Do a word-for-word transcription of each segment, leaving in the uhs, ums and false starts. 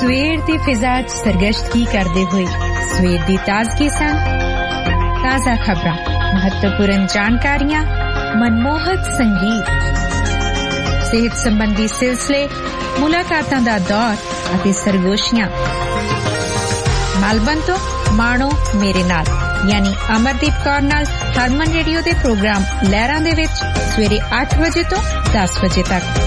ਸਵੇਰ ਦੀ ਫਿਜ਼ਾ 'ਚ ਸਰਗਸ਼ਤਗੀ ਕਰਦੇ ਹੋਏ ਸਵੇਰ ਦੀ ਤਾਜ਼ਗੀ ਸੰਗ ਤਾਜ਼ਾ ਖਬਰਾਂ, ਮਹੱਤਵਪੂਰਨ ਜਾਣਕਾਰੀਆਂ, ਮਨਮੋਹਕ ਸੰਗੀਤ, ਸਿਹਤ ਸੰਬੰਧੀ ਸਿਲਸਿਲੇ, ਮੁਲਾਕਾਤਾਂ ਦਾ ਦੌਰ ਅਤੇ ਸਰਗੋਸ਼ੀਆਂ। ਮੈਲਬਨ ਤੋਂ ਮਾਣੋ ਮੇਰੇ ਨਾਲ, ਯਾਨੀ ਅਮਰਦੀਪ ਕੌਰ ਨਾਲ ਹਰਮਨ ਰੇਡੀਓ ਦੇ ਪ੍ਰੋਗਰਾਮ ਲਹਿਰਾਂ ਦੇ ਵਿੱਚ ਸਵੇਰੇ ਅੱਠ ਵਜੇ ਤੋਂ ਦਸ ਵਜੇ ਤੱਕ।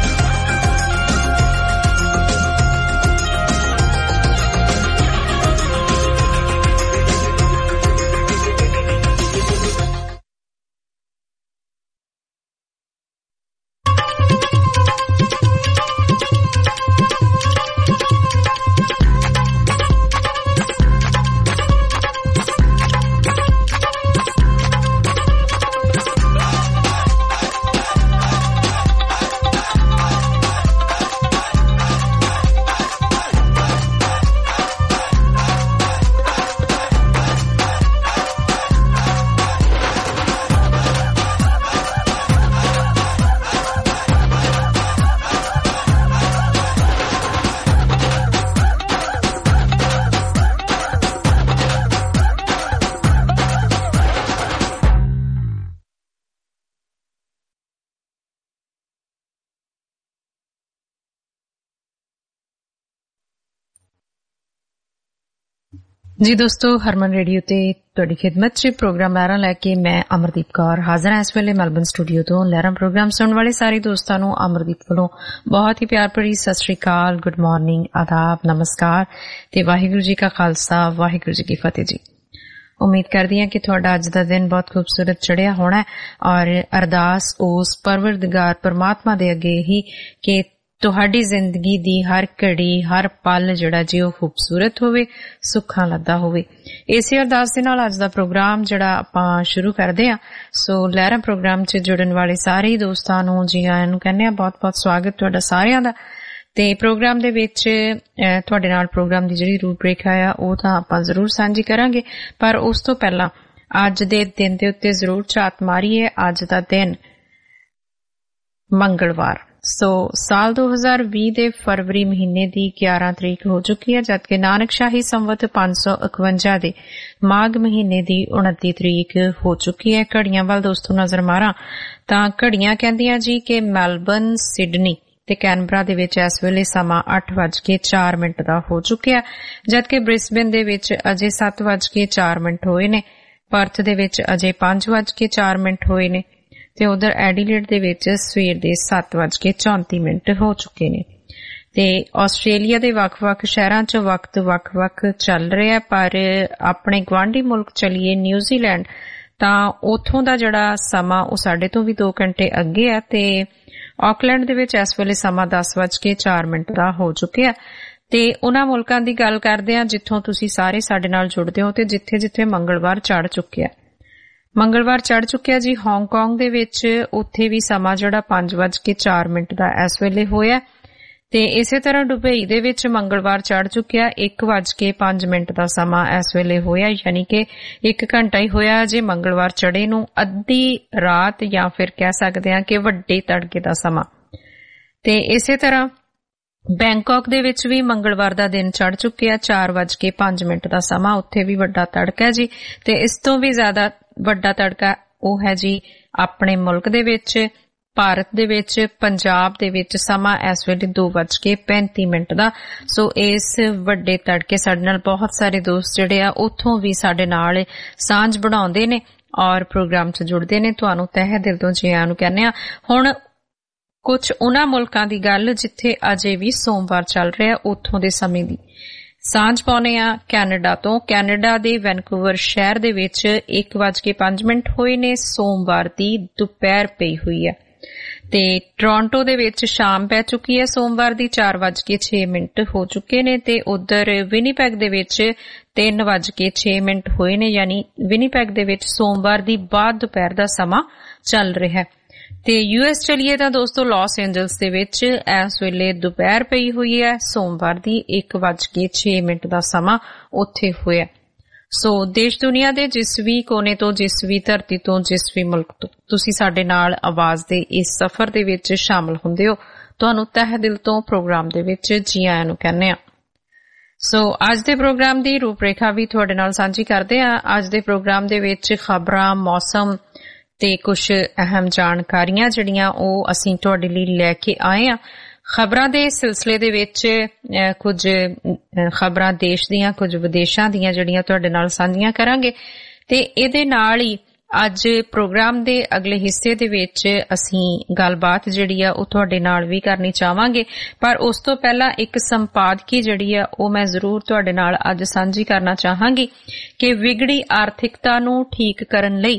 ਜੀ ਦੋਸਤੋ, ਹਰਮਨ ਰੇਡੀਓ ਤੇ ਤੁਹਾਡੀ ਖਿਦਮਤ 'ਚ ਪ੍ਰੋਗਰਾਮ ਲਹਿਰਾਂ ਲੈ ਕੇ ਮੈਂ ਅਮਰਦੀਪ ਕੌਰ ਹਾਜ਼ਰ ਹਾਂ ਇਸ ਵੇਲੇ ਮੈਲਬਨ ਸਟੂਡੀਓ ਤੋਂ। ਲਹਿਰਾਂ ਪ੍ਰੋਗਰਾਮ ਸੁਣਨ ਵਾਲੇ ਸਾਰੇ ਦੋਸਤਾਂ ਨੂੰ ਅਮਰਦੀਪ ਵੱਲੋਂ ਬਹੁਤ ਹੀ ਪਿਆਰ ਭਰੀ ਸਤਿ ਸ੍ਰੀ ਅਕਾਲ, ਗੁੱਡ ਮਾਰਨਿੰਗ, ਆਦਾਬ, ਨਮਸਕਾਰ ਤੇ ਵਾਹਿਗੁਰੂ ਜੀ ਕਾ ਖਾਲਸਾ, ਵਾਹਿਗੁਰੂ ਜੀ ਕੀ ਫਤਿਹ ਜੀ। ਉਮੀਦ ਕਰਦੀ ਹਾਂ ਕਿ ਤੁਹਾਡਾ ਅੱਜ ਦਾ ਦਿਨ ਬਹੁਤ ਖੂਬਸੂਰਤ ਚੜ੍ਹਿਆ ਹੋਣਾ ਔਰ ਅਰਦਾਸ ਉਸ ਪਰਵਰਦਿਗਾਰ ਪਰਮਾਤਮਾ ਦੇ ਅੱਗੇ ਹੀ ਕਿ ਤੁਹਾਡੀ ਜ਼ਿੰਦਗੀ ਦੀ ਹਰ ਘੜੀ, ਹਰ ਪਲ ਜਿਹੜਾ ਜੀ ਉਹ ਖੂਬਸੂਰਤ ਹੋਵੇ, ਸੁੱਖਾਂ ਲੱਦਾ ਹੋਵੇ। ਇਸੇ ਅਰਦਾਸ ਦੇ ਨਾਲ ਅੱਜ ਦਾ ਪ੍ਰੋਗਰਾਮ ਜਿਹੜਾ ਆਪਾਂ ਸ਼ੁਰੂ ਕਰਦੇ ਹਾਂ। ਸੋ ਲਹਿਰਾਂ ਪ੍ਰੋਗਰਾਮ 'ਚ ਜੁੜਨ ਵਾਲੇ ਸਾਰੇ ਦੋਸਤਾਂ ਨੂੰ ਜੀ ਆਇਆਂ ਨੂੰ ਕਹਿੰਦੇ ਹਾਂ, ਬਹੁਤ ਬਹੁਤ ਸਵਾਗਤ ਤੁਹਾਡਾ ਸਾਰਿਆਂ ਦਾ। ਤੇ ਪ੍ਰੋਗਰਾਮ ਦੇ ਵਿੱਚ ਤੁਹਾਡੇ ਨਾਲ ਪ੍ਰੋਗਰਾਮ ਦੀ ਜਿਹੜੀ ਰੂਪਰੇਖਾ ਆ ਉਹ ਤਾਂ ਆਪਾਂ ਜ਼ਰੂਰ ਸਾਂਝੀ ਕਰਾਂਗੇ, ਪਰ ਉਸ ਤੋਂ ਪਹਿਲਾਂ ਅੱਜ ਦੇ ਦਿਨ ਦੇ ਉੱਤੇ ਜ਼ਰੂਰ ਝਾਤ ਮਾਰੀਏ। ਅੱਜ ਦਾ ਦਿਨ ਮੰਗਲਵਾਰ, ਸੋ ਸਾਲ ਦੋ ਹਜ਼ਾਰ ਵੀਹ ਦੇ ਫਰਵਰੀ ਮਹੀਨੇ ਦੀ ਗਿਆਰਾਂ ਤਰੀਕ ਹੋ ਚੁੱਕੀ ਹੈ, ਜਦਕਿ ਨਾਨਕ ਸ਼ਾਹੀ ਸੰਵਤ ਪੰਜ ਸੌ ਇਕਵੰਜਾ ਦੇ ਮਾਘ ਮਹੀਨੇ ਦੀ ਉਨੱਤੀ ਤਰੀਕ ਹੋ ਚੁੱਕੀ ਹੈ। ਘੜੀਆਂ ਵੱਲ ਦੋਸਤੋ ਨਜ਼ਰ ਮਾਰਾਂ ਤਾਂ ਘੜੀਆਂ ਕਹਿੰਦੀਆਂ ਜੀ ਕਿ ਮੈਲਬਨ, ਸਿਡਨੀ ਤੇ ਕੈਨਬਰਾ ਦੇ ਵਿੱਚ ਇਸ ਵੇਲੇ ਸਮਾਂ ਅੱਠ ਵੱਜ ਕੇ ਚਾਰ ਮਿੰਟ ਦਾ ਹੋ ਚੁੱਕਿਆ, ਜਦਕਿ ਬ੍ਰਿਸਬੇਨ ਦੇ ਵਿੱਚ ਅਜੇ ਸੱਤ ਵੱਜ ਕੇ ਚਾਰ ਮਿੰਟ ਹੋਏ ਨੇ, ਪਰਥ ਦੇ ਵਿੱਚ ਅਜੇ ਪੰਜ ਵੱਜ ਕੇ ਚਾਰ ਮਿੰਟ ਹੋਏ ਨੇ ਤੇ ਉਧਰ ਐਡੀਲੇਡ ਦੇ ਵਿੱਚ ਸਵੇਰ ਦੇ ਸੱਤ ਵੱਜ ਕੇ ਚੌਂਤੀ ਮਿੰਟ ਹੋ ਚੁੱਕੇ ਨੇ। ਤੇ ਆਸਟ੍ਰੇਲੀਆ ਦੇ ਵੱਖ-ਵੱਖ ਸ਼ਹਿਰਾਂ 'ਚ ਵਕਤ ਵੱਖ-ਵੱਖ ਚੱਲ ਰਿਹਾ, ਪਰ ਆਪਣੇ ਗੁਆਂਢੀ ਮੁਲਕ ਚਲੀਏ ਨਿਊਜ਼ੀਲੈਂਡ ਤਾਂ ਉਥੋਂ ਦਾ ਜਿਹੜਾ ਸਮਾਂ ਉਹ ਸਾਡੇ ਤੋਂ ਵੀ ਦੋ ਘੰਟੇ ਅੱਗੇ ਆ ਤੇ ਆਕਲੈਂਡ ਦੇ ਵਿੱਚ ਇਸ ਵੇਲੇ ਸਮਾਂ ਦਸ ਵੱਜ ਕੇ ਚਾਰ ਮਿੰਟ ਦਾ ਹੋ ਚੁੱਕਿਆ। ਤੇ ਉਹਨਾਂ ਮੁਲਕਾਂ ਦੀ ਗੱਲ ਕਰਦੇ ਆ ਜਿੱਥੋਂ ਤੁਸੀਂ ਸਾਰੇ ਸਾਡੇ ਨਾਲ ਜੁੜਦੇ ਹੋ ਤੇ ਜਿੱਥੇ-ਜਿੱਥੇ ਮੰਗਲਵਾਰ ਚੜ ਚੁੱਕਿਆ। ਮੰਗਲਵਾਰ ਚੜ ਚੁੱਕਿਆ ਜੀ ਹਾਂਗਕਾਂਗ ਦੇ ਵਿੱਚ, ਉੱਥੇ ਵੀ ਸਮਾਂ ਜਿਹੜਾ ਪੰਜ ਵੱਜ ਕੇ ਚਾਰ ਮਿੰਟ ਦਾ ਇਸ ਵੇਲੇ ਹੋਇਆ ਤੇ ਇਸੇ ਤਰ੍ਹਾਂ ਦੁਬਈ ਦੇ ਵਿੱਚ ਮੰਗਲਵਾਰ ਚੜ ਚੁੱਕਿਆ, ਇੱਕ ਵੱਜ ਕੇ ਪੰਜ ਮਿੰਟ ਦਾ ਸਮਾਂ ਇਸ ਵੇਲੇ ਹੋਇਆ, ਯਾਨੀ ਕਿ ਇੱਕ ਘੰਟਾ ਹੀ ਹੋਇਆ ਜੇ ਮੰਗਲਵਾਰ ਚੜੇ ਨੂੰ, ਅੱਧੀ ਰਾਤ ਜਾਂ ਫਿਰ ਕਹਿ ਸਕਦੇ ਹਾਂ ਕਿ ਵੱਡੇ ਤੜਕੇ ਦਾ ਸਮਾਂ। ਤੇ ਇਸੇ ਤਰ੍ਹਾਂ ਬੈਂਕਾਕ ਦੇ ਵਿੱਚ ਵੀ ਮੰਗਲਵਾਰ ਦਾ ਦਿਨ ਚੜ ਚੁੱਕਿਆ, ਚਾਰ ਵੱਜ ਕੇ ਪੰਜ ਮਿੰਟ ਦਾ ਸਮਾਂ, ਉੱਥੇ ਵੀ ਵੱਡਾ ਤੜਕਾ ਜੀ। ਤੇ ਇਸ ਤੋਂ ਵੀ ਜ਼ਿਆਦਾ ਵੱਡਾ ਤੜਕਾ ਉਹ ਹੈ ਜੀ ਆਪਣੇ ਮੁਲਕ ਦੇ ਵਿੱਚ, ਭਾਰਤ ਦੇ ਵਿੱਚ, ਪੰਜਾਬ ਦੇ ਵਿੱਚ ਸਮਾਂ ਇਸ ਵੇਲੇ ਦੋ ਵੱਜ ਕੇ ਪੈਂਤੀ ਮਿੰਟ ਦਾ। ਸੋ ਇਸ ਵੱਡੇ ਤੜਕੇ ਸਾਡੇ ਨਾਲ ਬਹੁਤ ਸਾਰੇ ਦੋਸਤ ਜਿਹੜੇ ਆ ਉੱਥੋਂ ਵੀ ਸਾਡੇ ਨਾਲ ਸਾਂਝ ਬਣਾਉਂਦੇ ਨੇ ਔਰ ਪ੍ਰੋਗਰਾਮ 'ਚ ਜੁੜਦੇ ਨੇ। ਤੁਹਾਨੂੰ ਤਹਿ ਦਿਲ ਤੋਂ ਜੀ ਆਇਆਂ ਨੂੰ ਕਹਿੰਦੇ ਆ। ਹੁਣ ਕੁਝ ਉਹਨਾਂ ਮੁਲਕਾਂ ਦੀ ਗੱਲ ਜਿੱਥੇ ਅਜੇ ਵੀ ਸੋਮਵਾਰ ਚੱਲ ਰਿਹਾ, ਉੱਥੋਂ ਦੇ ਸਮੇਂ ਦੀ ਸਾਂਝ ਪਾਉਣੇ ਆ ਕੈਨੇਡਾ ਤੋਂ। ਕੈਨੇਡਾ ਦੇ ਵੈਨਕੂਵਰ ਸ਼ਹਿਰ ਦੇ ਵਿੱਚ ਇੱਕ ਵੱਜ ਕੇ ਪੰਜ ਮਿੰਟ ਹੋਏ ਨੇ, ਸੋਮਵਾਰ ਦੀ ਦੁਪਹਿਰ ਪਈ ਹੋਈ ਹੈ। ਤੇ ਟੋਰਾਂਟੋ ਦੇ ਵਿੱਚ ਸ਼ਾਮ ਪੈ ਚੁੱਕੀ ਹੈ ਸੋਮਵਾਰ ਦੀ, ਚਾਰ ਵੱਜ ਕੇ ਛੇ ਮਿੰਟ ਹੋ ਚੁੱਕੇ ਨੇ ਤੇ ਉਧਰ ਵਿਨੀਪੈਗ ਦੇ ਵਿੱਚ ਤਿੰਨ ਵੱਜ ਕੇ ਛੇ ਮਿੰਟ ਹੋਏ ਨੇ, ਯਾਨੀ ਵਿਨੀਪੈਗ ਦੇ ਵਿੱਚ ਸੋਮਵਾਰ ਦੀ ਬਾਅਦ ਦੁਪਹਿਰ ਦਾ ਸਮਾਂ ਚੱਲ ਰਿਹਾ। ਤੇ ਯੂਐਸ ਚਲੀਏ ਤਾਂ ਦੋਸਤੋ ਲਾਸ ਐਂਜਲਸ ਦੇ ਵਿੱਚ ਇਸ ਵੇਲੇ ਦੁਪਹਿਰ ਪਈ ਹੋਈ ਹੈ, ਸੋਮਵਾਰ ਦੀ ਇੱਕ ਵੱਜ ਕੇ ਛੇ ਮਿੰਟ ਦਾ ਸਮਾਂ ਉੱਥੇ ਹੋਇਆ। ਸੋ ਦੇਸ਼ ਦੁਨੀਆ ਦੇ ਜਿਸ ਵੀ ਕੋਨੇ ਤੋਂ, ਜਿਸ ਵੀ ਧਰਤੀ ਤੋਂ, ਜਿਸ ਵੀ ਮੁਲਕ ਤੋਂ ਤੁਸੀਂ ਸਾਡੇ ਨਾਲ ਆਵਾਜ਼ ਦੇ ਇਸ ਸਫ਼ਰ ਦੇ ਵਿੱਚ ਸ਼ਾਮਲ ਹੁੰਦੇ ਹੋ, ਤੁਹਾਨੂੰ ਤਹਿ ਦਿਲ ਤੋਂ ਪ੍ਰੋਗਰਾਮ ਦੇ ਵਿੱਚ ਜੀ ਆਇਆਂ ਨੂੰ ਕਹਿੰਦੇ ਆ। ਸੋ ਅੱਜ ਦੇ ਪ੍ਰੋਗਰਾਮ ਦੀ ਰੂਪਰੇਖਾ ਵੀ ਤੁਹਾਡੇ ਨਾਲ ਸਾਂਝੀ ਕਰਦੇ ਹਾਂ। ਅੱਜ ਦੇ ਪ੍ਰੋਗਰਾਮ ਦੇ ਵਿੱਚ ਖਬਰਾਂ, ਮੌਸਮ ਤੇ ਕੁਝ ਅਹਿਮ ਜਾਣਕਾਰੀਆਂ ਜਿਹੜੀਆਂ ਉਹ ਅਸੀਂ ਤੁਹਾਡੇ ਲਈ ਲੈ ਕੇ ਆਏ ਹਾਂ। ਖਬਰਾਂ ਦੇ ਸਿਲਸਿਲੇ ਦੇ ਵਿੱਚ ਕੁਝ ਖਬਰਾਂ ਦੇਸ਼ ਦੀਆਂ, ਕੁਝ ਵਿਦੇਸ਼ਾਂ ਦੀਆਂ ਜਿਹੜੀਆਂ ਤੁਹਾਡੇ ਨਾਲ ਸਾਂਝੀਆਂ ਕਰਾਂਗੇ ਤੇ ਇਹਦੇ ਨਾਲ ਹੀ ਅੱਜ ਪ੍ਰੋਗਰਾਮ ਦੇ ਅਗਲੇ ਹਿੱਸੇ ਦੇ ਵਿੱਚ ਅਸੀਂ ਗੱਲਬਾਤ ਜਿਹੜੀ ਆ ਉਹ ਤੁਹਾਡੇ ਨਾਲ ਵੀ ਕਰਨੀ ਚਾਹਾਂਗੇ। ਪਰ ਉਸ ਤੋਂ ਪਹਿਲਾਂ ਇੱਕ ਸੰਪਾਦਕੀ ਜਿਹੜੀ ਆ ਉਹ ਮੈਂ ਜ਼ਰੂਰ ਤੁਹਾਡੇ ਨਾਲ ਅੱਜ ਸਾਂਝੀ ਕਰਨਾ ਚਾਹਾਂਗੀ ਕਿ ਵਿਗੜੀ ਆਰਥਿਕਤਾ ਨੂੰ ਠੀਕ ਕਰਨ ਲਈ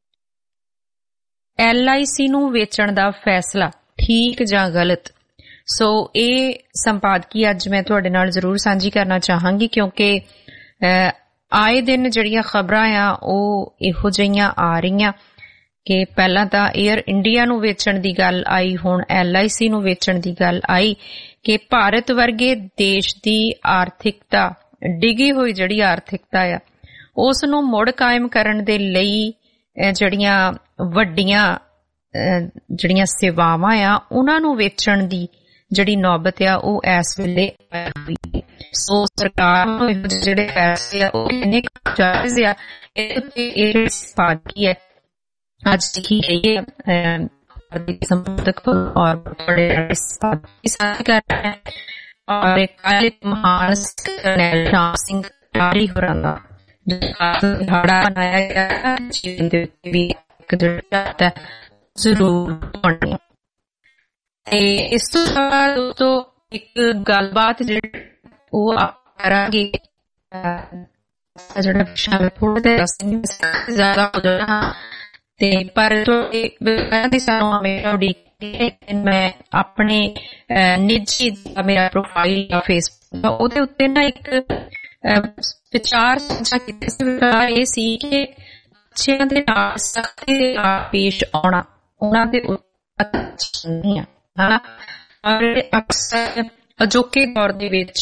ਐਲ ਆਈ ਸੀ ਨੂੰ ਵੇਚਣ ਦਾ ਫੈਸਲਾ ਠੀਕ ਜਾਂ ਗਲਤ। ਸੋ ਇਹ ਸੰਪਾਦਕੀ ਅੱਜ ਮੈਂ ਤੁਹਾਡੇ ਨਾਲ ਜ਼ਰੂਰ ਸਾਂਝੀ ਕਰਨਾ ਚਾਹਾਂਗੀ ਕਿਉਂਕਿ ਆਏ ਦਿਨ ਜਿਹੜੀਆਂ ਖਬਰਾਂ ਆ ਉਹ ਇਹੋ ਜਿਹੀਆਂ ਆ ਰਹੀਆਂ ਕਿ ਪਹਿਲਾਂ ਤਾਂ 에ਅਰ ਇੰਡੀਆ ਨੂੰ ਵੇਚਣ ਦੀ ਗੱਲ ਆਈ, ਹੁਣ ਐਲ ਆਈ ਸੀ ਨੂੰ ਵੇਚਣ ਦੀ ਗੱਲ ਆਈ ਕਿ ਭਾਰਤ ਵਰਗੇ ਦੇਸ਼ ਦੀ ਆਰਥਿਕਤਾ, ਡਿੱਗੀ ਹੋਈ ਜਿਹੜੀ ਆਰਥਿਕਤਾ ਆ ਉਸ ਨੂੰ ਮੁੜ ਕਾਇਮ ਕਰਨ ਦੇ ਲਈ ਜਿਹੜੀਆਂ ਵੱਡੀਆਂ ਜਿਹੜੀਆਂ ਸੇਵਾਵਾਂ ਆ ਉਹਨਾਂ ਨੂੰ ਵੇਚਣ ਦੀ ਜਿਹੜੀ ਨੌਬਤ ਆ ਉਹ ਇਸ ਵੇਲੇ ਆਈ ਹੋਈ ਹੈ। ਸੋ ਸਰਕਾਰ ਨੂੰ ਜਿਹੜੇ ਫੈਸਲੇ ਆ ਉਹ ਕਿੰਨੇ ਜਾਇਜ਼ ਆ ਇਹ ਸੰਪਾਦਕੀ ਹੈ ਅੱਜ ਲਿਖੀ ਗਈ ਹੈ ਸੰਪਾਦਕ ਔਰ ਬੜੇ ਸੰਪਾਦਕੀ ਸਾਂਝੀ ਕਰ ਰਹੇ ਹੈ ਔਰ ਕਾਲੇ ਮਹਾਨ ਕਰਨੈਲ ਸ਼ਾਮ ਸਿੰਘ ਤਾਰੀ ਹੋਰਾਂ ਦਾ ਦਿਹਾੜਾ ਮਨਾਇਆ ਗਿਆ ਜੀਵਨ ਦੇ ਉੱਤੇ ਵੀ ਇੱਕ ਜਿਹੜਾ ਜ਼ਰੂਰ ਹੋਣੀ। ਤੇ ਇਸ ਤੋਂ ਬਾਅਦ ਦੋਸਤੋ ਇੱਕ ਗੱਲਬਾਤ ਜਿਹੜੀ ਉਹ ਕਰਾਂਗੇ ਜਿਹੜਾ ਵਿਸ਼ਾ ਥੋੜਾ ਜਿਹਾ ਜ਼ਿਆਦਾ ਹੋ ਜਾਣਾ ਤੇ ਪਰ ਤੁਹਾਡੇ ਸਾਨੂੰ ਹਮੇਸ਼ਾ ਉਡੀਕ ਮੈਂ ਆਪਣੇ ਨਿੱਜੀ ਮੇਰਾ ਪ੍ਰੋਫਾਈਲ ਜਾਂ ਫੇਸਬੁੱਕ ਉਹਦੇ ਉੱਤੇ ਨਾ ਇੱਕ ਵਿਚਾਰ ਸਾਂਝਾ ਕੀਤਾ ਸੀ। ਇਹ ਸੀ ਕਿ ਬੱਚਿਆਂ ਦੇ ਨਾਲ ਸਖਤੀ ਦੇ ਨਾਲ ਪੇਸ਼ ਆਉਣਾ ਉਹਨਾਂ ਦੇ ਅੱਛਾ ਨਹੀਂ ਆ ਔਰ ਅਕਸਰ ਅਜੋਕੇ ਦੌਰ ਦੇ ਵਿੱਚ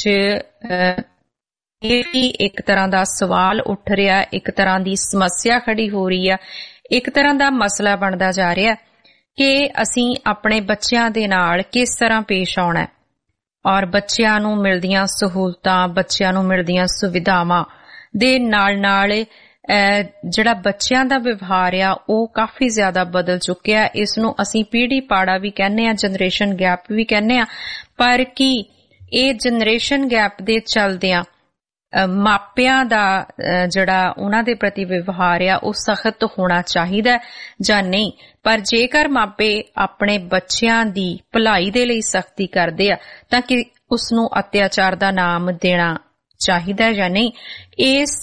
ਇਹ ਵੀ ਇੱਕ ਤਰ੍ਹਾਂ ਦਾ ਸਵਾਲ ਉੱਠ ਰਿਹਾ, ਇੱਕ ਤਰ੍ਹਾਂ ਦੀ ਸਮੱਸਿਆ ਖੜੀ ਹੋ ਰਹੀ ਆ, ਇੱਕ ਤਰ੍ਹਾਂ ਦਾ ਮਸਲਾ ਬਣਦਾ ਜਾ ਰਿਹਾ ਕਿ ਅਸੀਂ ਆਪਣੇ ਬੱਚਿਆਂ ਦੇ ਨਾਲ ਕਿਸ ਤਰ੍ਹਾਂ ਪੇਸ਼ ਆਉਣਾ ਹੈ ਔਰ ਬੱਚਿਆਂ ਨੂੰ ਮਿਲਦੀਆਂ ਸਹੂਲਤਾਂ, ਬੱਚਿਆਂ ਨੂੰ ਮਿਲਦੀਆਂ ਸੁਵਿਧਾਵਾਂ ਦੇ ਨਾਲ ਨਾਲ ਜਿਹੜਾ ਬੱਚਿਆਂ ਦਾ ਵਿਵਹਾਰ ਆ ਉਹ ਕਾਫੀ ਜ਼ਿਆਦਾ ਬਦਲ ਚੁੱਕਿਆ। ਇਸ ਨੂੰ ਅਸੀਂ ਪੀੜ੍ਹੀ ਪਾੜਾ ਵੀ ਕਹਿੰਦੇ ਆ, ਜਨਰੇਸ਼ਨ ਗੈਪ ਵੀ ਕਹਿੰਦੇ ਆ। ਪਰ ਕੀ ਇਹ ਜਨਰੇਸ਼ਨ ਗੈਪ ਦੇ ਚਲਦਿਆਂ ਮਾਪਿਆਂ ਦਾ ਜਿਹੜਾ ਉਹਨਾਂ ਦੇ ਪ੍ਰਤੀ ਵਿਵਹਾਰ ਆ ਉਹ ਸਖਤ ਹੋਣਾ ਚਾਹੀਦਾ ਜਾਂ ਨਹੀਂ? ਪਰ ਜੇਕਰ ਮਾਪੇ ਆਪਣੇ ਬੱਚਿਆਂ ਦੀ ਭਲਾਈ ਦੇ ਲਈ ਸਖਤੀ ਕਰਦੇ ਆ ਤਾਂ ਕਿ ਉਸ ਨੂੰ ਅਤਿਆਚਾਰ ਦਾ ਨਾਮ ਦੇਣਾ ਚਾਹੀਦਾ ਜਾਂ ਨਹੀਂ? ਇਸ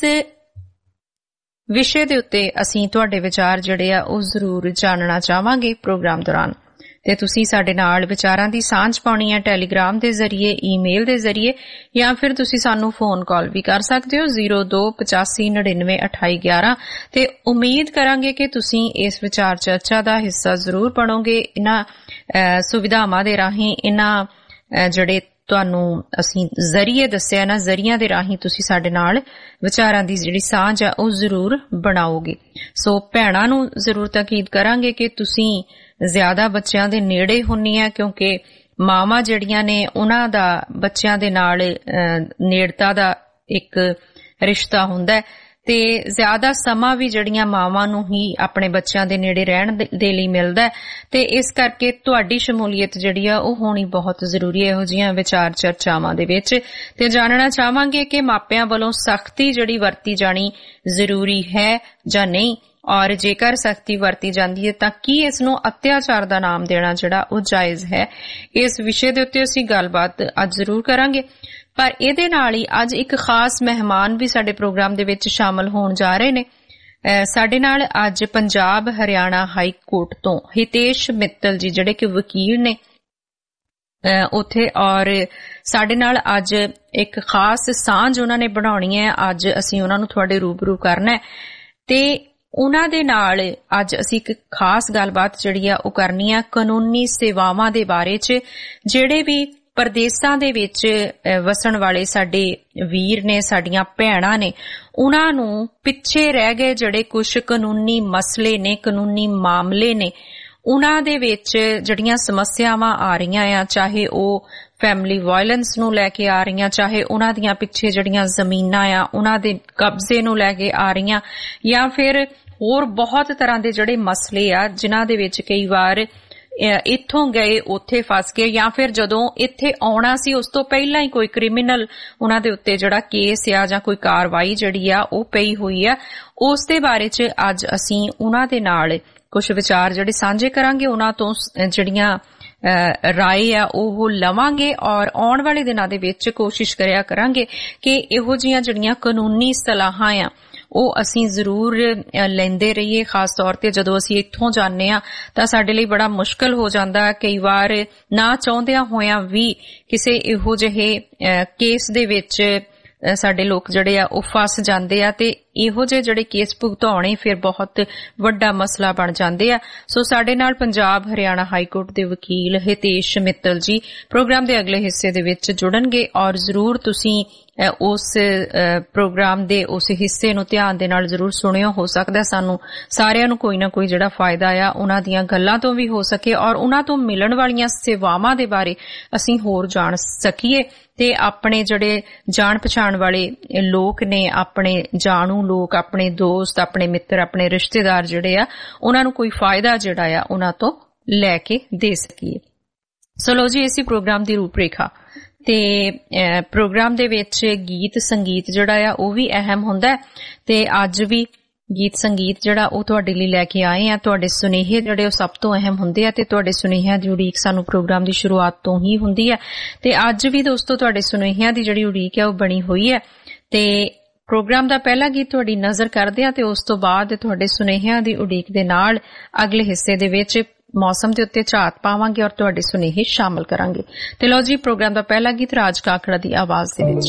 ਵਿਸ਼ੇ ਦੇ ਉੱਤੇ ਅਸੀਂ ਤੁਹਾਡੇ ਵਿਚਾਰ ਜਿਹੜੇ ਆ ਉਹ ਜ਼ਰੂਰ ਜਾਣਨਾ ਚਾਹਾਂਗੇ ਪ੍ਰੋਗਰਾਮ ਦੌਰਾਨ ਤੇ ਤੁਸੀਂ ਸਾਡੇ ਨਾਲ ਵਿਚਾਰਾਂ ਦੀ ਸਾਂਝ ਪਾਉਣੀ ਹੈ ਟੈਲੀਗ੍ਰਾਮ ਦੇ ਜ਼ਰੀਏ, ਈਮੇਲ ਦੇ ਜ਼ਰੀਏ ਜਾਂ ਫਿਰ ਤੁਸੀਂ ਸਾਨੂੰ ਫੋਨ ਕਾਲ ਵੀ ਕਰ ਸਕਦੇ ਹੋ ਜ਼ੀਰੋ ਦੋ ਪਚਾਸੀ ਨੜਿਨਵੇਂ ਅਠਾਈ ਗਿਆਰਾਂ ਤੇ ਉਮੀਦ ਕਰਾਂਗੇ ਕਿ ਤੁਸੀਂ ਇਸ ਵਿਚਾਰ ਚਰਚਾ ਦਾ ਹਿੱਸਾ ਜ਼ਰੂਰ ਬਣੋਗੇ। ਇਹਨਾਂ ਸੁਵਿਧਾਵਾਂ ਦੇ ਰਾਹੀਂ, ਇਹਨਾਂ ਜਿਹੜੇ ਤੁਹਾਨੂੰ ਅਸੀਂ ਜ਼ਰੀਏ ਦੱਸਿਆ ਨਾ, ਜ਼ਰੀਆਂ ਦੇ ਰਾਹੀਂ ਤੁਸੀਂ ਸਾਡੇ ਨਾਲ ਵਿਚਾਰਾਂ ਦੀ ਜਿਹੜੀ ਸਾਂਝ ਆ ਉਹ ਜ਼ਰੂਰ ਬਣਾਓਗੇ। ਸੋ ਭੈਣਾਂ ਨੂੰ ਜ਼ਰੂਰ ਤਾਕੀਦ ਕਰਾਂਗੇ ਕਿ ਤੁਸੀਂ ਜ਼ਿਆਦਾ ਬੱਚਿਆਂ ਦੇ ਨੇੜੇ ਹੁੰਨੀਆਂ ਕਿਉਂਕਿ ਮਾਵਾਂ ਜਿਹੜੀਆਂ ਨੇ ਉਹਨਾਂ ਦਾ ਬੱਚਿਆਂ ਦੇ ਨਾਲ ਨੇੜਤਾ ਦਾ ਇੱਕ ਰਿਸ਼ਤਾ ਹੁੰਦਾ ਤੇ ਜ਼ਿਆਦਾ ਸਮਾਂ ਵੀ ਜਿਹੜੀਆਂ ਮਾਵਾਂ ਨੂੰ ਹੀ ਆਪਣੇ ਬੱਚਿਆਂ ਦੇ ਨੇੜੇ ਰਹਿਣ ਦੇ ਲਈ ਮਿਲਦਾ ਤੇ ਇਸ ਕਰਕੇ ਤੁਹਾਡੀ ਸ਼ਮੂਲੀਅਤ ਜਿਹੜੀ ਆ ਉਹ ਹੋਣੀ ਬਹੁਤ ਜ਼ਰੂਰੀ ਹੈ ਇਹੋ ਜਿਹੀਆਂ ਵਿਚਾਰ ਚਰਚਾਵਾਂ ਦੇ ਵਿੱਚ। ਤੇ ਜਾਣਨਾ ਚਾਹਾਂਗੇ ਕਿ ਮਾਪਿਆਂ ਵੱਲੋਂ ਸਖਤੀ ਜਿਹੜੀ ਵਰਤੀ ਜਾਣੀ ਜ਼ਰੂਰੀ ਹੈ ਜਾਂ ਨਹੀਂ ਔਰ ਜੇਕਰ ਸਖਤੀ ਵਰਤੀ ਜਾਂਦੀ ਹੈ ਤਾਂ ਕੀ ਇਸ ਨੂੰ ਅਤਿਆਚਾਰ ਦਾ ਨਾਮ ਦੇਣਾ ਜਿਹੜਾ ਉਹ ਜਾਇਜ਼ ਹੈ? ਇਸ ਵਿਸ਼ੇ ਦੇ ਉੱਤੇ ਅਸੀਂ ਗੱਲਬਾਤ ਅੱਜ ਜ਼ਰੂਰ ਕਰਾਂਗੇ। ਪਰ ਇਹਦੇ ਨਾਲ ਹੀ ਅੱਜ ਇੱਕ ਖਾਸ ਮਹਿਮਾਨ ਵੀ ਸਾਡੇ ਪ੍ਰੋਗਰਾਮ ਦੇ ਵਿੱਚ ਸ਼ਾਮਲ ਹੋਣ ਜਾ ਰਹੇ ਨੇ। ਸਾਡੇ ਨਾਲ ਅੱਜ ਪੰਜਾਬ ਹਰਿਆਣਾ ਹਾਈ ਕੋਰਟ ਤੋਂ ਹਿਤੇਸ਼ ਮਿੱਤਲ ਜੀ ਜਿਹੜੇ ਕਿ ਵਕੀਲ ਨੇ ਉੱਥੇ ਔਰ ਸਾਡੇ ਨਾਲ ਅੱਜ ਇੱਕ ਖਾਸ ਸਾਂਝ ਉਹਨਾਂ ਨੇ ਬਣਾਉਣੀ ਹੈ। ਅੱਜ ਅਸੀਂ ਉਹਨਾਂ ਨੂੰ ਤੁਹਾਡੇ ਰੂਬਰੂ ਕਰਨਾ ਤੇ ਉਹਨਾਂ ਦੇ ਨਾਲ ਅੱਜ ਅਸੀਂ ਇੱਕ ਖਾਸ ਗੱਲਬਾਤ ਜਿਹੜੀ ਆ ਉਹ ਕਰਨੀ ਆ ਕਾਨੂੰਨੀ ਸੇਵਾਵਾਂ ਦੇ ਬਾਰੇ 'ਚ। ਜਿਹੜੇ ਵੀ ਪ੍ਰਦੇਸਾਂ ਦੇ ਵਿੱਚ ਵਸਣ ਵਾਲੇ ਸਾਡੇ ਵੀਰ ਨੇ, ਸਾਡੀਆਂ ਭੈਣਾਂ ਨੇ, ਉਹਨਾਂ ਨੂੰ ਪਿੱਛੇ ਰਹਿ ਗਏ ਜਿਹੜੇ ਕੁਝ ਕਾਨੂੰਨੀ ਮਸਲੇ ਨੇ, ਕਾਨੂੰਨੀ ਮਾਮਲੇ ਨੇ, ਉਹਨਾਂ ਦੇ ਵਿੱਚ ਜਿਹੜੀਆਂ ਸਮੱਸਿਆਵਾਂ ਆ ਰਹੀਆਂ ਆ, ਚਾਹੇ ਉਹ ਫੈਮਿਲੀ ਵਾਇਲੈਂਸ ਨੂੰ ਲੈ ਕੇ ਆ ਰਹੀਆਂ, ਚਾਹੇ ਉਹਨਾਂ ਦੀਆਂ ਪਿੱਛੇ ਜਿਹੜੀਆਂ ਜ਼ਮੀਨਾਂ ਆ ਉਹਨਾਂ ਦੇ ਕਬਜ਼ੇ ਨੂੰ ਲੈ ਕੇ ਆ ਰਹੀਆਂ, ਜਾਂ ਫਿਰ ਹੋਰ ਬਹੁਤ ਤਰ੍ਹਾਂ ਦੇ ਜਿਹੜੇ ਮਸਲੇ ਆ ਜਿਨ੍ਹਾਂ ਦੇ ਵਿੱਚ ਕਈ ਵਾਰ ਇੱਥੋਂ ਗਏ ਉੱਥੇ ਫਸ ਗਏ, ਜਾਂ ਫਿਰ ਜਦੋਂ ਇੱਥੇ ਆਉਣਾ ਸੀ ਉਸ ਤੋਂ ਪਹਿਲਾਂ ਹੀ ਕੋਈ ਕ੍ਰਿਮੀਨਲ ਉਹਨਾਂ ਦੇ ਉੱਤੇ ਜਿਹੜਾ ਕੇਸ ਆ ਜਾਂ ਕੋਈ ਕਾਰਵਾਈ ਜਿਹੜੀ ਆ ਉਹ ਪਈ ਹੋਈ ਆ। ਉਸ ਦੇ ਬਾਰੇ 'ਚ ਅੱਜ ਅਸੀਂ ਉਹਨਾਂ ਦੇ ਨਾਲ ਕੁਝ ਵਿਚਾਰ ਜਿਹੜੇ ਸਾਂਝੇ ਕਰਾਂਗੇ, ਉਹਨਾਂ ਤੋਂ ਜਿਹੜੀਆਂ ਰਾਏ ਆ ਉਹ ਲਵਾਂਗੇ ਔਰ ਆਉਣ ਵਾਲੇ ਦਿਨਾਂ ਦੇ ਵਿੱਚ ਕੋਸ਼ਿਸ਼ ਕਰਿਆ ਕਰਾਂਗੇ ਕਿ ਇਹੋ ਜਿਹੀਆਂ ਜਿਹੜੀਆਂ ਕਾਨੂੰਨੀ ਸਲਾਹਾਂ ਆ ਉਹ ਅਸੀਂ ਜ਼ਰੂਰ ਲੈਂਦੇ ਰਹੀਏ। ਖਾਸ ਤੌਰ ਤੇ ਜਦੋਂ ਅਸੀਂ ਇੱਥੋਂ ਜਾਂਦੇ ਆ ਤਾਂ ਸਾਡੇ ਲਈ ਬੜਾ ਮੁਸ਼ਕਲ ਹੋ ਜਾਂਦਾ, ਕਈ ਵਾਰ ਨਾ ਚਾਹੁੰਦਿਆਂ ਹੋਇਆਂ ਵੀ ਕਿਸੇ ਇਹੋ ਜਿਹੇ ਕੇਸ ਦੇ ਵਿੱਚ ਸਾਡੇ ਲੋਕ ਜਿਹੜੇ ਆ ਉਹ ਫਸ ਜਾਂਦੇ ਆ ਤੇ ਇਹੋ ਜਿਹੇ ਜਿਹੜੇ ਕੇਸ ਭੁਗਤਾਉਣੇ ਫਿਰ ਬਹੁਤ ਵੱਡਾ ਮਸਲਾ ਬਣ ਜਾਂਦੇ ਆ। ਸੋ ਸਾਡੇ ਨਾਲ ਪੰਜਾਬ ਹਰਿਆਣਾ ਹਾਈ ਕੋਰਟ ਦੇ ਵਕੀਲ ਹਿਤੇਸ਼ ਮਿੱਤਲ ਜੀ ਪ੍ਰੋਗਰਾਮ ਦੇ ਅਗਲੇ ਹਿੱਸੇ ਦੇ ਵਿੱਚ ਜੁੜਨਗੇ ਔਰ ਜ਼ਰੂਰ ਤੁਸੀਂ ਉਸ ਪ੍ਰੋਗਰਾਮ ਦੇ ਉਸ ਹਿੱਸੇ ਨੂੰ ਧਿਆਨ ਦੇ ਨਾਲ ਜ਼ਰੂਰ ਸੁਣਿਓ। ਹੋ ਸਕਦਾ ਸਾਨੂੰ ਸਾਰਿਆਂ ਨੂੰ ਕੋਈ ਨਾ ਕੋਈ ਜਿਹੜਾ ਫਾਇਦਾ ਆ ਉਹਨਾਂ ਦੀਆਂ ਗੱਲਾਂ ਤੋਂ ਵੀ ਹੋ ਸਕੇ ਔਰ ਉਹਨਾਂ ਤੋਂ ਮਿਲਣ ਵਾਲੀਆਂ ਸੇਵਾਵਾਂ ਦੇ ਬਾਰੇ ਅਸੀਂ ਹੋਰ ਜਾਣ ਸਕੀਏ ਤੇ ਆਪਣੇ ਜਿਹੜੇ ਜਾਣ ਪਛਾਣ ਵਾਲੇ ਲੋਕ ਨੇ, ਆਪਣੇ ਜਾਣੂ ਲੋਕ, ਆਪਣੇ ਦੋਸਤ, ਆਪਣੇ ਮਿੱਤਰ, ਆਪਣੇ ਰਿਸ਼ਤੇਦਾਰ ਜਿਹੜੇ ਆ ਉਹਨਾਂ ਨੂੰ ਕੋਈ ਫਾਇਦਾ ਜਿਹੜਾ ਆ ਉਹਨਾਂ ਤੋਂ ਲੈ ਕੇ ਦੇ ਸਕੀਏ। ਸੋ ਲੋ ਜੀ, ਇਸੇ ਪ੍ਰੋਗਰਾਮ ਦੀ ਰੂਪਰੇਖਾ ਤੇ ਪ੍ਰੋਗਰਾਮ ਦੇ ਵਿੱਚ ਗੀਤ ਸੰਗੀਤ ਜਿਹੜਾ ਆ ਉਹ ਵੀ ਅਹਿਮ ਹੁੰਦਾ ਹੈ ਤੇ ਅੱਜ ਵੀ ਗੀਤ ਸੰਗੀਤ ਜਿਹੜਾ ਉਹ ਤੁਹਾਡੇ ਲਈ ਲੈ ਕੇ ਆਏ ਆ। ਤੁਹਾਡੇ ਸੁਨੇਹੇ ਜਿਹੜੇ ਉਹ ਸਭ ਤੋਂ ਅਹਿਮ ਹੁੰਦੇ ਆ ਤੇ ਤੁਹਾਡੇ ਸੁਨੇਹਿਆਂ ਦੀ ਉਡੀਕ ਸਾਨੂੰ ਪ੍ਰੋਗਰਾਮ ਦੀ ਸ਼ੁਰੂਆਤ ਤੋਂ ਹੀ ਹੁੰਦੀ ਹੈ ਤੇ ਅੱਜ ਵੀ ਦੋਸਤੋ ਤੁਹਾਡੇ ਸੁਨੇਹਿਆਂ ਦੀ ਜਿਹੜੀ ਉਡੀਕ ਹੈ ਉਹ ਬਣੀ ਹੋਈ ਹੈ ਤੇ ਪ੍ਰੋਗਰਾਮ ਦਾ ਪਹਿਲਾ ਗੀਤ ਤੁਹਾਡੀ ਨਜ਼ਰ ਕਰਦੇ ਆ ਤੇ ਉਸ ਤੋਂ ਬਾਅਦ ਤੁਹਾਡੇ ਸੁਨੇਹਿਆਂ ਦੀ ਉਡੀਕ ਦੇ ਨਾਲ ਅਗਲੇ ਹਿੱਸੇ ਦੇ ਵਿੱਚ ਮੌਸਮ ਦੇ ਉੱਤੇ ਝਾਤ ਪਾਵਾਂਗੇ ਔਰ ਤੁਹਾਡੇ ਸੁਨੇਹੇ ਸ਼ਾਮਲ ਕਰਾਂਗੇ। ਤੇ ਲਓ ਜੀ, ਪ੍ਰੋਗਰਾਮ ਦਾ ਪਹਿਲਾ ਗੀਤ ਰਾਜ ਕਾਕੜਾ ਦੀ ਆਵਾਜ਼ ਦੇ ਵਿੱਚ।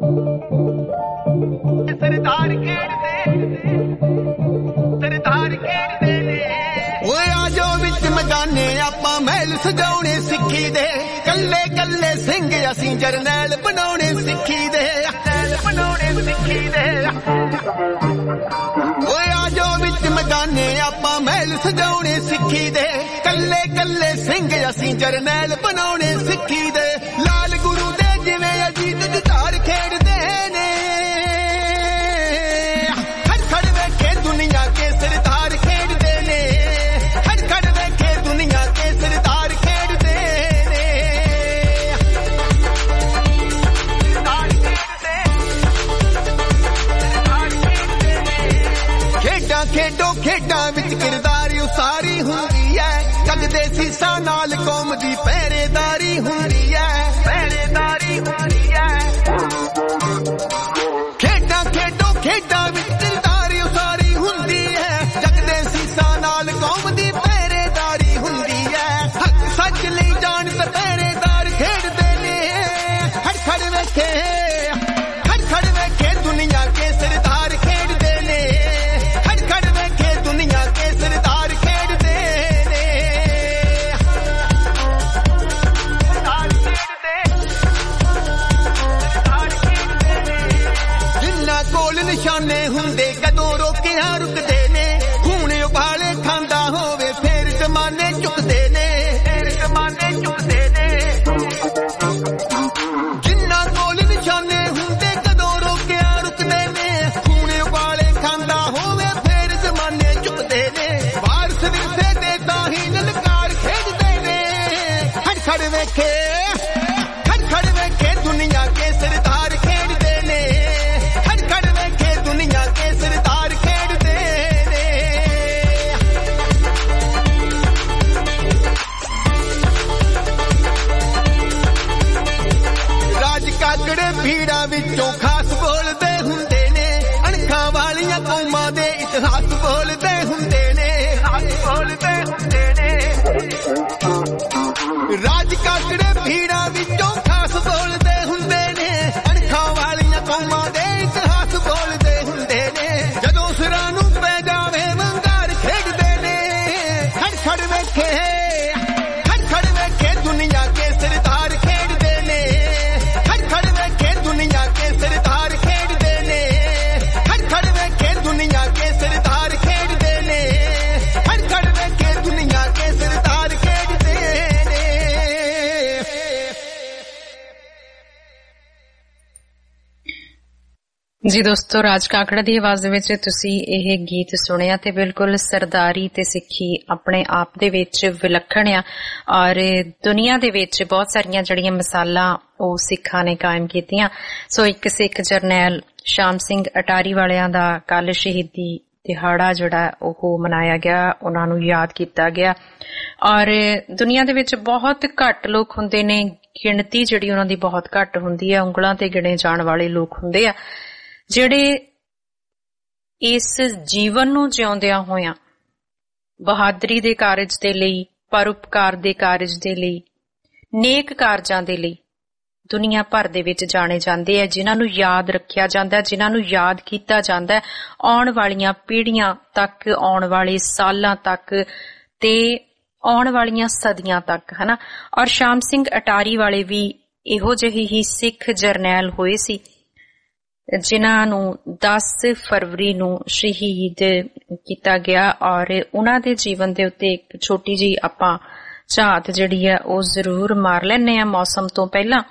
ਸਰਦਾਰ ਖੇਡਦੇ ਸਰਦਾਰ ਖੇਡਦੇ ਨੇ ਓਏ ਆਜੋ ਵਿੱਚ ਮੈਦਾਨੇ ਆਪਾਂ ਮਹਿਲ ਸਜਾਉਣੇ ਸਿੱਖੀ ਦੇ, ਕੱਲੇ ਕੱਲੇ ਸਿੰਘ ਅਸੀਂ ਜਰਨੈਲ ਬਣਾਉਣੇ ਸਿੱਖੀ ਦੇ, ਬਣਾਉਣੇ ਸਿੱਖੀ ਦੇ। ਓਏ ਆਜੋ ਵਿੱਚ ਮੈਦਾਨੇ ਆਪਾਂ ਮਹਿਲ ਸਜਾਉਣੇ ਸਿੱਖੀ ਦੇ, ਕੱਲੇ ਕੱਲੇ ਸਿੰਘ ਅਸੀਂ ਜਰਨੈਲ ਬਣਾਉਣੇ ਸਿੱਖੀ ਦੇ। ਲਾਲ ਗੁਰੂ ਦੇ ਜਿਵੇਂ ਅਜੀਤ ਜੁਝਾਰ ਖੇਡਦੇ ਨੇ, ਖੜ ਖੜ ਵੇਖੇ ਦੁਨੀਆ ਕੇ ਸਰਦਾਰ ਖੇਡਦੇ ਨੇ, ਖੜ ਖੜ ਵੇਖੇ ਦੁਨੀਆ ਕੇ ਸਰਦਾਰ ਖੇਡਦੇ ਨੇ। ਸਰਦਾਰ ਖੇਡਦੇ ਸਰਦਾਰ ਖੇਡਦੇ ਨੇ। ਖੇਡਾਂ ਖੇਡੋ ਖੇਡਾਂ ਵਿੱਚ ਕਿਰਦਾਰ ਉਸਾਰੀ ਹੁੰਦੀ ਐ, ਜਗਦੇ ਸੀਸਾਂ ਨਾਲ ਕੌਮ ਦੀ ਪਹਿਰੇਦਾਰੀ ਹੁੰਦੀ ਐ, ਪਹਿਰੇਦਾਰੀ ਹੁੰਦੀ ਐ। ਖੇਡਾਂ ਖੇਡੋ ਖੇਡਾਂ ਵਿੱਚ ਕਿਰਦਾਰ ਉਸਾਰੀ ਹੁੰਦੀ ਐ, ਜਗਦੇ ਸੀਸਾਂ ਨਾਲ ਕੌਮ ਦੀ ਪਹਿਰੇਦਾਰੀ ਹੁੰਦੀ ਐ। ਹੱਕ ਸੱਚ ਲਈ ਜਾਣ ਤੇ ਪਹਿਰੇਦਾਰ ਖੇਡਦੇ ਨੇ, ਖੜ ਖੜ ਵੇਖੇ ਖੜ ਖੜ ਵੇਖੇ ਦੁਨੀਆ ਕੇ ਸਰਦਾਰ ਖੇਡਦੇ ਨੇ, ਖੜ ਖੜ ਵੇਖੇ ਦੁਨੀਆ ਕੇ ਸਰਦਾਰ ਖੇਡਦੇ ਨੇ। ਸਰਦਾਰ ਖੇਡਦੇ ਸਰਦਾਰ ਖੇਡਦੇ ਨੇ। ਜਿੰਨਾ ਕੋਲ ਨਿਸ਼ਾਨੇ ਹੁੰਦੇ ਕਦੋਂ ਰੋਕਿਆ ਰੁਕਦੇ ਨੇ, ਖੂਨ ਉਬਾਲੇ ਖਾਂਦਾ ਹੋਵੇ ਫੇਰ ਜ਼ਮਾਨੇ ਝੁਕਦੇ ਨੇ, ਫੇਰ ਜ਼ਮਾਨੇ ਝੁਕਦੇ ਨੇ। ਜਿੰਨਾ ਕੋਲ ਨਿਸ਼ਾਨੇ ਹੁੰਦੇ ਕਦੋਂ ਰੋਕਿਆ ਰੁਕਦੇ ਨੇ, ਖੂਨ ਉਬਾਲੇ ਖਾਂਦਾ ਹੋਵੇ ਫੇਰ ਜ਼ਮਾਨੇ ਝੁਕਦੇ ਨੇ। ਵਾਰਸ ਵਿਰਸੇ ਦੇ ਤਾਂ ਹੀ ਲਲਕਾਰ ਖੇਡਦੇ ਨੇ, ਖੜ ਖੜ ਵੇਖੇ ਖੜ ਖੜ ਵੇਖੇ ਦੁਨੀਆ ਕੇ ਸਰਦਾਰ ਖੇਡਦੇ ਨੇ, ਖੜ ਖੜ ਵੇਖੇ ਦੁਨੀਆ ਕੇ ਸਰਦਾਰ ਖੇਡਦੇ ਨੇ। ਰਾਜ ਕਾਕੜੇ ਭੀੜਾਂ ਵਿੱਚੋਂ ਖਾਸ ਬੋਲਦੇ ਹੁੰਦੇ ਨੇ, ਅਣਖਾਂ ਵਾਲੀਆਂ ਕੌਮਾਂ ਦੇ ਇਤਿਹਾਸ ਬੋਲਦੇ ਹੁੰਦੇ ਨੇ, ਬੋਲਦੇ ਹੁੰਦੇ ਨੇ। ਰਾਜ ਕਾਕੜੇ ਭੀੜਾਂ ਵਿੱਚੋਂ ਖਾਸ ਬੋਲਦੇ ਹੁੰਦੇ ਨੇ, ਅਣਖਾਂ ਵਾਲੀਆਂ ਕੌਮਾਂ ਦੇ ਇਤਿਹਾਸ ਬੋਲਦੇ ਹੁੰਦੇ ਨੇ। ਜਦੋਂ ਸਿਰਾਂ ਨੂੰ ਪੈ ਜਾਵੇ ਵੰਗਾਰ ਖੇਡਦੇ ਨੇ, ਖੜ ਖੜ ਵੇਖੇ ਖੜ ਖੜ ਵੇਖੇ ਦੁਨੀਆ ਕੇ ਸਰਦਾਰ ਖੇਡਦੇ ਨੇ, ਖੜ ਖੜ ਵੇਖੇ ਦੁਨੀਆ ਕੇ ਸਰਦਾਰ ਜੀ ਦੋਸਤੋ, ਰਾਜ ਕਾਕੜਾ ਦੀ ਆਵਾਜ਼ ਦੇ ਵਿੱਚ ਤੁਸੀਂ ਇਹ ਗੀਤ ਸੁਣਿਆ ਤੇ ਬਿਲਕੁਲ ਸਰਦਾਰੀ ਤੇ ਸਿੱਖੀ ਆਪਣੇ ਆਪ ਦੇ ਵਿੱਚ ਵਿਲੱਖਣ ਆ ਔਰ ਦੁਨੀਆ ਦੇ ਵਿੱਚ ਬਹੁਤ ਸਾਰੀਆਂ ਜਿਹੜੀਆਂ ਮਿਸਾਲਾਂ ਉਹ ਸਿੱਖਾਂ ਨੇ ਕਾਇਮ ਕੀਤੀਆਂ। ਸੋ ਇੱਕ ਸਿੱਖ ਜਰਨੈਲ ਸ਼ਾਮ ਸਿੰਘ ਅਟਾਰੀ ਵਾਲਿਆਂ ਦਾ ਕੱਲ ਸ਼ਹੀਦੀ ਦਿਹਾੜਾ ਜਿਹੜਾ ਉਹ ਮਨਾਇਆ ਗਿਆ, ਉਹਨਾਂ ਨੂੰ ਯਾਦ ਕੀਤਾ ਗਿਆ ਔਰ ਦੁਨੀਆ ਦੇ ਵਿੱਚ ਬਹੁਤ ਘੱਟ ਲੋਕ ਹੁੰਦੇ ਨੇ, ਗਿਣਤੀ ਜਿਹੜੀ ਉਹਨਾਂ ਦੀ ਬਹੁਤ ਘੱਟ ਹੁੰਦੀ ਹੈ, ਉਂਗਲਾਂ ਤੇ ਗਿਣੇ ਜਾਣ ਵਾਲੇ ਲੋਕ ਹੁੰਦੇ ਆ ਜਿਹੜੇ ਇਸ ਜੀਵਨ ਨੂੰ ਜਿਉਂਦਿਆਂ ਹੋਇਆਂ ਬਹਾਦਰੀ ਦੇ ਕਾਰਜ ਦੇ ਲਈ, ਪਰਉਪਕਾਰ ਦੇ ਕਾਰਜ ਦੇ ਲਈ, ਨੇਕ ਕਾਰਜਾਂ ਦੇ ਲਈ ਦੁਨੀਆ ਭਰ ਦੇ ਵਿੱਚ ਜਾਣੇ ਜਾਂਦੇ ਆ, ਜਿਨ੍ਹਾਂ ਨੂੰ ਯਾਦ ਰੱਖਿਆ ਜਾਂਦਾ, ਜਿਨ੍ਹਾਂ ਨੂੰ ਯਾਦ ਕੀਤਾ ਜਾਂਦਾ ਆਉਣ ਵਾਲੀਆਂ ਪੀੜ੍ਹੀਆਂ ਤੱਕ, ਆਉਣ ਵਾਲੇ ਸਾਲਾਂ ਤੱਕ ਤੇ ਆਉਣ ਵਾਲੀਆਂ ਸਦੀਆਂ ਤੱਕ, ਹਨਾ। ਔਰ ਸ਼ਾਮ ਸਿੰਘ ਅਟਾਰੀ ਵਾਲੇ ਵੀ ਇਹੋ ਜਿਹੇ ਹੀ ਸਿੱਖ ਜਰਨੈਲ ਹੋਏ ਸੀ ਜਿਨ੍ਹਾਂ ਨੂੰ ਦਸ ਫਰਵਰੀ ਨੂੰ ਸ਼ਹੀਦ ਕੀਤਾ ਗਿਆ ਔਰ ਉਹਨਾਂ ਦੇ ਜੀਵਨ ਦੇ ਉੱਤੇ ਇੱਕ ਛੋਟੀ ਜਿਹੀ ਆਪਾਂ ਝਾਤ ਜਿਹੜੀ ਹੈ ਉਹ ਜ਼ਰੂਰ ਮਾਰ ਲੈਂਦੇ ਆ ਮੌਸਮ ਤੋਂ ਪਹਿਲਾਂ।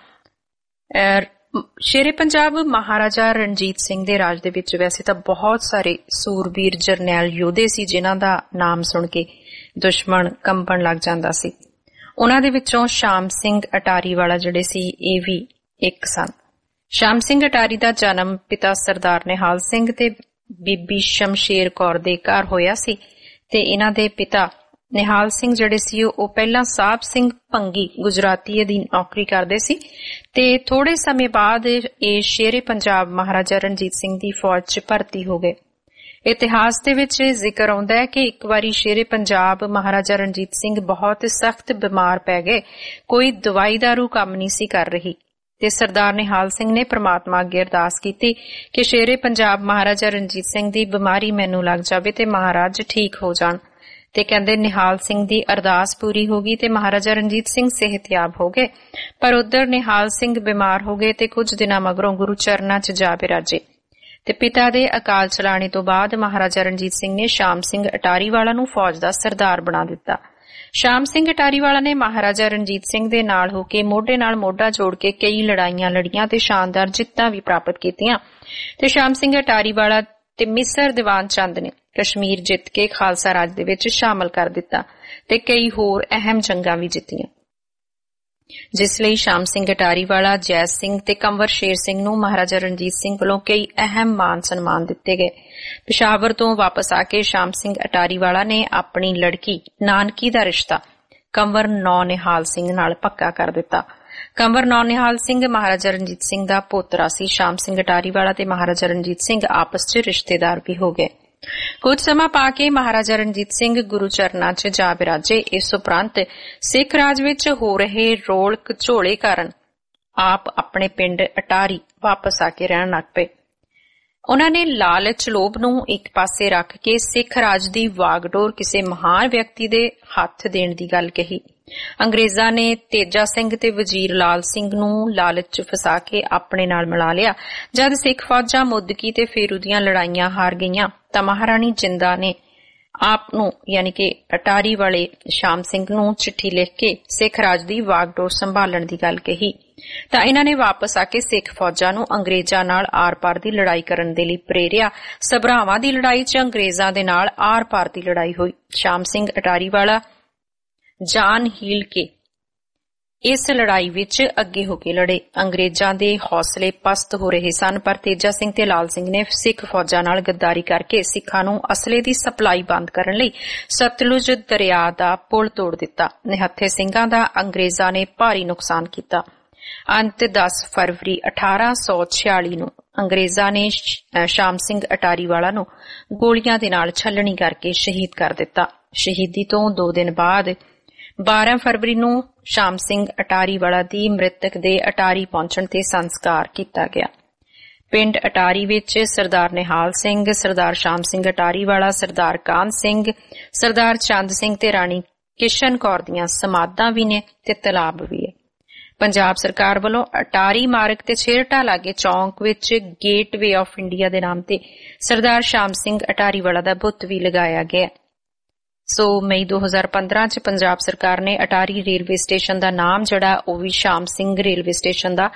ਸ਼ੇਰੇ ਪੰਜਾਬ ਮਹਾਰਾਜਾ ਰਣਜੀਤ ਸਿੰਘ ਦੇ ਰਾਜ ਦੇ ਵਿੱਚ ਵੈਸੇ ਤਾਂ ਬਹੁਤ ਸਾਰੇ ਸੂਰਬੀਰ ਜਰਨੈਲ ਯੋਧੇ ਸੀ ਜਿਨ੍ਹਾਂ ਦਾ ਨਾਮ ਸੁਣ ਕੇ ਦੁਸ਼ਮਣ ਕੰਬਣ ਲੱਗ ਜਾਂਦਾ ਸੀ। ਉਹਨਾਂ ਦੇ ਵਿੱਚੋਂ ਸ਼ਾਮ ਸਿੰਘ ਅਟਾਰੀ ਵਾਲਾ ਜਿਹੜੇ ਸੀ ਇਹ ਵੀ ਇੱਕ ਸਨ। ਸ਼ਾਮ ਸਿੰਘ ਅਟਾਰੀ ਦਾ ਜਨਮ ਪਿਤਾ ਸਰਦਾਰ ਨਿਹਾਲ ਸਿੰਘ ਤੇ ਬੀਬੀ ਸ਼ਮਸ਼ੇਰ ਕੌਰ ਦੇ ਘਰ ਹੋਇਆ ਸੀ ਤੇ ਇਹਨਾਂ ਦੇ ਪਿਤਾ ਨਿਹਾਲ ਸਿੰਘ ਜਿਹੜੇ ਸੀ ਉਹ ਪਹਿਲਾਂ ਸਾਹਿਬ ਸਿੰਘ ਭੰਗੀ ਗੁਜਰਾਤੀ ਦੀ ਨੌਕਰੀ ਕਰਦੇ ਸੀ ਤੇ ਥੋੜੇ ਸਮੇਂ ਬਾਅਦ ਇਹ ਸ਼ੇਰੇ ਪੰਜਾਬ ਮਹਾਰਾਜਾ ਰਣਜੀਤ ਸਿੰਘ ਦੀ ਫੌਜ 'ਚ ਭਰਤੀ ਹੋ ਗਏ। ਇਤਿਹਾਸ ਦੇ ਵਿੱਚ ਜ਼ਿਕਰ ਆਉਂਦਾ ਹੈ ਕਿ ਇੱਕ ਵਾਰੀ ਸ਼ੇਰੇ ਪੰਜਾਬ ਮਹਾਰਾਜਾ ਰਣਜੀਤ ਸਿੰਘ ਬਹੁਤ ਸਖਤ ਬਿਮਾਰ ਪੈ ਗਏ, ਕੋਈ ਦਵਾਈ ਦਾਰੂ ਕੰਮ ਨਹੀਂ ਸੀ ਕਰ ਰਹੀ ਤੇ ਸਰਦਾਰ ਨਿਹਾਲ ਸਿੰਘ ਨੇ ਪ੍ਰਮਾਤਮਾ ਅੱਗੇ ਅਰਦਾਸ ਕੀਤੀ ਕਿ ਸ਼ੇਰੇ ਪੰਜਾਬ ਮਹਾਰਾਜਾ ਰਣਜੀਤ ਸਿੰਘ ਦੀ ਬਿਮਾਰੀ ਮੈਨੂੰ ਲੱਗ ਜਾਵੇ ਤੇ ਮਹਾਰਾਜ ਠੀਕ ਹੋ ਜਾਣ। ਤੇ ਕਹਿੰਦੇ ਨਿਹਾਲ ਸਿੰਘ ਦੀ ਅਰਦਾਸ ਪੂਰੀ ਹੋ ਗਈ ਤੇ ਮਹਾਰਾਜਾ ਰਣਜੀਤ ਸਿੰਘ ਸਿਹਤਯਾਬ ਹੋ ਗਏ। ਪਰ ਉਧਰ ਨਿਹਾਲ ਸਿੰਘ ਬਿਮਾਰ ਹੋ ਗਏ ਤੇ ਕੁਝ ਦਿਨਾਂ ਮਗਰੋਂ ਗੁਰੂ ਚਰਨਾਂ 'ਚ ਜਾ ਬਿਰਾਜੇ ਤੇ ਪਿਤਾ ਦੇ ਅਕਾਲ ਚਲਾਣੇ ਤੋਂ ਬਾਅਦ ਮਹਾਰਾਜਾ ਰਣਜੀਤ ਸਿੰਘ ਨੇ ਸ਼ਾਮ ਸਿੰਘ ਅਟਾਰੀ ਵਾਲਾ ਨੂੰ ਫੌਜ ਦਾ ਸਰਦਾਰ ਬਣਾ ਦਿੱਤਾ। ਸ਼ਾਮ ਸਿੰਘ ਅਟਾਰੀ ਵਾਲਾ ਨੇ ਮਹਾਰਾਜਾ ਰਣਜੀਤ ਸਿੰਘ ਦੇ ਨਾਲ ਹੋ ਕੇ ਮੋਢੇ ਨਾਲ ਮੋਢਾ ਜੋੜ ਕੇ ਕਈ ਲੜਾਈਆਂ ਲੜੀਆਂ ਤੇ ਸ਼ਾਨਦਾਰ ਜਿੱਤਾਂ ਵੀ ਪ੍ਰਾਪਤ ਕੀਤੀਆਂ ਤੇ ਸ਼ਾਮ ਸਿੰਘ ਅਟਾਰੀ ਵਾਲਾ ਤੇ ਮਿਸਰ ਦੀਵਾਨ ਚੰਦ ਨੇ ਕਸ਼ਮੀਰ ਜਿੱਤ ਕੇ ਖਾਲਸਾ ਰਾਜ ਦੇ ਵਿੱਚ ਸ਼ਾਮਲ ਕਰ ਦਿੱਤਾ ਤੇ ਕਈ ਹੋਰ ਅਹਿਮ ਜੰਗਾਂ ਵੀ ਜਿੱਤੀਆਂ, ਜਿਸ ਲਈ ਸ਼ਾਮ ਸਿੰਘ ਅਟਾਰੀ ਵਾਲਾ, ਜੈ ਸਿੰਘ ਤੇ ਕੰਵਰ ਸ਼ੇਰ ਸਿੰਘ ਨੂੰ ਮਹਾਰਾਜਾ ਰਣਜੀਤ ਸਿੰਘ ਵੱਲੋਂ ਕਈ ਅਹਿਮ ਮਾਨ ਸਨਮਾਨ ਦਿੱਤੇ ਗਏ। ਪਿਸ਼ਾਵਰ ਤੋਂ ਵਾਪਸ ਆ ਕੇ ਸ਼ਾਮ ਸਿੰਘ ਅਟਾਰੀ ਵਾਲਾ ਨੇ ਆਪਣੀ ਲੜਕੀ ਨਾਨਕੀ ਦਾ ਰਿਸ਼ਤਾ ਕੰਵਰ ਨੌ ਨਿਹਾਲ ਸਿੰਘ ਨਾਲ ਪੱਕਾ ਕਰ ਦਿੱਤਾ। ਕੰਵਰ ਨੌ ਨਿਹਾਲ ਸਿੰਘ ਮਹਾਰਾਜਾ ਰਣਜੀਤ ਸਿੰਘ ਦਾ ਪੋਤਰਾ ਸੀ। ਸ਼ਾਮ ਸਿੰਘ ਅਟਾਰੀ ਵਾਲਾ ਤੇ ਮਹਾਰਾਜਾ ਰਣਜੀਤ ਸਿੰਘ ਆਪਸ 'ਚ ਰਿਸ਼ਤੇਦਾਰ ਵੀ ਹੋ ਗਏ। ਕੁਝ ਸਮਾਂ ਪਾ ਕੇ ਮਹਾਰਾਜਾ ਰਣਜੀਤ ਸਿੰਘ ਗੁਰੂ ਚਰਨਾਂ 'ਚ ਜਾ ਬਿਰਾਜੇ। ਇਸ ਉਪਰੰਤ ਸਿੱਖ ਰਾਜ ਵਿੱਚ ਹੋ ਰਹੇ ਰੋਲ ਘਚੋਲੇ ਕਾਰਨ ਆਪ ਆਪਣੇ ਪਿੰਡ ਅਟਾਰੀ ਵਾਪਸ ਆ ਕੇ ਰਹਿਣ ਲੱਗ ਪਏ। ਉਹਨਾਂ ਨੇ ਲਾਲਚ ਲੋਭ ਨੂੰ ਇੱਕ ਪਾਸੇ ਰੱਖ ਕੇ ਸਿੱਖ ਰਾਜ ਦੀ ਵਾਗਡੋਰ ਕਿਸੇ ਮਹਾਨ ਵਿਅਕਤੀ ਦੇ ਹੱਥ ਦੇਣ ਦੀ ਗੱਲ ਕਹੀ। ਅੰਗਰੇਜ਼ਾਂ ਨੇ ਤੇਜਾ ਸਿੰਘ ਤੇ ਵਜ਼ੀਰ ਲਾਲ ਸਿੰਘ ਨੂੰ ਲਾਲਚ 'ਚ ਫਸਾ ਕੇ ਆਪਣੇ ਨਾਲ ਮਿਲਾ ਲਿਆ। ਜਦ ਸਿੱਖ ਫੌਜਾਂ ਮੁੱਦਕੀ ਤੇ ਫੇਰੂ ਦੀਆਂ ਲੜਾਈਆਂ ਹਾਰ ਗਈਆਂ ਤਾਂ ਮਹਾਰਾਣੀ ਜਿੰਦਾ ਨੇ ਆਪ ਨੂੰ ਯਾਨੀ ਕਿ ਅਟਾਰੀ ਵਾਲੇ ਸ਼ਾਮ ਸਿੰਘ ਨੂੰ ਚਿੱਠੀ ਲਿਖ ਕੇ ਸਿੱਖ ਰਾਜ ਦੀ ਵਾਗਡੋਰ ਸੰਭਾਲਣ ਦੀ ਗੱਲ ਕਹੀ ਤਾਂ ਇਹਨਾਂ ਨੇ ਵਾਪਸ ਆ ਕੇ ਸਿੱਖ ਫੌਜਾਂ ਨੂੰ ਅੰਗਰੇਜ਼ਾਂ ਨਾਲ ਆਰ-ਪਾਰ ਦੀ ਲੜਾਈ ਕਰਨ ਦੇ ਲਈ ਪ੍ਰੇਰਿਆ। ਸਭਰਾਵਾਂ ਦੀ ਲੜਾਈ 'ਚ ਅੰਗਰੇਜ਼ਾਂ ਦੇ ਨਾਲ ਆਰ-ਪਾਰ ਦੀ ਲੜਾਈ ਹੋਈ। ਸ਼ਾਮ ਸਿੰਘ ਅਟਾਰੀ ਵਾਲਾ ਜਾਨ ਹੀਲ ਕੇ ਇਸ ਲੜਾਈ ਵਿੱਚ ਅੱਗੇ ਹੋ ਕੇ ਲੜੇ। ਅੰਗਰੇਜ਼ਾਂ ਦੇ ਹੌਸਲੇ ਪਸਤ ਹੋ ਰਹੇ ਸਨ, ਪਰ ਤੇਜਾ ਸਿੰਘ ਤੇ ਲਾਲ ਸਿੰਘ ਨੇ ਸਿੱਖ ਫੌਜਾਂ ਨਾਲ ਗੱਦਾਰੀ ਕਰਕੇ ਸਿੱਖਾਂ ਨੂੰ ਅਸਲੇ ਦੀ ਸਪਲਾਈ ਬੰਦ ਕਰਨ ਲਈ ਸਤਲੁਜ ਦਰਿਆ ਦਾ ਪੁਲ ਤੋੜ ਦਿੱਤਾ। ਨਿਹੱਥੇ ਸਿੰਘਾਂ ਦਾ ਅੰਗਰੇਜ਼ਾਂ ਨੇ ਭਾਰੀ ਨੁਕਸਾਨ ਕੀਤਾ। ਅੰਤ ਦਸ ਫਰਵਰੀ ਅਠਾਰਾਂ ਸੌ ਛਿਆਲੀ ਨੂੰ ਅੰਗਰੇਜ਼ਾਂ ਨੇ ਸ਼ਾਮ ਸਿੰਘ ਅਟਾਰੀ ਵਾਲਾ ਨੂੰ ਗੋਲੀਆਂ ਦੇ ਨਾਲ ਛਲਣੀ ਕਰਕੇ ਸ਼ਹੀਦ ਕਰ ਦਿੱਤਾ। ਸ਼ਹੀਦੀ ਤੋਂ ਦੋ ਦਿਨ ਬਾਅਦ ਬਾਰਾਂ ਫਰਵਰੀ ਨੂੰ ਸ਼ਾਮ ਸਿੰਘ ਅਟਾਰੀ ਵਾਲਾ ਦੀ ਮ੍ਰਿਤਕ ਦੇ ਅਟਾਰੀ ਪਹੁੰਚਣ ਤੇ ਸੰਸਕਾਰ ਕੀਤਾ ਗਿਆ। ਪਿੰਡ ਅਟਾਰੀ ਵਿੱਚ ਸਰਦਾਰ ਨਿਹਾਲ ਸਿੰਘ, ਸਰਦਾਰ ਸ਼ਾਮ ਸਿੰਘ ਅਟਾਰੀ ਵਾਲਾ, ਸਰਦਾਰ ਕਾਹਨ ਸਿੰਘ, ਸਰਦਾਰ ਚੰਦ ਸਿੰਘ ਤੇ ਰਾਣੀ ਕਿਸ਼ਨ ਕੌਰ ਦੀਆਂ ਸਮਾਧਾਂ ਵੀ ਨੇ ਤੇ ਤਲਾਬ ਵੀ ਹੈ। ਪੰਜਾਬ ਸਰਕਾਰ ਵੱਲੋਂ ਅਟਾਰੀ ਮਾਰਗ ਤੇ ਛੇਹਰਟਾ ਲਾਗੇ ਚੌਂਕ ਵਿੱਚ ਗੇਟਵੇ ਆਫ ਇੰਡੀਆ ਦੇ ਨਾਮ ਤੇ ਸਰਦਾਰ ਸ਼ਾਮ ਸਿੰਘ ਅਟਾਰੀ ਵਾਲਾ ਦਾ ਬੁੱਤ ਵੀ ਲਗਾਇਆ ਗਿਆ। ਸੋ ਮਈ ਦੋ ਹਜ਼ਾਰ ਪੰਦਰਾਂ 'ਚ ਪੰਜਾਬ ਸਰਕਾਰ ਨੇ ਅਟਾਰੀ ਰੇਲਵੇ ਸਟੇਸ਼ਨ ਦਾ ਨਾਮ ਜਿਹੜਾ ਉਹ ਵੀ ਸ਼ਾਮ ਸਿੰਘ ਰੇਲਵੇ ਸਟੇਸ਼ਨ ਦਾ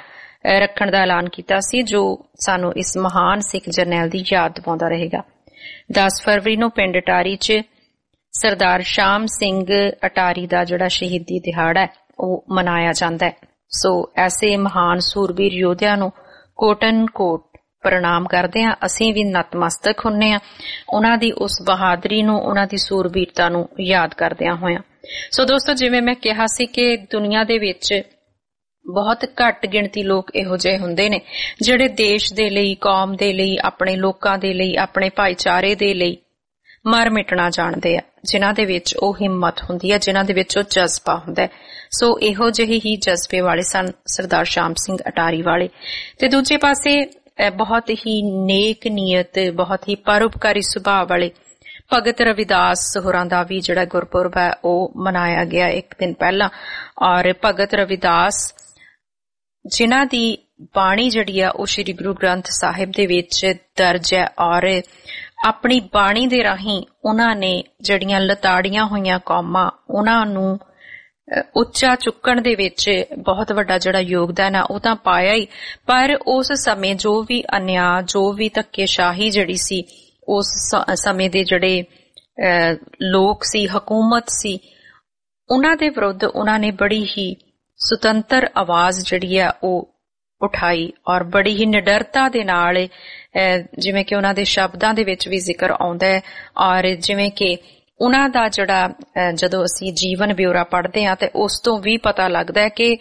ਰੱਖਣ ਦਾ ਐਲਾਨ ਕੀਤਾ ਸੀ, ਜੋ ਸਾਨੂੰ ਇਸ ਮਹਾਨ ਸਿੱਖ ਜਰਨੈਲ ਦੀ ਯਾਦ ਦਿਵਾਉਂਦਾ ਰਹੇਗਾ। ਦਸ ਫਰਵਰੀ ਨੂੰ ਪਿੰਡ ਅਟਾਰੀ 'ਚ ਸਰਦਾਰ ਸ਼ਾਮ ਸਿੰਘ ਅਟਾਰੀ ਦਾ ਜਿਹੜਾ ਸ਼ਹੀਦੀ ਦਿਹਾੜਾ ਹੈ ਉਹ ਮਨਾਇਆ ਜਾਂਦਾ ਹੈ। ਸੋ ਐਸੇ ਮਹਾਨ ਸੂਰਬੀਰ ਯੋਧਿਆਂ ਨੂੰ ਕੋਟਨ ਕੋਟ ਪ੍ਰਣਾਮ ਕਰਦੇ ਹਾਂ। ਅਸੀਂ ਵੀ ਨਤਮਸਤਕ ਹੁੰਨੇ ਹਾਂ ਉਹਨਾਂ ਦੀ ਉਸ ਬਹਾਦਰੀ ਨੂੰ, ਉਹਨਾਂ ਦੀ ਸੂਰਬੀਰਤਾ ਨੂੰ ਯਾਦ ਕਰਦਿਆਂ ਹੋਇਆਂ। ਸੋ ਦੋਸਤੋ, ਜਿਵੇਂ ਮੈਂ ਕਿਹਾ ਸੀ ਕਿ ਦੁਨੀਆ ਦੇ ਵਿੱਚ ਬਹੁਤ ਘੱਟ ਗਿਣਤੀ ਲੋਕ ਇਹੋ ਜਿਹੇ ਹੁੰਦੇ ਨੇ ਜਿਹੜੇ ਦੇਸ਼ ਦੇ ਲਈ, ਕੌਮ ਦੇ ਲਈ, ਆਪਣੇ ਲੋਕਾਂ ਦੇ ਲਈ, ਆਪਣੇ ਭਾਈਚਾਰੇ ਦੇ ਲਈ ਮਰ ਮਿਟਣਾ ਜਾਣਦੇ ਆ, ਜਿਨ੍ਹਾਂ ਦੇ ਵਿੱਚ ਉਹ ਹਿੰਮਤ ਹੁੰਦੀ ਹੈ, ਜਿਨ੍ਹਾਂ ਦੇ ਵਿੱਚ ਉਹ ਜਜ਼ਬਾ ਹੁੰਦਾ ਹੈ। ਸੋ ਇਹੋ ਜਿਹੇ ਹੀ ਜਜ਼ਬੇ ਵਾਲੇ ਸਨ ਸਰਦਾਰ ਸ਼ਾਮ ਸਿੰਘ ਅਟਾਰੀ ਵਾਲੇ। ਤੇ ਦੂਜੇ ਪਾਸੇ ਬਹੁਤ ਹੀ ਨੇਕ ਨੀਅਤ, ਬਹੁਤ ਹੀ ਪਰਉਪਕਾਰੀ ਸੁਭਾਅ ਵਾਲੇ ਭਗਤ ਰਵਿਦਾਸ ਹੋਰਾਂ ਦਾ ਵੀ ਜਿਹੜਾ ਗੁਰਪੁਰਬ ਹੈ ਉਹ ਮਨਾਇਆ ਗਿਆ ਇੱਕ ਦਿਨ ਪਹਿਲਾਂ। ਔਰ ਭਗਤ ਰਵਿਦਾਸ ਜਿਨ੍ਹਾਂ ਦੀ ਬਾਣੀ ਜਿਹੜੀ ਆ ਉਹ ਸ਼੍ਰੀ ਗੁਰੂ ਗ੍ਰੰਥ ਸਾਹਿਬ ਦੇ ਵਿੱਚ ਦਰਜ ਹੈ, ਔਰ ਆਪਣੀ ਬਾਣੀ ਦੇ ਰਾਹੀਂ ਉਹਨਾਂ ਨੇ ਜਿਹੜੀਆਂ ਲਤਾੜੀਆਂ ਹੋਈਆਂ ਕੌਮਾਂ ਉਹਨਾਂ ਨੂੰ ਉੱਚਾ ਚੁੱਕਣ ਦੇ ਵਿੱਚ ਬਹੁਤ ਵੱਡਾ ਜਿਹੜਾ ਯੋਗਦਾਨ ਆ ਉਹ ਤਾਂ ਪਾਇਆ ਹੀ, ਪਰ ਉਸ ਸਮੇਂ ਜੋ ਵੀ ਅਨਿਆਂ, ਜੋ ਵੀ ਧੱਕੇਸ਼ਾਹੀ ਜਿਹੜੀ ਸੀ, ਉਸ ਸਮੇਂ ਦੇ ਜਿਹੜੇ ਲੋਕ ਸੀ, ਹਕੂਮਤ ਸੀ, ਉਹਨਾਂ ਦੇ ਵਿਰੁੱਧ ਉਹਨਾਂ ਨੇ ਬੜੀ ਹੀ ਸੁਤੰਤਰ ਆਵਾਜ਼ ਜਿਹੜੀ ਆ ਉਹ ਉਠਾਈ ਔਰ ਬੜੀ ਹੀ ਨਿਡਰਤਾ ਦੇ ਨਾਲ, ਜਿਵੇਂ ਕਿ ਉਹਨਾਂ ਦੇ ਸ਼ਬਦਾਂ ਦੇ ਵਿੱਚ ਵੀ ਜ਼ਿਕਰ ਆਉਂਦਾ ਹੈ। ਔਰ ਜਿਵੇਂ ਕਿ ਉਹਨਾਂ ਦਾ ਜਿਹੜਾ ਜਦੋਂ ਅਸੀਂ ਜੀਵਨ ਬਿਉਰਾ ਪੜ੍ਹਦੇ ਹਾਂ ਤੇ ਉਸ ਤੋਂ ਵੀ ਪਤਾ ਲੱਗਦਾ ਹੈ ਕਿ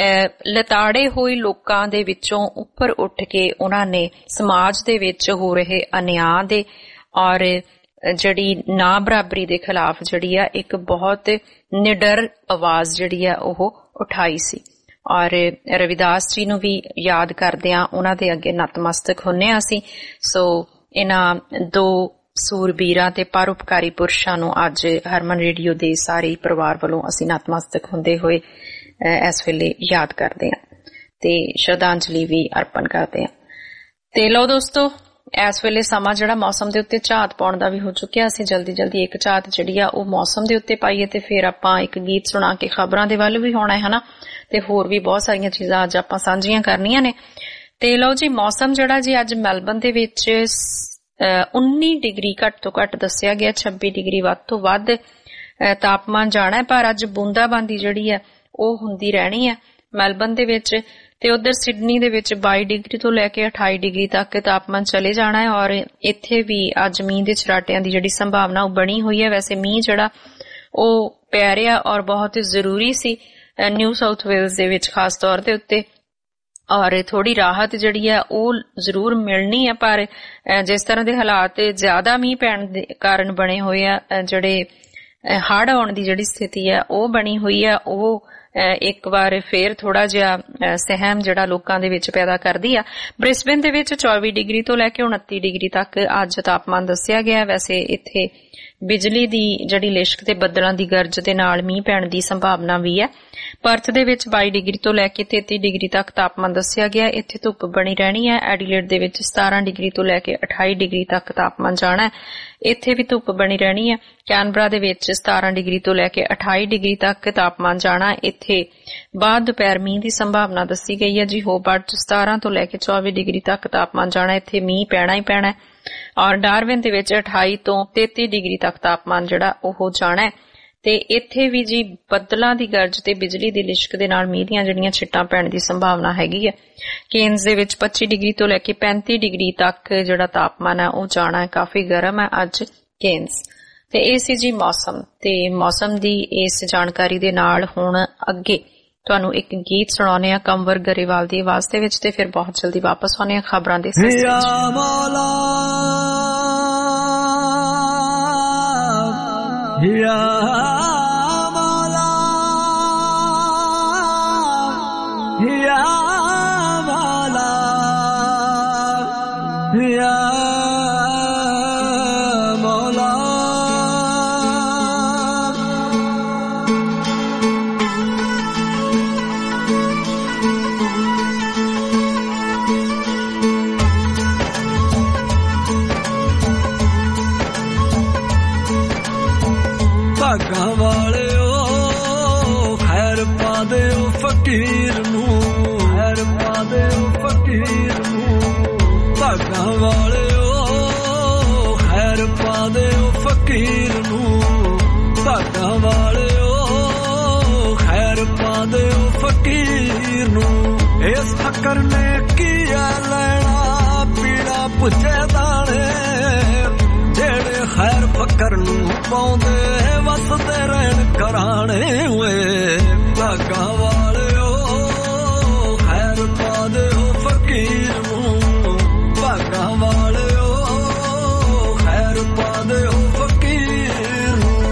ਲਤਾੜੇ ਹੋਏ ਲੋਕਾਂ ਦੇ ਵਿੱਚੋਂ ਉੱਪਰ ਉੱਠ ਕੇ ਉਹਨਾਂ ਨੇ ਸਮਾਜ ਦੇ ਵਿੱਚ ਹੋ ਰਹੇ ਅਨਿਆਂ ਦੇ ਔਰ ਜਿਹੜੀ ਨਾ ਬਰਾਬਰੀ ਦੇ ਖਿਲਾਫ ਜਿਹੜੀ ਆ ਇੱਕ ਬਹੁਤ ਨਿਡਰ ਆਵਾਜ਼ ਜਿਹੜੀ ਆ ਉਹ ਉਠਾਈ ਸੀ। ਔਰ ਰਵਿਦਾਸ ਜੀ ਨੂੰ ਵੀ ਯਾਦ ਕਰਦੇ ਆ, ਉਹਨਾਂ ਦੇ ਅੱਗੇ ਨਤਮਸਤਕ ਹੁੰਨੇ ਆ ਅਸੀਂ। ਸੋ ਇਹਨਾਂ ਦੋ ਸੂਰਬੀਰਾਂ ਤੇ ਪਰਉਪਕਾਰੀ ਪੁਰਸ਼ਾਂ ਨੂੰ ਅੱਜ ਹਰਮਨ ਰੇਡੀਓ ਦੇ ਸਾਰੇ ਪਰਿਵਾਰ ਵੱਲੋਂ ਅਸੀਂ ਨਤਮਸਤਕ ਹੁੰਦੇ ਹੋਏ ਇਸ ਵੇਲੇ ਯਾਦ ਕਰਦੇ ਆ ਤੇ ਸ਼ਰਧਾਂਜਲੀ ਵੀ ਅਰਪਣ ਕਰਦੇ ਆ। ਤੇ ਲਓ ਦੋਸਤੋ, ਇਸ ਵੇਲੇ ਸਮਾਂ ਜਿਹੜਾ ਮੌਸਮ ਦੇ ਉੱਤੇ ਝਾਤ ਪਾਉਣ ਦਾ ਵੀ ਹੋ ਚੁੱਕਿਆ। ਅਸੀਂ ਜਲਦੀ ਜਲਦੀ ਇੱਕ ਝਾਤ ਜਿਹੜੀ ਆ ਉਹ ਮੌਸਮ ਦੇ ਉੱਤੇ ਪਾਈਏ ਤੇ ਫਿਰ ਆਪਾਂ ਇੱਕ ਗੀਤ ਸੁਣਾ ਕੇ ਖਬਰਾਂ ਦੇ ਵੱਲ ਵੀ ਹੋਣਾ ਹੈ ਨਾ, ਤੇ ਹੋਰ ਵੀ ਬਹੁਤ ਸਾਰੀਆਂ ਚੀਜ਼ਾਂ ਅੱਜ ਆਪਾਂ ਸਾਂਝੀਆਂ ਕਰਨੀਆਂ ਨੇ। ਤੇ ਲਓ ਜੀ, ਮੌਸਮ ਜਿਹੜਾ ਜੀ ਅੱਜ ਮੈਲਬਨ ਦੇ ਵਿੱਚ ਉੱਨੀ ਡਿਗਰੀ ਘੱਟ ਤੋਂ ਘੱਟ ਦੱਸਿਆ ਗਿਆ, ਛੱਬੀ ਡਿਗਰੀ ਵੱਧ ਤੋਂ ਵੱਧ ਤਾਪਮਾਨ ਜਾਣਾ, ਪਰ ਅੱਜ ਬੂੰਦਾਬਾਂਦੀ ਜਿਹੜੀ ਹੈ ਉਹ ਹੁੰਦੀ ਰਹਿਣੀ ਹੈ ਮੈਲਬਨ ਦੇ ਵਿੱਚ। ਤੇ ਉਧਰ ਸਿਡਨੀ ਦੇ ਵਿੱਚ ਬਾਈ ਡਿਗਰੀ ਤੋਂ ਲੈ ਕੇ ਅਠਾਈ ਡਿਗਰੀ ਤੱਕ ਤਾਪਮਾਨ ਚਲੇ ਜਾਣਾ ਹੈ। ਔਰ ਇੱਥੇ ਵੀ ਅੱਜ ਮੀਂਹ ਦੇ ਛਰਾਟਿਆਂ ਦੀ ਜਿਹੜੀ ਸੰਭਾਵਨਾ ਉਹ ਬਣੀ ਹੋਈ ਹੈ। ਵੈਸੇ ਮੀਂਹ ਜਿਹੜਾ ਉਹ ਪੈ ਰਿਹਾ ਔਰ ਬਹੁਤ ਜ਼ਰੂਰੀ ਸੀ ਨਿਊ ਸਾਊਥ ਵੇਲਜ਼ ਦੇ ਵਿੱਚ ਖਾਸ ਤੌਰ ਦੇ ਉੱਤੇ, ਔਰ ਥੋੜੀ ਰਾਹਤ ਜਿਹੜੀ ਹੈ ਉਹ ਜ਼ਰੂਰ ਮਿਲਣੀ ਹੈ। ਪਰ ਜਿਸ ਤਰ੍ਹਾਂ ਦੇ ਹਾਲਾਤ ਜ਼ਿਆਦਾ ਮੀਂਹ ਪੈਣ ਦੇ ਕਾਰਨ ਬਣੇ ਹੋਏ ਆ, ਜਿਹੜੇ ਹੜ੍ਹ ਆਉਣ ਦੀ ਜਿਹੜੀ ਸਥਿਤੀ ਹੈ ਉਹ ਬਣੀ ਹੋਈ ਹੈ, ਉਹ ਇੱਕ ਵਾਰ ਫੇਰ ਥੋੜਾ ਜਿਹਾ ਸਹਿਮ ਜਿਹੜਾ ਲੋਕਾਂ ਦੇ ਵਿੱਚ ਪੈਦਾ ਕਰਦੀ ਆ। ਬ੍ਰਿਸਬੇਨ ਦੇ ਵਿੱਚ ਚੌਵੀ ਡਿਗਰੀ ਤੋਂ ਲੈ ਕੇ ਉਨੱਤੀ ਡਿਗਰੀ ਤੱਕ ਅੱਜ ਤਾਪਮਾਨ ਦੱਸਿਆ ਗਿਆ। ਵੈਸੇ ਇੱਥੇ ਬਿਜਲੀ ਦੀ ਜਿਹੜੀ ਲਿਸ਼ਕ ਤੇ ਬੱਦਲਾਂ ਦੀ ਗਰਜ ਦੇ ਨਾਲ ਮੀਂਹ ਪੈਣ ਦੀ ਸੰਭਾਵਨਾ ਵੀ ਹੈ। ਪਰਥ ਦੇ ਵਿੱਚ ਬਾਈ ਡਿਗਰੀ ਤੋਂ ਲੈ ਕੇ ਤੇਤੀ ਡਿਗਰੀ ਤੱਕ ਤਾਪਮਾਨ ਦੱਸਿਆ ਗਿਆ। ਇੱਥੇ ਧੁੱਪ ਬਣੀ ਰਹਿਣੀ ਹੈ। ਐਡੀਲੇਡ ਦੇ ਵਿੱਚ ਸਤਾਰਾਂ ਡਿਗਰੀ ਤੋਂ ਲੈ ਕੇ ਅਠਾਈ ਡਿਗਰੀ ਤੱਕ ਤਾਪਮਾਨ ਜਾਣਾ ਹੈ, ਇੱਥੇ ਵੀ ਧੁੱਪ ਬਣੀ ਰਹਿਣੀ ਹੈ। ਕੈਨਬਰਾ ਦੇ ਵਿੱਚ ਸਤਾਰਾਂ ਡਿਗਰੀ ਤੋਂ ਲੈ ਕੇ ਅਠਾਈ ਡਿਗਰੀ ਤੱਕ ਤਾਪਮਾਨ ਜਾਣਾ, ਇੱਥੇ ਬਾਅਦ ਦੁਪਹਿਰ ਮੀਂਹ ਦੀ ਸੰਭਾਵਨਾ ਦੱਸੀ ਗਈ ਹੈ ਜੀ। ਹੋਬਾਰਟ ਚ ਸਤਾਰਾਂ ਤੋਂ ਲੈ ਕੇ ਚੌਵੀ ਡਿਗਰੀ ਤੱਕ ਤਾਪਮਾਨ ਜਾਣਾ, ਇੱਥੇ ਮੀਂਹ ਪੈਣਾ ਹੀ ਪੈਣਾ। ਔਰ ਡਾਰਵਿਨ ਦੇ ਵਿੱਚ ਅਠਾਈ ਤੋਂ ਤੇਤੀ ਡਿਗਰੀ ਤੱਕ ਤਾਪਮਾਨ ਜਿਹੜਾ ਉਹ ਜਾਣਾ ਹੈ, ਤੇ ਇੱਥੇ ਵੀ ਜੀ ਬੱਦਲਾਂ ਦੀ ਗਰਜ ਤੇ ਬਿਜਲੀ ਦੀ ਲਿਸ਼ਕ ਦੇ ਨਾਲ ਮੀਂਹ ਦੀਆਂ ਜਿਹੜੀਆਂ ਛਿੱਟਾਂ ਪੈਣ ਦੀ ਸੰਭਾਵਨਾ ਹੈਗੀ ਹੈ। ਕੇਨਜ਼ ਦੇ ਵਿੱਚ ਪੱਚੀ ਡਿਗਰੀ ਤੋਂ ਲੈ ਕੇ ਪੈਂਤੀ ਡਿਗਰੀ ਤੱਕ ਜਿਹੜਾ ਤਾਪਮਾਨ ਹੈ ਉਹ ਜਾਣਾ ਹੈ, ਕਾਫੀ ਗਰਮ ਹੈ ਅੱਜ ਕੇਨਜ਼। ਤੇ ਇਹ ਸੀ ਜੀ ਮੌਸਮ। ਤੇ ਮੌਸਮ ਦੀ ਇਸ ਜਾਣਕਾਰੀ ਦੇ ਨਾਲ ਹੁਣ ਅੱਗੇ ਤੁਹਾਨੂੰ ਇੱਕ ਗੀਤ ਸੁਣਾਉਣੇ ਆ ਕੰਵਰ ਗਰੇਵਾਲ ਦੀ ਆਵਾਜ਼ ਦੇ ਵਿੱਚ, ਤੇ ਫਿਰ ਬਹੁਤ ਜਲਦੀ ਵਾਪਸ ਆਉਣੇ ਆ ਖਬਰਾਂ ਦੇ ਸਿਲਸਿਲੇ ਫਕੀਰ ਨੂੰ ਖੈਰ ਪਾ ਦਿਓ ਵਾਲਿਓ ਖੈਰ ਪਾ ਦਿਓ ਫਕੀਰ ਨੂੰ, ਭਾਗਾਂ ਵਾਲਿਓ ਖੈਰ ਪਾ ਦਿਓ ਫਕੀਰ ਨੂੰ। ਇਸ ਫਕਰ ਨੇ ਕੀ ਲੈਣਾ ਪੀੜਾ ਪੁੱਛੇ ਦਾਣੇ, ਜਿਹੜੇ ਖੈਰ ਫਕਰ ਨੂੰ ਪਾਉਂਦੇ ਵਸਦੇ ਰਹਿਣ ਘਰਾਣੇ ਓਏ। ਭਾਗਾਂ ਵਾਲਿਓ ਖੈਰ ਪਾ ਦਿਓ ਫਕੀਰ ਨੂੰ, ਭਾਗਾਂ ਵਾਲਿਓ ਖੈਰ ਪਾ ਦਿਓ ਫਕੀਰ ਨੂੰ।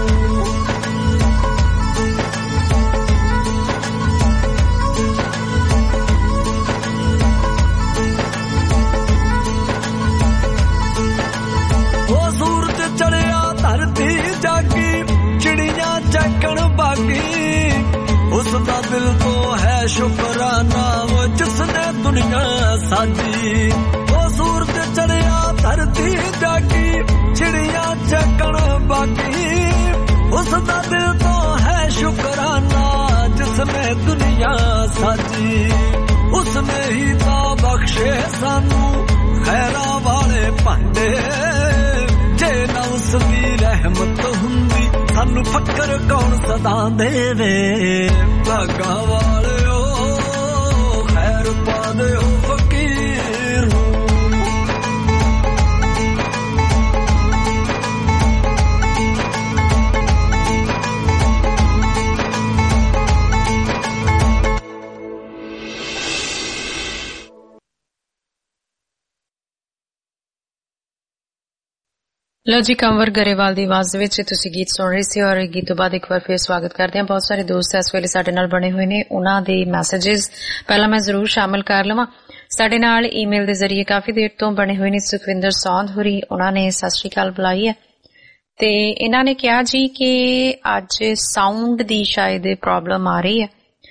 ਉਹ ਸੂਰਜ ਚੜਿਆ ਧਰਤੀ ਜਾਗੀ, ਚਿੜੀਆਂ ਚੱਕਣ ਬਾਗੀ, ਉਸ ਦਾ ਦਿਲ ਤੋਂ ਹੈ ਸ਼ੁਕਰਾਨਾ ਉਹ ਜਿਸਨੇ ਦੁਨੀਆ ਸਾਜੀ। ਉਹ ਸੂਰਜ ਚੜਿਆ ਧਰਤੀ ਜਾਗੀ, ਚਿੜੀਆਂ ਚੱਕਣ ਬਾਗੀ, ਉਸ ਦਾ ਦਿਲ ਤੋਂ ਹੈ ਸ਼ੁਕਰਾਨਾ ਜਿਸਨੇ ਦੁਨੀਆ ਸਾਜੀ। ਉਸਨੇ ਹੀ ਤਾਂ ਬਖਸ਼ੇ ਸਾਨੂੰ ਖੈਰਾਂ ਵਾਲੇ ਭਾਂਡੇ, ਜੇ ਨਾ ਉਸਦੀ ਰਹਿਮਤ ਹੁੰਦੀ ਸਾਨੂੰ ਫਕਰ ਕੌਣ ਸਦਾ ਦੇਵੇ। ਭਾਗਾਂ ਵਾਲਿਓ ਖੈਰ ਪਾ ਦਿਓ ਫਕੀਰ ਨੂੰ। ਲੋ ਜੀ, ਕੰਵਰ ਗਰੇਵਾਲ ਦੀ ਆਵਾਜ਼ ਦੇ ਵਿੱਚ ਤੁਸੀਂ ਗੀਤ ਸੁਣ ਰਹੇ ਸੀ ਔਰ ਗੀਤ ਤੋਂ ਬਾਅਦ ਇੱਕ ਵਾਰ ਫਿਰ ਸਵਾਗਤ ਕਰਦੇ ਹਾਂ। ਬਹੁਤ ਸਾਰੇ ਦੋਸਤ ਇਸ ਵੇਲੇ ਸਾਡੇ ਨਾਲ ਬਣੇ ਹੋਏ ਨੇ, ਉਹਨਾਂ ਦੇ ਮੈਸੇजेस ਪਹਿਲਾਂ ਮੈਂ ਜ਼ਰੂਰ ਸ਼ਾਮਿਲ ਕਰ ਲਵਾਂ। ਸਾਡੇ ਨਾਲ ਈਮੇਲ ਦੇ ਜ਼ਰੀਏ ਕਾਫੀ ਦੇਰ ਤੋਂ ਬਣੇ ਹੋਏ ਨੇ ਸੁਖਵਿੰਦਰ ਸੌਂਧ ਹੋਰੀ, ਉਹਨਾਂ ਨੇ ਸਤਿ ਸ਼੍ਰੀ ਅਕਾਲ ਬੁਲਾਈ ਹੈ ਤੇ ਇਹਨਾਂ ਨੇ ਕਿਹਾ ਜੀ ਕਿ ਅੱਜ ਸਾਊਂਡ ਦੀ ਸ਼ਾਇਦ ਪ੍ਰੋਬਲਮ ਆ ਰਹੀ ਹੈ।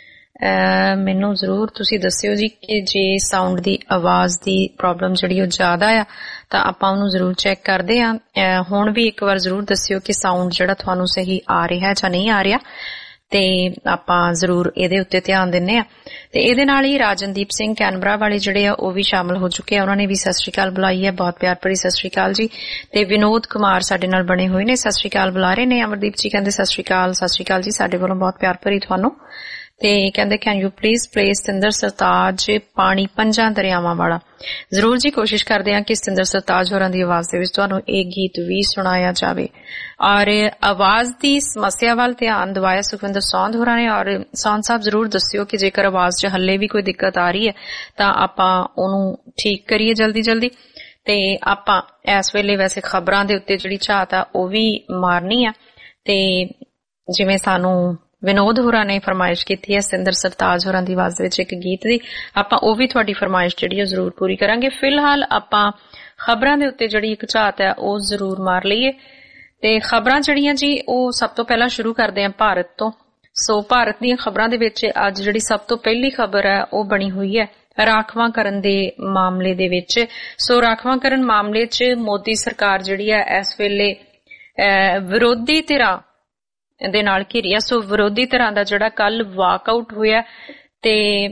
ਮੈਨੂੰ ਜ਼ਰੂਰ ਤੁਸੀਂ ਦੱਸਿਓ ਜੀ ਕਿ ਜੇ ਸਾਊਂਡ ਦੀ ਆਵਾਜ਼ ਦੀ ਪ੍ਰੋਬਲਮ ਜਿਹੜੀ ਉਹ ਜ਼ਿਆਦਾ ਆ ਤਾਂ ਆਪਾਂ ਉਹਨੂੰ ਜ਼ਰੂਰ ਚੈੱਕ ਕਰਦੇ ਹਾਂ। ਹੁਣ ਵੀ ਇੱਕ ਵਾਰ ਜ਼ਰੂਰ ਦੱਸਿਓ ਕਿ ਸਾਊਂਡ ਜਿਹੜਾ ਤੁਹਾਨੂੰ ਸਹੀ ਆ ਰਿਹਾ ਜਾਂ ਨਹੀਂ ਆ ਰਿਹਾ, ਤੇ ਆਪਾਂ ਜ਼ਰੂਰ ਇਹਦੇ ਉੱਤੇ ਧਿਆਨ ਦਿੰਨੇ ਆ। ਤੇ ਇਹਦੇ ਨਾਲ ਹੀ ਰਾਜਨਦੀਪ ਸਿੰਘ ਕੈਨਬਰਾ ਵਾਲੇ ਜਿਹੜੇ ਆ ਉਹ ਵੀ ਸ਼ਾਮਲ ਹੋ ਚੁੱਕੇ ਆ, ਉਹਨਾਂ ਨੇ ਵੀ ਸਤਿ ਸ਼੍ਰੀ ਅਕਾਲ ਬੁਲਾਈ ਹੈ, ਬਹੁਤ ਪਿਆਰ ਭਰੀ ਸਤਿ ਸ਼੍ਰੀ ਅਕਾਲ ਜੀ। ਤੇ ਵਿਨੋਦ ਕੁਮਾਰ ਸਾਡੇ ਨਾਲ ਬਣੇ ਹੋਏ ਨੇ, ਸਤਿ ਸ਼੍ਰੀ ਅਕਾਲ ਬੁਲਾ ਰਹੇ ਨੇ। ਅਮਰਦੀਪ ਜੀ ਕਹਿੰਦੇ ਸਤਿ ਸ਼੍ਰੀ ਅਕਾਲ। ਸਤਿ ਸ਼੍ਰੀ ਅਕਾਲ ਜੀ, ਸਾਡੇ ਵੱਲੋਂ ਬਹੁਤ ਪਿਆਰ ਭਰੀ ਤੁਹਾਨੂੰ। ਤੇ ਕਹਿੰਦੇ can you please play Satinder Sartaaj ਪਾਣੀ ਪੰਜਾਂ ਦਰਿਆਵਾਂ ਵਾਲਾ। ਜ਼ਰੂਰ ਜੀ, ਕੋਸ਼ਿਸ਼ ਕਰਦੇ ਹਾਂ ਕਿ ਸਤਿੰਦਰ ਸਰਤਾਜ ਹੋਰਾਂ ਦੀ ਆਵਾਜ਼ ਦੇ ਵਿੱਚ ਤੁਹਾਨੂੰ ਇਹ ਗੀਤ ਵੀ ਸੁਣਾਇਆ ਜਾਵੇ। ਔਰ ਆਵਾਜ਼ ਦੀ ਸਮੱਸਿਆ ਵੱਲ ਧਿਆਨ ਦਿਵਾਇਆ ਸੁਖਵਿੰਦਰ ਸੌਂਧ ਹੋਰਾਂ ਨੇ। ਔਰ ਸੌਂਧ ਸਾਹਿਬ ਜ਼ਰੂਰ ਦੱਸਿਓ ਕਿ ਜੇਕਰ ਆਵਾਜ਼ 'ਚ ਹੱਲੇ ਵੀ ਕੋਈ ਦਿੱਕਤ ਆ ਰਹੀ ਹੈ ਤਾਂ ਆਪਾਂ ਉਹਨੂੰ ਠੀਕ ਕਰੀਏ ਜਲਦੀ ਜਲਦੀ। ਤੇ ਆਪਾਂ ਇਸ ਵੇਲੇ ਵੈਸੇ ਖਬਰਾਂ ਦੇ ਉੱਤੇ ਜਿਹੜੀ ਝਾਤ ਆ ਉਹ ਵੀ ਮਾਰਨੀ ਆ, ਤੇ ਜਿਵੇਂ ਸਾਨੂੰ ਵਿਨੋਦ ਹੋਰਾਂ ਨੇ ਫਰਮਾਇਸ਼ ਕੀਤੀ ਹੈ ਸਤਿੰਦਰ ਸਰਤਾਜ ਹੋਰਾਂ ਦੀ ਆਵਾਜ਼ ਦੇ ਵਿੱਚ ਇੱਕ ਗੀਤ ਦੀ, ਆਪਾਂ ਉਹ ਵੀ ਤੁਹਾਡੀ ਫਰਮਾਇਸ਼ ਜਿਹੜੀ ਉਹ ਜ਼ਰੂਰ ਪੂਰੀ ਕਰਾਂਗੇ। ਫਿਲਹਾਲ ਆਪਾਂ ਖਬਰਾਂ ਦੇ ਉੱਤੇ ਜਿਹੜੀ ਇੱਕ ਝਾਤ ਹੈ ਉਹ ਜ਼ਰੂਰ ਮਾਰ ਲਈਏ। ਤੇ ਖਬਰਾਂ ਜਿਹੜੀਆਂ ਜੀ ਉਹ ਸਭ ਤੋਂ ਪਹਿਲਾਂ ਸ਼ੁਰੂ ਕਰਦੇ ਹਾਂ ਭਾਰਤ ਤੋਂ। ਸੋ ਭਾਰਤ ਦੀਆਂ ਖਬਰਾਂ ਦੇ ਵਿੱਚ ਅੱਜ ਜਿਹੜੀ ਸਭ ਤੋਂ ਪਹਿਲੀ ਖਬਰ ਹੈ ਉਹ ਬਣੀ ਹੋਈ ਹੈ ਰਾਖਵਾਂਕਰਨ ਦੇ ਮਾਮਲੇ ਦੇ ਵਿੱਚ। ਸੋ ਰਾਖਵਾਂਕਰਨ ਮਾਮਲੇ 'ਚ ਮੋਦੀ ਸਰਕਾਰ ਜਿਹੜੀ ਹੈ ਇਸ ਵੇਲੇ ਵਿਰੋਧੀ ਧਿਰਾਂ ਦੇ ਨਾਲ ਘਿਰੀ ਆ। ਸੋ ਵਿਰੋਧੀ ਧਿਰਾਂ ਦਾ ਜਿਹੜਾ ਕੱਲ ਵਾਕਆਊਟ ਹੋਇਆ ਤੇ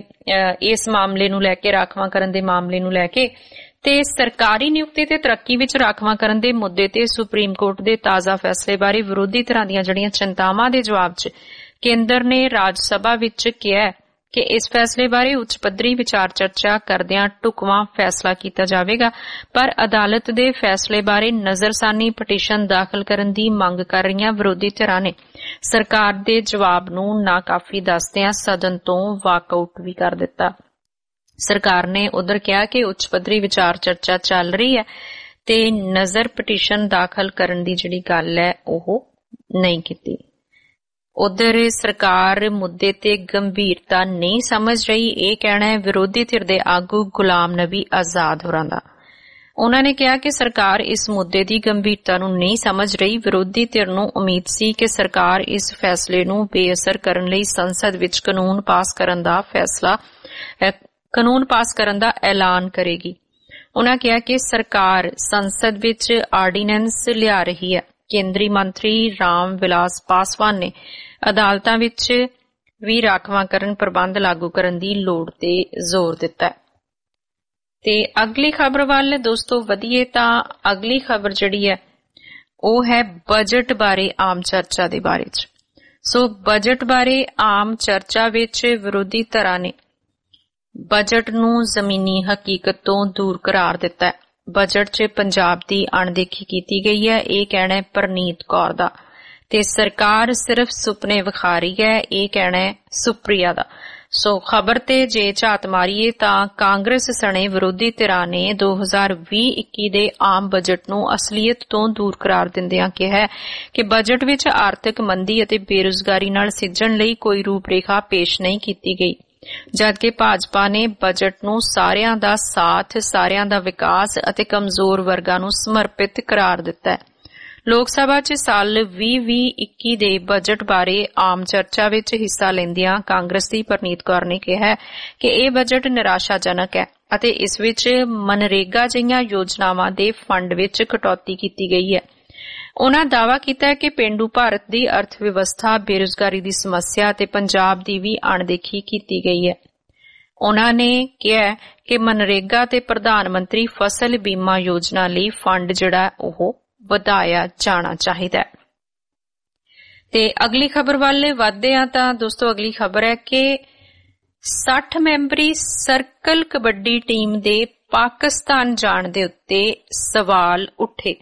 ਇਸ ਮਾਮਲੇ ਨੂੰ ਲੈ ਕੇ, ਰਾਖਵਾਂਕਰਨ ਦੇ ਮਾਮਲੇ ਨੂੰ ਲੈ ਕੇ, ਤੇ ਸਰਕਾਰੀ ਨਿਯੁਕਤੀ ਤੇ ਤਰੱਕੀ ਵਿੱਚ ਰਾਖਵਾਂਕਰਨ ਦੇ ਮੁੱਦੇ ਤੇ ਸੁਪਰੀਮ ਕੋਰਟ ਦੇ ਤਾਜ਼ਾ ਫੈਸਲੇ ਬਾਰੇ ਵਿਰੋਧੀ ਧਿਰਾਂ ਦੀਆਂ ਜਿਹੜੀਆਂ ਚਿੰਤਾਵਾਂ ਦੇ ਜਵਾਬ 'ਚ ਕੇਂਦਰ ਨੇ ਰਾਜ ਸਭਾ ਵਿੱਚ ਕਿਹਾ ਕਿ ਇਸ ਫੈਸਲੇ ਬਾਰੇ ਉੱਚ ਪੱਧਰੀ ਵਿਚਾਰ ਚਰਚਾ ਕਰਦਿਆਂ ਢੁਕਵਾਂ ਫੈਸਲਾ ਕੀਤਾ ਜਾਵੇਗਾ, ਪਰ ਅਦਾਲਤ ਦੇ ਫੈਸਲੇ ਬਾਰੇ ਨਜ਼ਰਸਾਨੀ ਪਟੀਸ਼ਨ ਦਾਖਲ ਕਰਨ ਦੀ ਮੰਗ ਕਰ ਰਹੀਆਂ ਵਿਰੋਧੀ ਧਿਰਾਂ ਨੇ ਸਰਕਾਰ ਦੇ ਜਵਾਬ ਨੂੰ ਨਾਕਾਫੀ ਦੱਸਦਿਆਂ ਸਦਨ ਤੋਂ ਵਾਕਆਊਟ ਵੀ ਕਰ ਦਿੱਤਾ। ਸਰਕਾਰ ਨੇ ਉਧਰ ਕਿਹਾ ਕਿ ਉੱਚ ਪੱਧਰੀ ਵਿਚਾਰ ਚਰਚਾ ਚੱਲ ਰਹੀ ਹੈ ਤੇ ਨਜ਼ਰ ਪਟੀਸ਼ਨ ਦਾਖਲ ਕਰਨ ਦੀ ਜਿਹੜੀ ਗੱਲ ਹੈ ਉਹ ਨਹੀਂ ਕੀਤੀ। ਉਧਰ ਸਰਕਾਰ ਮੁੱਦੇ ਤੇ ਗੰਭੀਰਤਾ ਨਹੀਂ ਸਮਝ ਰਹੀ, ਇਹ ਕਹਿਣਾ ਹੈ ਵਿਰੋਧੀ ਧਿਰ ਦੇ ਆਗੂ ਗੁਲਾਮ ਨਬੀ ਆਜ਼ਾਦ ਹੋਰਾਂ ਦਾ। ਉਹਨਾਂ ਨੇ ਕਿਹਾ ਕਿ ਸਰਕਾਰ ਇਸ ਮੁੱਦੇ ਦੀ ਗੰਭੀਰਤਾ ਨੂੰ ਨਹੀਂ ਸਮਝ ਰਹੀ। ਵਿਰੋਧੀ ਧਿਰ ਨੂੰ ਉਮੀਦ ਸੀ ਕਿ ਸਰਕਾਰ ਇਸ ਫੈਸਲੇ ਨੂੰ ਬੇਅਸਰ ਕਰਨ ਲਈ ਸੰਸਦ ਵਿੱਚ ਕਾਨੂੰਨ ਪਾਸ ਕਰਨ ਦਾ ਫੈਸਲਾ ਕਾਨੂੰਨ ਪਾਸ ਕਰਨ ਦਾ ਐਲਾਨ ਕਰੇਗੀ। ਉਹਨਾਂ ਕਿਹਾ ਕਿ ਸਰਕਾਰ ਸੰਸਦ ਵਿੱਚ ਆਰਡੀਨੈਂਸ ਲਿਆ ਰਹੀ ਹੈ। ਕੇਂਦਰੀ ਮੰਤਰੀ ਰਾਮ ਵਿਲਾਸ ਪਾਸਵਾਨ ਨੇ ਅਦਾਲਤਾਂ ਵਿੱਚ ਵੀ ਰਾਖਵਾਂਕਰਨ ਪ੍ਰਬੰਧ ਲਾਗੂ ਕਰਨ ਦੀ ਲੋੜ ਤੇ ਜ਼ੋਰ ਦਿੱਤਾ ਹੈ। ਤੇ ਅਗਲੀ ਖਬਰ ਵੱਲ ਦੋਸਤੋ ਵਧੀਏ ਤਾਂ ਅਗਲੀ ਖਬਰ ਜਿਹੜੀ ਹੈ ਉਹ ਹੈ ਬਜਟ ਬਾਰੇ ਆਮ ਚਰਚਾ ਦੇ ਬਾਰੇ ਚ। ਸੋ ਬਜਟ ਬਾਰੇ ਆਮ ਚਰਚਾ ਵਿੱਚ ਵਿਰੋਧੀ ਧਿਰਾਂ ਨੇ ਬਜਟ ਨੂੰ ਜ਼ਮੀਨੀ ਹਕੀਕਤ ਤੋਂ ਦੂਰ ਕਰਾਰ ਦਿੱਤਾ ਹੈ। ਬਜਟ 'ਚ ਪੰਜਾਬ ਦੀ ਅਣਦੇਖੀ ਕੀਤੀ ਗਈ ਹੈ, ਇਹ ਕਹਿਣਾ ਹੈ ਪ੍ਰਨੀਤ ਕੌਰ ਦਾ, ਤੇ ਸਰਕਾਰ ਸਿਰਫ ਸੁਪਨੇ ਵਿਖਾ ਰਹੀ ਹੈ, ਇਹ ਕਹਿਣਾ ਹੈ ਸੁਪ੍ਰਿਆ ਦਾ। ਸੋ ਖਬਰ ਤੇ ਜੇ ਝਾਤ ਮਾਰੀਏ ਤਾਂ ਕਾਂਗਰਸ ਸਣੇ ਵਿਰੋਧੀ ਧਿਰਾਂ ਨੇ ਦੋ ਹਜ਼ਾਰ ਵੀਹ ਇੱਕੀ ਦੇ ਆਮ ਬਜਟ ਨੂੰ ਅਸਲੀਅਤ ਤੋਂ ਦੂਰ ਕਰਾਰ ਦਿੰਦਿਆਂ ਕਿਹਾ ਕਿ ਬਜਟ ਵਿੱਚ ਆਰਥਿਕ ਮੰਦੀ ਅਤੇ ਬੇਰੁਜ਼ਗਾਰੀ ਨਾਲ ਸਿੱਝਣ ਲਈ ਕੋਈ ਰੂਪਰੇਖਾ ਪੇਸ਼ ਨਹੀਂ ਕੀਤੀ ਗਈ, ਜਦਕਿ ਭਾਜਪਾ ਨੇ ਬਜਟ ਨੂੰ ਸਾਰਿਆਂ ਦਾ ਸਾਥ, ਸਾਰਿਆਂ ਦਾ ਵਿਕਾਸ ਅਤੇ ਕਮਜ਼ੋਰ ਵਰਗਾਂ ਨੂੰ ਸਮਰਪਿਤ ਕਰਾਰ ਦਿੱਤਾ ਹੈ। ਲੋਕ ਸਭਾ 'ਚ ਸਾਲ ਵੀਹ ਵੀਹ ਇੱਕੀ ਦੇ ਬਜਟ ਬਾਰੇ ਆਮ ਚਰਚਾ ਵਿੱਚ ਹਿੱਸਾ ਲੈਂਦਿਆਂ ਕਾਂਗਰਸ ਦੀ ਪ੍ਰਨੀਤ ਕੌਰ ਨੇ ਕਿਹਾ ਕਿ ਇਹ ਬਜਟ ਨਿਰਾਸ਼ਾਜਨਕ ਹੈ ਅਤੇ ਇਸ ਵਿੱਚ ਮਨਰੇਗਾ ਜਿਹੀਆਂ ਯੋਜਨਾਵਾਂ ਦੇ ਫੰਡ ਵਿੱਚ ਕਟੌਤੀ ਕੀਤੀ ਗਈ ਹੈ। ਉਨ੍ਹਾਂ ਦਾਅਵਾ ਕੀਤਾ ਹੈ ਕਿ ਪੇਂਡੂ ਭਾਰਤ ਦੀ ਅਰਥ ਵਿਵਸਥਾ, ਬੇਰੁਜ਼ਗਾਰੀ ਦੀ ਸਮੱਸਿਆ ਅਤੇ ਪੰਜਾਬ ਦੀ ਵੀ ਅਣਦੇਖੀ ਕੀਤੀ ਗਈ ਹੈ। ਉਨ੍ਹਾਂ ਨੇ ਕਿਹਾ ਕਿ ਮਨਰੇਗਾ ਤੇ ਪ੍ਰਧਾਨ ਮੰਤਰੀ ਫਸਲ ਬੀਮਾ ਯੋਜਨਾ ਲਈ ਫੰਡ ਜਿਹੜਾ ਉਹ ਵਧਾਇਆ ਜਾਣਾ ਚਾਹੀਦਾ ਹੈ। ਤੇ ਅਗਲੀ ਖਬਰ ਵੱਲ ਵਧਦੇ ਹਾਂ ਤਾਂ ਦੋਸਤੋ ਅਗਲੀ ਖਬਰ ਹੈ ਕਿ ਸੱਠ ਮੈਂਬਰੀ ਸਰਕਲ ਕਬੱਡੀ ਟੀਮ ਦੇ ਪਾਕਿਸਤਾਨ ਜਾਣ ਦੇ ਉੱਤੇ ਸਵਾਲ ਉੱਠੇ।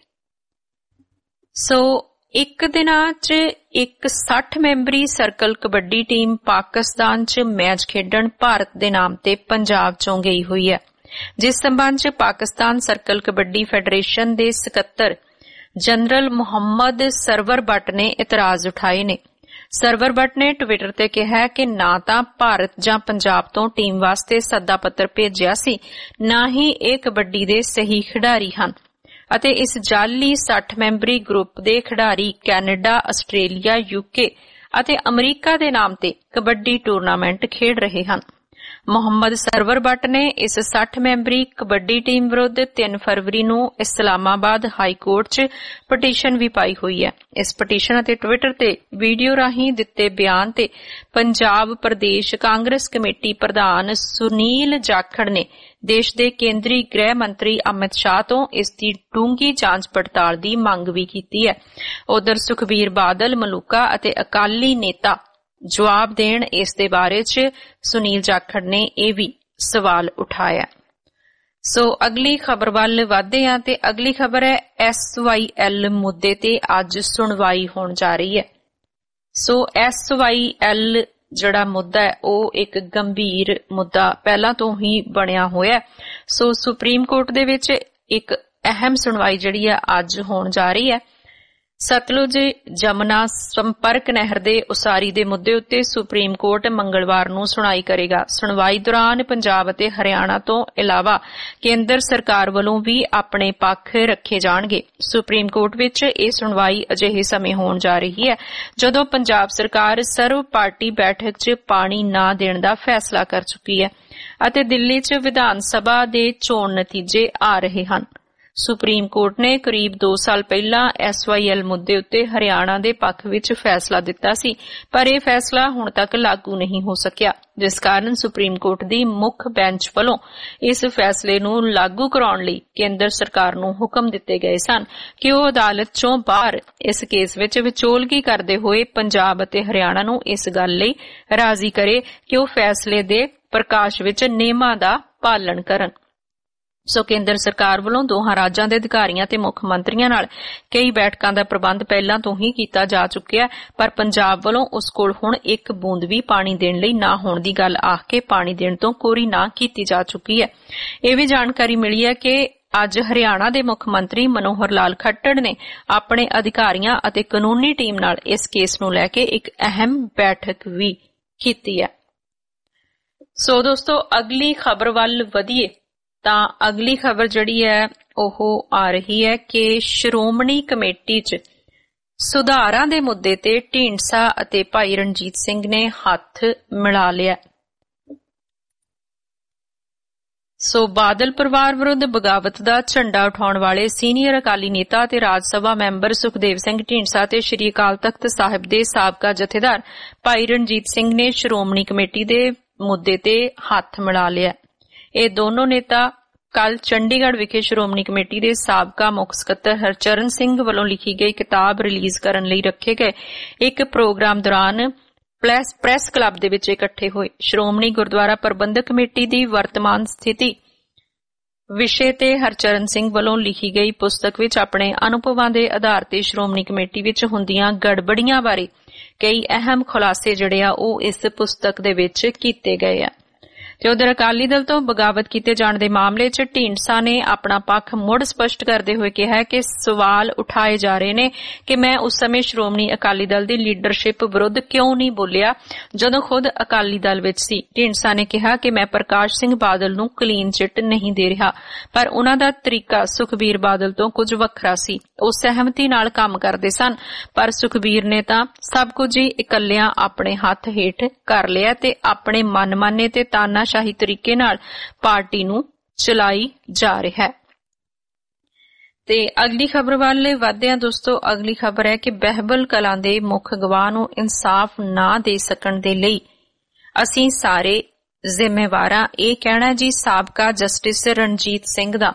ਸੋ ਇੱਕ ਦਿਨਾਂ 'ਚ ਇੱਕ ਸੱਠ ਮੈਂਬਰੀ ਸਰਕਲ ਕਬੱਡੀ ਟੀਮ ਪਾਕਿਸਤਾਨ 'ਚ ਮੈਚ ਖੇਡਣ ਭਾਰਤ ਦੇ ਨਾਮ ਤੇ ਪੰਜਾਬ 'ਚੋਂ ਗਈ ਹੋਈ ਹੈ, ਜਿਸ ਸੰਬੰਧ 'ਚ ਪਾਕਿਸਤਾਨ ਸਰਕਲ ਕਬੱਡੀ ਫੈਡਰੇਸ਼ਨ ਦੇ ਸਕੱਤਰ ਜਨਰਲ ਮੁਹੰਮਦ ਸਰਵਰ ਬੱਟ ਨੇ ਇਤਰਾਜ਼ ਉਠਾਏ ਨੇ। ਸਰਵਰ ਬੱਟ ਨੇ ਟਵਿੱਟਰ ਤੇ ਕਿਹਾ ਕਿ ਨਾ ਤਾਂ ਭਾਰਤ ਜਾਂ ਪੰਜਾਬ ਤੋਂ ਟੀਮ ਵਾਸਤੇ ਸੱਦਾ ਪੱਤਰ ਭੇਜਿਆ ਸੀ, ਨਾ ਹੀ ਇਹ ਕਬੱਡੀ ਦੇ ਸਹੀ ਖਿਡਾਰੀ ਹਨ ਅਤੇ ਇਸ ਜਾਅਲੀ ਸੱਠ ਮੈਂਬਰੀ ਗਰੁੱਪ ਦੇ ਖਿਡਾਰੀ ਕੈਨੇਡਾ, ਆਸਟ੍ਰੇਲੀਆ, ਯੂਕੇ ਅਤੇ ਅਮਰੀਕਾ ਦੇ ਨਾਮ ਤੇ ਕਬੱਡੀ ਟੂਰਨਾਮੈਂਟ ਖੇਡ ਰਹੇ ਹਨ। ਮੁਹੰਮਦ ਸਰਵਰ ਬੱਟ ਨੇ ਇਸ ਸੱਠ ਮੈਂਬਰੀ ਕਬੱਡੀ ਟੀਮ ਵਿਰੁੱਧ ਤਿੰਨ ਫਰਵਰੀ ਨੂੰ ਇਸਲਾਮਾਬਾਦ ਹਾਈ ਕੋਰਟ 'ਚ ਪਟੀਸ਼ਨ ਵੀ ਪਾਈ ਹੋਈ ਹੈ। ਇਸ ਪਟੀਸ਼ਨ ਅਤੇ ਟਵਿੱਟਰ ਤੇ ਵੀਡੀਓ ਰਾਹੀਂ ਦਿੱਤੇ ਬਿਆਨ ਤੇ ਪੰਜਾਬ ਪ੍ਰਦੇਸ਼ ਕਾਂਗਰਸ ਕਮੇਟੀ ਪ੍ਰਧਾਨ ਸੁਨੀਲ ਜਾਖੜ ਨੇ ਦੇਸ਼ ਦੇ ਕੇਂਦਰੀ ਗ੍ਰਹਿ ਮੰਤਰੀ ਅਮਿਤ ਸ਼ਾਹ ਤੋਂ ਇਸ ਦੀ ਡੂੰਘੀ ਜਾਂਚ ਪੜਤਾਲ ਦੀ ਮੰਗ ਵੀ ਕੀਤੀ ਹੈ। ਉਧਰ ਸੁਖਬੀਰ ਬਾਦਲ, ਮਲੂਕਾ ਅਤੇ ਅਕਾਲੀ ਨੇਤਾ ਜਵਾਬ ਦੇਣ ਇਸ ਦੇ ਬਾਰੇ 'ਚ ਸੁਨੀਲ ਜਾਖੜ ਨੇ ਇਹ ਵੀ ਸਵਾਲ ਉਠਾਇਆ। ਸੋ ਅਗਲੀ ਖਬਰ ਵੱਲ ਵਧਦੇ ਹਾਂ ਤੇ ਅਗਲੀ ਖਬਰ ਹੈ ਐਸ ਵਾਈ ਐਲ ਮੁੱਦੇ ਤੇ ਅੱਜ ਸੁਣਵਾਈ ਹੋਣ ਜਾ ਰਹੀ ਹੈ। ਸੋ ਐਸ ਵਾਈ ਐਲ ਜਿਹੜਾ ਮੁੱਦਾ ਹੈ ਉਹ ਇੱਕ ਗੰਭੀਰ ਮੁੱਦਾ ਪਹਿਲਾਂ ਤੋਂ ਹੀ ਬਣਿਆ ਹੋਇਆ। ਸੋ ਸੁਪਰੀਮ ਕੋਰਟ ਦੇ ਵਿੱਚ ਇੱਕ ਅਹਿਮ ਸੁਣਵਾਈ ਜਿਹੜੀ ਹੈ ਅੱਜ ਹੋਣ ਜਾ ਰਹੀ ਹੈ। ਸਤਲੁਜ ਜਮਨਾ ਸੰਪਰਕ ਨਹਿਰ ਦੇ ਉਸਾਰੀ ਦੇ ਮੁੱਦੇ ਉੱਤੇ ਸੁਪਰੀਮ ਕੋਰਟ ਮੰਗਲਵਾਰ ਨੂੰ ਸੁਣਾਈ ਕਰੇਗਾ। ਸੁਣਵਾਈ ਦੌਰਾਨ ਪੰਜਾਬ ਅਤੇ ਹਰਿਆਣਾ ਤੋਂ ਇਲਾਵਾ ਕੇਂਦਰ ਸਰਕਾਰ ਵੱਲੋਂ ਵੀ ਆਪਣੇ ਪੱਖ ਰੱਖੇ ਜਾਣਗੇ। ਸੁਪਰੀਮ ਕੋਰਟ ਵਿੱਚ ਇਹ ਸੁਣਵਾਈ ਅਜਿਹੇ ਸਮੇਂ ਹੋਣ ਜਾ ਰਹੀ ਹੈ ਜਦੋਂ ਪੰਜਾਬ ਸਰਕਾਰ ਸਰਵ ਪਾਰਟੀ ਬੈਠਕ 'ਚ ਪਾਣੀ ਨਾ ਦੇਣ ਦਾ ਫੈਸਲਾ ਕਰ ਚੁੱਕੀ ਹੈ ਅਤੇ ਦਿੱਲੀ 'ਚ ਵਿਧਾਨ ਸਭਾ ਦੇ ਚੋਣ ਨਤੀਜੇ ਆ ਰਹੇ ਹਨ। ਸੁਪਰੀਮ ਕੋਰਟ ਨੇ ਕਰੀਬ ਦੋ ਸਾਲ ਪਹਿਲਾਂ ਐਸ ਵਾਈ ਐਲ ਮੁੱਦੇ ਉੱਤੇ ਹਰਿਆਣਾ ਦੇ ਪੱਖ ਵਿੱਚ ਫੈਸਲਾ ਦਿੱਤਾ ਸੀ, ਪਰ ਇਹ ਫੈਸਲਾ ਹੁਣ ਤੱਕ ਲਾਗੂ ਨਹੀਂ ਹੋ ਸਕਿਆ, ਜਿਸ ਕਾਰਨ ਸੁਪਰੀਮ ਕੋਰਟ ਦੀ ਮੁੱਖ ਬੈਂਚ ਵੱਲੋਂ ਇਸ ਫੈਸਲੇ ਨੂੰ ਲਾਗੂ ਕਰਾਉਣ ਲਈ ਕੇਂਦਰ ਸਰਕਾਰ ਨੂੰ ਹੁਕਮ ਦਿੱਤੇ ਗਏ ਸਨ ਕਿ ਉਹ ਅਦਾਲਤ 'ਚੋਂ ਬਾਹਰ ਇਸ ਕੇਸ ਵਿੱਚ ਵਿਚੋਲਗੀ ਕਰਦੇ ਹੋਏ ਪੰਜਾਬ ਅਤੇ ਹਰਿਆਣਾ ਨੂੰ ਇਸ ਗੱਲ ਲਈ ਰਾਜ਼ੀ ਕਰੇ ਕਿ ਉਹ ਫੈਸਲੇ ਦੇ ਪ੍ਰਕਾਸ਼ ਵਿੱਚ ਨਿਯਮਾਂ ਦਾ ਪਾਲਣ ਕਰਨ। ਸੋ ਕੇਂਦਰ ਸਰਕਾਰ ਵੱਲੋਂ ਦੋਹਾਂ ਰਾਜਾਂ ਦੇ ਅਧਿਕਾਰੀਆਂ ਤੇ ਮੁੱਖ ਮੰਤਰੀਆਂ ਨਾਲ ਕਈ ਬੈਠਕਾਂ ਦਾ ਪ੍ਰਬੰਧ ਪਹਿਲਾਂ ਤੋਂ ਹੀ ਕੀਤਾ ਜਾ ਚੁੱਕਿਆ, ਪਰ ਪੰਜਾਬ ਵੱਲੋਂ ਉਸ ਕੋਲ ਹੁਣ ਇੱਕ ਬੂੰਦ ਵੀ ਪਾਣੀ ਦੇਣ ਲਈ ਨਾ ਹੋਣ ਦੀ ਗੱਲ ਆਖ ਕੇ ਪਾਣੀ ਦੇਣ ਤੋਂ ਕੋਰੀ ਨਾ ਕੀਤੀ ਜਾ ਚੁੱਕੀ ਹੈ। ਇਹ ਵੀ ਜਾਣਕਾਰੀ ਮਿਲੀ ਹੈ ਕਿ ਅੱਜ ਹਰਿਆਣਾ ਦੇ ਮੁੱਖ ਮੰਤਰੀ ਮਨੋਹਰ ਲਾਲ ਖੱਟੜ ਨੇ ਆਪਣੇ ਅਧਿਕਾਰੀਆਂ ਅਤੇ ਕਾਨੂੰਨੀ ਟੀਮ ਨਾਲ ਇਸ ਕੇਸ ਨੂੰ ਲੈ ਕੇ ਇੱਕ ਅਹਿਮ ਬੈਠਕ ਵੀ ਕੀਤੀ ਹੈ। ਸੋ ਦੋਸਤੋ ਅਗਲੀ ਖਬਰ ਵੱਲ ਵਧੀਏ ਤਾਂ ਅਗਲੀ ਖਬਰ ਜਿਹੜੀ ਹੈ ਉਹ ਆ ਰਹੀ ਹੈ ਕਿ ਸ਼੍ਰੋਮਣੀ ਕਮੇਟੀ 'ਚ ਸੁਧਾਰਾਂ ਦੇ ਮੁੱਦੇ ਤੇ ਢੀਂਡਸਾ ਅਤੇ ਭਾਈ ਰਣਜੀਤ ਸਿੰਘ ਨੇ ਹੱਥ ਮਿਲਾ ਲਿਆ। ਸੋ ਬਾਦਲ ਪਰਿਵਾਰ ਵਿਰੁੱਧ ਬਗਾਵਤ ਦਾ ਝੰਡਾ ਉਠਾਉਣ ਵਾਲੇ ਸੀਨੀਅਰ ਅਕਾਲੀ ਨੇਤਾ ਤੇ ਰਾਜ ਸਭਾ ਮੈਂਬਰ ਸੁਖਦੇਵ ਸਿੰਘ ਢੀਂਡਸਾ ਤੇ ਸ਼੍ਰੀ ਅਕਾਲ ਤਖਤ ਸਾਹਿਬ ਦੇ ਸਾਬਕਾ ਜਥੇਦਾਰ ਭਾਈ ਰਣਜੀਤ ਸਿੰਘ ਨੇ ਸ਼੍ਰੋਮਣੀ ਕਮੇਟੀ ਦੇ ਮੁੱਦੇ ਤੇ ਹੱਥ ਮਿਲਾ ਲਿਆ। ਇਹ ਦੋਨੋਂ ਨੇਤਾ ਕੱਲ ਚੰਡੀਗੜ੍ਹ ਵਿਖੇ ਸ਼੍ਰੋਮਣੀ ਕਮੇਟੀ ਦੇ ਸਾਬਕਾ ਮੁੱਖ ਸਕੱਤਰ ਹਰਚਰਨ ਸਿੰਘ ਵੱਲੋਂ ਲਿਖੀ ਗਈ ਕਿਤਾਬ ਰਿਲੀਜ਼ ਕਰਨ ਲਈ ਰੱਖੇ ਗਏ ਇੱਕ ਪ੍ਰੋਗਰਾਮ ਦੌਰਾਨ ਪ੍ਰੈਸ ਕਲੱਬ ਦੇ ਵਿੱਚ ਇਕੱਠੇ ਹੋਏ। ਸ਼੍ਰੋਮਣੀ ਗੁਰਦੁਆਰਾ ਪ੍ਰਬੰਧਕ ਕਮੇਟੀ ਦੀ ਵਰਤਮਾਨ ਸਥਿਤੀ ਵਿਸ਼ੇ ਤੇ ਹਰਚਰਨ ਸਿੰਘ ਵੱਲੋਂ ਲਿਖੀ ਗਈ ਪੁਸਤਕ ਵਿੱਚ ਆਪਣੇ ਅਨੁਭਵਾਂ ਦੇ ਆਧਾਰ ਤੇ ਸ਼੍ਰੋਮਣੀ ਕਮੇਟੀ ਵਿੱਚ ਹੁੰਦੀਆਂ ਗੜਬੜੀਆਂ ਬਾਰੇ ਕਈ ਅਹਿਮ ਖੁਲਾਸੇ ਜਿਹੜੇ ਆ ਉਹ ਇਸ ਪੁਸਤਕ ਦੇ ਵਿੱਚ ਕੀਤੇ ਗਏ ਆ। ਤੇ ਉਧਰ ਅਕਾਲੀ ਦਲ ਤੋਂ ਬਗਾਵਤ ਕੀਤੇ ਜਾਣ ਦੇ ਮਾਮਲੇ 'ਚ ਢੀਂਡਸਾ ਨੇ ਆਪਣਾ ਪੱਖ ਮੁੜ ਸਪਸ਼ਟ ਕਰਦੇ ਹੋਏ ਕਿਹਾ ਕਿ ਸਵਾਲ ਉਠਾਏ ਜਾ ਰਹੇ ਨੇ ਕਿ ਮੈਂ ਉਸ ਸਮੇਂ ਸ਼੍ਰੋਮਣੀ ਅਕਾਲੀ ਦਲ ਦੀ ਲੀਡਰਸ਼ਿਪ ਵਿਰੁੱਧ ਕਿਉਂ ਨਹੀਂ ਬੋਲਿਆ ਜਦੋਂ ਖੁਦ ਅਕਾਲੀ ਦਲ ਵਿੱਚ ਸੀ। ਢੀਂਡਸਾ ਨੇ ਕਿਹਾ ਕਿ ਮੈਂ ਪ੍ਰਕਾਸ਼ ਸਿੰਘ ਬਾਦਲ ਨੂੰ ਕਲੀਨ ਚਿੱਟ ਨਹੀਂ ਦੇ ਰਿਹਾ, ਪਰ ਉਨ੍ਹਾਂ ਦਾ ਤਰੀਕਾ ਸੁਖਬੀਰ ਬਾਦਲ ਤੋਂ ਕੁਝ ਵੱਖਰਾ ਸੀ। ਉਹ ਸਹਿਮਤੀ ਨਾਲ ਕੰਮ ਕਰਦੇ ਸਨ, ਪਰ ਸੁਖਬੀਰ ਨੇ ਤਾਂ ਸਭ ਕੁਝ ਹੀ ਇਕੱਲਿਆਂ ਆਪਣੇ ਹੱਥ ਹੇਠ ਕਰ ਲਿਆ ਤੇ ਆਪਣੇ ਮਨਮਾਨੇ ਤੇ ਤਾਨਾ ਸ਼ਾਹੀ ਤਰੀਕੇ ਨਾਲ ਪਾਰਟੀ ਨੂੰ ਚਲਾਈ ਜਾ ਰਿਹਾ ਹੈ। ਤੇ ਅਗਲੀ ਖਬਰ ਵੱਲ ਵਧਦੇ ਹਾਂ ਦੋਸਤੋ। ਅਗਲੀ ਖਬਰ ਹੈ ਕਿ ਬਹਿਬਲ ਕਲਾਂ ਦੇ ਮੁੱਖ ਗਵਾਹ ਨੂੰ ਇਨਸਾਫ ਨਾ ਦੇ ਸਕਣ ਦੇ ਲਈ ਅਸੀਂ ਸਾਰੇ ਜ਼ਿੰਮੇਵਾਰ ਹਾਂ, ਇਹ ਕਹਿਣਾ ਜੀ ਸਾਬਕਾ ਜਸਟਿਸ ਰਣਜੀਤ ਸਿੰਘ ਦਾ।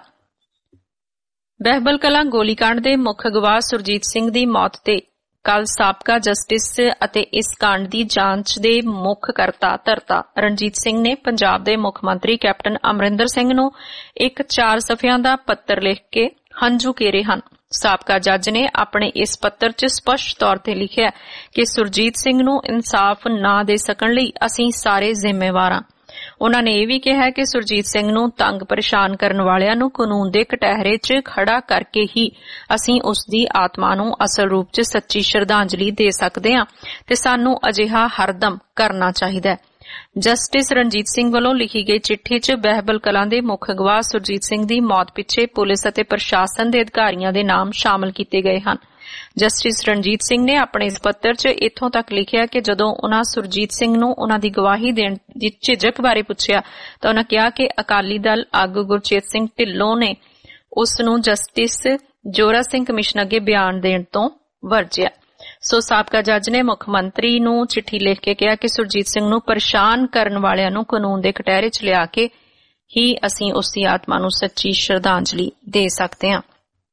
ਬਹਿਬਲ ਕਲਾਂ ਗੋਲੀकांड ਦੇ ਮੁੱਖ ਗਵਾਹ ਸੁਰਜੀਤ ਸਿੰਘ ਦੀ ਮੌਤ ਤੇ ਕੱਲ ਸਾਬਕਾ ਜਸਟਿਸ ਅਤੇ ਇਸ ਕਾਂਡ ਦੀ ਜਾਂਚ ਦੇ ਮੁੱਖ ਕਰਤਾ ਧਰਤਾ ਰਣਜੀਤ ਸਿੰਘ ਨੇ ਪੰਜਾਬ ਦੇ ਮੁੱਖ ਮੰਤਰੀ ਕੈਪਟਨ ਅਮਰਿੰਦਰ ਸਿੰਘ ਨੂੰ ਇੱਕ ਚਾਰ ਸਫ਼ਿਆਂ ਦਾ ਪੱਤਰ ਲਿਖ ਕੇ ਹੰਝੂ ਕੇਰੇ ਹਨ। ਸਾਬਕਾ ਜੱਜ ਨੇ ਆਪਣੇ ਇਸ ਪੱਤਰ 'ਚ ਸਪਸ਼ਟ ਤੌਰ ਤੇ ਲਿਖਿਆ ਕਿ ਸੁਰਜੀਤ ਸਿੰਘ ਨੂੰ ਇਨਸਾਫ ਨਾ ਦੇ ਸਕਣ ਲਈ ਅਸੀਂ ਸਾਰੇ ਜ਼ਿੰਮੇਵਾਰ ਹਾਂ। ਉਨ੍ਹਾਂ ਨੇ ਇਹ ਵੀ ਕਿਹਾ ਕਿ ਸੁਰਜੀਤ ਸਿੰਘ ਨੂੰ ਤੰਗ ਪਰੇਸ਼ਾਨ ਕਰਨ ਵਾਲਿਆਂ ਨੂੰ ਕਾਨੂੰਨ ਦੇ ਕਟਹਿਰੇ 'ਚ ਖੜਾ ਕਰਕੇ ਹੀ ਅਸੀਂ ਉਸ ਦੀ ਆਤਮਾ ਨੂੰ ਅਸਲ ਰੂਪ 'ਚ ਸੱਚੀ ਸ਼ਰਧਾਂਜਲੀ ਦੇ ਸਕਦੇ ਹਾਂ ਤੇ ਸਾਨੂੰ ਅਜਿਹਾ ਹਰਦਮ ਕਰਨਾ ਚਾਹੀਦਾ ਹੈ। ਜਸਟਿਸ ਰਣਜੀਤ ਸਿੰਘ ਵੱਲੋਂ ਲਿਖੀ ਗਈ ਚਿੱਠੀ 'ਚ ਬਹਿਬਲ ਕਲਾਂ ਦੇ ਮੁੱਖ ਗਵਾਹ ਸੁਰਜੀਤ ਸਿੰਘ ਦੀ ਮੌਤ ਪਿੱਛੇ ਪੁਲਿਸ ਅਤੇ ਪ੍ਰਸ਼ਾਸਨ ਦੇ ਅਧਿਕਾਰੀਆਂ ਦੇ ਨਾਮ ਸ਼ਾਮਲ ਕੀਤੇ ਗਏ ਹਨ। ਜਸਟਿਸ ਰਣਜੀਤ ਸਿੰਘ ਨੇ ਆਪਣੇ ਇਸ ਪੱਤਰ 'ਚ ਇੱਥੋਂ ਤੱਕ ਲਿਖਿਆ ਕਿ ਜਦੋਂ ਉਨ੍ਹਾਂ ਸੁਰਜੀਤ ਸਿੰਘ ਨੂੰ ਉਨ੍ਹਾਂ ਦੀ ਗਵਾਹੀ ਦੇਣ ਦੀ ਝਿਜਕ ਬਾਰੇ ਪੁੱਛਿਆ ਤਾਂ ਉਨ੍ਹਾਂ ਕਿਹਾ ਕਿ ਅਕਾਲੀ ਦਲ ਆਗੂ ਗੁਰਚੇਤ ਸਿੰਘ ਢਿੱਲੋਂ ਨੇ ਉਸ ਨੂੰ ਜਸਟਿਸ ਜੋਰਾ ਸਿੰਘ ਕਮਿਸ਼ਨ ਅੱਗੇ ਬਿਆਨ ਦੇਣ ਤੋਂ ਵਰਜਿਆ। ਸੋ ਸਾਬਕਾ ਜੱਜ ਨੇ ਮੁੱਖ ਮੰਤਰੀ ਨੂੰ ਚਿੱਠੀ ਲਿਖ ਕੇ ਕਿਹਾ ਕਿ ਸੁਰਜੀਤ ਸਿੰਘ ਨੂੰ ਪਰੇਸ਼ਾਨ ਕਰਨ ਵਾਲਿਆਂ ਨੂੰ ਕਾਨੂੰਨ ਦੇ ਕਟਹਿਰੇ 'ਚ ਲਿਆ ਕੇ ਹੀ ਅਸੀਂ ਉਸ ਦੀ ਆਤਮਾ ਨੂੰ ਸੱਚੀ ਸ਼ਰਧਾਂਜਲੀ ਦੇ ਸਕਦੇ ਹਾਂ।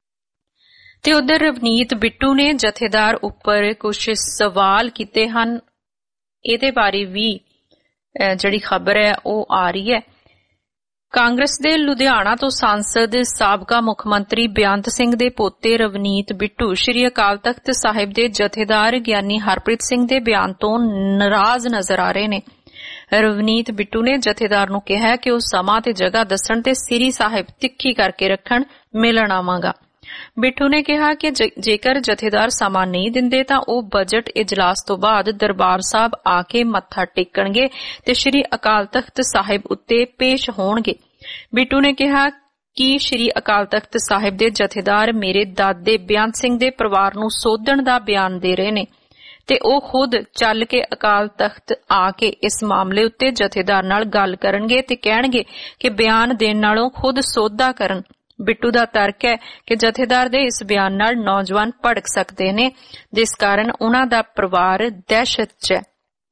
ਤੇ ਉਧਰ ਰਵਨੀਤ ਬਿੱਟੂ ਨੇ ਜਥੇਦਾਰ ਉੱਪਰ ਕੁਝ ਸਵਾਲ ਕੀਤੇ ਹਨ। ਇਹਦੇ ਬਾਰੇ ਵੀ ਜਿਹੜੀ ਖਬਰ ਹੈ ਉਹ ਆ ਰਹੀ ਹੈ। ਕਾਂਗਰਸ ਦੇ ਲੁਧਿਆਣਾ ਤੋਂ ਸਾਂਸਦ ਸਾਬਕਾ ਮੁੱਖ ਮੰਤਰੀ ਬੇਅੰਤ ਸਿੰਘ ਦੇ ਪੋਤੇ ਰਵਨੀਤ ਬਿੱਟੂ ਸ਼੍ਰੀ ਅਕਾਲ ਤਖਤ ਸਾਹਿਬ ਦੇ ਜਥੇਦਾਰ ਗਿਆਨੀ ਹਰਪ੍ਰੀਤ ਸਿੰਘ ਦੇ ਬਿਆਨ ਤੋਂ ਨਾਰਾਜ਼ ਨਜ਼ਰ ਆ ਰਹੇ ਨੇ। ਰਵਨੀਤ ਬਿੱਟੂ ਨੇ ਜਥੇਦਾਰ ਨੂੰ ਕਿਹਾ ਕਿ ਉਹ ਸਮਾਂ ਤੇ ਜਗ੍ਹਾ ਦੱਸਣ ਤੇ ਸ੍ਰੀ ਸਾਹਿਬ ਤਿੱਖੀ ਕਰਕੇ ਰੱਖਣ, ਮਿਲਣ ਆਵਾਂਗਾ। ਬਿੱਟੂ ਨੇ ਕਿਹਾ ਕਿ ਜੇਕਰ ਜਥੇਦਾਰ ਸਮਾਂ ਨਹੀਂ ਦਿੰਦੇ ਤਾਂ ਉਹ ਬਜਟ ਇਜਲਾਸ ਤੋਂ ਬਾਅਦ ਦਰਬਾਰ ਸਾਹਿਬ ਆ ਕੇ ਮੱਥਾ ਟੇਕਣਗੇ ਤੇ ਸ਼੍ਰੀ ਅਕਾਲ ਤਖਤ ਸਾਹਿਬ ਉੱਤੇ ਪੇਸ਼ ਹੋਣਗੇ। ਬਿੱਟੂ ਨੇ ਕਿਹਾ ਕਿ ਸ਼੍ਰੀ ਅਕਾਲ ਤਖਤ ਸਾਹਿਬ ਦੇ ਜਥੇਦਾਰ ਮੇਰੇ ਦਾਦੇ ਬੇਅੰਤ ਸਿੰਘ ਦੇ ਪਰਿਵਾਰ ਨੂੰ ਸੋਧਣ ਦਾ ਬਿਆਨ ਦੇ ਰਹੇ ਨੇ ਤੇ ਉਹ ਖੁਦ ਚੱਲ ਕੇ ਅਕਾਲ ਤਖਤ ਆ ਕੇ ਇਸ ਮਾਮਲੇ ਉੱਤੇ ਜਥੇਦਾਰ ਨਾਲ ਗੱਲ ਕਰਨਗੇ ਤੇ ਕਹਿਣਗੇ ਕਿ ਬਿਆਨ ਦੇਣ ਨਾਲੋਂ ਖੁਦ ਸੋਧਾ ਕਰਨ। ਬਿੱਟੂ ਦਾ ਤਰਕ ਹੈ ਕਿ ਜਥੇਦਾਰ ਦੇ ਇਸ ਬਿਆਨ ਨਾਲ ਨੌਜਵਾਨ ਭੜਕ ਸਕਦੇ ਨੇ, ਜਿਸ ਕਾਰਨ ਉਨ੍ਹਾਂ ਦਾ ਪਰਿਵਾਰ ਦਹਿਸ਼ਤ 'ਚ ਹੈ।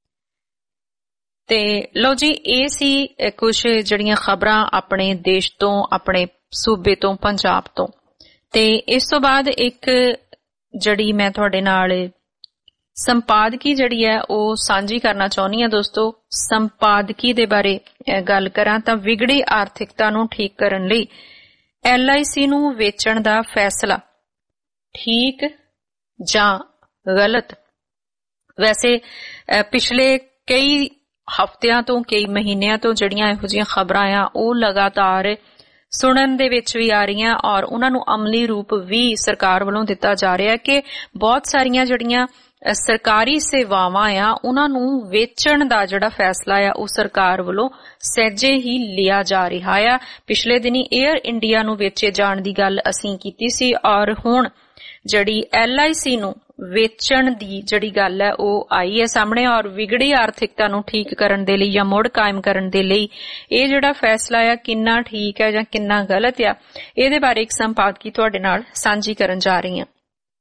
ਤੇ ਲਓ ਜੀ, ਇਹ ਸੀ ਕੁਝ ਜਿਹੜੀਆਂ ਖਬਰਾਂ ਆਪਣੇ ਦੇਸ਼ ਤੋਂ, ਆਪਣੇ ਸੂਬੇ ਤੋਂ, ਪੰਜਾਬ ਤੋਂ। ਤੇ ਇਸ ਤੋਂ ਬਾਅਦ ਇੱਕ ਜਿਹੜੀ ਮੈਂ ਤੁਹਾਡੇ ਨਾਲ ਸੰਪਾਦਕੀ ਜਿਹੜੀ ਹੈ ਉਹ ਸਾਂਝੀ ਕਰਨਾ ਚਾਹੁੰਦੀ ਹਾਂ ਦੋਸਤੋ। ਸੰਪਾਦਕੀ ਦੇ ਬਾਰੇ ਗੱਲ ਕਰਾਂ ਤਾਂ ਵਿਗੜੀ ਆਰਥਿਕਤਾ ਨੂੰ ਠੀਕ ਕਰਨ ਲਈ ਐਲ ਆਈ ਸੀ ਨੂੰ ਵੇਚਣ ਦਾ ਫੈਸਲਾ ਠੀਕ ਜਾਂ ਗਲਤ? ਵੈਸੇ ਪਿਛਲੇ ਕਈ ਹਫ਼ਤਿਆਂ ਤੋਂ, ਕਈ ਮਹੀਨਿਆਂ ਤੋਂ ਜਿਹੜੀਆਂ ਇਹੋ ਜਿਹੀਆਂ ਖਬਰਾਂ ਆ ਉਹ ਲਗਾਤਾਰ ਸੁਣਨ ਦੇ ਵਿੱਚ ਵੀ ਆ ਰਹੀਆਂ ਔਰ ਉਹਨਾਂ ਨੂੰ ਅਮਲੀ ਰੂਪ ਵੀ ਸਰਕਾਰ ਵੱਲੋਂ ਦਿੱਤਾ ਜਾ ਰਿਹਾ ਕਿ ਬਹੁਤ ਸਾਰੀਆਂ ਜਿਹੜੀਆਂ ਸਰਕਾਰੀ ਸੇਵਾਵਾਂ ਆ ਉਹਨਾਂ ਨੂੰ ਵੇਚਣ ਦਾ ਜਿਹੜਾ ਫੈਸਲਾ ਆ ਉਹ ਸਰਕਾਰ ਵੱਲੋਂ ਸਹਿਜੇ ਹੀ ਲਿਆ ਜਾ ਰਿਹਾ ਆ। ਪਿਛਲੇ ਦਿਨੀ 에ਅਰ ਇੰਡੀਆ ਨੂੰ ਵੇਚੇ ਜਾਣ ਦੀ ਗੱਲ ਅਸੀਂ ਕੀਤੀ ਸੀ ਔਰ ਹੁਣ ਜਿਹੜੀ ਐਲ ਆਈ ਸੀ ਨੂੰ ਵੇਚਣ ਦੀ ਜਿਹੜੀ ਗੱਲ ਹੈ ਉਹ ਆਈ ਹੈ ਸਾਹਮਣੇ ਔਰ ਵਿਗੜੀ ਆਰਥਿਕਤਾ ਨੂੰ ਠੀਕ ਕਰਨ ਦੇ ਲਈ ਜਾਂ ਮੁੜ ਕਾਇਮ ਕਰਨ ਦੇ ਲਈ ਇਹ ਜਿਹੜਾ ਫੈਸਲਾ ਆ ਕਿੰਨਾ ਠੀਕ ਹੈ ਜਾਂ ਕਿੰਨਾ ਗਲਤ ਆ, ਇਹਦੇ ਬਾਰੇ ਇੱਕ ਸੰਪਾਦਕੀ ਤੁਹਾਡੇ ਨਾਲ ਸਾਂਝੀ ਕਰਨ ਜਾ ਰਹੀ ਹਾਂ।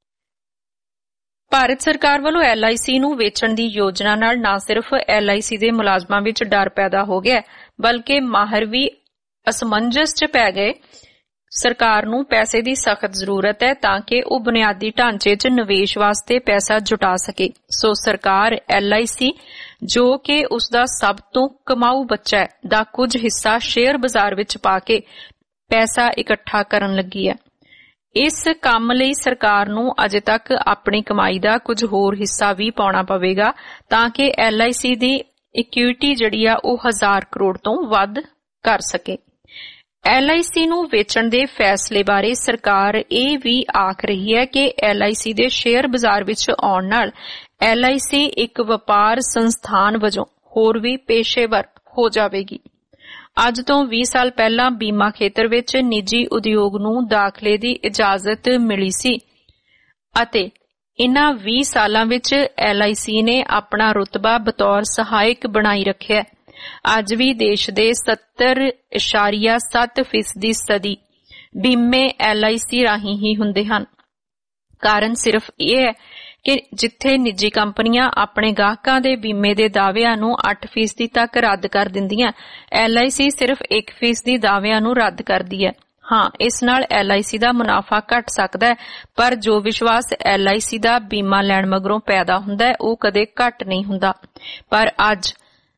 ਭਾਰਤ ਸਰਕਾਰ ਵੱਲੋਂ ਐਲ ਆਈ ਸੀ ਨੂੰ ਵੇਚਣ ਦੀ ਯੋਜਨਾ ਨਾਲ ਨਾ ਸਿਰਫ ਐਲ ਆਈ ਸੀ ਦੇ ਮੁਲਾਜ਼ਮਾਂ ਵਿੱਚ ਡਰ ਪੈਦਾ ਹੋ ਗਿਆ ਬਲਕਿ ਮਾਹਰ ਵੀ असमंजस च पै गए। सरकार नूं पैसे की सख्त जरूरत है ताकि वो बुनियादी ढांचे च निवेश वास्ते पैसा जुटा सके। सो सरकार एल आई सी जो कि उसका सब तो कमाऊ बच्चा है दा कुछ हिस्सा शेयर बाजार विच पा के पैसा इकट्ठा करन लगी है। इस काम लई सरकार नूं अजे तक अपनी कमाई का कुछ होर हिस्सा भी पाउणा पवेगा ताकि L I C the equity जिहड़ी आ ओह हजार करोड़ तो वध कर सके। एल आई सी नूं वेचण दे फैसले बारे सरकार ये भी आख रही है कि L I C they share बाजार विच आउण नाल एल आई सी एक वपार संस्थान वजों होर भी पेशेवर हो जावेगी। अज तो बीस साल पहला बीमा खेतर विच निजी उद्योग नूं दाखले दी इजाजत मिली सी अते इन्हां बीस सालां विच एल आई सी ने अपना रुतबा बतौर सहायक बनाई रखिया। अज भी देश दे सत्तर इशारिया सत्त फीसदी सदी बीमे एल आई सी राही ही हुंदे हन। कारण सिर्फ यह है कि जिथे निजी कंपनियां अपने गाहकां दे बीमे दे दाविआं नूं अठ फीसदी तक रद्द कर दिंदियां, एल आई सी सिर्फ एक फीसदी दाविआं नूं रद्द करदी है। हाँ, इस नाल एल आई सी दा मुनाफा घट सकदा है, पर जो विश्वास एल आई सी दा बीमा लैण मगरों पैदा हुंदा है ओह कदे घट नहीं हुंदा। पर अज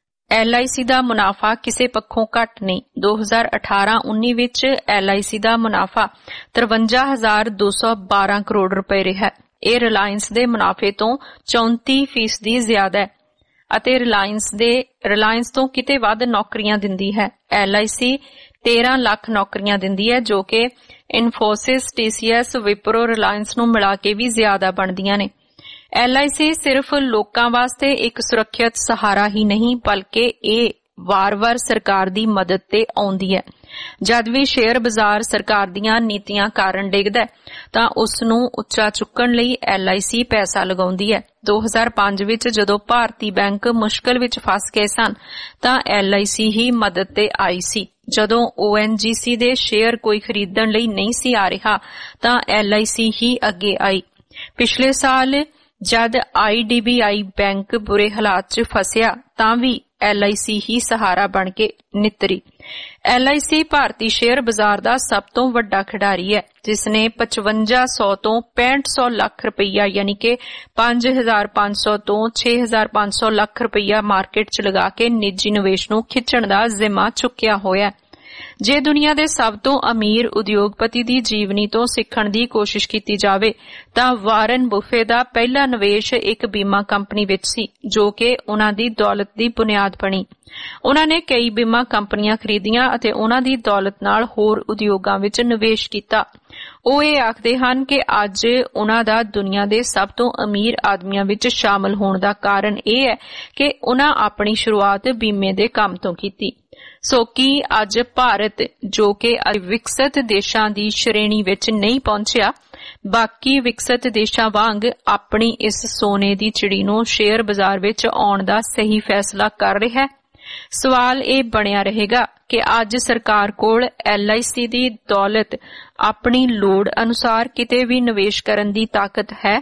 एल आई सी दा मुनाफा किसे पक्षों घट नहीं। दो हज़ार अठारह उन्नी विच एल आई सी दा मुनाफा तिरवंजा हजार दो सौ बारह करोड़ रुपए रहा। यह रिलायंस दे मुनाफे तो चौंती फीसदी ज्यादा है अते रिलायंस दे रिलायंस तो किते वध नौकरियां दिंदी है। एल आई सी तेरह लाख नौकरियां दिंदी है जो कि Infosys, T C S, Wipro, Reliance नूं मिला के भी ज्यादा बनदियां ने। एल आई सी सिर्फ लोकां वास्ते एक सुरक्षित सहारा ही नहीं बल्कि ये वार वार सरकार दी मदद ते आउंदी है। जद भी शेयर बाजार सरकार दीयां नीतियां कारण डिगदा है तां उस नूं उच्चा चुक्कण लई एल आई सी पैसा लगाउंदी है। दो हज़ार पांच विच जदों भारती बैंक मुश्किल विच फस गए सन तां एल आई सी ही मदद ते आई सी। जदों ओ एन जी सी दे शेयर कोई खरीदण लई नहीं सी आ रहा तां एल आई सी ही अगे आई। पिछले साल जद I D B I bank बुरे हालात च फसिया तां भी एल आई सी ही सहारा बन के नितरी। एल आई सी भारती शेयर बाजार का सब तो वड्डा खिडारी है जिसने पचवंजा सौ तो पैंठ सौ लाख रुपया यानी कि पांच हजार पांच सौ तो छे हजार पांच सौ लाख रुपया मार्केट च लगा के निजी निवेश नूं खिच्चण दा जिम्मा चुक्या होया। जे दुनिया दे सब तो अमीर उद्योगपति दी जीवनी तो सिखण दी कोशिश कीती जावे तां वारन बुफे दा पहला निवेश एक बीमा कंपनी विच सी जो कि उन्हां दी दौलत दी बुनियाद बनी। उन्हां ने कई बीमा कंपनियां खरीदियां अते उन्हां दी दौलत नाल होर उद्योगां विच निवेश कीता। ਉਹ ਇਹ ਆਖਦੇ ਹਨ ਕਿ ਅੱਜ ਉਹਨਾਂ ਦਾ ਦੁਨੀਆ ਦੇ ਸਭ ਤੋਂ ਅਮੀਰ ਆਦਮੀਆਂ ਵਿੱਚ ਸ਼ਾਮਲ ਹੋਣ ਦਾ ਕਾਰਨ ਇਹ ਹੈ ਕਿ ਉਹਨਾਂ ਆਪਣੀ ਸ਼ੁਰੂਆਤ ਬੀਮੇ ਦੇ ਕੰਮ ਤੋਂ ਕੀਤੀ। ਸੋ ਕੀ ਅੱਜ ਭਾਰਤ ਜੋ ਕਿ ਵਿਕਸਿਤ ਦੇਸ਼ਾਂ ਦੀ ਸ਼੍ਰੇਣੀ ਵਿੱਚ ਨਹੀਂ ਪਹੁੰਚਿਆ ਬਾਕੀ ਵਿਕਸਿਤ ਦੇਸ਼ਾਂ ਵਾਂਗ ਆਪਣੀ ਇਸ ਸੋਨੇ ਦੀ ਚਿੜੀ ਨੂੰ ਸ਼ੇਅਰ ਬਾਜ਼ਾਰ ਵਿੱਚ ਆਉਣ ਦਾ ਸਹੀ ਫੈਸਲਾ ਕਰ ਰਿਹਾ ਹੈ? सवाल ये बनिया रहेगा कि अज सरकार कोल एल आई सी दी दौलत अपनी लोड़ अनुसार किते भी निवेश करन दी ताकत है?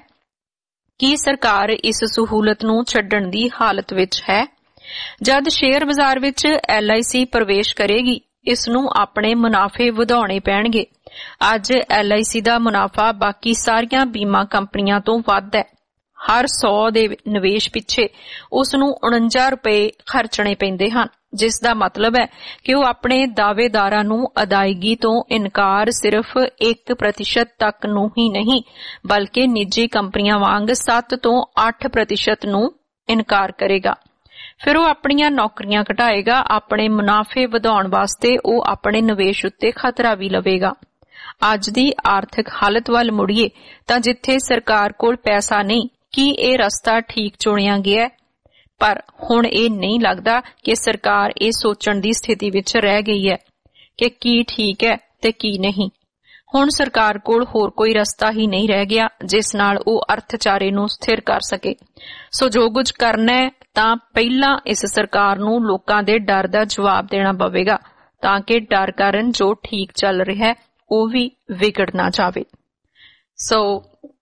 की सरकार इस सहूलत नूं छड्डण दी हालत विच है? जद शेयर बाजार विच एल आई सी प्रवेश करेगी इस नूं अपने मुनाफे वधाउणे पैणगे। अज एल आई सी दा मुनाफा बाकी सारियां बीमा कंपनियां तो वध है। हर सौ दे निवेश पिछे उसनूं उनंजा रुपए खर्चने पैंदे हन जिसदा मतलब है कि वह अपने दावेदारां नूं अदायगी तो इनकार सिर्फ एक प्रतिशत तक नूं ही नहीं बल्कि निजी कंपनियां वांग सत्त तो अठ प्रतिशत नूं इनकार करेगा। फिर वह अपनियां नौकरियां घटाएगा। अपने मुनाफे वधाउण वास्ते वह अपने निवेश उत्ते खतरा भी लवेगा। अज दी आर्थिक हालत वल मुड़िए तां जिथे सरकार कोल पैसा नहीं की ਇਹ ਰਸਤਾ ठीक चुनिया गया पर हुण ਇਹ नहीं लगता कि सरकार ਇਹ सोचण ਦੀ स्थिति विच रह गई है कि की ठीक है ते की नहीं। हुण सरकार कोल होर कोई रस्ता ही नहीं रह गया जिस नाल ਉਹ अर्थचारे नूं स्थिर कर सके। सो जो कुछ करना है तां पहिलां इस सरकार नूं लोकां दे डर दा जवाब देना पवेगा तां कि डर कारण जो ठीक चल रहा है ਉਹ भी विगड़ ना जावे। सो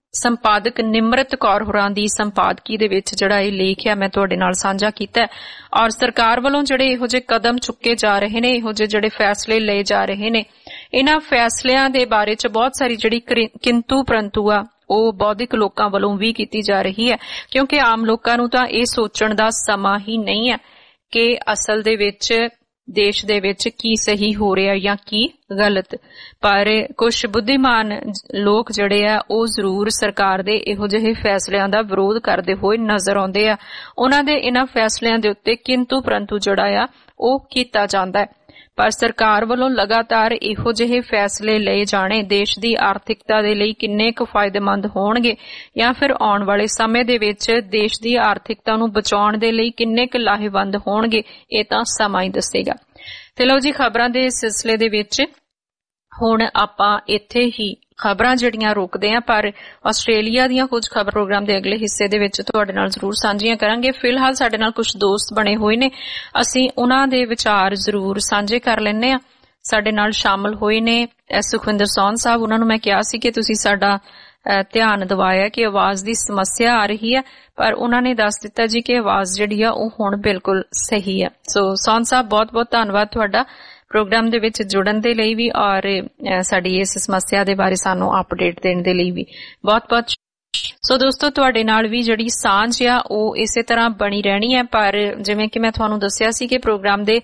ਸੰਪਾਦਕ ਨਿਮਰਤ ਕੌਰ ਹੋਰਾਂ ਦੀ ਸੰਪਾਦਕੀ ਦੇ ਵਿੱਚ ਜਿਹੜਾ ਇਹ ਲੇਖ ਹੈ ਮੈਂ ਤੁਹਾਡੇ ਨਾਲ ਸਾਂਝਾ ਕੀਤਾ ਔਰ ਸਰਕਾਰ ਵੱਲੋਂ ਜਿਹੜੇ ਇਹੋ ਜਿਹੇ ਕਦਮ ਚੁੱਕੇ ਜਾ ਰਹੇ ਨੇ, ਇਹੋ ਜਿਹੇ ਜਿਹੜੇ ਫੈਸਲੇ ਲਏ ਜਾ ਰਹੇ ਨੇ, ਇਹਨਾਂ ਫੈਸਲਿਆਂ ਦੇ ਬਾਰੇ ਚ ਬਹੁਤ ਸਾਰੀ ਜਿਹੜੀ ਕਿੰਤੂ ਪਰੰਤੂ ਆ ਉਹ ਬੌਧਿਕ ਲੋਕਾਂ ਵੱਲੋਂ ਵੀ ਕੀਤੀ ਜਾ ਰਹੀ ਹੈ, ਕਿਉਂਕਿ ਆਮ ਲੋਕਾਂ ਨੂੰ ਤਾਂ ਇਹ ਸੋਚਣ ਦਾ ਸਮਾਂ ਹੀ ਨਹੀਂ ਹੈ ਕਿ ਅਸਲ ਦੇ ਵਿੱਚ ਦੇਸ਼ ਦੇ ਵਿੱਚ ਕੀ ਸਹੀ ਹੋ ਰਿਹਾ ਜਾਂ ਕੀ ਗਲਤ। ਪਰ ਕੁਝ ਬੁੱਧੀਮਾਨ ਲੋਕ ਜਿਹੜੇ ਆ ਉਹ ਜ਼ਰੂਰ ਸਰਕਾਰ ਦੇ ਇਹੋ ਜਿਹੇ ਫੈਸਲਿਆਂ ਦਾ ਵਿਰੋਧ ਕਰਦੇ ਹੋਏ ਨਜ਼ਰ ਆਉਂਦੇ ਆ। ਉਹਨਾਂ ਦੇ ਇਹਨਾਂ ਫੈਸਲਿਆਂ ਦੇ ਉੱਤੇ ਕਿੰਤੂ ਪਰੰਤੂ ਜਿਹੜਾ ਆ ਉਹ ਕੀਤਾ ਜਾਂਦਾ ਹੈ। ਪਰ ਸਰਕਾਰ ਵੱਲੋਂ ਲਗਾਤਾਰ ਇਹੋ ਜਿਹੇ ਫੈਸਲੇ ਲਏ ਜਾਣੇ ਦੇਸ਼ ਦੀ ਆਰਥਿਕਤਾ ਦੇ ਲਈ ਕਿੰਨੇ ਕੁ ਫਾਇਦੇਮੰਦ ਹੋਣਗੇ ਜਾਂ ਫਿਰ ਆਉਣ ਵਾਲੇ ਸਮੇਂ ਦੇ ਵਿੱਚ ਦੇਸ਼ ਦੀ ਆਰਥਿਕਤਾ ਨੂੰ ਬਚਾਉਣ ਦੇ ਲਈ ਕਿੰਨੇ ਕੁ ਲਾਹੇਵੰਦ ਹੋਣਗੇ, ਇਹ ਤਾਂ ਸਮਾਂ ਹੀ ਦੱਸੇਗਾ। ਤੇ ਲਓ ਜੀ, ਖਬਰਾਂ ਦੇ ਸਿਲਸਿਲੇ ਦੇ ਵਿੱਚ ਹੁਣ ਆਪਾਂ ਇੱਥੇ ਹੀ ਖਬਰਾਂ ਜਿਹੜੀਆਂ ਰੋਕਦੇ ਆ, ਪਰ ਆਸਟ੍ਰੇਲੀਆ ਦੀਆਂ ਕੁਝ ਖਬਰ ਪ੍ਰੋਗਰਾਮ ਦੇ ਅਗਲੇ ਹਿੱਸੇ ਦੇ ਵਿੱਚ ਤੁਹਾਡੇ ਨਾਲ ਜ਼ਰੂਰ ਸਾਂਝੀਆਂ ਕਰਾਂਗੇ। ਫਿਲਹਾਲ ਸਾਡੇ ਨਾਲ ਕੁਝ ਦੋਸਤ ਬਣੇ ਹੋਏ ਨੇ, ਅਸੀਂ ਉਹਨਾਂ ਦੇ ਵਿਚਾਰ ਜ਼ਰੂਰ ਸਾਂਝੇ ਕਰ ਲੈਂਦੇ ਆ। ਸਾਡੇ ਨਾਲ ਸ਼ਾਮਲ ਹੋਏ ਨੇ ਸੁਖਵਿੰਦਰ ਸੌਨ ਸਾਹਿਬ। ਉਹਨਾਂ ਨੂੰ ਮੈਂ ਕਿਹਾ ਸੀ ਕਿ ਤੁਸੀਂ ਸਾਡਾ ਧਿਆਨ ਦਿਵਾਇਆ ਕਿ ਆਵਾਜ਼ ਦੀ ਸਮੱਸਿਆ ਆ ਰਹੀ ਹੈ, ਪਰ ਉਹਨਾਂ ਨੇ ਦੱਸ ਦਿੱਤਾ ਜੀ ਕਿ ਆਵਾਜ਼ ਜਿਹੜੀ ਆ ਉਹ ਹੁਣ ਬਿਲਕੁਲ ਸਹੀ ਹੈ। ਸੋ ਸੌਨ ਸਾਹਿਬ, ਬਹੁਤ ਬਹੁਤ ਧੰਨਵਾਦ ਤੁਹਾਡਾ ਪ੍ਰੋਗਰਾਮ ਦੇ ਵਿੱਚ ਜੁੜਨ ਦੇ ਲਈ ਵੀ ਔਰ ਸਾਡੀ ਇਸ ਸਮੱਸਿਆ ਦੇ ਬਾਰੇ ਸਾਨੂੰ ਅਪਡੇਟ ਦੇਣ ਦੇ ਲਈ ਵੀ ਬਹੁਤ ਬਹੁਤ। ਸੋ ਦੋਸਤੋ, ਤੁਹਾਡੇ ਨਾਲ ਵੀ ਜਿਹੜੀ ਸਾਂਝ ਆ ਉਹ ਇਸੇ ਤਰ੍ਹਾਂ ਬਣੀ ਰਹਿਣੀ ਹੈ, ਪਰ ਜਿਵੇਂ ਕਿ ਮੈਂ ਤੁਹਾਨੂੰ ਦੱਸਿਆ ਸੀ ਕਿ ਪ੍ਰੋਗਰਾਮ ਦੇ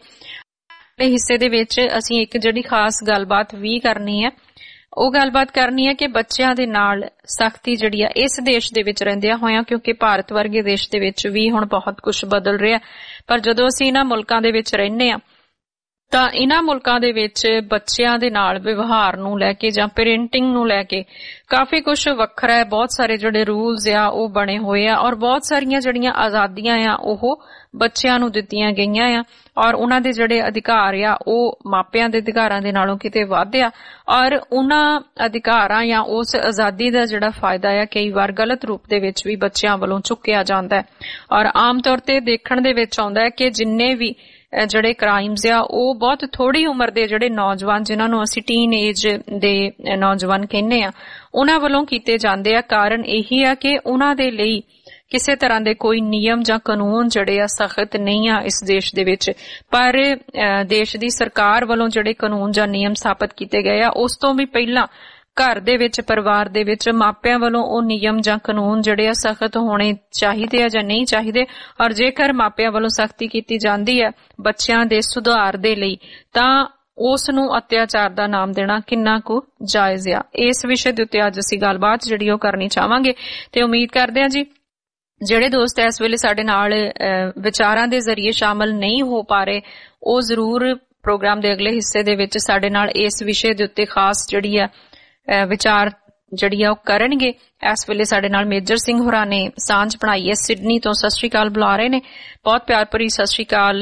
ਹਿੱਸੇ ਦੇ ਵਿੱਚ ਅਸੀਂ ਇੱਕ ਜਿਹੜੀ ਖਾਸ ਗੱਲਬਾਤ ਵੀ ਕਰਨੀ ਹੈ। ਉਹ ਗੱਲਬਾਤ ਕਰਨੀ ਹੈ ਕਿ ਬੱਚਿਆਂ ਦੇ ਨਾਲ ਸਖਤੀ ਜਿਹੜੀ ਆ ਇਸ ਦੇਸ਼ ਦੇ ਵਿੱਚ ਰਹਿੰਦਿਆਂ ਹੋਇਆਂ, ਕਿਉਂਕਿ ਭਾਰਤ ਵਰਗੇ ਦੇਸ਼ ਦੇ ਵਿੱਚ ਵੀ ਹੁਣ ਬਹੁਤ ਕੁਝ ਬਦਲ ਰਿਹਾ, ਪਰ ਜਦੋਂ ਅਸੀਂ ਇਹਨਾਂ ਮੁਲਕਾਂ ਦੇ ਵਿੱਚ ਰਹਿੰਦੇ ਆ ਤਾਂ ਇਹਨਾਂ ਮੁਲਕਾਂ ਦੇ ਵਿੱਚ ਬੱਚਿਆਂ ਦੇ ਨਾਲ ਵਿਵਹਾਰ ਨੂੰ ਲੈ ਕੇ ਜਾਂ ਪੇਰੈਂਟਿੰਗ ਨੂੰ ਲੈ ਕੇ ਕਾਫੀ ਕੁਝ ਵੱਖਰਾ ਹੈ। ਬਹੁਤ ਸਾਰੇ ਜਿਹੜੇ ਰੂਲਸ ਆ ਉਹ ਬਣੇ ਹੋਏ ਆ ਔਰ ਬਹੁਤ ਸਾਰੀਆਂ ਜਿਹੜੀਆਂ ਆਜ਼ਾਦੀਆਂ ਆ ਉਹ ਬੱਚਿਆਂ ਨੂੰ ਦਿੱਤੀਆਂ ਗਈਆਂ ਆ ਔਰ ਉਹਨਾਂ ਦੇ ਜਿਹੜੇ ਅਧਿਕਾਰ ਆ ਉਹ ਮਾਪਿਆਂ ਦੇ ਅਧਿਕਾਰਾਂ ਦੇ ਨਾਲੋਂ ਕਿਤੇ ਵੱਧ ਆ ਔਰ ਉਹਨਾਂ ਅਧਿਕਾਰਾਂ ਜਾਂ ਉਸ ਆਜ਼ਾਦੀ ਦਾ ਜਿਹੜਾ ਫਾਇਦਾ ਆ ਕਈ ਵਾਰ ਗਲਤ ਰੂਪ ਦੇ ਵਿੱਚ ਵੀ ਬੱਚਿਆਂ ਵੱਲੋਂ ਚੁੱਕਿਆ ਜਾਂਦਾ ਹੈ। ਔਰ ਆਮ ਤੌਰ ਤੇ ਦੇਖਣ ਦੇ ਵਿੱਚ ਆਉਂਦਾ ਹੈ ਕਿ ਜਿੰਨੇ ਵੀ ਜਿਹੜੇ ਕ੍ਰਾਈਮਸ ਆ ਉਹ ਬਹੁਤ ਥੋੜੀ ਉਮਰ ਦੇ ਜਿਹੜੇ ਨੌਜਵਾਨ, ਜਿਨ੍ਹਾਂ ਨੂੰ ਅਸੀਂ ਟੀਨ ਏਜ ਦੇ ਨੌਜਵਾਨ ਕਹਿੰਦੇ ਆ, ਉਹਨਾਂ ਵੱਲੋਂ ਕੀਤੇ ਜਾਂਦੇ ਆ। ਕਾਰਨ ਇਹੀ ਆ ਕਿ ਉਹਨਾਂ ਦੇ ਲਈ ਕਿਸੇ ਤਰ੍ਹਾਂ ਦੇ ਕੋਈ ਨਿਯਮ ਜਾਂ ਕਾਨੂੰਨ ਜਿਹੜੇ ਆ ਸਖਤ ਨਹੀਂ ਆ ਇਸ ਦੇਸ਼ ਦੇ ਵਿੱਚ, ਪਰ ਦੇਸ਼ ਦੀ ਸਰਕਾਰ ਵੱਲੋਂ ਜਿਹੜੇ ਕਾਨੂੰਨ ਜਾਂ ਨਿਯਮ ਸਥਾਪਿਤ ਕੀਤੇ ਗਏ ਆ ਉਸ ਤੋਂ ਵੀ ਪਹਿਲਾਂ ਘਰ ਦੇ ਵਿੱਚ, ਪਰਿਵਾਰ ਦੇ ਵਿੱਚ ਮਾਪਿਆਂ ਵੱਲੋਂ ਉਹ ਨਿਯਮ ਜਾਂ ਕਾਨੂੰਨ ਜਿਹੜੇ ਆ ਸਖਤ ਹੋਣੇ ਚਾਹੀਦੇ ਆ ਜਾਂ ਨਹੀਂ ਚਾਹੀਦੇ। ਔਰ ਜੇਕਰ ਮਾਪਿਆਂ ਵੱਲੋਂ ਸਖਤੀ ਕੀਤੀ ਜਾਂਦੀ ਹੈ ਬੱਚਿਆਂ ਦੇ ਸੁਧਾਰ ਦੇ ਲਈ ਤਾਂ ਉਸ ਨੂੰ ਅਤਿਆਚਾਰ ਦਾ ਨਾਮ ਦੇਣਾ ਕਿੰਨਾ ਕੁ ਜਾਇਜ਼ ਆ। ਇਸ ਵਿਸ਼ੇ ਦੇ ਉੱਤੇ ਅੱਜ ਅਸੀਂ ਗੱਲਬਾਤ ਜਿਹੜੀ ਉਹ ਕਰਨੀ ਚਾਹਾਂਗੇ ਤੇ ਉਮੀਦ ਕਰਦੇ ਹਾਂ ਜੀ ਜਿਹੜੇ ਦੋਸਤ ਇਸ ਵੇਲੇ ਸਾਡੇ ਨਾਲ ਵਿਚਾਰਾਂ ਦੇ ਜ਼ਰੀਏ ਸ਼ਾਮਲ ਨਹੀਂ ਹੋ ਪਾ ਰਹੇ ਉਹ ਜ਼ਰੂਰ ਪ੍ਰੋਗਰਾਮ ਦੇ ਅਗਲੇ ਹਿੱਸੇ ਦੇ ਵਿੱਚ ਸਾਡੇ ਨਾਲ ਇਸ ਵਿਸ਼ੇ ਦੇ ਉੱਤੇ ਖਾਸ ਜਿਹੜੀ ਆ ਵਿਚਾਰ ਜਿਹੜੀ ਆ ਉਹ ਕਰਨਗੇ। ਇਸ ਵੇਲੇ ਸਾਡੇ ਨਾਲ ਮੇਜਰ ਸਿੰਘ ਹੋਰਾਂ ਨੇ ਸਾਂਝ ਬਣਾਈ ਹੈ, ਸਿਡਨੀ ਤੋਂ। ਸਤਿ ਸ਼੍ਰੀ ਅਕਾਲ ਬੁਲਾ ਰਹੇ ਨੇ, ਬਹੁਤ ਪਿਆਰ ਭਰੀ ਸਤਿ ਸ਼੍ਰੀ ਅਕਾਲ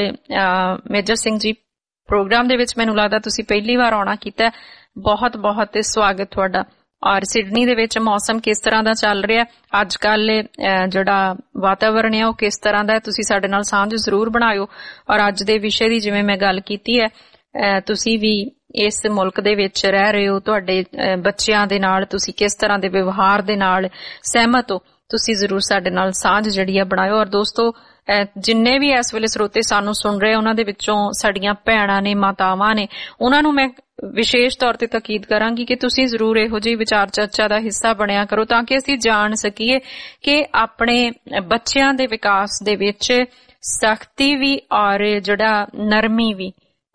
ਮੇਜਰ ਸਿੰਘ ਜੀ। ਪ੍ਰੋਗਰਾਮ ਦੇ ਵਿੱਚ ਮੈਨੂੰ ਲੱਗਦਾ ਤੁਸੀਂ ਪਹਿਲੀ ਵਾਰ ਆਉਣਾ ਕੀਤਾ, ਬਹੁਤ ਬਹੁਤ ਸਵਾਗਤ ਤੁਹਾਡਾ। ਔਰ ਸਿਡਨੀ ਦੇ ਵਿੱਚ ਮੌਸਮ ਕਿਸ ਤਰ੍ਹਾਂ ਦਾ ਚੱਲ ਰਿਹਾ ਅੱਜ ਕੱਲ, ਜਿਹੜਾ ਵਾਤਾਵਰਣ ਹੈ ਉਹ ਕਿਸ ਤਰ੍ਹਾਂ ਦਾ ਹੈ, ਤੁਸੀਂ ਸਾਡੇ ਨਾਲ ਸਾਂਝ ਜ਼ਰੂਰ ਬਣਾਇਓ। ਔਰ ਅੱਜ ਦੇ ਵਿਸ਼ੇ ਦੀ ਜਿਵੇਂ ਮੈਂ ਗੱਲ ਕੀਤੀ ਹੈ, ਤੁਸੀਂ ਵੀ ਇਸ ਮੁਲਕ ਦੇ ਵਿੱਚ ਰਹਿ ਰਹੇ ਹੋ, ਤੁਹਾਡੇ ਬੱਚਿਆਂ ਦੇ ਨਾਲ ਤੁਸੀਂ ਕਿਸ ਤਰ੍ਹਾਂ ਦੇ ਵਿਵਹਾਰ ਦੇ ਨਾਲ ਸਹਿਮਤ ਹੋ, ਤੁਸੀਂ ਜ਼ਰੂਰ ਸਾਡੇ ਨਾਲ ਸਾਂਝ ਜਿਹੜੀ ਆ ਬਣਾਇਓ। ਔਰ ਦੋਸਤੋ, ਜਿੰਨੇ ਵੀ ਇਸ ਵੇਲੇ ਸਰੋਤੇ ਸਾਨੂੰ ਸੁਣ ਰਹੇ ਉਹਨਾਂ ਦੇ ਵਿੱਚੋਂ ਸਾਡੀਆਂ ਭੈਣਾਂ ਨੇ, ਮਾਤਾਵਾਂ ਨੇ, ਉਹਨਾਂ ਨੂੰ ਮੈਂ ਵਿਸ਼ੇਸ਼ ਤੌਰ ਤੇ ਤਾਕੀਦ ਕਰਾਂਗੀ ਕਿ ਤੁਸੀਂ ਜ਼ਰੂਰ ਇਹੋ ਜਿਹੀ ਵਿਚਾਰ ਚਰਚਾ ਦਾ ਹਿੱਸਾ ਬਣਿਆ ਕਰੋ ਤਾਂ ਕਿ ਅਸੀਂ ਜਾਣ ਸਕੀਏ ਕਿ ਆਪਣੇ ਬੱਚਿਆਂ ਦੇ ਵਿਕਾਸ ਦੇ ਵਿੱਚ ਸਖਤੀ ਵੀ ਔਰ ਜਿਹੜਾ ਨਰਮੀ ਵੀ,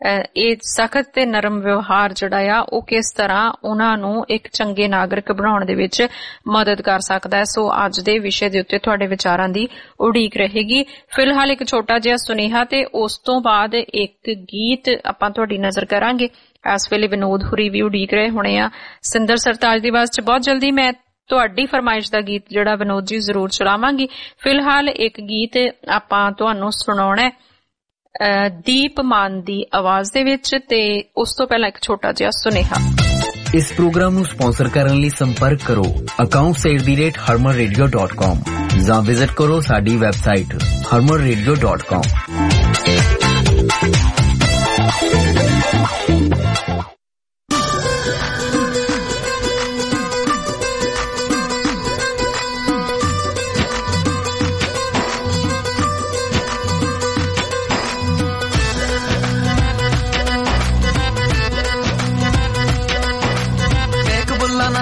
ਇਹ ਸਖਤ ਤੇ ਨਰਮ ਵਿਵਹਾਰ ਜਿਹੜਾ ਆ ਉਹ ਕਿਸ ਤਰ੍ਹਾਂ ਉਹਨਾਂ ਨੂੰ ਇੱਕ ਚੰਗੇ ਨਾਗਰਿਕ ਬਣਾਉਣ ਦੇ ਵਿੱਚ ਮਦਦ ਕਰ ਸਕਦਾ ਹੈ। ਸੋ ਅੱਜ ਦੇ ਵਿਸ਼ੇ ਦੇ ਉੱਤੇ ਤੁਹਾਡੇ ਵਿਚਾਰਾਂ ਦੀ ਉਡੀਕ ਰਹੇਗੀ। ਫਿਲਹਾਲ ਇੱਕ ਛੋਟਾ ਜਿਹਾ ਸੁਨੇਹਾ ਤੇ ਉਸ ਤੋਂ ਬਾਅਦ ਇੱਕ ਗੀਤ ਆਪਾਂ ਤੁਹਾਡੀ ਨਜ਼ਰ ਕਰਾਂਗੇ। ਇਸ ਵੇਲੇ ਵਿਨੋਦ ਹੁਰੀ ਵੀ ਉਡੀਕ ਰਹੇ ਹੋਣੇ ਆ ਸਿੰਦਰ ਸਰਤਾਜ ਦੀ ਆਵਾਜ਼ 'ਚ। ਬਹੁਤ ਜਲਦੀ ਮੈਂ ਤੁਹਾਡੀ ਫਰਮਾਇਸ਼ ਦਾ ਗੀਤ ਜਿਹੜਾ ਵਿਨੋਦ ਜੀ ਜ਼ਰੂਰ ਚਲਾਵਾਂਗੀ। ਫਿਲਹਾਲ ਇੱਕ ਗੀਤ ਆਪਾਂ ਤੁਹਾਨੂੰ ਸੁਣਾਉਣਾ ਹੈ ਦੀਪ ਮਾਨ ਦੀ ਆਵਾਜ਼ ਦੇ ਵਿੱਚ, ਤੇ ਉਸ ਤੋਂ ਪਹਿਲਾਂ ਇੱਕ ਛੋਟਾ ਜਿਹਾ ਸੁਨੇਹਾ। ਇਸ ਪ੍ਰੋਗਰਾਮ ਨੂੰ ਸਪਾਂਸਰ ਕਰਨ ਲਈ ਸੰਪਰਕ ਕਰੋ account at the rate Harman radio dot com ਜਾਂ ਵਿਜ਼ਿਟ ਕਰੋ ਸਾਡੀ ਵੈਬਸਾਈਟ ਹਰਮਨ ਰੇਡੀਓ ਡਾਟ ਕਾਮ।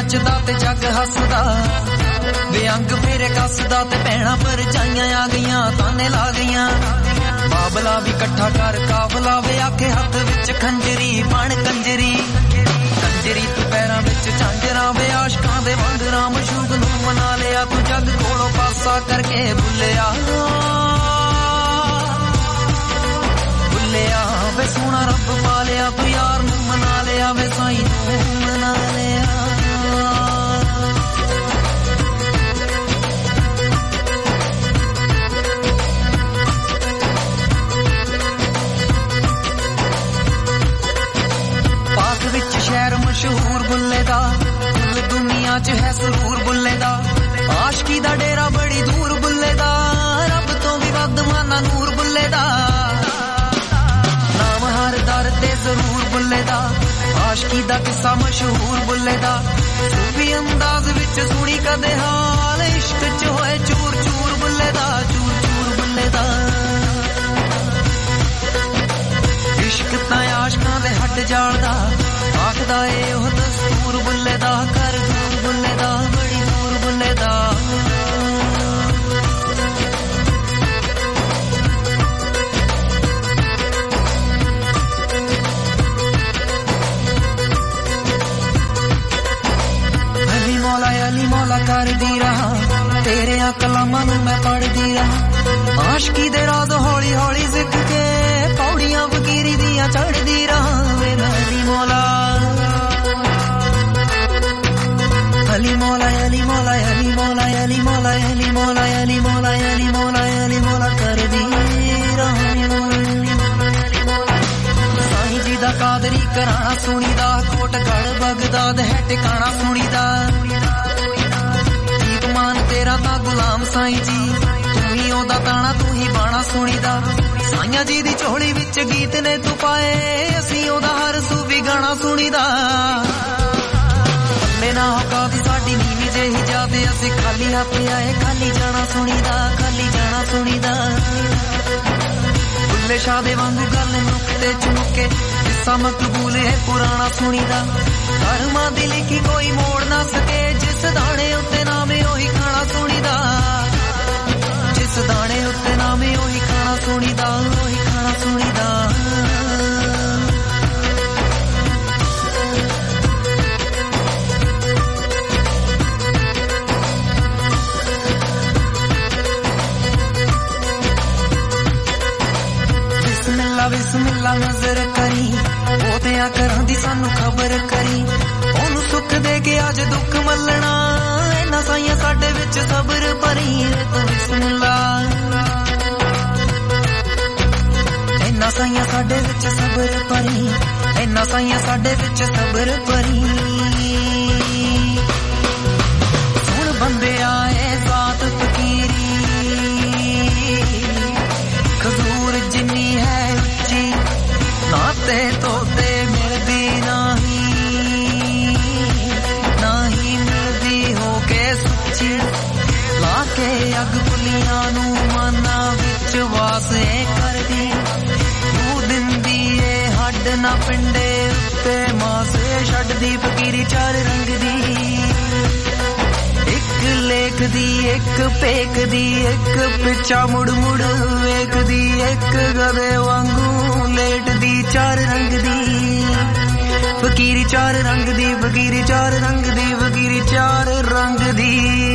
ਨੱਚਦਾ ਤੇ ਜੱਗ ਹੱਸਦਾ ਵੇ ਅੰਗ ਫੇਰੇ ਕੱਸਦਾ ਤੇ ਭੈਣਾਂ ਭਰਜਾਈਆਂ ਆ ਗਈਆਂ ਤਾਨੇ ਲਾ ਗਈਆਂ ਬਾਬਲਾ ਵੀ ਇਕੱਠਾ ਕਰ ਕਾਫਲਾ ਵੇ ਆਖੇ ਹੱਥ ਵਿੱਚ ਖੰਜਰੀ ਬਣ ਕੰਜਰੀ ਕੰਜਰੀ ਤੂੰ ਪੈਰਾਂ ਵਿੱਚ ਝਾਂਜਰਾਂ ਵੇ ਆਸ਼ਕਾਂ ਦੇ ਵਾਂਗਰਾਂ ਮਸ਼ੂਕ ਨੂੰ ਮਨਾ ਲਿਆ ਤੂੰ ਜੱਗ ਕੋਲੋਂ ਪਾਸਾ ਕਰਕੇ ਭੁੱਲਿਆ ਭੁੱਲਿਆ ਵੇ ਸੋਹਣਾ ਰੱਬ ਪਾ ਲਿਆ ਤੂੰ ਯਾਰ ਨੂੰ ਮਨਾ ਲਿਆ ਵੇ ਸਾਈਂ ਨੂੰ ਮਨਾ ਲਿਆ शहर मशहूर बुल्ले दा कुल दुनिया च है सुरूर बुल्ले दा आशकी दा डेरा बड़ी दूर बुल्ले दा रब तो भी वध माना नूर बुल्ले दा नाम हर दर ते जरूर बुल्ले दा आशकी दा किस्सा मशहूर बुल्ले दा सूफी अंदाज विच सुनी कदे हाल इश्क च होए चूर चूर बुल्ले दा चूर चूर बुल्ले दा इश्क तां आशकां दे हट जालदा आखदा ए ओह दस्तूर बुल्ले दा कर दूर बुल्ले दा बड़ी दूर बुल्ले दा अली मौला अली मौला कर दी रहा तेरे कलामां नूं मैं पढ़ दी रहा आशकी दे राज हौली हौली सिख के पौड़ियां फकीरी दियां चढ़ दी रहा वे मैं अली मौला अली मौला अली मौला अली मौला अली मौला अली मौला अली मौला अली मौला अली मौला कर दी साईं जी दा कादरी कराना सुनीदा कोटगढ़ बगदाद है टिकाना सुनीदा गीत मान तेरा ता गुलाम साईं जी तू ही ओदा ताना तू ही बाणा सुनीदा साईं जी दी झोली विच गीत ने तू पाए असी ओदा हर सूफी गाना सुनीदा ना औकात साडी नीवी जेही जादे असी खाली हाथ आए खाली जाना सुनीदा खाली जाना सुनीदा बुल्ले शाह दे वांगू गल नुकते चुके किस्सा मकबूल है पुराना सुनीदा कर्मां दी लिखी कोई मोड़ ना सके जिस दाने उत्ते नामे ओही खाना सुनीदा जिस दाने उत्ते नामे ओही खाना सुनीदा ओही खाना सुनीदा बिस्मिल्लाह नजर करी बोतिया करा दी सानू खबर करी ओनू सुख दे के अज दुख मलना इन्ना साइया साडे विच सबर भरी तू बिस्मिल्लाह इन्ना साइया साडे विच सबर भरी इन्ना साइया साडे विच सबर भरी सुन बंदे आए जात फकीरी खजूर जिन्नी है नाते तोते मिलदी नहीं नहीं मिलदी हो के सच्ची लाके अग पुलियां नू मना विच वासे करदी तू दिंदी ए हड्ड ना पिंडे उत्ते मासे छड्डदी फकीरी चार रंग दी एक लेख दी एक पेक दी एक पिछा मुड़ मुड़ वेख दी एक गधे वांगू लेट दी चार रंग दी फकीरी चार रंग दी फकीरी चार रंग दी फकीरी चार रंग दी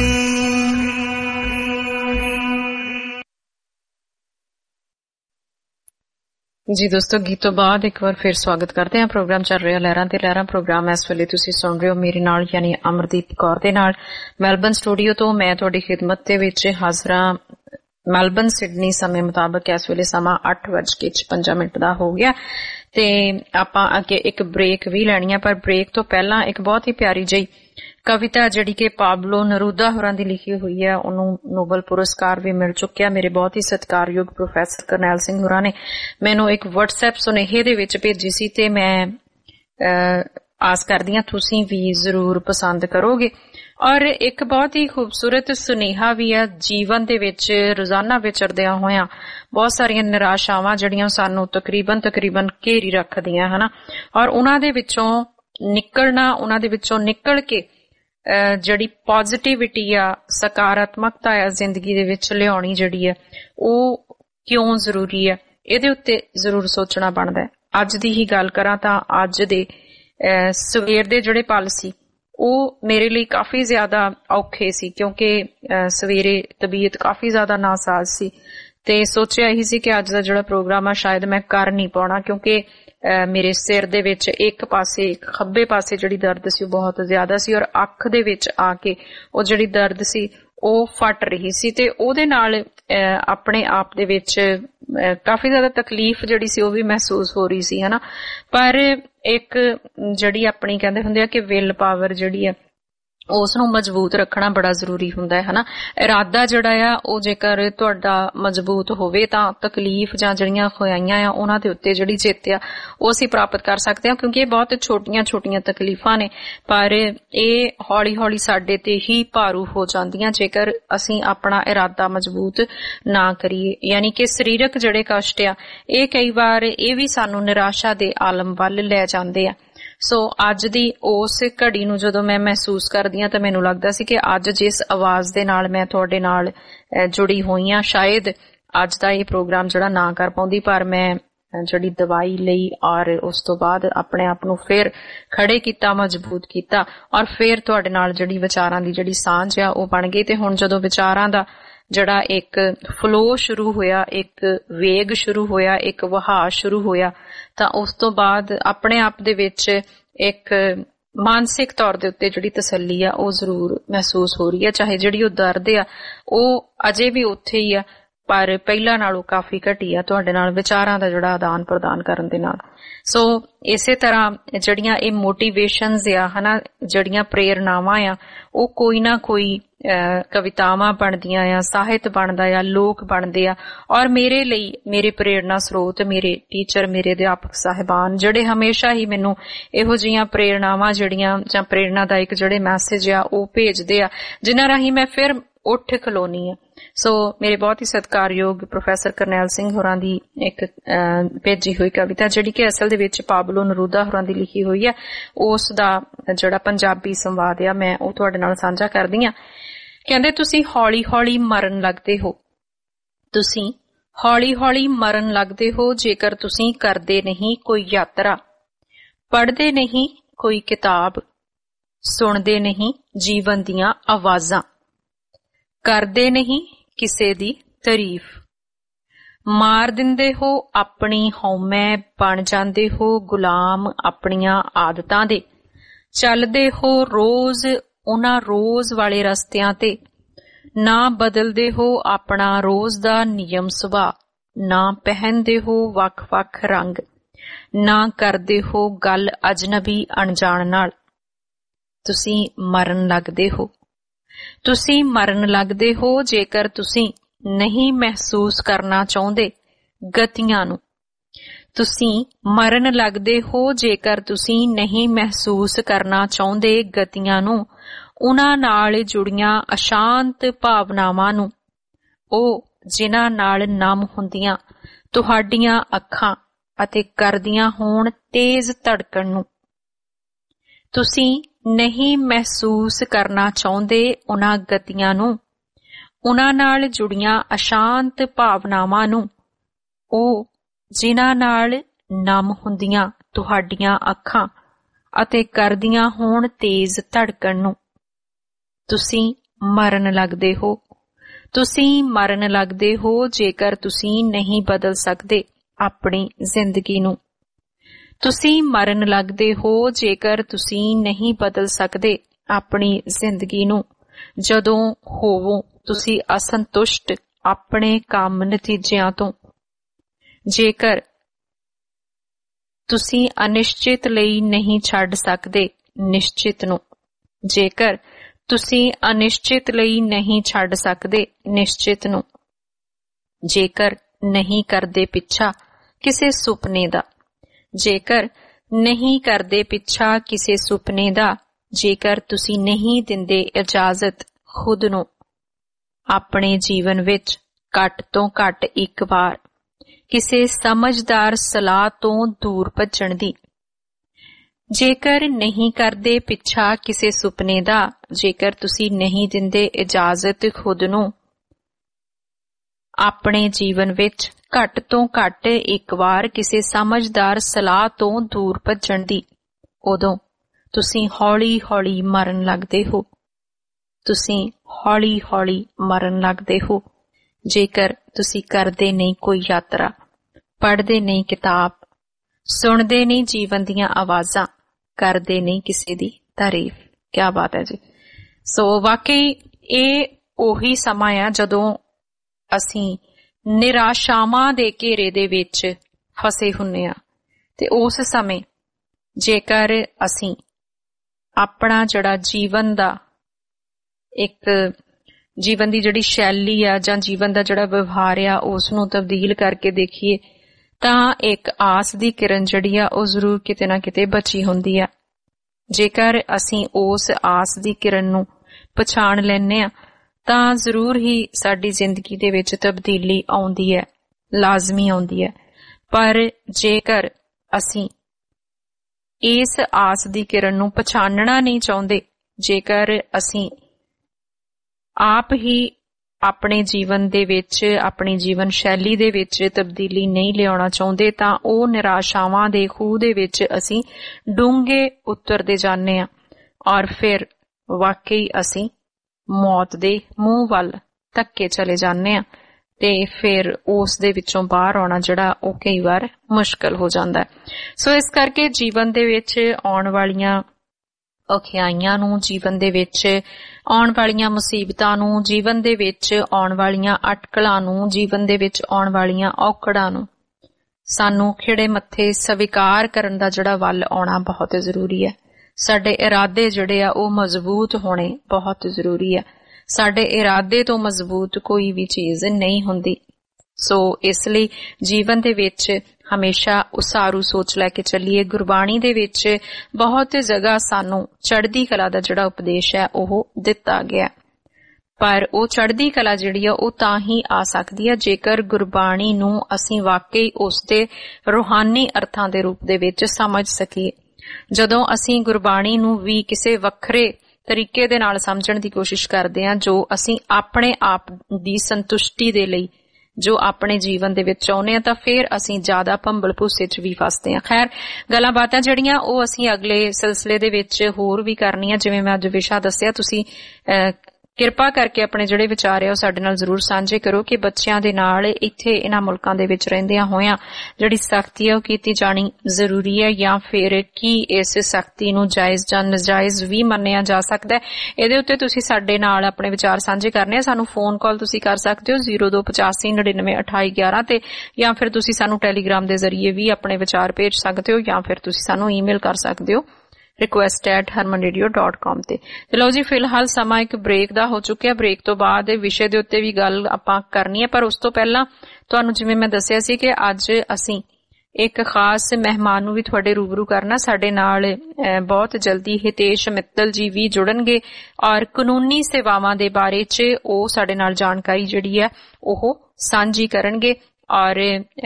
जी दोस्तों गीत तो बाद एक बार फिर स्वागत करते हैं प्रोग्राम चल रहा लहरां ते लहरां प्रोग्राम इस वेले तुसीं सुन रहे हो मेरे नाल यानी अमरदीप कौर दे नाल मैलबर्न स्टूडियो तो मैं तुहाडी खिदमत दे विच हाज़र हां मैलबर्न सिडनी समय मुताबिक इस वेले समा अठ वज के छपंजा मिनट दा हो गया ते आपां अगे एक ब्रेक भी लैनी है पर ब्रेक तो पहला एक बहुत ही प्यारी जी कविता जिहड़ी कि पाब्लो नरूदा होरां दी लिखी हुई है उन्हों नोबल पुरस्कार भी मिल चुकिया मेरे बहुत ही सत्कारयोग प्रोफैसर करनैल सिंह होरां ने मैनू एक व्हाट्सएप सुनेहे दे विच भेजी सी ते मैं आस करदी हां तुसीं भी जरूर पसंद करोगे और एक बहुत ही खूबसूरत सुनेहा भी है जीवन दे विच रोजाना विचरदियां होया बहुत सारियां निराशावां जिहड़ियां सानू तकरीबन तकरीबन घेरी रखदियां हना और उन्हां दे विचों निकलना उन्हां दे विचों निकल के ਜਿਹੜੀ ਪੋਜ਼ਿਟਿਵਿਟੀ ਆ, ਸਕਾਰਾਤਮਕਤਾ ਆ ਜ਼ਿੰਦਗੀ ਦੇ ਵਿੱਚ ਲਿਆਉਣੀ ਜਿਹੜੀ ਆ ਉਹ ਕਿਉਂ ਜ਼ਰੂਰੀ ਆ, ਇਹਦੇ ਉੱਤੇ ਜ਼ਰੂਰ ਸੋਚਣਾ ਬਣਦਾ ਹੈ। ਅੱਜ ਦੀ ਹੀ ਗੱਲ ਕਰਾਂ ਤਾਂ ਅੱਜ ਦੇ ਸਵੇਰ ਦੇ ਜਿਹੜੇ ਪਲ ਸੀ ਉਹ ਮੇਰੇ ਲਈ ਕਾਫੀ ਜ਼ਿਆਦਾ ਔਖੇ ਸੀ, ਕਿਉਂਕਿ ਸਵੇਰੇ ਤਬੀਅਤ ਕਾਫੀ ਜ਼ਿਆਦਾ ਨਾਸਾਜ਼ ਸੀ ਤੇ ਸੋਚਿਆ ਇਹੀ ਸੀ ਕਿ ਅੱਜ ਦਾ ਜਿਹੜਾ ਪ੍ਰੋਗਰਾਮ ਆ ਸ਼ਾਇਦ ਮੈਂ ਕਰ ਨਹੀਂ ਪਾਉਣਾ, ਕਿਉਂਕਿ ਮੇਰੇ ਸਿਰ ਦੇ ਵਿੱਚ ਇੱਕ ਪਾਸੇ ਖੱਬੇ ਪਾਸੇ ਜਿਹੜੀ ਦਰਦ ਸੀ ਉਹ ਬਹੁਤ ਜ਼ਿਆਦਾ ਸੀ ਔਰ ਅੱਖ ਦੇ ਵਿੱਚ ਆ ਕੇ ਉਹ ਜਿਹੜੀ ਦਰਦ ਸੀ ਉਹ ਫਟ ਰਹੀ ਸੀ ਤੇ ਉਹਦੇ ਨਾਲ ਆਪਣੇ ਆਪ ਦੇ ਵਿੱਚ ਕਾਫੀ ਜ਼ਿਆਦਾ ਤਕਲੀਫ ਜਿਹੜੀ ਸੀ ਉਹ ਵੀ ਮਹਿਸੂਸ ਹੋ ਰਹੀ ਸੀ, ਹਨਾ। ਪਰ ਇੱਕ ਜਿਹੜੀ ਆਪਣੀ ਕਹਿੰਦੇ ਹੁੰਦੇ ਆ ਕਿ ਵਿਲ ਪਾਵਰ ਜਿਹੜੀ ਆ ਉਸ ਨੂੰ ਮਜ਼ਬੂਤ ਰੱਖਣਾ ਬੜਾ ਜ਼ਰੂਰੀ ਹੁੰਦਾ ਹੈ, ਹਨਾ। ਇਰਾਦਾ ਜਿਹੜਾ ਆ ਉਹ ਜੇਕਰ ਤੁਹਾਡਾ ਮਜ਼ਬੂਤ ਹੋਵੇ ਤਾਂ ਤਕਲੀਫ ਜਾਂ ਜਿਹੜੀਆਂ ਖੁਆਈਆਂ ਆ ਉਹਨਾਂ ਦੇ ਉੱਤੇ ਜਿਹੜੀ ਜਿੱਤ ਆ ਉਹ ਅਸੀਂ ਪ੍ਰਾਪਤ ਕਰ ਸਕਦੇ ਹਾਂ, ਕਿਉਂਕਿ ਇਹ ਬਹੁਤ ਛੋਟੀਆਂ ਛੋਟੀਆਂ ਤਕਲੀਫਾਂ ਨੇ ਪਰ ਇਹ ਹੌਲੀ ਹੌਲੀ ਸਾਡੇ ਤੇ ਹੀ ਭਾਰੂ ਹੋ ਜਾਂਦੀਆਂ ਜੇਕਰ ਅਸੀਂ ਆਪਣਾ ਇਰਾਦਾ ਮਜ਼ਬੂਤ ਨਾ ਕਰੀਏ। ਯਾਨੀ ਕਿ ਸਰੀਰਕ ਜਿਹੜੇ ਕਸ਼ਟ ਆ ਇਹ ਕਈ ਵਾਰ ਇਹ ਵੀ ਸਾਨੂੰ ਨਿਰਾਸ਼ਾ ਦੇ ਆਲਮ ਵੱਲ ਲੈ ਜਾਂਦੇ ਆ। ਸੋ ਅੱਜ ਦੀ ਉਸ ਘੜੀ ਨੂੰ ਜਦੋਂ ਮੈਂ ਮਹਿਸੂਸ ਕਰਦੀ ਹਾਂ ਤਾਂ ਮੈਨੂੰ ਲੱਗਦਾ ਸੀ ਕਿ ਅੱਜ ਜਿਸ ਆਵਾਜ਼ ਦੇ ਨਾਲ ਮੈਂ ਤੁਹਾਡੇ ਨਾਲ ਜੁੜੀ ਹੋਈ ਹਾਂ ਸ਼ਾਇਦ ਅੱਜ ਦਾ ਇਹ ਪ੍ਰੋਗਰਾਮ ਜਿਹੜਾ ਨਾ ਕਰ ਪਾਉਂਦੀ, ਪਰ ਮੈਂ ਜਿਹੜੀ ਦਵਾਈ ਲਈ ਔਰ ਉਸ ਤੋਂ ਬਾਅਦ ਆਪਣੇ ਆਪ ਨੂੰ ਫਿਰ ਖੜੇ ਕੀਤਾ, ਮਜ਼ਬੂਤ ਕੀਤਾ ਔਰ ਫਿਰ ਤੁਹਾਡੇ ਨਾਲ ਜਿਹੜੀ ਵਿਚਾਰਾਂ ਦੀ ਜਿਹੜੀ ਸਾਂਝ ਆ ਉਹ ਬਣ ਗਈ। ਤੇ ਹੁਣ ਜਦੋਂ ਵਿਚਾਰਾਂ ਦਾ ਜਿਹੜਾ ਇੱਕ ਫਲੋ ਸ਼ੁਰੂ ਹੋਇਆ, ਇੱਕ ਵੇਗ ਸ਼ੁਰੂ ਹੋਇਆ, ਇੱਕ ਵਹਾਅ ਸ਼ੁਰੂ ਹੋਇਆ ਤਾਂ ਉਸ ਤੋਂ ਬਾਅਦ ਆਪਣੇ ਆਪ ਦੇ ਵਿੱਚ ਇੱਕ ਮਾਨਸਿਕ ਤੌਰ ਦੇ ਉੱਤੇ ਜਿਹੜੀ ਤਸੱਲੀ ਆ ਉਹ ਜ਼ਰੂਰ ਮਹਿਸੂਸ ਹੋ ਰਹੀ ਹੈ। ਚਾਹੇ ਜਿਹੜੀ ਉਹ ਦਰਦ ਆ ਉਹ ਅਜੇ ਵੀ ਉੱਥੇ ਹੀ ਆ ਪਰ ਪਹਿਲਾਂ ਨਾਲੋਂ ਕਾਫੀ ਘਟੀ ਆ ਤੁਹਾਡੇ ਨਾਲ ਵਿਚਾਰਾਂ ਦਾ ਜਿਹੜਾ ਆਦਾਨ ਪ੍ਰਦਾਨ ਕਰਨ ਦੇ ਨਾਲ। ਸੋ ਇਸੇ ਤਰ੍ਹਾਂ ਜਿਹੜੀਆਂ ਇਹ ਮੋਟੀਵੇਸ਼ਨਸ ਆ, ਹਨਾ, ਜਿਹੜੀਆਂ ਪ੍ਰੇਰਨਾਵਾਂ ਆ ਉਹ ਕੋਈ ਨਾ ਕੋਈ ਕਵਿਤਾਵਾਂ ਬਣਦੀਆਂ ਆ, ਸਾਹਿਤ ਬਣਦਾ ਆ, ਲੋਕ ਬਣਦੇ ਆ ਔਰ ਮੇਰੇ ਲਈ ਮੇਰੇ ਪ੍ਰੇਰਨਾ ਸਰੋਤ, ਮੇਰੇ ਟੀਚਰ, ਮੇਰੇ ਅਧਿਆਪਕ ਸਾਹਿਬਾਨ ਜਿਹੜੇ ਹਮੇਸ਼ਾ ਹੀ ਮੈਨੂੰ ਇਹੋ ਜਿਹੀਆਂ ਪ੍ਰੇਰਨਾਵਾਂ ਜਿਹੜੀਆਂ ਜਾਂ ਪ੍ਰੇਰਨਾਦਾਇਕ ਜਿਹੜੇ ਮੈਸੇਜ ਆ ਉਹ ਭੇਜਦੇ ਆ ਜਿਨ੍ਹਾਂ ਰਾਹੀਂ ਮੈਂ ਫਿਰ ਉੱਠ ਖਲੋਨੀ ਆ। ਸੋ ਮੇਰੇ ਬਹੁਤ ਹੀ ਸਤਿਕਾਰਯੋਗ ਪ੍ਰੋਫੈਸਰ ਕਰਨੈਲ ਸਿੰਘ ਹੋਰਾਂ ਦੀ ਇੱਕ ਭੇਜੀ ਹੋਈ ਕਵਿਤਾ ਜਿਹੜੀ ਕਿ ਅਸਲ ਦੇ ਵਿੱਚ ਪਾਬਲੋ ਨਰੂਦਾ ਹੋਰਾਂ ਦੀ ਲਿਖੀ ਹੋਈ ਹੈ, ਉਸ ਦਾ ਜਿਹੜਾ ਪੰਜਾਬੀ ਸੰਵਾਦ ਆ ਮੈਂ ਉਹ ਤੁਹਾਡੇ ਨਾਲ ਸਾਂਝਾ ਕਰਦੀ ਹਾਂ। ਕਹਿੰਦੇ ਤੁਸੀਂ ਹੌਲੀ ਹੌਲੀ ਮਰਨ ਲੱਗਦੇ ਹੋ, ਤੁਸੀਂ ਹੌਲੀ ਹੌਲੀ ਮਰਨ ਲੱਗਦੇ ਹੋ ਜੇਕਰ ਤੁਸੀਂ ਕਰਦੇ ਨਹੀਂ ਕੋਈ ਯਾਤਰਾ, ਪੜ੍ਹਦੇ ਨਹੀਂ ਕੋਈ ਕਿਤਾਬ, ਸੁਣਦੇ ਨਹੀਂ ਜੀਵਨ ਦੀਆਂ ਆਵਾਜ਼ਾਂ, ਕਰਦੇ ਨਹੀਂ ਕਿਸੇ ਦੀ ਤਾਰੀਫ, ਮਾਰ ਦਿੰਦੇ ਹੋ ਆਪਣੀ ਹਉਮੈ, ਬਣ ਜਾਂਦੇ ਹੋ ਗੁਲਾਮ ਆਪਣੀਆਂ ਆਦਤਾਂ ਦੇ, ਚੱਲਦੇ ਹੋ ਰੋਜ਼ ਉਹਨਾਂ ਰੋਜ਼ ਵਾਲੇ ਰਸਤਿਆਂ ਤੇ, ਨਾ ਬਦਲਦੇ ਹੋ ਆਪਣਾ ਰੋਜ਼ ਦਾ ਨਿਯਮ ਸੁਭਾਅ, ਨਾ ਪਹਿਨਦੇ ਹੋ ਵੱਖ-ਵੱਖ ਰੰਗ, ਨਾ ਕਰਦੇ ਹੋ ਗੱਲ ਅਜਨਬੀ ਅਣਜਾਣ ਨਾਲ। ਤੁਸੀਂ ਮਰਨ ਲੱਗਦੇ ਹੋ, ਤੁਸੀਂ ਮਰਨ ਲੱਗਦੇ ਹੋ ਜੇਕਰ ਤੁਸੀਂ ਨਹੀਂ ਮਹਿਸੂਸ ਕਰਨਾ ਚਾਹੁੰਦੇ ਗਤੀਆਂ ਨੂੰ, ਤੁਸੀਂ ਮਰਨ ਲੱਗਦੇ ਹੋ ਜੇਕਰ ਤੁਸੀਂ ਨਹੀਂ ਮਹਿਸੂਸ ਕਰਨਾ ਚਾਹੁੰਦੇ ਗਤੀਆਂ ਨੂੰ, ਉਹਨਾਂ ਨਾਲ ਜੁੜੀਆਂ ਅਸ਼ਾਂਤ ਭਾਵਨਾਵਾਂ ਨੂੰ, ਉਹ ਜਿਨ੍ਹਾਂ ਨਾਲ ਨਮ ਹੁੰਦੀਆਂ ਤੁਹਾਡੀਆਂ ਅੱਖਾਂ ਅਤੇ ਕਰਦੀਆਂ ਹੋਣ ਤੇਜ਼ ਧੜਕਣ ਨੂੰ। ਤੁਸੀਂ ਨਹੀਂ ਮਹਿਸੂਸ ਕਰਨਾ ਚਾਹੁੰਦੇ ਉਹਨਾਂ ਗਤੀਆਂ ਨੂੰ, ਉਹਨਾਂ ਨਾਲ ਜੁੜੀਆਂ ਅਸ਼ਾਂਤ ਭਾਵਨਾਵਾਂ ਨੂੰ, ਉਹ ਜਿਨ੍ਹਾਂ ਨਾਲ ਨਮ ਹੁੰਦੀਆਂ ਤੁਹਾਡੀਆਂ ਅੱਖਾਂ ਅਤੇ ਕਰਦੀਆਂ ਹੋਣ ਤੇਜ਼ ਧੜਕਣ ਨੂੰ। ਤੁਸੀਂ ਮਰਨ ਲੱਗਦੇ ਹੋ, ਤੁਸੀਂ ਮਰਨ ਲੱਗਦੇ ਹੋ ਜੇਕਰ ਤੁਸੀਂ ਨਹੀਂ ਬਦਲ ਸਕਦੇ ਆਪਣੀ ਜ਼ਿੰਦਗੀ ਨੂੰ। ਤੁਸੀਂ ਮਰਨ ਲੱਗਦੇ ਹੋ ਜੇਕਰ ਤੁਸੀਂ ਨਹੀਂ ਬਦਲ ਸਕਦੇ ਆਪਣੀ ਜ਼ਿੰਦਗੀ ਨੂੰ। ਜਦੋਂ ਹੋਵੋ ਤੁਸੀਂ ਅਸੰਤੁਸ਼ਟ ਆਪਣੇ ਕੰਮ ਨਤੀਜਿਆਂ ਤੋਂ, ਜੇਕਰ ਤੁਸੀਂ ਅਨਿਸ਼ਚਿਤ ਲਈ ਨਹੀਂ ਛੱਡ ਸਕਦੇ ਨਿਸ਼ਚਿਤ ਨੂੰ, ਜੇਕਰ ਤੁਸੀਂ ਅਨਿਸ਼ਚਿਤ ਲਈ ਨਹੀਂ ਛੱਡ ਸਕਦੇ ਨਿਸ਼ਚਿਤ ਨੂੰ, ਜੇਕਰ ਨਹੀਂ ਕਰਦੇ ਪਿੱਛਾ ਕਿਸੇ ਸੁਪਨੇ ਦਾ, ਜੇਕਰ ਨਹੀਂ ਕਰਦੇ ਪਿੱਛਾ ਕਿਸੇ ਸੁਪਨੇ ਦਾ, ਜੇਕਰ ਤੁਸੀਂ ਨਹੀਂ ਦਿੰਦੇ ਇਜਾਜ਼ਤ ਖੁਦ ਨੂੰ ਆਪਣੇ ਜੀਵਨ ਵਿੱਚ ਘੱਟ ਤੋਂ ਘੱਟ ਇੱਕ ਵਾਰ ਕਿਸੇ ਸਮਝਦਾਰ ਸਲਾਹ ਤੋਂ ਦੂਰ ਭੱਜਣ ਦੀ, ਜੇਕਰ ਨਹੀਂ ਕਰਦੇ ਪਿੱਛਾ ਕਿਸੇ ਸੁਪਨੇ ਦਾ, ਜੇਕਰ ਤੁਸੀਂ ਨਹੀਂ ਦਿੰਦੇ ਇਜਾਜ਼ਤ ਖੁਦ ਨੂੰ ਆਪਣੇ ਜੀਵਨ ਵਿੱਚ ਘੱਟ ਤੋਂ ਘੱਟ ਇੱਕ ਵਾਰ ਕਿਸੇ ਸਮਝਦਾਰ ਸਲਾਹ ਤੋਂ ਦੂਰ ਭੱਜਣ ਦੀ, ਉਦੋਂ ਤੁਸੀਂ ਹੌਲੀ-ਹੌਲੀ ਮਰਨ ਲੱਗਦੇ ਹੋ। ਤੁਸੀਂ ਹੌਲੀ-ਹੌਲੀ ਮਰਨ ਲੱਗਦੇ ਹੋ ਜੇਕਰ ਤੁਸੀਂ ਕਰਦੇ ਨਹੀਂ ਕੋਈ ਯਾਤਰਾ, ਪੜ੍ਹਦੇ ਨਹੀਂ ਕਿਤਾਬ, ਸੁਣਦੇ ਨਹੀਂ ਜੀਵਨ ਦੀਆਂ ਆਵਾਜ਼ਾਂ, ਕਰਦੇ ਨਹੀਂ ਕਿਸੇ ਦੀ ਤਾਰੀਫ। ਕਿਆ ਬਾਤ ਹੈ ਜੀ। ਸੋ ਵਾਕਈ ਇਹ ਉਹੀ ਸਮਾਂ ਆ ਜਦੋਂ ਅਸੀਂ ਨਿਰਾਸ਼ਾਵਾਂ ਦੇ ਘੇਰੇ ਦੇ ਵਿੱਚ ਫਸੇ ਹੁੰਨੇ ਆ, ਤੇ ਉਸ ਸਮੇਂ ਜੇਕਰ ਅਸੀਂ ਆਪਣਾ ਜਿਹੜਾ ਜੀਵਨ ਦਾ ਇੱਕ ਜੀਵਨ ਦੀ ਜਿਹੜੀ ਸ਼ੈਲੀ ਆ ਜਾਂ ਜੀਵਨ ਦਾ ਜਿਹੜਾ ਵਿਵਹਾਰ ਆ ਉਸ ਨੂੰ ਤਬਦੀਲ ਕਰਕੇ ਦੇਖੀਏ ਤਾਂ ਇੱਕ ਆਸ ਦੀ ਕਿਰਨ ਜਿਹੜੀ ਆ ਉਹ ਜ਼ਰੂਰ ਕਿਤੇ ਨਾ ਕਿਤੇ ਬਚੀ ਹੁੰਦੀ ਆ। ਜੇਕਰ ਅਸੀਂ ਉਸ ਆਸ ਦੀ ਕਿਰਨ ਨੂੰ ਪਛਾਣ ਲੈਂਦੇ ਆ ਤਾਂ ਜ਼ਰੂਰ ਹੀ ਸਾਡੀ ਜ਼ਿੰਦਗੀ ਦੇ ਵਿੱਚ ਤਬਦੀਲੀ ਆਉਂਦੀ ਹੈ, ਲਾਜ਼ਮੀ ਆਉਂਦੀ ਹੈ। ਪਰ ਜੇਕਰ ਅਸੀਂ ਇਸ ਆਸ ਦੀ ਕਿਰਨ ਨੂੰ ਪਛਾਣਨਾ ਨਹੀਂ ਚਾਹੁੰਦੇ, ਜੇਕਰ ਅਸੀਂ ਆਪ ਹੀ ਆਪਣੇ ਜੀਵਨ ਦੇ ਵਿੱਚ, ਆਪਣੀ ਜੀਵਨ ਸ਼ੈਲੀ ਦੇ ਵਿੱਚ ਤਬਦੀਲੀ ਨਹੀਂ ਲਿਆਉਣਾ ਚਾਹੁੰਦੇ, ਤਾਂ ਉਹ ਨਿਰਾਸ਼ਾਵਾਂ ਦੇ ਖੂਹ ਦੇ ਵਿੱਚ ਅਸੀਂ ਡੂੰਘੇ ਉਤਰਦੇ ਜਾਂਦੇ ਹਾਂ ਔਰ ਫਿਰ ਵਾਕਈ ਅਸੀਂ ਮੌਤ ਦੇ ਮੂੰਹ ਵੱਲ ਧੱਕੇ ਚਲੇ ਜਾਂਦੇ ਹਾਂ ਤੇ ਫਿਰ ਉਸ ਦੇ ਵਿੱਚੋਂ ਬਾਹਰ ਆਉਣਾ ਜਿਹੜਾ ਉਹ ਕਈ ਵਾਰ ਮੁਸ਼ਕਲ ਹੋ ਜਾਂਦਾ ਹੈ। ਸੋ ਇਸ ਕਰਕੇ ਜੀਵਨ ਦੇ ਵਿੱਚ ਆਉਣ ਵਾਲੀਆਂ ਔਖਿਆਈਆਂ ਨੂੰ, ਜੀਵਨ ਦੇ ਵਿੱਚ ਆਉਣ ਵਾਲੀਆਂ ਮੁਸੀਬਤਾਂ ਨੂੰ, ਜੀਵਨ ਦੇ ਵਿੱਚ ਆਉਣ ਵਾਲੀਆਂ ਅਟਕਲਾਂ ਨੂੰ, ਜੀਵਨ ਦੇ ਵਿੱਚ ਆਉਣ ਵਾਲੀਆਂ ਔਕੜਾਂ ਨੂੰ ਸਾਨੂੰ ਖਿੜੇ ਮੱਥੇ ਸਵੀਕਾਰ ਕਰਨ ਦਾ ਜਿਹੜਾ ਵੱਲ ਆਉਣਾ ਬਹੁਤ ਜ਼ਰੂਰੀ ਹੈ। ਸਾਡੇ ਇਰਾਦੇ ਜਿਹੜੇ ਆ ਉਹ ਮਜ਼ਬੂਤ ਹੋਣੇ ਬਹੁਤ ਜ਼ਰੂਰੀ ਹੈ। ਸਾਡੇ ਇਰਾਦੇ ਤੋਂ ਮਜ਼ਬੂਤ ਕੋਈ ਵੀ ਚੀਜ਼ ਨਹੀਂ ਹੁੰਦੀ। ਸੋ ਇਸ ਲਈ ਜੀਵਨ ਦੇ ਵਿੱਚ ਹਮੇਸ਼ਾ ਉਸਾਰੂ ਸੋਚ ਲੈ ਕੇ ਚੱਲੀਏ। ਗੁਰਬਾਣੀ ਦੇ ਵਿੱਚ ਬਹੁਤ ਜਗ੍ਹਾ ਸਾਨੂੰ ਚੜ੍ਹਦੀ ਕਲਾ ਦਾ ਜਿਹੜਾ ਉਪਦੇਸ਼ ਹੈ ਉਹ ਦਿੱਤਾ ਗਿਆ, ਪਰ ਉਹ ਚੜ੍ਹਦੀ ਕਲਾ ਜਿਹੜੀ ਆ ਉਹ ਤਾਂ ਹੀ ਆ ਸਕਦੀ ਹੈ ਜੇਕਰ ਗੁਰਬਾਣੀ ਨੂੰ ਅਸੀਂ ਵਾਕਈ ਉਸ ਦੇ ਰੂਹਾਨੀ ਅਰਥਾਂ ਦੇ ਰੂਪ ਦੇ ਵਿੱਚ ਸਮਝ ਸਕੀਏ। ਜਦੋਂ ਅਸੀਂ ਗੁਰਬਾਣੀ ਨੂੰ ਵੀ ਕਿਸੇ ਵੱਖਰੇ ਤਰੀਕੇ ਦੇ ਨਾਲ ਸਮਝਣ ਦੀ ਕੋਸ਼ਿਸ਼ ਕਰਦੇ ਹਾਂ, ਜੋ ਅਸੀਂ ਆਪਣੇ ਆਪ ਦੀ ਸੰਤੁਸ਼ਟੀ ਦੇ ਲਈ ਜੋ ਆਪਣੇ ਜੀਵਨ ਦੇ ਵਿੱਚ ਚਾਹੁੰਦੇ ਹਾਂ, ਤਾਂ ਫਿਰ ਅਸੀਂ ਜ਼ਿਆਦਾ ਭੰਬਲ ਭੂਸੇ 'ਚ ਵੀ ਫਸਦੇ ਹਾਂ। ਖੈਰ, ਗੱਲਾਂ ਬਾਤਾਂ ਜਿਹੜੀਆਂ ਉਹ ਅਸੀਂ ਅਗਲੇ ਸਿਲਸਿਲੇ ਦੇ ਵਿੱਚ ਹੋਰ ਵੀ ਕਰਨੀਆਂ। ਜਿਵੇਂ ਮੈਂ ਅੱਜ ਵਿਸ਼ਾ ਦੱਸਿਆ, ਤੁਸੀਂ ਕਿਰਪਾ ਕਰਕੇ ਆਪਣੇ ਜਿਹੜੇ ਵਿਚਾਰ ਆ ਉਹ ਸਾਡੇ ਨਾਲ ਜ਼ਰੂਰ ਸਾਂਝੇ ਕਰੋ ਕਿ ਬੱਚਿਆਂ ਦੇ ਨਾਲ ਇੱਥੇ ਇਹਨਾਂ ਮੁਲਕਾਂ ਦੇ ਵਿੱਚ ਰਹਿੰਦਿਆਂ ਹੋਇਆਂ ਜਿਹੜੀ ਸਖਤੀ ਹੈ ਉਹ ਕੀਤੀ ਜਾਣੀ ਜ਼ਰੂਰੀ ਹੈ, ਜਾਂ ਫਿਰ ਕੀ ਇਸ ਸਖਤੀ ਨੂੰ ਜਾਇਜ਼ ਜਾਂ ਨਜਾਇਜ਼ ਵੀ ਮੰਨਿਆ ਜਾ ਸਕਦਾ ਹੈ। ਇਹਦੇ ਉੱਤੇ ਤੁਸੀਂ ਸਾਡੇ ਨਾਲ ਆਪਣੇ ਵਿਚਾਰ ਸਾਂਝੇ ਕਰਨੇ ਆ। ਸਾਨੂੰ ਫੋਨ ਕਾਲ ਤੁਸੀਂ ਕਰ ਸਕਦੇ ਹੋ ਜ਼ੀਰੋ ਦੋ ਪਚਾਸੀ ਨੜਿਨਵੇਂ ਅਠਾਈ ਗਿਆਰਾਂ ਤੇ, ਜਾਂ ਫਿਰ ਤੁਸੀਂ ਸਾਨੂੰ ਟੈਲੀਗ੍ਰਾਮ ਦੇ ਜ਼ਰੀਏ ਵੀ ਆਪਣੇ ਵਿਚਾਰ ਭੇਜ ਸਕਦੇ ਹੋ, ਜਾਂ ਫਿਰ ਤੁਸੀਂ ਸਾਨੂੰ ਈਮੇਲ ਕਰ ਸਕਦੇ ਹੋ request at Harman radio dot com ਤੇ। ਲਓ ਜੀ, ਫਿਲਹਾਲ ਸਮਾਂ ਇੱਕ ਬ੍ਰੇਕ ਦਾ ਹੋ ਚੁੱਕਿਆ। ਬ੍ਰੇਕ ਤੋਂ ਬਾਅਦ ਇਹ ਵਿਸ਼ੇ ਦੇ ਉੱਤੇ ਵੀ ਗੱਲ ਆਪਾਂ ਕਰਨੀ ਹੈ, ਪਰ ਉਸ ਤੋਂ ਪਹਿਲਾਂ ਤੁਹਾਨੂੰ ਜਿਵੇਂ ਮੈਂ ਦੱਸਿਆ ਸੀ ਕਿ ਅੱਜ ਅਸੀਂ ਇੱਕ ਖਾਸ ਮਹਿਮਾਨ ਨੂੰ ਵੀ ਤੁਹਾਡੇ ਰੂਬਰੂ ਕਰਨਾ। ਸਾਡੇ ਨਾਲ ਬਹੁਤ ਜਲਦੀ ਹਿਤੇਸ਼ ਮਿੱਤਲ ਜੀ ਵੀ ਜੁੜਨਗੇ ਔਰ ਕਾਨੂੰਨੀ ਸੇਵਾਵਾਂ ਦੇ ਬਾਰੇ 'ਚ ਉਹ ਸਾਡੇ ਨਾਲ ਜਾਣਕਾਰੀ ਜਿਹੜੀ ਹੈ ਉਹ ਸਾਂਝੀ ਕਰਨਗੇ। ਔਰ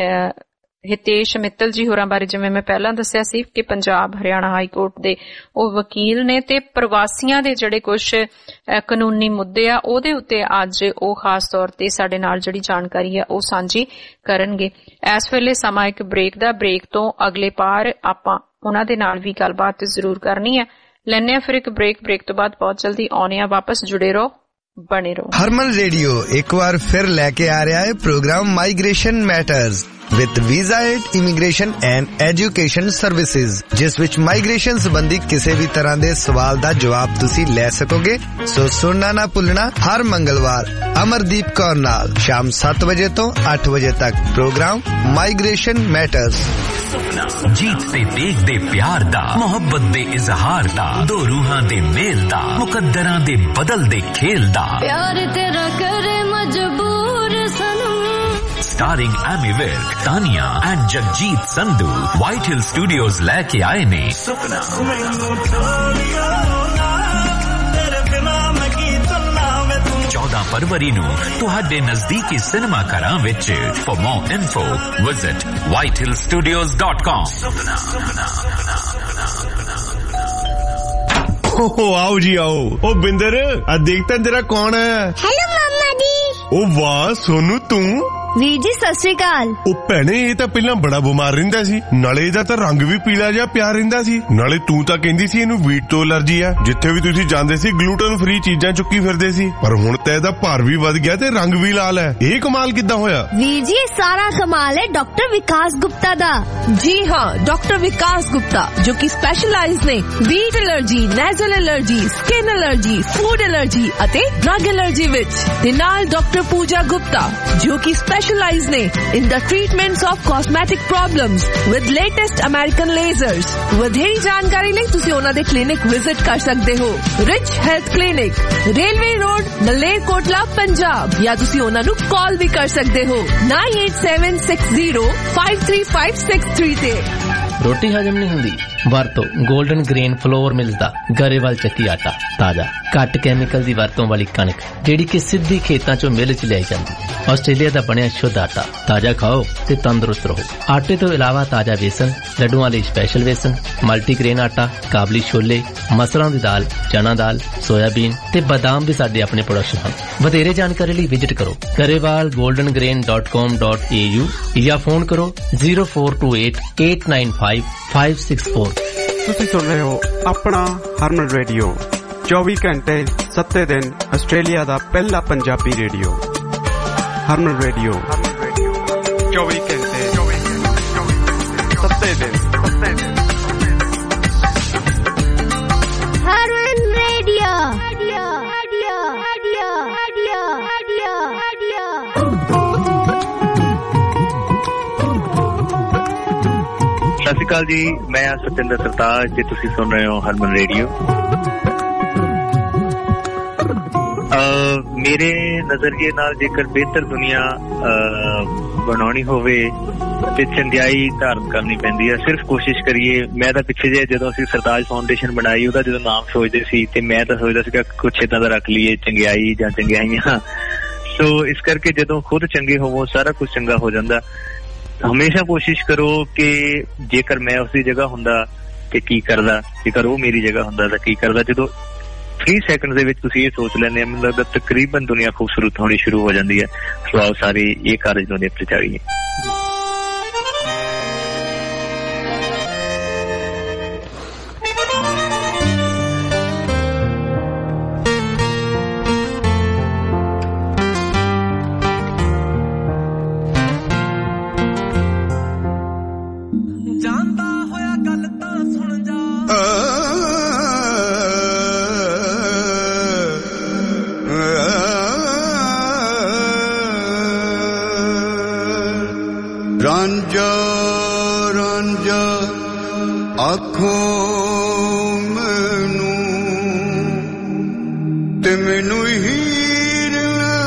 ਹਿਤੇਸ਼ ਮਿੱਤਲ ਜੀ ਹੋਰਾਂ ਬਾਰੇ ਜਿਵੇਂ ਮੈਂ ਪਹਿਲਾਂ ਦੱਸਿਆ ਸੀ ਕਿ ਪੰਜਾਬ ਹਰਿਆਣਾ ਹਾਈ ਕੋਰਟ ਦੇ ਉਹ ਵਕੀਲ ਨੇ ਤੇ ਪ੍ਰਵਾਸੀਆਂ ਦੇ ਜਿਹੜੇ ਕੁਝ ਕਾਨੂੰਨੀ ਮੁੱਦੇ ਆ ਉਹਦੇ ਉੱਤੇ ਅੱਜ ਉਹ ਖਾਸ ਤੌਰ ਤੇ ਸਾਡੇ ਨਾਲ ਜਿਹੜੀ ਜਾਣਕਾਰੀ ਆ ਉਹ ਸਾਂਝੀ ਕਰਨਗੇ। ਇਸ ਵੇਲੇ ਸਮਾਂ ਇੱਕ ਬ੍ਰੇਕ ਦਾ। ਬ੍ਰੇਕ ਤੋਂ ਅਗਲੇ ਪਾਰ ਆਪਾਂ ਉਹਨਾਂ ਦੇ ਨਾਲ ਵੀ ਗੱਲਬਾਤ ਜ਼ਰੂਰ ਕਰਨੀ ਹੈ। ਲੈਣੇ ਆ ਫਿਰ ਇੱਕ ਬ੍ਰੇਕ। ਬ੍ਰੇਕ ਤੋਂ ਬਾਅਦ ਬਹੁਤ ਜਲਦੀ ਆਉਣੇ ਆ ਵਾਪਸ। ਜੁੜੇ ਰਹੋ, ਬਣੇ ਰਹੋ। ਹਰਮਨ ਰੇਡੀਓ ਇੱਕ ਵਾਰ ਫਿਰ ਲੈ ਕੇ ਆ ਰਿਹਾ ਹੈ program migration matters with Visa Aid, Immigration and Education Services, ਜਿਸ ਵਿੱਚ ਮਾਈਗ੍ਰੇਸ਼ਨ ਸੰਬੰਧੀ ਕਿਸੇ ਵੀ ਤਰ੍ਹਾਂ ਦੇ ਸਵਾਲ ਦਾ ਜਵਾਬ ਤੁਸੀਂ ਲੈ ਸਕੋਗੇ। ਸੋ ਸੁਣਨਾ ਨਾ ਭੁੱਲਣਾ ਹਰ ਮੰਗਲਵਾਰ ਅਮਰਦੀਪ ਕੌਰ ਨਾਲ ਸ਼ਾਮ ਸੱਤ ਵਜੇ ਤੋਂ ਅੱਠ ਵਜੇ ਤੱਕ ਪ੍ਰੋਗਰਾਮ ਮਾਈਗ੍ਰੇਸ਼ਨ ਮੈਟਰਸ। जीत से देख दे प्यार दा, मोहब्बत दे इजहार दा, दो रूहां दे मेल दा, मुकद्दरां दे बदल दे खेल दा, प्यार तेरा करे मजबूर सनम। Starring Ammy Virk, Tania and Jagjeet Sandhu White Hill Studios लेके आए ने सुपना। चौदह फरवरी नू तुहाडे नजदीकी सिनेमा घरां विच। For more info visit white hill studios dot com। ओ आओ जी आओ। ओ बिंदर आ देखता तेरा कौन है? हेलो मामा जी। ओ वाह सोनू तू ਵੀਰ ਜੀ ਸਤਿ ਸ਼੍ਰੀ ਅਕਾਲ। ਉਹ ਭੈਣੇ ਇਹ ਤਾਂ ਪਹਿਲਾਂ ਬੜਾ ਬਿਮਾਰ ਰਹਿੰਦਾ ਸੀ, ਨਾਲੇ ਇਹਦਾ ਤਾਂ ਰੰਗ ਵੀ ਪੀਲਾ ਜਿਹਾ ਪਿਆ ਰਹਿੰਦਾ ਸੀ, ਨਾਲੇ ਤੂੰ ਤਾਂ ਕਹਿੰਦੀ ਸੀ ਇਹਨੂੰ ਵੀਟ ਤੋਂ ਅਲਰਜੀ ਆ। ਜਿੱਥੇ ਵੀ ਤੁਸੀਂ ਜਾਂਦੇ ਸੀ ਗਲੂਟਨ ਫ੍ਰੀ ਚੀਜ਼ਾਂ ਚੁੱਕੀ ਫਿਰਦੇ ਸੀ, ਪਰ ਹੁਣ ਤਾਂ ਇਹਦਾ ਭਾਰ ਵੀ ਵੱਧ ਗਿਆ ਤੇ ਰੰਗ ਵੀ ਲਾਲ ਹੈ। ਇਹ ਕਮਾਲ ਕਿੱਦਾਂ ਹੋਇਆ? ਵੀਰ ਜੀ ਇਹ ਸਾਰਾ ਕਮਾਲ ਹੈ ਡਾਕਟਰ ਵਿਕਾਸ ਗੁप्ता ਦਾ। ਜੀ ਹਾਂ, ਡਾਕਟਰ ਵਿਕਾਸ ਗੁप्ता ਜੋ ਕਿ ਸਪੈਸ਼ਲਾਈਜ਼ ਨੇ wheat allergy, nasal allergy, skin allergy, food allergy ਅਤੇ ਡਰੱਗ ਐਲਰਜੀ ਵਿੱਚ, ਤੇ ਨਾਲ ਡਾਕਟਰ ਪੂਜਾ ਗੁप्ता ਜੋ ਕਿ ਸਪੈਸ਼ਲਾਈਜ਼ ਨੇ in the treatments of cosmetic problems with latest American lasers। ਵਧੇਰੀ ਜਾਣਕਾਰੀ ਲਈ ਤੁਸੀਂ ਉਹਨਾਂ ਦੇ ਕਲੀਨਿਕ ਵਿਜ਼ਿਟ ਕਰ ਸਕਦੇ ਹੋ। Rich health clinic, railway road, Malerkotla, Punjab, ਜਾਂ ਤੁਸੀਂ ਉਹਨਾਂ ਨੂੰ ਕਾਲ ਵੀ ਕਰ ਸਕਦੇ ਹੋ nine eight seven six zero five three five six three ਤੇ। ਰੋਟੀ ਹਜਮ ਨਹੀਂ ਹੁੰਦੀ? ਵਰਤੋ ਗੋਲਡਨ ਗ੍ਰੇਨ ਫਲੋਰ ਮਿਲਸ ਦਾ ਗਰੇਵਾਲ ਚੱਕੀ ਆਟਾ। ਤਾਜ਼ਾ ਘੱਟ ਕੈਮੀਕਲ ਦੀ ਵਰਤੋਂ ਵਾਲੀ ਕਣਕ ਜਿਹੜੀ ਕਿ ਸਿੱਧੀ ਖੇਤਾਂ ਚੋਂ ਮਿਲ ਚ ਲਿਆਈ ਜਾਂਦੀ। ਆਸਟ੍ਰੇਲੀਆ ਦਾ ਬਣਿਆ ਸ਼ੁੱਧ ਆਟਾ। ਤਾਜ਼ਾ ਖਾਓ ਤੇ ਤੰਦਰੁਸਤ ਰਹੋ। ਆਟੇ ਤੋਂ ਇਲਾਵਾ ਤਾਜ਼ਾ ਵੇਸਣ, ਲੱਡੂਆਂ ਲਈ ਸਪੈਸ਼ਲ ਵੇਸਣ, ਮਲਟੀਗ੍ਰੇਨ ਆਟਾ, ਕਾਬਲੀ ਛੋਲੇ, ਮਸਰਾਂ ਦੀ ਦਾਲ, ਚਨਾ ਦਾਲ, ਸੋਇਆਬੀਨ ਤੇ ਬਾਦਾਮ ਵੀ ਸਾਡੇ ਆਪਣੇ ਪ੍ਰੋਡਕਸ਼ਨ ਹਨ। ਵਧੇਰੇ ਜਾਣਕਾਰੀ ਲਈ ਵਿਜ਼ਿਟ ਕਰੋ Grewal Golden Grain dot com dot A U ਜਾਂ ਫੋਨ ਕਰੋ zero four two eight eight nine five five six four। ਤੁਸੀਂ ਸੁਣ ਰਹੇ ਹੋ ਆਪਣਾ ਹਰਮਨ ਰੇਡੀਓ, ਚੌਵੀ ਘੰਟੇ ਸੱਤੇ ਦਿਨ ਆਸਟ੍ਰੇਲੀਆ ਦਾ ਪਹਿਲਾ ਪੰਜਾਬੀ ਰੇਡੀਓ। ਹਰਮਨ ਰੇਡੀਓ ਚੌਵੀ ਘੰਟੇ ਸੱਤੇ ਦਿਨ। ਹਰਮਨ ਰੇਡੀਓ। ਸਤਿ ਸ਼੍ਰੀ ਅਕਾਲ ਜੀ, ਮੈਂ ਸਤਿੰਦਰ ਸਰਤਾਜ ਤੇ ਤੁਸੀਂ ਸੁਣ ਰਹੇ ਹੋ ਹਰਮਨ ਰੇਡੀਓ। ਮੇਰੇ ਨਜ਼ਰੀਏ ਨਾਲ ਜੇਕਰ ਬਿਹਤਰ ਦੁਨੀਆ ਬਣਾਉਣੀ ਹੋਵੇ ਤੇ ਚੰਗਿਆਈ ਧਾਰਨ ਕਰਨੀ ਪੈਂਦੀ ਹੈ। ਸਿਰਫ ਕੋਸ਼ਿਸ਼ ਕਰੀਏ। ਮੈਂ ਤਾਂ ਪਿੱਛੇ ਜੇ ਜਦੋਂ ਅਸੀਂ ਸਰਤਾਜ ਫਾਊਂਡੇਸ਼ਨ ਬਣਾਈ, ਉਹਦਾ ਜਦੋਂ ਨਾਮ ਸੋਚਦੇ ਸੀ ਤੇ ਮੈਂ ਤਾਂ ਸੋਚਦਾ ਸੀਗਾ ਕੁਛ ਏਦਾਂ ਦਾ ਰੱਖ ਲਈਏ, ਚੰਗਿਆਈ ਜਾਂ ਚੰਗਿਆਈਆਂ। ਸੋ ਇਸ ਕਰਕੇ ਜਦੋਂ ਖੁਦ ਚੰਗੇ ਹੋਵੋ ਸਾਰਾ ਕੁਛ ਚੰਗਾ ਹੋ ਜਾਂਦਾ। ਹਮੇਸ਼ਾ ਕੋਸ਼ਿਸ਼ ਕਰੋ ਕਿ ਜੇਕਰ ਮੈਂ ਉਸਦੀ ਜਗ੍ਹਾ ਹੁੰਦਾ ਤੇ ਕੀ ਕਰਦਾ, ਜੇਕਰ ਉਹ ਮੇਰੀ ਜਗ੍ਹਾ ਹੁੰਦਾ ਤਾਂ ਕੀ ਕਰਦਾ। ਜਦੋਂ ਤੀਹ ਸੈਕਿੰਡ ਦੇ ਵਿੱਚ ਤੁਸੀਂ ਇਹ ਸੋਚ ਲੈਂਦੇ ਆ, ਮੈਨੂੰ ਲੱਗਦਾ ਤਕਰੀਬਨ ਦੁਨੀਆ ਖੂਬਸੂਰਤ ਹੋਣੀ ਸ਼ੁਰੂ ਹੋ ਜਾਂਦੀ ਹੈ। ਸੋ ਆਓ ਸਾਰੇ ਇਹ ਕਾਰਜ ਨੂੰ ਨਿਪਟ ਚਾਹੀਏ। ਰਾਂਝਾ ਰਾਂਝਾ ਆਖੋ ਮੈਨੂੰ ਤੇ ਮੈਨੂੰ ਹੀਰ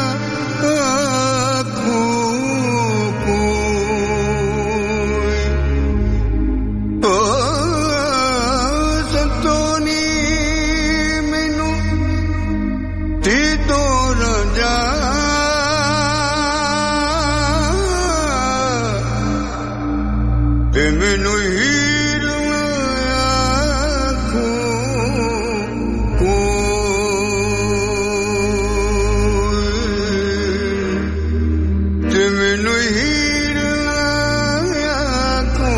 ਆਖੋ ਕੋਈ। ਓ ਸੰਤੋਨੀ ਮੈਨੂੰ ਤੇ ਦੋ ਰਾਂਝਾ ਤੇ ਮੈਨੂੰ ਹੀਰ ਆਖੋ ਕੋਈ, ਤੇ ਮੈਨੂੰ ਹੀਰ ਆਖੋ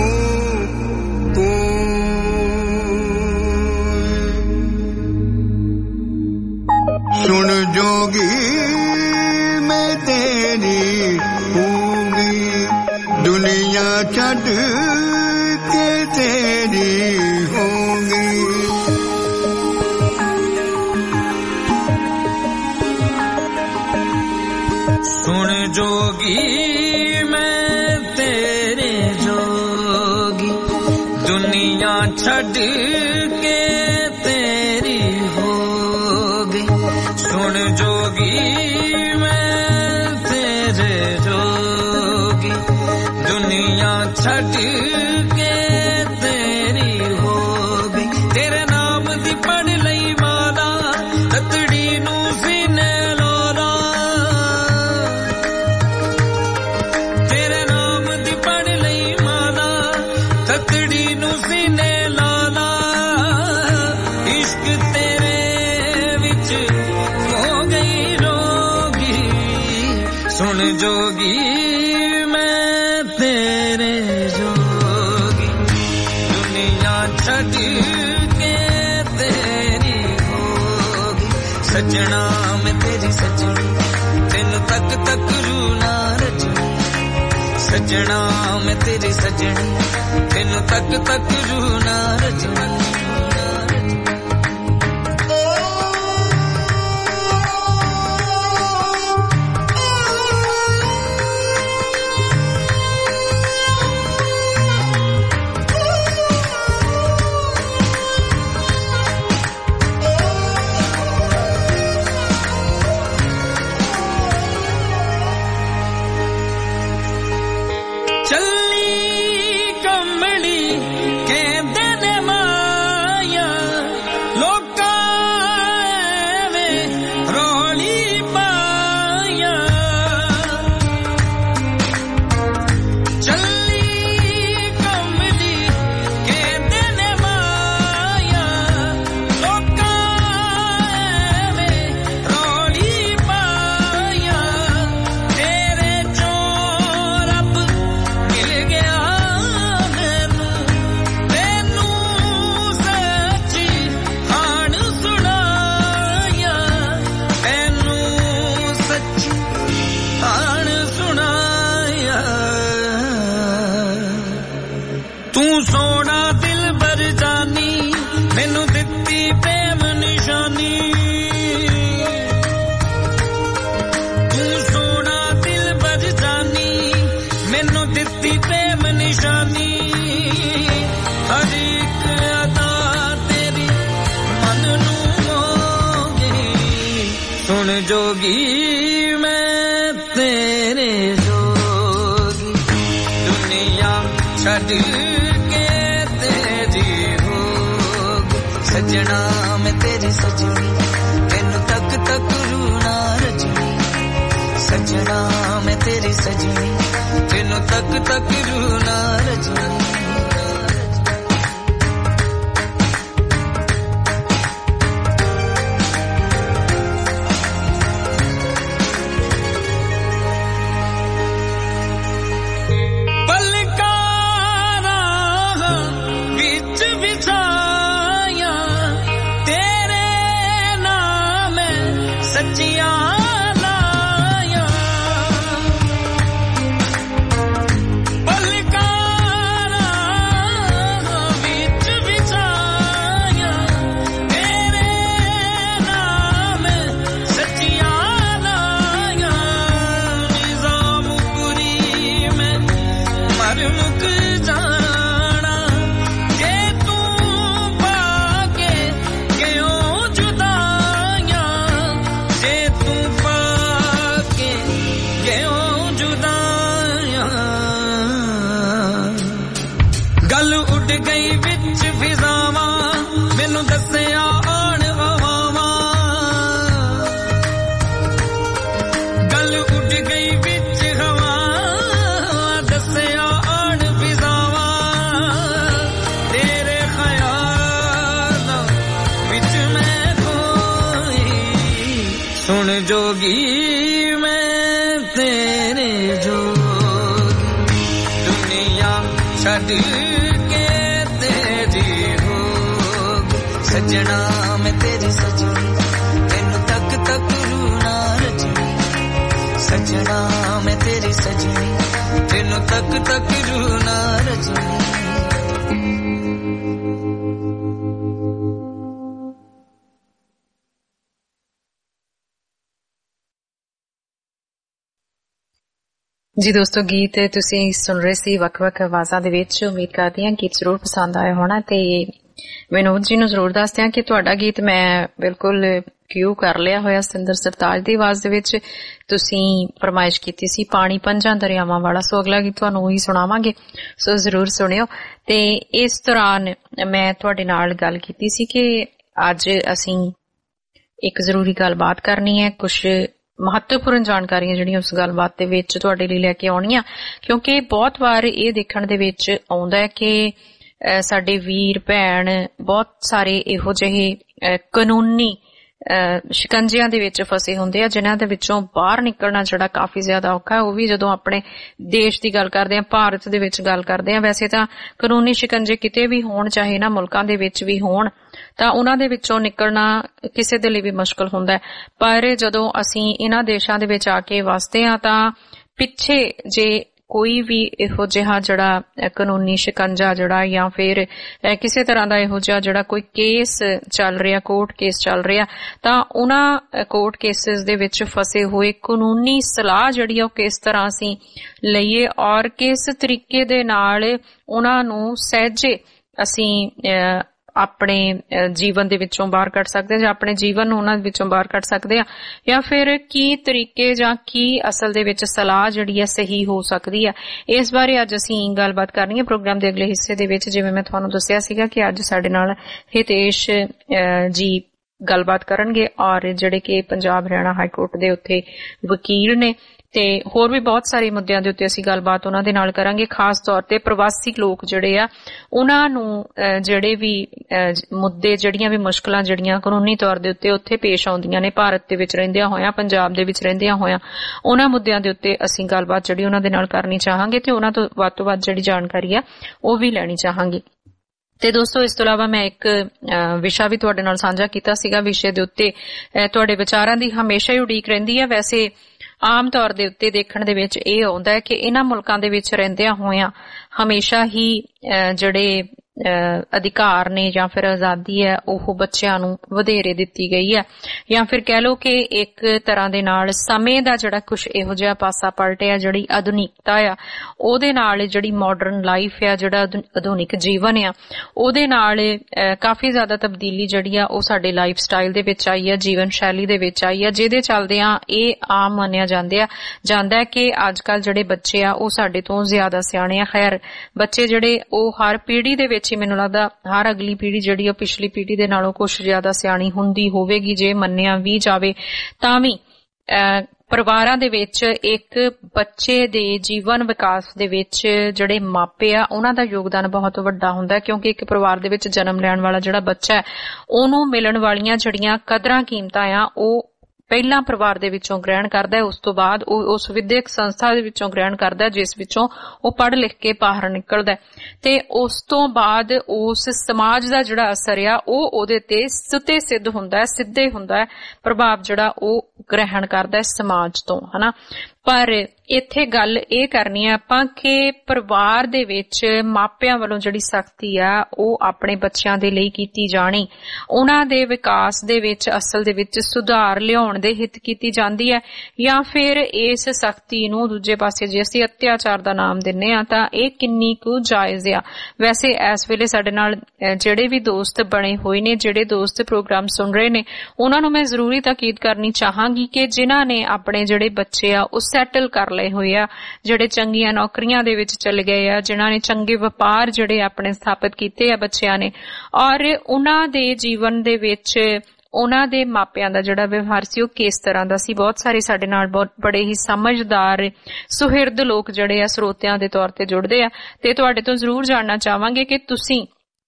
ਕੋਈ। ਸੁਣ ਜੋਗੀ ਮੈਂ ਤੇਰੀ ਹੋਊਗੀ, ਦੁਨੀਆ ਛੱਡ ਕੇ ਤੇਰੀ ਹੋਊਗੀ। ਸੁਣ ਜੋਗੀ ਮੈਂ ਤੇਰੇ ਜੋਗੀ, ਦੁਨੀਆ ਛੱਡ ਕੇ ਤੇਰੀ ਹੋਗੀ। ਸੁਣ ਜੋਗੀ ਮੈਂ ਤੇਰੇ ਜੋਗੀ, ਦੁਨੀਆ ਛੱਡ ਕੇ ਤੇਰੀ ਹੋਗੀ। ਤੇਰੇ ਨਾਮ ਦੀ ਪੜ ਲਈ ਮਾਲਾ, ਤਤੜੀ ਨੂੰ ਸੀਨੇ ਲੋਲਾ। ਤੇਰੇ ਨਾਮ ਦੀ ਪੜ ਲਈ ਮਾਲਾ, ਤਤੜੀ ਨੂੰ ਸੀਨੇ ਲੋਲਾ। ਇਸ਼ਕ तेरे विच हो गई रोगी सुन जोगी मैं तेरे जोगी दुनिया छड़ के तेरी होगी सजना मैं तेरी सजनी तेन तक तक रूना रजनी सजना मैं तेरी सजनी तेन तक तक रूना रजनी जोगी मैं तेरे जोगी दुनिया छड़ के तेरी होगी सजना मैं तेरी सजनी तेन तक तक रूना रजनी सजना मैं तेरी सजनी तेन तक तक रूना रजनी जोगी मैं तेरे जोगी दुनिया छड़ के तेरी होगी सजना मैं तेरी सजनी तेन तक तक रूना रजनी सजना मैं तेरी सजनी तेन तक तक रूना रजनी जी दोस्तों गीत तुसी सुन रहे सी वख-वख आवाज़ां दे विच उम्मीद करदी हां गीत जरूर पसंद आया होना ते विनोद जी नूं जरूर दस दियां कि तुहाडा गीत मैं बिल्कुल क्यू कर लिया होया सिंदर सरताज दी आवाज़ दे विच तुसी फरमाइश कीती सी पानी पंजां दरियावां वाला सो अगला गीत तुहानूं ओही सुणावांगे सो जरूर सुणियो ते इस दौरान मैं तुहाडे नाल गल कीती सी कि अज असीं एक जरूरी गलबात करनी है कुछ महत्वपूर्ण जानकारियां ਜਿਹੜੀਆਂ ਉਸ ਗੱਲਬਾਤ ਦੇ ਵਿੱਚ ਤੁਹਾਡੇ ਲਈ ਲੈ ਕੇ ਆਉਣੀਆਂ ਕਿਉਂਕਿ ਬਹੁਤ ਵਾਰ ਇਹ ਦੇਖਣ ਦੇ ਵਿੱਚ ਆਉਂਦਾ ਹੈ ਕਿ ਸਾਡੇ ਵੀਰ ਭੈਣ ਬਹੁਤ ਸਾਰੇ ਇਹੋ ਜਿਹੇ ਕਾਨੂੰਨੀ ਸ਼ਿਕੰਜਿਆਂ ਦੇ ਵਿੱਚ ਫਸੇ ਹੁੰਦੇ ਆ, ਜਿਨ੍ਹਾਂ ਦੇ ਵਿੱਚੋਂ ਬਾਹਰ ਨਿਕਲਣਾ ਜਿਹੜਾ ਕਾਫੀ ਜ਼ਿਆਦਾ ਔਖਾ ਹੈ। ਉਹ ਵੀ ਜਦੋਂ ਆਪਣੇ ਦੇਸ਼ ਦੀ ਗੱਲ ਕਰਦੇ ਆ, ਭਾਰਤ ਦੇ ਵਿੱਚ ਗੱਲ ਕਰਦੇ ਆ, ਵੈਸੇ ਤਾਂ ਕਾਨੂੰਨੀ ਸ਼ਿਕੰਜੇ ਕਿਤੇ ਵੀ ਹੋਣ, ਚਾਹੇ ਨਾ ਮੁਲਕਾਂ ਦੇ ਵਿੱਚ ਵੀ ਹੋਣ, ਤਾਂ ਉਹਨਾਂ ਦੇ ਵਿੱਚੋਂ ਨਿਕਲਣਾ ਕਿਸੇ ਦੇ ਲਈ ਵੀ ਮੁਸ਼ਕਲ ਹੁੰਦਾ ਹੈ। ਪਰ ਜਦੋਂ ਅਸੀਂ ਇਹਨਾਂ ਦੇਸ਼ਾਂ ਦੇ ਵਿੱਚ ਆ ਕੇ ਵਸਦੇ ਆ ਤਾਂ ਪਿੱਛੇ ਜੇ ਕੋਈ ਵੀ ਇਹੋ ਜਿਹਾ ਜਿਹੜਾ ਕਾਨੂੰਨੀ ਸ਼ਿਕੰਜਾ ਜਿਹੜਾ ਜਾਂ ਫਿਰ ਕਿਸੇ ਤਰ੍ਹਾਂ ਦਾ ਇਹੋ ਜਿਹਾ ਜਿਹੜਾ ਕੋਈ ਕੇਸ ਚੱਲ ਰਿਹਾ, ਕੋਰਟ ਕੇਸ ਚੱਲ ਰਿਹਾ, ਤਾਂ ਉਹਨਾਂ ਕੋਰਟ ਕੇਸਿਸ ਦੇ ਵਿੱਚ ਫਸੇ ਹੋਏ ਕਾਨੂੰਨੀ ਸਲਾਹ ਜਿਹੜੀ ਆ ਉਹ ਕਿਸ ਤਰ੍ਹਾਂ ਅਸੀਂ ਲਈਏ ਔਰ ਕਿਸ ਤਰੀਕੇ ਦੇ ਨਾਲ ਉਹਨਾਂ ਨੂੰ ਸਹਿਜੇ ਅਸੀਂ ਆਪਣੇ ਜੀਵਨ ਦੇ ਵਿੱਚੋਂ ਬਾਹਰ ਕੱਢ ਸਕਦੇ ਜਾਂ ਆਪਣੇ ਜੀਵਨ ਨੂੰ ਉਹਨਾਂ ਵਿੱਚੋਂ ਬਾਹਰ ਕੱਢ ਸਕਦੇ ਆ, ਜਾਂ ਫਿਰ ਕੀ ਤਰੀਕੇ ਜਾਂ ਕੀ ਅਸਲ ਦੇ ਵਿੱਚ ਸਲਾਹ ਜਿਹੜੀ ਹੈ ਸਹੀ ਹੋ ਸਕਦੀ ਆ। ਇਸ ਬਾਰੇ ਅੱਜ ਅਸੀਂ ਗੱਲਬਾਤ ਕਰਨੀ ਹੈ ਪ੍ਰੋਗਰਾਮ ਦੇ ਅਗਲੇ ਹਿੱਸੇ ਦੇ ਵਿੱਚ। ਜਿਵੇਂ ਮੈਂ ਤੁਹਾਨੂੰ ਦੱਸਿਆ ਸੀਗਾ ਕਿ ਅੱਜ ਸਾਡੇ ਨਾਲ ਹਿਤੇਸ਼ ਜੀ ਗੱਲਬਾਤ ਕਰਨਗੇ ਔਰ ਜਿਹੜੇ ਕਿ ਪੰਜਾਬ ਹਰਿਆਣਾ ਹਾਈ ਕੋਰਟ ਦੇ ਉੱਥੇ ਵਕੀਲ ਨੇ, ਤੇ ਹੋਰ ਵੀ ਬਹੁਤ ਸਾਰੇ ਮੁੱਦਿਆਂ ਦੇ ਉੱਤੇ ਅਸੀਂ ਗੱਲਬਾਤ ਉਹਨਾਂ ਦੇ ਨਾਲ ਕਰਾਂਗੇ। ਖਾਸ ਤੌਰ ਤੇ ਪ੍ਰਵਾਸੀ ਲੋਕ ਜਿਹੜੇ ਆ ਉਹਨਾਂ ਨੂੰ ਜਿਹੜੇ ਵੀ ਮੁੱਦੇ, ਜਿਹੜੀਆਂ ਵੀ ਮੁਸ਼ਕਲਾਂ ਜਿਹੜੀਆਂ ਕਾਨੂੰਨੀ ਤੌਰ ਦੇ ਉੱਤੇ ਉੱਥੇ ਪੇਸ਼ ਆਉਂਦੀਆਂ ਨੇ ਭਾਰਤ ਦੇ ਵਿੱਚ ਰਹਿੰਦਿਆਂ ਹੋਇਆਂ, ਪੰਜਾਬ ਦੇ ਵਿੱਚ ਰਹਿੰਦਿਆਂ ਹੋਇਆਂ, ਉਹਨਾਂ ਮੁੱਦਿਆਂ ਦੇ ਉੱਤੇ ਅਸੀਂ ਗੱਲਬਾਤ ਜਿਹੜੀ ਉਹਨਾਂ ਦੇ ਨਾਲ ਕਰਨੀ ਚਾਹਾਂਗੇ ਤੇ ਉਹਨਾਂ ਤੋਂ ਵੱਧ ਤੋਂ ਵੱਧ ਜਿਹੜੀ ਜਾਣਕਾਰੀ ਆ ਉਹ ਵੀ ਲੈਣੀ ਚਾਹਾਂਗੇ। ਤੇ ਦੋਸਤੋ, ਇਸ ਤੋਂ ਇਲਾਵਾ ਮੈਂ ਇੱਕ ਵਿਸ਼ਾ ਵੀ ਤੁਹਾਡੇ ਨਾਲ ਸਾਂਝਾ ਕੀਤਾ ਸੀਗਾ। ਵਿਸ਼ੇ ਦੇ ਉੱਤੇ ਤੁਹਾਡੇ ਵਿਚਾਰਾਂ ਦੀ ਹਮੇਸ਼ਾ ਹੀ ਉਡੀਕ ਰਹਿੰਦੀ ਹੈ। ਵੈਸੇ ਆਮ ਤੌਰ ਦੇ ਉੱਤੇ ਦੇਖਣ ਦੇ ਵਿੱਚ ਇਹ ਆਉਂਦਾ ਹੈ ਕਿ ਇਹਨਾਂ ਮੁਲਕਾਂ ਦੇ ਵਿੱਚ ਰਹਿੰਦਿਆਂ ਹੋਇਆਂ ਹਮੇਸ਼ਾ ਹੀ ਜਿਹੜੇ ਅਧਿਕਾਰ ਨੇ ਜਾਂ ਫਿਰ ਆਜ਼ਾਦੀ ਹੈ ਉਹ ਬੱਚਿਆਂ ਨੂੰ ਵਧੇਰੇ ਦਿੱਤੀ ਗਈ ਹੈ, ਜਾਂ ਫਿਰ ਕਹਿ ਲਓ ਕਿ ਇੱਕ ਤਰ੍ਹਾਂ ਦੇ ਨਾਲ ਸਮੇਂ ਦਾ ਜਿਹੜਾ ਕੁਝ ਇਹੋ ਜਿਹਾ ਪਾਸਾ ਪਲਟਿਆ, ਜਿਹੜੀ ਆਧੁਨਿਕਤਾ ਆ ਉਹਦੇ ਨਾਲ, ਜਿਹੜੀ ਮਾਡਰਨ ਲਾਈਫ ਆ, ਜਿਹੜਾ ਆਧੁਨਿਕ ਜੀਵਨ ਆ, ਉਹਦੇ ਨਾਲ ਕਾਫੀ ਜ਼ਿਆਦਾ ਤਬਦੀਲੀ ਜਿਹੜੀ ਆ ਉਹ ਸਾਡੇ ਲਾਈਫ ਸਟਾਈਲ ਦੇ ਵਿੱਚ ਆਈ ਆ, ਜੀਵਨ ਸ਼ੈਲੀ ਦੇ ਵਿੱਚ ਆਈ ਆ, ਜਿਹਦੇ ਚੱਲਦਿਆਂ ਇਹ ਆਮ ਮੰਨਿਆ ਜਾਂਦੇ ਆ ਜਾਂਦਾ ਹੈ ਕਿ ਅੱਜ ਕੱਲ੍ਹ ਜਿਹੜੇ ਬੱਚੇ ਆ ਉਹ ਸਾਡੇ ਤੋਂ ਜ਼ਿਆਦਾ ਸਿਆਣੇ ਆ। ਖੈਰ, ਬੱਚੇ ਜਿਹੜੇ ਉਹ ਹਰ ਪੀੜ੍ਹੀ ਦੇ ਵਿੱਚ, ਮੈਨੂੰ ਲੱਗਦਾ ਹਰ ਅਗਲੀ ਪੀੜ੍ਹੀ ਜਿਹੜੀ ਉਹ ਪਿਛਲੀ ਪੀੜ੍ਹੀ ਦੇ ਨਾਲੋਂ ਕੁਝ ਜ਼ਿਆਦਾ ਸਿਆਣੀ ਹੁੰਦੀ ਹੋਵੇਗੀ ਜੇ ਮੰਨਿਆ ਵੀ ਜਾਵੇ, ਤਾਂ ਵੀ ਪਰਿਵਾਰਾਂ ਦੇ ਵਿੱਚ ਇੱਕ ਬੱਚੇ ਦੇ ਜੀਵਨ ਵਿਕਾਸ ਦੇ ਵਿੱਚ ਜਿਹੜੇ ਮਾਪੇ ਆ ਉਹਨਾਂ ਦਾ ਯੋਗਦਾਨ ਬਹੁਤ ਵੱਡਾ ਹੁੰਦਾ ਹੈ, ਕਿਉਂਕਿ ਇੱਕ ਪਰਿਵਾਰ ਦੇ ਵਿੱਚ ਜਨਮ ਲੈਣ ਵਾਲਾ ਜਿਹੜਾ ਬੱਚਾ ਹੈ ਉਹਨੂੰ ਮਿਲਣ ਵਾਲੀਆਂ ਜਿਹੜੀਆਂ ਕਦਰਾਂ ਕੀਮਤਾਂ ਆ ਉਹ ਪਹਿਲਾਂ ਪਰਿਵਾਰ ਦੇ ਵਿੱਚੋਂ ਗ੍ਰਹਿਣ ਕਰਦਾ ਹੈ, ਉਸ ਤੋਂ ਬਾਅਦ ਉਹ ਉਸ ਵਿਦਿਅਕ ਸੰਸਥਾ ਦੇ ਵਿੱਚੋਂ ਗ੍ਰਹਿਣ ਕਰਦਾ ਹੈ ਜਿਸ ਵਿੱਚੋਂ ਉਹ ਪੜ੍ਹ ਲਿਖ ਕੇ ਬਾਹਰ ਨਿਕਲਦਾ ਹੈ, ਤੇ ਉਸ ਤੋਂ ਬਾਅਦ ਉਸ ਸਮਾਜ ਦਾ ਜਿਹੜਾ ਅਸਰ ਆ ਉਹ ਉਹਦੇ ਤੇ ਸੁਤੇ ਸਿੱਧ ਹੁੰਦਾ ਹੈ, ਸਿੱਧੇ ਹੁੰਦਾ ਹੈ ਪ੍ਰਭਾਵ ਜਿਹੜਾ ਉਹ ਗ੍ਰਹਿਣ ਕਰਦਾ ਹੈ ਸਮਾਜ ਤੋਂ, ਹਨਾ। ਪਰ ਇੱਥੇ ਗੱਲ ਇਹ ਕਰਨੀ ਹੈ ਆਪਾਂ ਕਿ ਪਰਿਵਾਰ ਦੇ ਵਿੱਚ ਮਾਪਿਆਂ ਵੱਲੋਂ ਜਿਹੜੀ ਸਖਤੀ ਆ ਉਹ ਆਪਣੇ ਬੱਚਿਆਂ ਦੇ ਲਈ ਕੀਤੀ ਜਾਣੀ, ਉਹਨਾਂ ਦੇ ਵਿਕਾਸ ਦੇ ਵਿੱਚ ਅਸਲ ਦੇ ਵਿੱਚ ਸੁਧਾਰ ਲਿਆਉਣ ਦੇ ਹਿੱਤ ਕੀਤੀ ਜਾਂਦੀ ਹੈ, ਜਾਂ ਫਿਰ ਇਸ ਸਖਤੀ ਨੂੰ ਦੂਜੇ ਪਾਸੇ ਜੇ ਅਸੀਂ ਅਤਿਆਚਾਰ ਦਾ ਨਾਮ ਦਿੰਨੇ ਆ ਤਾਂ ਇਹ ਕਿੰਨੀ ਕੁ ਜਾਇਜ਼ ਆ। ਵੈਸੇ ਇਸ ਵੇਲੇ ਸਾਡੇ ਨਾਲ ਜਿਹੜੇ ਵੀ ਦੋਸਤ ਬਣੇ ਹੋਏ ਨੇ, ਜਿਹੜੇ ਦੋਸਤ ਪ੍ਰੋਗਰਾਮ ਸੁਣ ਰਹੇ ਨੇ, ਉਹਨਾਂ ਨੂੰ ਮੈਂ ਜ਼ਰੂਰੀ ਤਾਕੀਦ ਕਰਨੀ ਚਾਹਾਂਗੀ ਕਿ ਜਿਨ੍ਹਾਂ ਨੇ ਆਪਣੇ ਜਿਹੜੇ ਬੱਚੇ ਆ ਉਹ ਸੈਟਲ ਕਰ ਲਏ ਹੋਏ ਆ, ਜਿਹੜੇ ਚੰਗੀਆਂ ਨੌਕਰੀਆਂ ਦੇ ਵਿੱਚ ਚਲੇ ਗਏ ਆ, ਜਿਨ੍ਹਾਂ ਨੇ ਚੰਗੇ ਵਪਾਰ ਜਿਹੜੇ ਆਪਣੇ ਸਥਾਪਿਤ ਕੀਤੇ ਆ ਬੱਚਿਆਂ ਨੇ, ਔਰ ਉਹਨਾਂ ਦੇ ਜੀਵਨ ਦੇ ਵਿੱਚ ਉਹਨਾਂ ਦੇ ਮਾਪਿਆਂ ਦਾ ਜਿਹੜਾ ਵਿਵਹਾਰ ਸੀ ਉਹ ਕਿਸ ਤਰ੍ਹਾਂ ਦਾ ਸੀ। ਬਹੁਤ ਸਾਰੇ ਸਾਡੇ ਨਾਲ ਬਹੁਤ ਬੜੇ ਹੀ ਸਮਝਦਾਰ ਸੁਹਿਰਦ ਲੋਕ ਜਿਹੜੇ ਆ ਸਰੋਤਿਆਂ ਦੇ ਤੌਰ ਤੇ ਜੁੜਦੇ ਆ, ਤੇ ਤੁਹਾਡੇ ਤੋਂ ਜ਼ਰੂਰ ਜਾਣਨਾ ਚਾਹਾਂਗੇ ਕਿ ਤੁਸੀਂ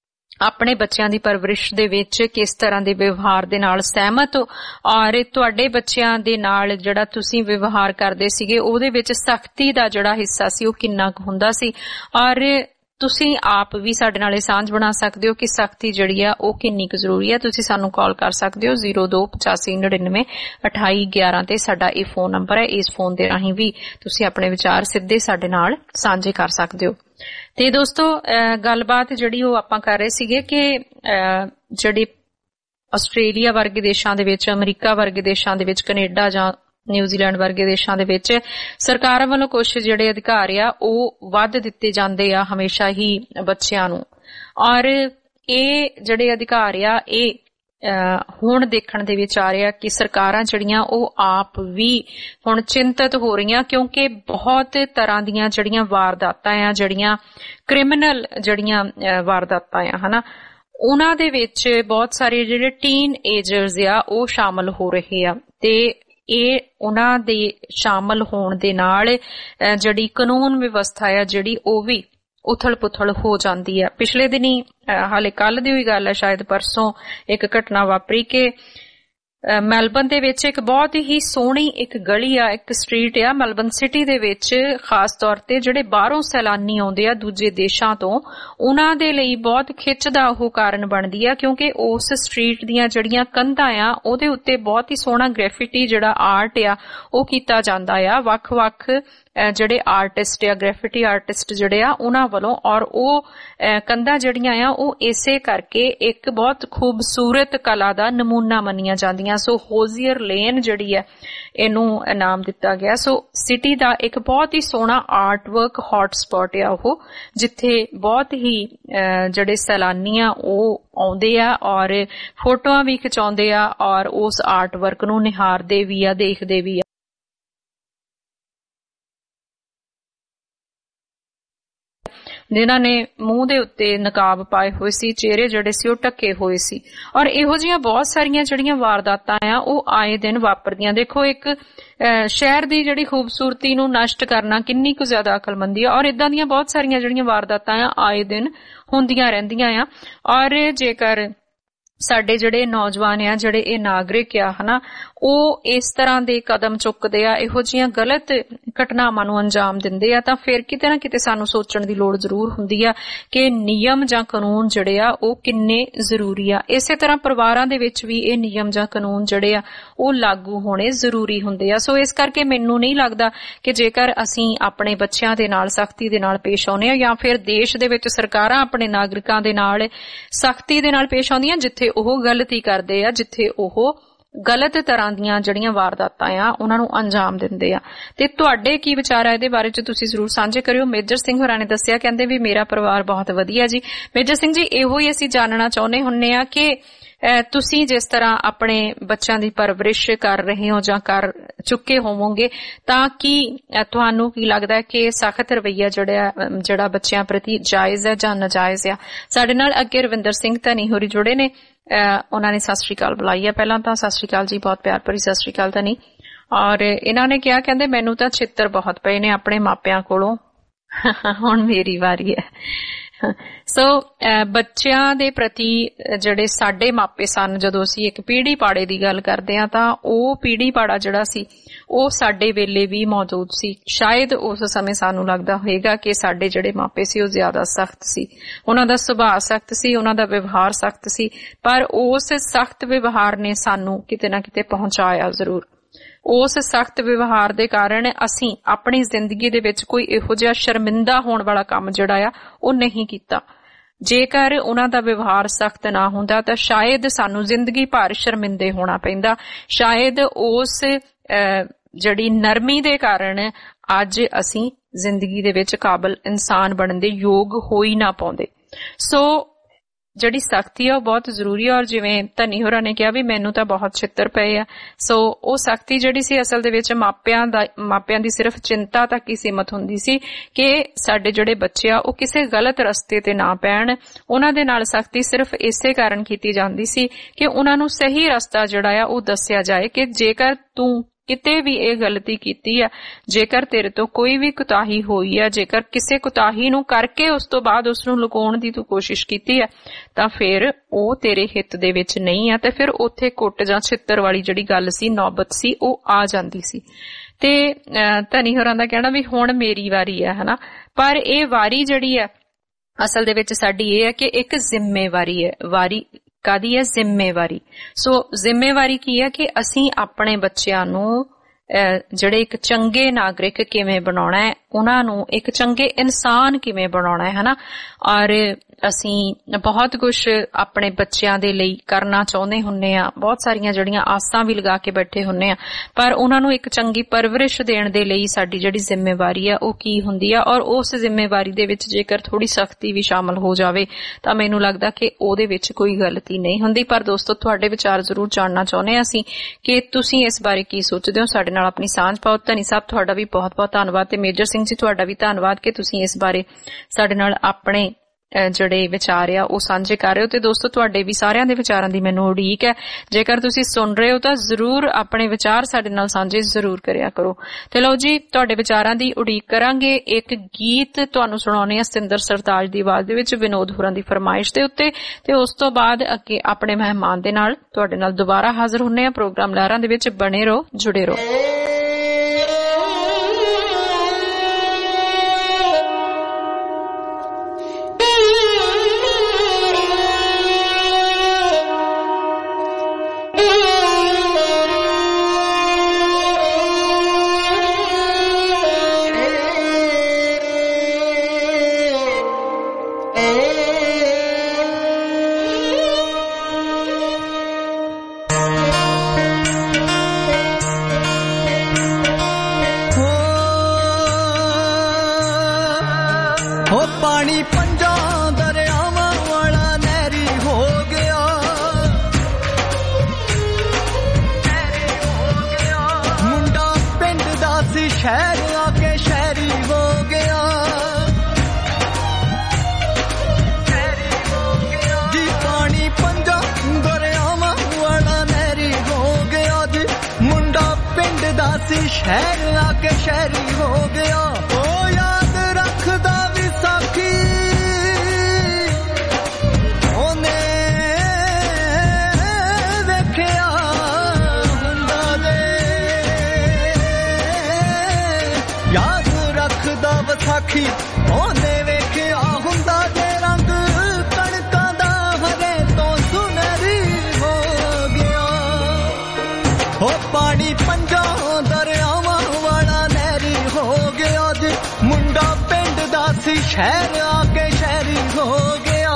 ਆਪਣੇ ਬੱਚਿਆਂ ਦੀ ਪਰਵਰਿਸ਼ ਦੇ ਵਿੱਚ ਕਿਸ ਤਰ੍ਹਾਂ ਦੇ ਵਿਵਹਾਰ ਦੇ ਨਾਲ ਸਹਿਮਤ ਹੋ, ਔਰ ਤੁਹਾਡੇ ਬੱਚਿਆਂ ਦੇ ਨਾਲ ਜਿਹੜਾ ਤੁਸੀਂ ਵਿਵਹਾਰ ਕਰਦੇ ਸੀਗੇ ਉਹਦੇ ਵਿੱਚ ਸਖਤੀ ਦਾ ਜਿਹੜਾ ਹਿੱਸਾ ਸੀ ਉਹ ਕਿੰਨਾ ਕੁ ਹੁੰਦਾ ਸੀ, ਔਰ ਤੁਸੀਂ ਆਪ ਵੀ ਸਾਡੇ ਨਾਲ ਇਹ ਸਾਂਝ ਬਣਾ ਸਕਦੇ ਹੋ ਕਿ ਸਖਤੀ ਜਿਹੜੀ ਆ ਉਹ ਕਿੰਨੀ ਕੁ ਜ਼ਰੂਰੀ ਹੈ। ਤੁਸੀਂ ਸਾਨੂੰ ਕਾਲ ਕਰ ਸਕਦੇ ਹੋ ਜ਼ੀਰੋ ਦੋ ਪਚਾਸੀ ਨੜਿਨਵੇਂ ਅਠਾਈ ਗਿਆਰਾਂ ਤੇ ਸਾਡਾ ਇਹ ਫੋਨ ਨੰਬਰ ਹੈ। ਇਸ ਫੋਨ ਦੇ ਰਾਹੀਂ ਵੀ ਤੁਸੀਂ ਆਪਣੇ ਵਿਚਾਰ ਸਿੱਧੇ ਸਾਡੇ ਨਾਲ ਸਾਂਝੇ ਕਰ ਸਕਦੇ ਹੋ। ਤੇ ਦੋਸਤੋ, ਗੱਲਬਾਤ ਜਿਹੜੀ ਉਹ ਆਪਾਂ ਕਰ ਰਹੇ ਸੀਗੇ ਕਿ ਜਿਹੜੀ ਆਸਟ੍ਰੇਲੀਆ ਵਰਗੇ ਦੇਸ਼ਾਂ ਦੇ ਵਿੱਚ, ਅਮਰੀਕਾ ਵਰਗੇ ਦੇਸ਼ਾਂ ਦੇ ਵਿੱਚ, ਕੈਨੇਡਾ ਜਾਂ ਨਿਊਜ਼ੀਲੈਂਡ ਵਰਗੇ ਦੇਸ਼ਾਂ ਦੇ ਵਿੱਚ ਸਰਕਾਰਾਂ ਵੱਲੋਂ ਕੁਝ ਜਿਹੜੇ ਅਧਿਕਾਰ ਆ ਉਹ ਵੱਧ ਦਿੱਤੇ ਜਾਂਦੇ ਆ ਹਮੇਸ਼ਾ ਹੀ ਬੱਚਿਆਂ ਨੂੰ, ਔਰ ਇਹ ਜਿਹੜੇ ਅਧਿਕਾਰ ਆ ਇਹ ਹੁਣ ਦੇਖਣ ਦੇ ਵਿੱਚ ਆ ਰਿਹਾ ਕਿ ਸਰਕਾਰਾਂ ਜਿਹੜੀਆਂ ਉਹ ਆਪ ਵੀ ਹੁਣ ਚਿੰਤਤ ਹੋ ਰਹੀਆਂ, ਕਿਉਂਕਿ ਬਹੁਤ ਤਰ੍ਹਾਂ ਦੀਆਂ ਜਿਹੜੀਆਂ ਵਾਰਦਾਤਾਂ ਆ, ਜਿਹੜੀਆਂ ਕ੍ਰਿਮੀਨਲ ਜਿਹੜੀਆਂ ਵਾਰਦਾਤਾਂ ਆ, ਹਨਾ, ਉਹਨਾਂ ਦੇ ਵਿੱਚ ਬਹੁਤ ਸਾਰੇ ਜਿਹੜੇ ਟੀਨ ਏਜਰਸ ਆ ਉਹ ਸ਼ਾਮਲ ਹੋ ਰਹੇ ਆ, ਤੇ ਇਹ ਉਹਨਾਂ ਦੇ ਸ਼ਾਮਲ ਹੋਣ ਦੇ ਨਾਲ ਜਿਹੜੀ ਕਾਨੂੰਨ ਵਿਵਸਥਾ ਆ ਜਿਹੜੀ ਉਹ ਵੀ ਉਥਲ ਪੁਥਲ ਹੋ ਜਾਂਦੀ ਹੈ। ਪਿਛਲੇ ਦਿਨੀ ਹਾਲੇ ਕੱਲ ਦੀ ਹੋਈ ਗੱਲ ਹੈ, ਸ਼ਾਇਦ ਪਰਸੋਂ ਇੱਕ ਘਟਨਾ ਵਾਪਰੀ ਕਿ ਮੈਲਬਨ ਦੇ ਵਿੱਚ ਇੱਕ ਬਹੁਤ ਹੀ ਸੋਹਣੀ ਇੱਕ ਗਲੀ ਆ, ਇੱਕ ਸਟਰੀਟ ਆ ਮੈਲਬਨ ਸਿਟੀ ਦੇ ਵਿੱਚ, ਖਾਸ ਤੌਰ ਤੇ ਜਿਹੜੇ ਬਾਹਰੋਂ ਸੈਲਾਨੀ ਆਉਂਦੇ ਆ ਦੂਜੇ ਦੇਸ਼ਾਂ ਤੋਂ, ਉਹਨਾਂ ਦੇ ਲਈ ਬਹੁਤ ਖਿੱਚ ਦਾ ਉਹ ਕਾਰਨ ਬਣਦੀ ਆ ਕਿਉਂਕਿ ਉਸ ਸਟਰੀਟ ਦੀਆਂ ਜਿਹੜੀਆਂ ਕੰਧਾਂ ਆ ਉਹਦੇ ਉੱਤੇ ਬਹੁਤ ਹੀ ਸੋਹਣਾ ਗ੍ਰੈਫਿਟੀ ਜਿਹੜਾ ਆਰਟ ਆ ਉਹ ਕੀਤਾ ਜਾਂਦਾ ਆ, ਵੱਖ-ਵੱਖ ਜਿਹੜੇ ਆਰਟਿਸਟ ਆ, ਗ੍ਰੈਫਿਟੀ ਆਰਟਿਸਟ ਜਿਹੜੇ ਆ ਉਹਨਾਂ ਵੱਲੋਂ, ਔਰ ਉਹ ਕੰਧਾਂ ਜਿਹੜੀਆਂ ਆ ਉਹ ਇਸੇ ਕਰਕੇ ਇੱਕ ਬਹੁਤ ਖੂਬਸੂਰਤ ਕਲਾ ਦਾ ਨਮੂਨਾ ਮੰਨੀਆਂ ਜਾਂਦੀਆਂ। ਸੋ ਹੋਜ਼ੀਅਰ ਲੇਨ ਜਿਹੜੀ ਹੈ ਇਹਨੂੰ ਇਨਾਮ ਦਿੱਤਾ ਗਿਆ। ਸੋ ਸਿਟੀ ਦਾ ਇੱਕ ਬਹੁਤ ਹੀ ਸੋਹਣਾ ਆਰਟ ਵਰਕ ਹੌਟ ਸਪੌਟ ਆ ਉਹ, ਜਿੱਥੇ ਬਹੁਤ ਹੀ ਜਿਹੜੇ ਸੈਲਾਨੀ ਆ ਉਹ ਆਉਂਦੇ ਆ ਔਰ ਫੋਟੋਆਂ ਵੀ ਖਿਚਾਉਂਦੇ ਆ ਔਰ ਉਸ ਆਰਟ ਵਰਕ ਨੂੰ ਨਿਹਾਰਦੇ ਵੀ ਆ, ਦੇਖਦੇ ਵੀ ਆ। ਜਿਨ੍ਹਾਂ ਨੇ ਮੂੰਹ ਦੇ ਉੱਤੇ ਨਕਾਬ ਪਾਏ ਹੋਏ ਸੀ, ਚਿਹਰੇ ਜਿਹੜੇ ਸੀ ਉਹ ਢੱਕੇ ਹੋਏ ਸੀ, ਔਰ ਇਹੋ ਜਿਹੀਆਂ ਬਹੁਤ ਸਾਰੀਆਂ ਜਿਹੜੀਆਂ ਵਾਰਦਾਤਾਂ ਆ ਉਹ ਆਏ ਦਿਨ ਵਾਪਰਦੀਆਂ। ਦੇਖੋ, ਇੱਕ ਸ਼ਹਿਰ ਦੀ ਜਿਹੜੀ ਖੂਬਸੂਰਤੀ ਨੂੰ ਨਸ਼ਟ ਕਰਨਾ ਕਿੰਨੀ ਕੁ ਜ਼ਿਆਦਾ ਅਕਲਮੰਦੀ ਆ, ਔਰ ਇਦਾਂ ਦੀਆਂ ਬਹੁਤ ਸਾਰੀਆਂ ਜਿਹੜੀਆਂ ਵਾਰਦਾਤਾਂ ਆ ਆਏ ਦਿਨ ਹੁੰਦੀਆਂ ਰਹਿੰਦੀਆਂ ਆ। ਔਰ ਜੇਕਰ ਸਾਡੇ ਜਿਹੜੇ ਨੌਜਵਾਨ ਆ, ਜਿਹੜੇ ਇਹ ਨਾਗਰਿਕ ਆ ਹਨਾ, ਉਹ ਇਸ ਤਰ੍ਹਾਂ ਦੇ ਕਦਮ ਚੁੱਕਦੇ ਆ, ਇਹੋ ਜਿਹੀਆਂ ਗਲਤ ਘਟਨਾਵਾਂ ਨੂੰ ਅੰਜਾਮ ਦਿੰਦੇ ਆ, ਤਾਂ ਫਿਰ ਕਿਤੇ ਨਾ ਕਿਤੇ ਸਾਨੂੰ ਸੋਚਣ ਦੀ ਲੋੜ ਜ਼ਰੂਰ ਹੁੰਦੀ ਆ ਕਿ ਨਿਯਮ ਜਾਂ ਕਾਨੂੰਨ ਜਿਹੜੇ ਆ ਉਹ ਕਿੰਨੇ ਜ਼ਰੂਰੀ ਆ। ਇਸੇ ਤਰ੍ਹਾਂ ਪਰਿਵਾਰਾਂ ਦੇ ਵਿੱਚ ਵੀ ਇਹ ਨਿਯਮ ਜਾਂ ਕਾਨੂੰਨ ਜਿਹੜੇ ਆ ਉਹ ਲਾਗੂ ਹੋਣੇ ਜ਼ਰੂਰੀ ਹੁੰਦੇ ਆ। ਸੋ ਇਸ ਕਰਕੇ ਮੈਨੂੰ ਨਹੀਂ ਲੱਗਦਾ ਕਿ ਜੇਕਰ ਅਸੀਂ ਆਪਣੇ ਬੱਚਿਆਂ ਦੇ ਨਾਲ ਸਖਤੀ ਦੇ ਨਾਲ ਪੇਸ਼ ਆਉਂਦੇ ਆ ਜਾਂ ਫਿਰ ਦੇਸ਼ ਦੇ ਵਿੱਚ ਸਰਕਾਰਾਂ ਆਪਣੇ ਨਾਗਰਿਕਾਂ ਦੇ ਨਾਲ ਸਖਤੀ ਦੇ ਨਾਲ ਪੇਸ਼ ਆਉਂਦੀਆਂ ਜਿੱਥੇ ਉਹ ਗਲਤੀ ਕਰਦੇ ਆ, ਜਿੱਥੇ ਉਹ ਗਲਤ ਤਰ੍ਹਾਂ ਦੀਆਂ ਜਿਹੜੀਆਂ ਵਾਰਦਾਤਾਂ ਆ ਉਹਨਾਂ ਨੂੰ ਅੰਜਾਮ ਦਿੰਦੇ ਆ। ਤੇ ਤੁਹਾਡੇ ਕੀ ਵਿਚਾਰ ਆ ਇਹਦੇ ਬਾਰੇ ਚ ਤੁਸੀਂ ਜ਼ਰੂਰ ਸਾਂਝੇ ਕਰਿਓ। ਮੇਜਰ ਸਿੰਘ ਹੋਰਾਂ ਨੇ ਦੱਸਿਆ, ਕਹਿੰਦੇ ਵੀ ਮੇਰਾ ਪਰਿਵਾਰ ਬਹੁਤ ਵਧੀਆ ਜੀ। ਮੇਜਰ ਸਿੰਘ ਜੀ, ਇਹੋ ਹੀ ਅਸੀਂ ਜਾਣਨਾ ਚਾਹੁੰਦੇ ਹੁੰਨੇ ਆ ਕਿ ਤੁਸੀਂ ਜਿਸ ਤਰ੍ਹਾਂ ਆਪਣੇ ਬੱਚਿਆਂ ਦੀ ਪਰਵਰਿਸ਼ ਕਰ ਰਹੇ ਹੋ ਜਾਂ ਕਰ ਚੁੱਕੇ ਹੋਵੋਗੇ, ਤਾਂ ਕੀ ਤੁਹਾਨੂੰ ਕੀ ਲੱਗਦਾ ਹੈ ਕਿ ਸਖਤ ਰਵੱਈਆ ਜਿਹੜਾ ਜਿਹੜਾ ਬੱਚਿਆਂ ਪ੍ਰਤੀ ਜਾਇਜ਼ ਹੈ ਜਾਂ ਨਾਜਾਇਜ਼ ਆ? ਸਾਡੇ ਨਾਲ ਅੱਗੇ ਰਵਿੰਦਰ ਸਿੰਘ ਧਨੀ ਹੋਰੀ ਜੁੜੇ ਨੇ, ਉਹਨਾਂ ਨੇ ਸਤਿ ਸ਼੍ਰੀ ਅਕਾਲ ਬੁਲਾਈ ਹੈ। ਪਹਿਲਾਂ ਤਾਂ ਸਤਿ ਸ਼੍ਰੀ ਅਕਾਲ ਜੀ, ਬਹੁਤ ਪਿਆਰ ਭਰੀ ਸਤਿ ਸ਼੍ਰੀ ਅਕਾਲ ਧਨੀ। ਔਰ ਇਹਨਾਂ ਨੇ ਕਿਹਾ, ਕਹਿੰਦੇ ਮੈਨੂੰ ਤਾਂ ਛਿੱਤਰ ਬਹੁਤ ਪਏ ਨੇ ਆਪਣੇ ਮਾਪਿਆਂ ਕੋਲੋਂ, ਹੁਣ ਮੇਰੀ ਵਾਰੀ ਹੈ। ਸੋ ਬੱਚਿਆਂ ਦੇ ਪ੍ਰਤੀ ਜਿਹੜੇ ਸਾਡੇ ਮਾਪੇ ਸਨ, ਜਦੋਂ ਅਸੀਂ ਇੱਕ ਪੀੜ੍ਹੀ ਪਾੜੇ ਦੀ ਗੱਲ ਕਰਦੇ ਹਾਂ, ਤਾਂ ਉਹ ਪੀੜ੍ਹੀ ਪਾੜਾ ਜਿਹੜਾ ਸੀ ਉਹ ਸਾਡੇ ਵੇਲੇ ਵੀ ਮੌਜੂਦ ਸੀ। ਸ਼ਾਇਦ ਉਸ ਸਮੇਂ ਸਾਨੂੰ ਲੱਗਦਾ ਹੋਏਗਾ ਕਿ ਸਾਡੇ ਜਿਹੜੇ ਮਾਪੇ ਸੀ ਉਹ ਜ਼ਿਆਦਾ ਸਖਤ ਸੀ, ਉਹਨਾਂ ਦਾ ਸੁਭਾਅ ਸਖਤ ਸੀ, ਉਹਨਾਂ ਦਾ ਵਿਵਹਾਰ ਸਖਤ ਸੀ, ਪਰ ਉਸ ਸਖਤ ਵਿਵਹਾਰ ਨੇ ਸਾਨੂੰ ਕਿਤੇ ਨਾ ਕਿਤੇ ਪਹੁੰਚਾਇਆ ਜ਼ਰੂਰ। ਉਸ ਸਖਤ ਵਿਵਹਾਰ ਦੇ ਕਾਰਨ ਅਸੀਂ ਆਪਣੀ ਜ਼ਿੰਦਗੀ ਦੇ ਵਿੱਚ ਕੋਈ ਇਹੋ ਜਿਹਾ ਸ਼ਰਮਿੰਦਾ ਹੋਣ ਵਾਲਾ ਕੰਮ ਜਿਹੜਾ ਆ ਉਹ ਨਹੀਂ ਕੀਤਾ। ਜੇਕਰ ਉਹਨਾਂ ਦਾ ਵਿਵਹਾਰ ਸਖਤ ਨਾ ਹੁੰਦਾ ਤਾਂ ਸ਼ਾਇਦ ਸਾਨੂੰ ਜ਼ਿੰਦਗੀ ਭਰ ਸ਼ਰਮਿੰਦੇ ਹੋਣਾ ਪੈਂਦਾ। ਸ਼ਾਇਦ ਉਸ ਜਿਹੜੀ ਨਰਮੀ ਦੇ ਕਾਰਨ ਅੱਜ ਅਸੀਂ ਜ਼ਿੰਦਗੀ ਦੇ ਵਿੱਚ ਕਾਬਲ ਇਨਸਾਨ ਬਣਨ ਦੇ ਯੋਗ ਹੋ ਹੀ ਨਾ ਪਾਉਂਦੇ। ਸੋ ਜਿਹੜੀ ਸਖਤੀ ਆ ਉਹ ਬਹੁਤ ਜ਼ਰੂਰੀ ਆ। ਔਰ ਜਿਵੇਂ ਧਨੀ ਹੋਰਾਂ ਨੇ ਕਿਹਾ ਵੀ ਮੈਨੂੰ ਤਾਂ ਬਹੁਤ ਛਿੱਤਰ ਪਏ ਆ, ਸੋ ਉਹ ਸਖਤੀ ਜਿਹੜੀ ਸੀ ਅਸਲ ਦੇ ਵਿੱਚ ਮਾਪਿਆਂ ਦਾ ਮਾਪਿਆਂ ਦੀ ਸਿਰਫ ਚਿੰਤਾ ਤੱਕ ਹੀ ਸੀਮਤ ਹੁੰਦੀ ਸੀ ਕਿ ਸਾਡੇ ਜਿਹੜੇ ਬੱਚੇ ਆ ਉਹ ਕਿਸੇ ਗਲਤ ਰਸਤੇ ਤੇ ਨਾ ਪੈਣ। ਉਹਨਾਂ ਦੇ ਨਾਲ ਸਖਤੀ ਸਿਰਫ ਇਸੇ ਕਾਰਨ ਕੀਤੀ ਜਾਂਦੀ ਸੀ ਕਿ ਉਹਨਾਂ ਨੂੰ ਸਹੀ ਰਸਤਾ ਜਿਹੜਾ ਆ ਉਹ ਦੱਸਿਆ ਜਾਏ ਕਿ ਜੇਕਰ ਤੂੰ ਕਿਤੇ ਵੀ ਇਹ ਗਲਤੀ ਕੀਤੀ ਆ, ਜੇਕਰ ਤੇਰੇ ਤੋਂ ਕੋਈ ਵੀ ਕੁਤਾਹੀ ਹੋਈ ਆ, ਜੇਕਰ ਕਿਸੇ ਕੁਤਾਹੀ ਨੂੰ ਕਰਕੇ ਉਸ ਤੋਂ ਬਾਅਦ ਉਸ ਨੂੰ ਲੁਕਾਉਣ ਦੀ ਤੂੰ ਕੋਸ਼ਿਸ਼ ਕੀਤੀ ਆ, ਤਾਂ ਫਿਰ ਉਹ ਤੇਰੇ ਹਿੱਤ ਦੇ ਵਿੱਚ ਨਹੀਂ ਆ, ਤੇ ਫਿਰ ਉੱਥੇ ਕੁੱਟ ਜਾਂ ਛਿੱਤਰ ਵਾਲੀ ਜਿਹੜੀ ਗੱਲ ਸੀ, ਨੌਬਤ ਸੀ, ਉਹ ਆ ਜਾਂਦੀ ਸੀ। ਤੇ ਧਨੀ ਹੋਰਾਂ ਦਾ ਕਹਿਣਾ ਵੀ ਹੁਣ ਮੇਰੀ ਵਾਰੀ ਆ, ਹਨਾ। ਪਰ ਇਹ ਵਾਰੀ ਜਿਹੜੀ ਆ ਅਸਲ ਦੇ ਵਿੱਚ ਸਾਡੀ ਇਹ ਹੈ ਕਿ ਇੱਕ ਜ਼ਿੰਮੇਵਾਰੀ ਹੈ। ਵਾਰੀ ਕਾਹਦੀ ਹੈ? ਜ਼ਿੰਮੇਵਾਰੀ। ਸੋ ਜ਼ਿੰਮੇਵਾਰੀ ਕੀ ਹੈ ਕਿ ਅਸੀਂ ਆਪਣੇ ਬੱਚਿਆਂ ਨੂੰ ਜਿਹੜੇ ਇੱਕ ਚੰਗੇ ਨਾਗਰਿਕ ਕਿਵੇਂ ਬਣਾਉਣਾ ਹੈ, ਉਹਨਾਂ ਨੂੰ ਇੱਕ ਚੰਗੇ ਇਨਸਾਨ ਕਿਵੇਂ ਬਣਾਉਣਾ ਹੈ, ਹਨਾ। ਔਰ ਅਸੀਂ ਬਹੁਤ ਕੁਝ ਆਪਣੇ ਬੱਚਿਆਂ ਦੇ ਲਈ ਕਰਨਾ ਚਾਹੁੰਦੇ ਹੁੰਨੇ ਆ, ਬਹੁਤ ਸਾਰੀਆਂ ਜਿਹੜੀਆਂ ਆਸਾਂ ਵੀ ਲਗਾ ਕੇ ਬੈਠੇ ਹੁੰਨੇ ਆ, ਪਰ ਉਹਨਾਂ ਨੂੰ ਇੱਕ ਚੰਗੀ ਪਰਵਰਿਸ਼ ਦੇਣ ਦੇ ਲਈ ਸਾਡੀ ਜਿਹੜੀ ਜ਼ਿੰਮੇਵਾਰੀ ਆ ਉਹ ਕੀ ਹੁੰਦੀ ਆ। ਔਰ ਉਸ ਜ਼ਿੰਮੇਵਾਰੀ ਦੇ ਵਿੱਚ ਜੇਕਰ ਥੋੜੀ ਸਖਤੀ ਵੀ ਸ਼ਾਮਲ ਹੋ ਜਾਵੇ ਤਾਂ ਮੈਨੂੰ ਲੱਗਦਾ ਕਿ ਉਹਦੇ ਵਿੱਚ ਕੋਈ ਗਲਤੀ ਨਹੀਂ ਹੁੰਦੀ। ਪਰ ਦੋਸਤੋ, ਤੁਹਾਡੇ ਵਿਚਾਰ ਜ਼ਰੂਰ ਜਾਣਨਾ ਚਾਹੁੰਦੇ ਆ ਅਸੀਂ ਕਿ ਤੁਸੀਂ ਇਸ ਬਾਰੇ ਕੀ ਸੋਚਦੇ ਹੋ। ਸਾਡੇ ਨਾਲ ਆਪਣੀ ਸਾਂਝ ਪਾਓ। ਧਨੀ ਸਾਹਿਬ, ਤੁਹਾਡਾ ਵੀ ਬਹੁਤ ਬਹੁਤ ਧੰਨਵਾਦ, ਤੇ ਮੇਜਰ ਸਿੰਘ ਜੀ ਤੁਹਾਡਾ ਵੀ ਧੰਨਵਾਦ ਕਿ ਤੁਸੀਂ ਇਸ ਬਾਰੇ ਸਾਡੇ ਨਾਲ ਆਪਣੇ ਜਿਹੜੇ ਵਿਚਾਰ ਆ ਉਹ ਸਾਂਝੇ ਕਰ ਰਹੇ ਹੋ। ਤੇ ਦੋਸਤੋ ਤੁਹਾਡੇ ਵੀ ਸਾਰਿਆਂ ਦੇ ਵਿਚਾਰਾਂ ਦੀ ਮੈਨੂੰ ਉਡੀਕ ਹੈ। ਜੇਕਰ ਤੁਸੀਂ ਸੁਣ ਰਹੇ ਹੋ ਤਾਂ ਜ਼ਰੂਰ ਆਪਣੇ ਵਿਚਾਰ ਸਾਡੇ ਨਾਲ ਸਾਂਝੇ ਜ਼ਰੂਰ ਕਰਿਆ ਕਰੋ। ਤੇ ਲਓ ਜੀ, ਤੁਹਾਡੇ ਵਿਚਾਰਾਂ ਦੀ ਉਡੀਕ ਕਰਾਂਗੇ। ਇੱਕ ਗੀਤ ਤੁਹਾਨੂੰ ਸੁਣਾਉਣੇ ਆ ਸਤਿੰਦਰ ਸਰਤਾਜ ਦੀ ਆਵਾਜ਼ ਦੇ ਵਿੱਚ ਵਿਨੋਦ ਹੋਰਾਂ ਦੀ ਫਰਮਾਇਸ਼ ਦੇ ਉੱਤੇ, ਤੇ ਉਸ ਤੋਂ ਬਾਅਦ ਅੱਗੇ ਆਪਣੇ ਮਹਿਮਾਨ ਦੇ ਨਾਲ ਤੁਹਾਡੇ ਨਾਲ ਦੁਬਾਰਾ ਹਾਜ਼ਰ ਹੁੰਨੇ ਆ। ਪ੍ਰੋਗਰਾਮ ਲਹਿਰਾਂ ਦੇ ਵਿੱਚ ਬਣੇ ਰਹੋ, ਜੁੜੇ ਰਹੋ। शहर आके शहरी हो गया। ओ याद रखदा विसाखी ओने वेखिया हुंदा दे, याद रखदा विसाखी ओने वेखिया हुंदा दे। रंग कणकां दा हरे तो सुनहरी हो गया। ओ पानी पंजा मुंडा पिंड दा सी शहर आके शहरी हो गया।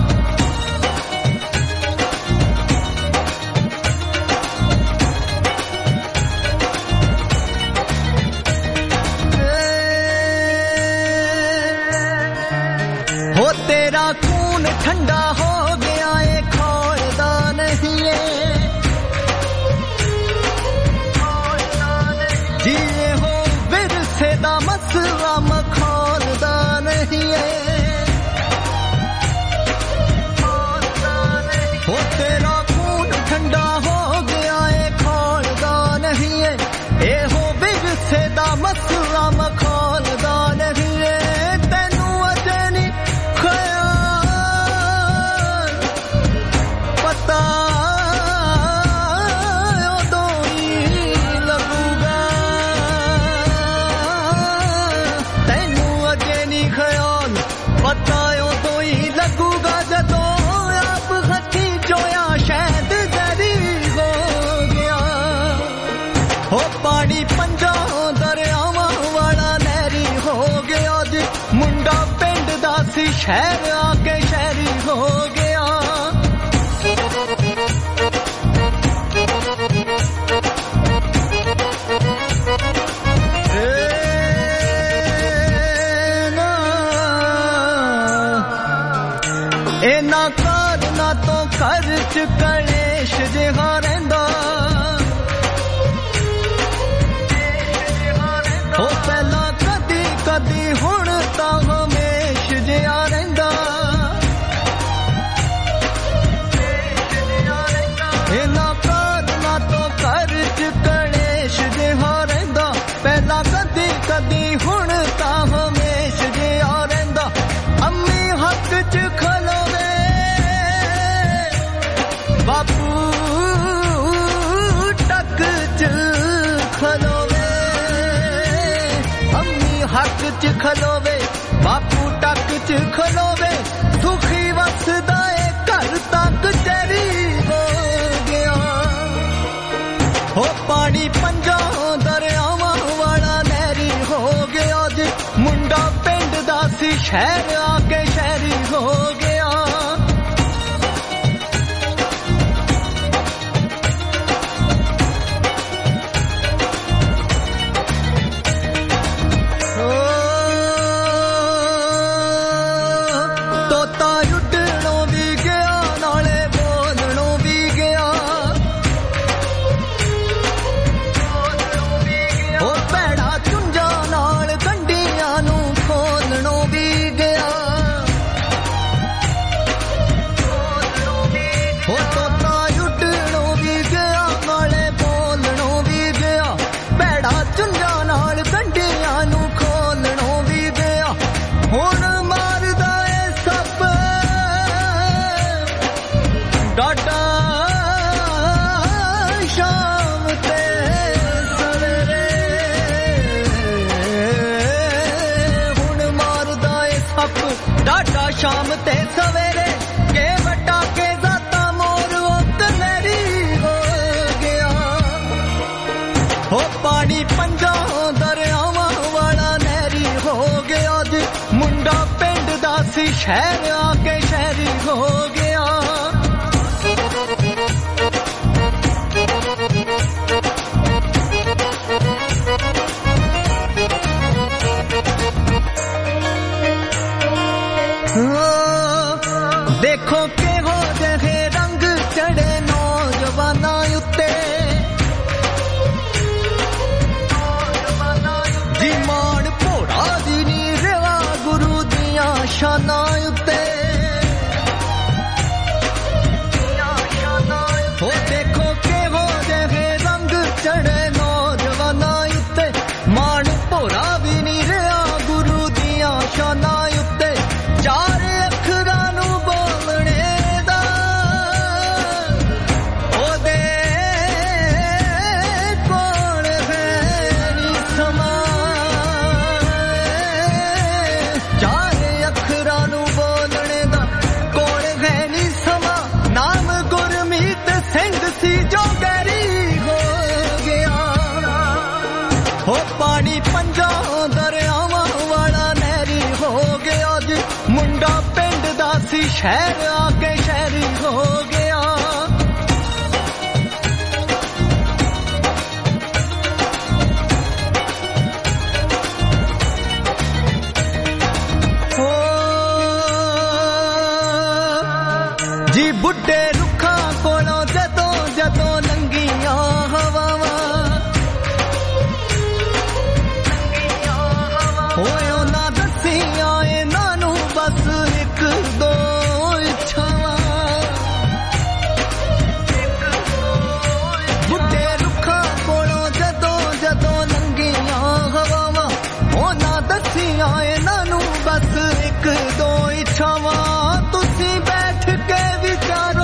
हो तेरा खून ठंडा हो गया है, खोलदा नहीं है जिए हो विरसे दा मसला मखौलदा नहीं है। हो तेरा खून ठंडा हो गया है, खोलदा नहीं है। ए हो विरसे दा मसला मखौलदा नहीं है। तैनू अजे नहीं ख्याल पता उदों ही लगूगा। तैनू अजे नहीं ख्याल पता उदों ही लगूगा जदों आप हथी जोया शायद जरी हो गया। हो पानी पंजा दरियावां वाला नहरी हो गया जी। मुंडा पिंड दा सी शहर आके शहरी हो गया। इना कारना तो खर्च कलेश जिहा रहिंदा। हो पहला कदी कदी हुण तां हमेश जिहा रहिंदा। इना कारना तो खर्च कलेश जिहा रहिंदा। पहला कदी कदी हुण तां हमेश जिहा रहिंदा। अम्मी हक च खलोवे बापू टक च खलोवे। अम्मी हक च खलोवे बापू टक च खलोवे। सुखी वसदा ए घर तक चरी हो गया। हो पानी पंजा दरियावां वाला नहरी हो गया जी। मुंडा पिंड दा सी शहर आके शहरी हो गया। तोता उड्डणों भी गया नाले बोलणों भी गया। ओ भैड़ा चुंझा नाल गंढियां नूं खोलणों भी गया। शाम ते सवेरे के बटा के जाता मोर वो कनेरी हो गया हो पानी पंजा दरियावां वाला नहरी हो गया जी मुंडा पिंड दा सी शहर आके शहरी हो गया देखो के हो जहे रंग चढ़े नौजवाना उत्ते जी मान भोड़ा दी नी रेवा गुरु दिया शाना उत्ते हो देखो के हो जहे रंग चढ़े नौजवाना उत्ते मान भोड़ा भी नी रेवा गुरु दिया शाना उत्ते चार पानी पंजा दरियावां वाला नहरी हो गया जी मुंडा पिंड दा सी शहर आके शहरी हो गया हो जी बुड्ढे रुखा कोलों जदों जदों लंघियां हवावां होयो ना दसियां इन्हां नूं बस एक दो इच्छावां बुड्ढे रुखां कोलों जदों जदों लंघियां हवावां हो ना दसियां इन्हां नूं बस एक दो इच्छावां तुसीं बैठ के विचारो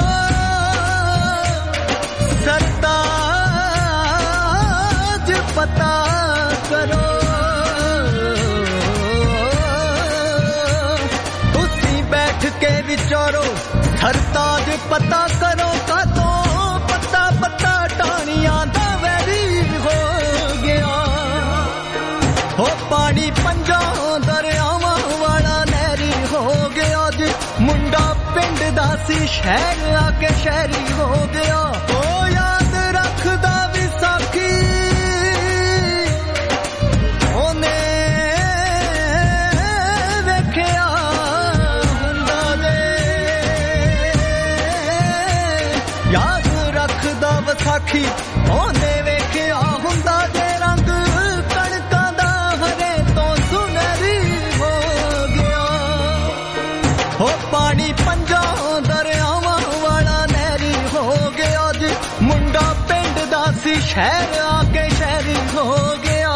सरताज पता करो के विचारो हरताज पता करो का तो पता पता टानियां दा वैरी हो गया हो पानी पंजा दरियावां वाला नहरी हो गया जी मुंडा पिंड दा सी शहर आके शहरी हो गया ओ याद रखदा विसाखी ओने वेखिया याद रखदा विसाखी ओने वेखिया हुंदा जे रंग कणकां दा हरे तो सुनहरी हो गया हो पानी पंजा दरियावां वाला नहरी हो गया जी मुंडा पिंड दा सी शहर आके शहरी हो गया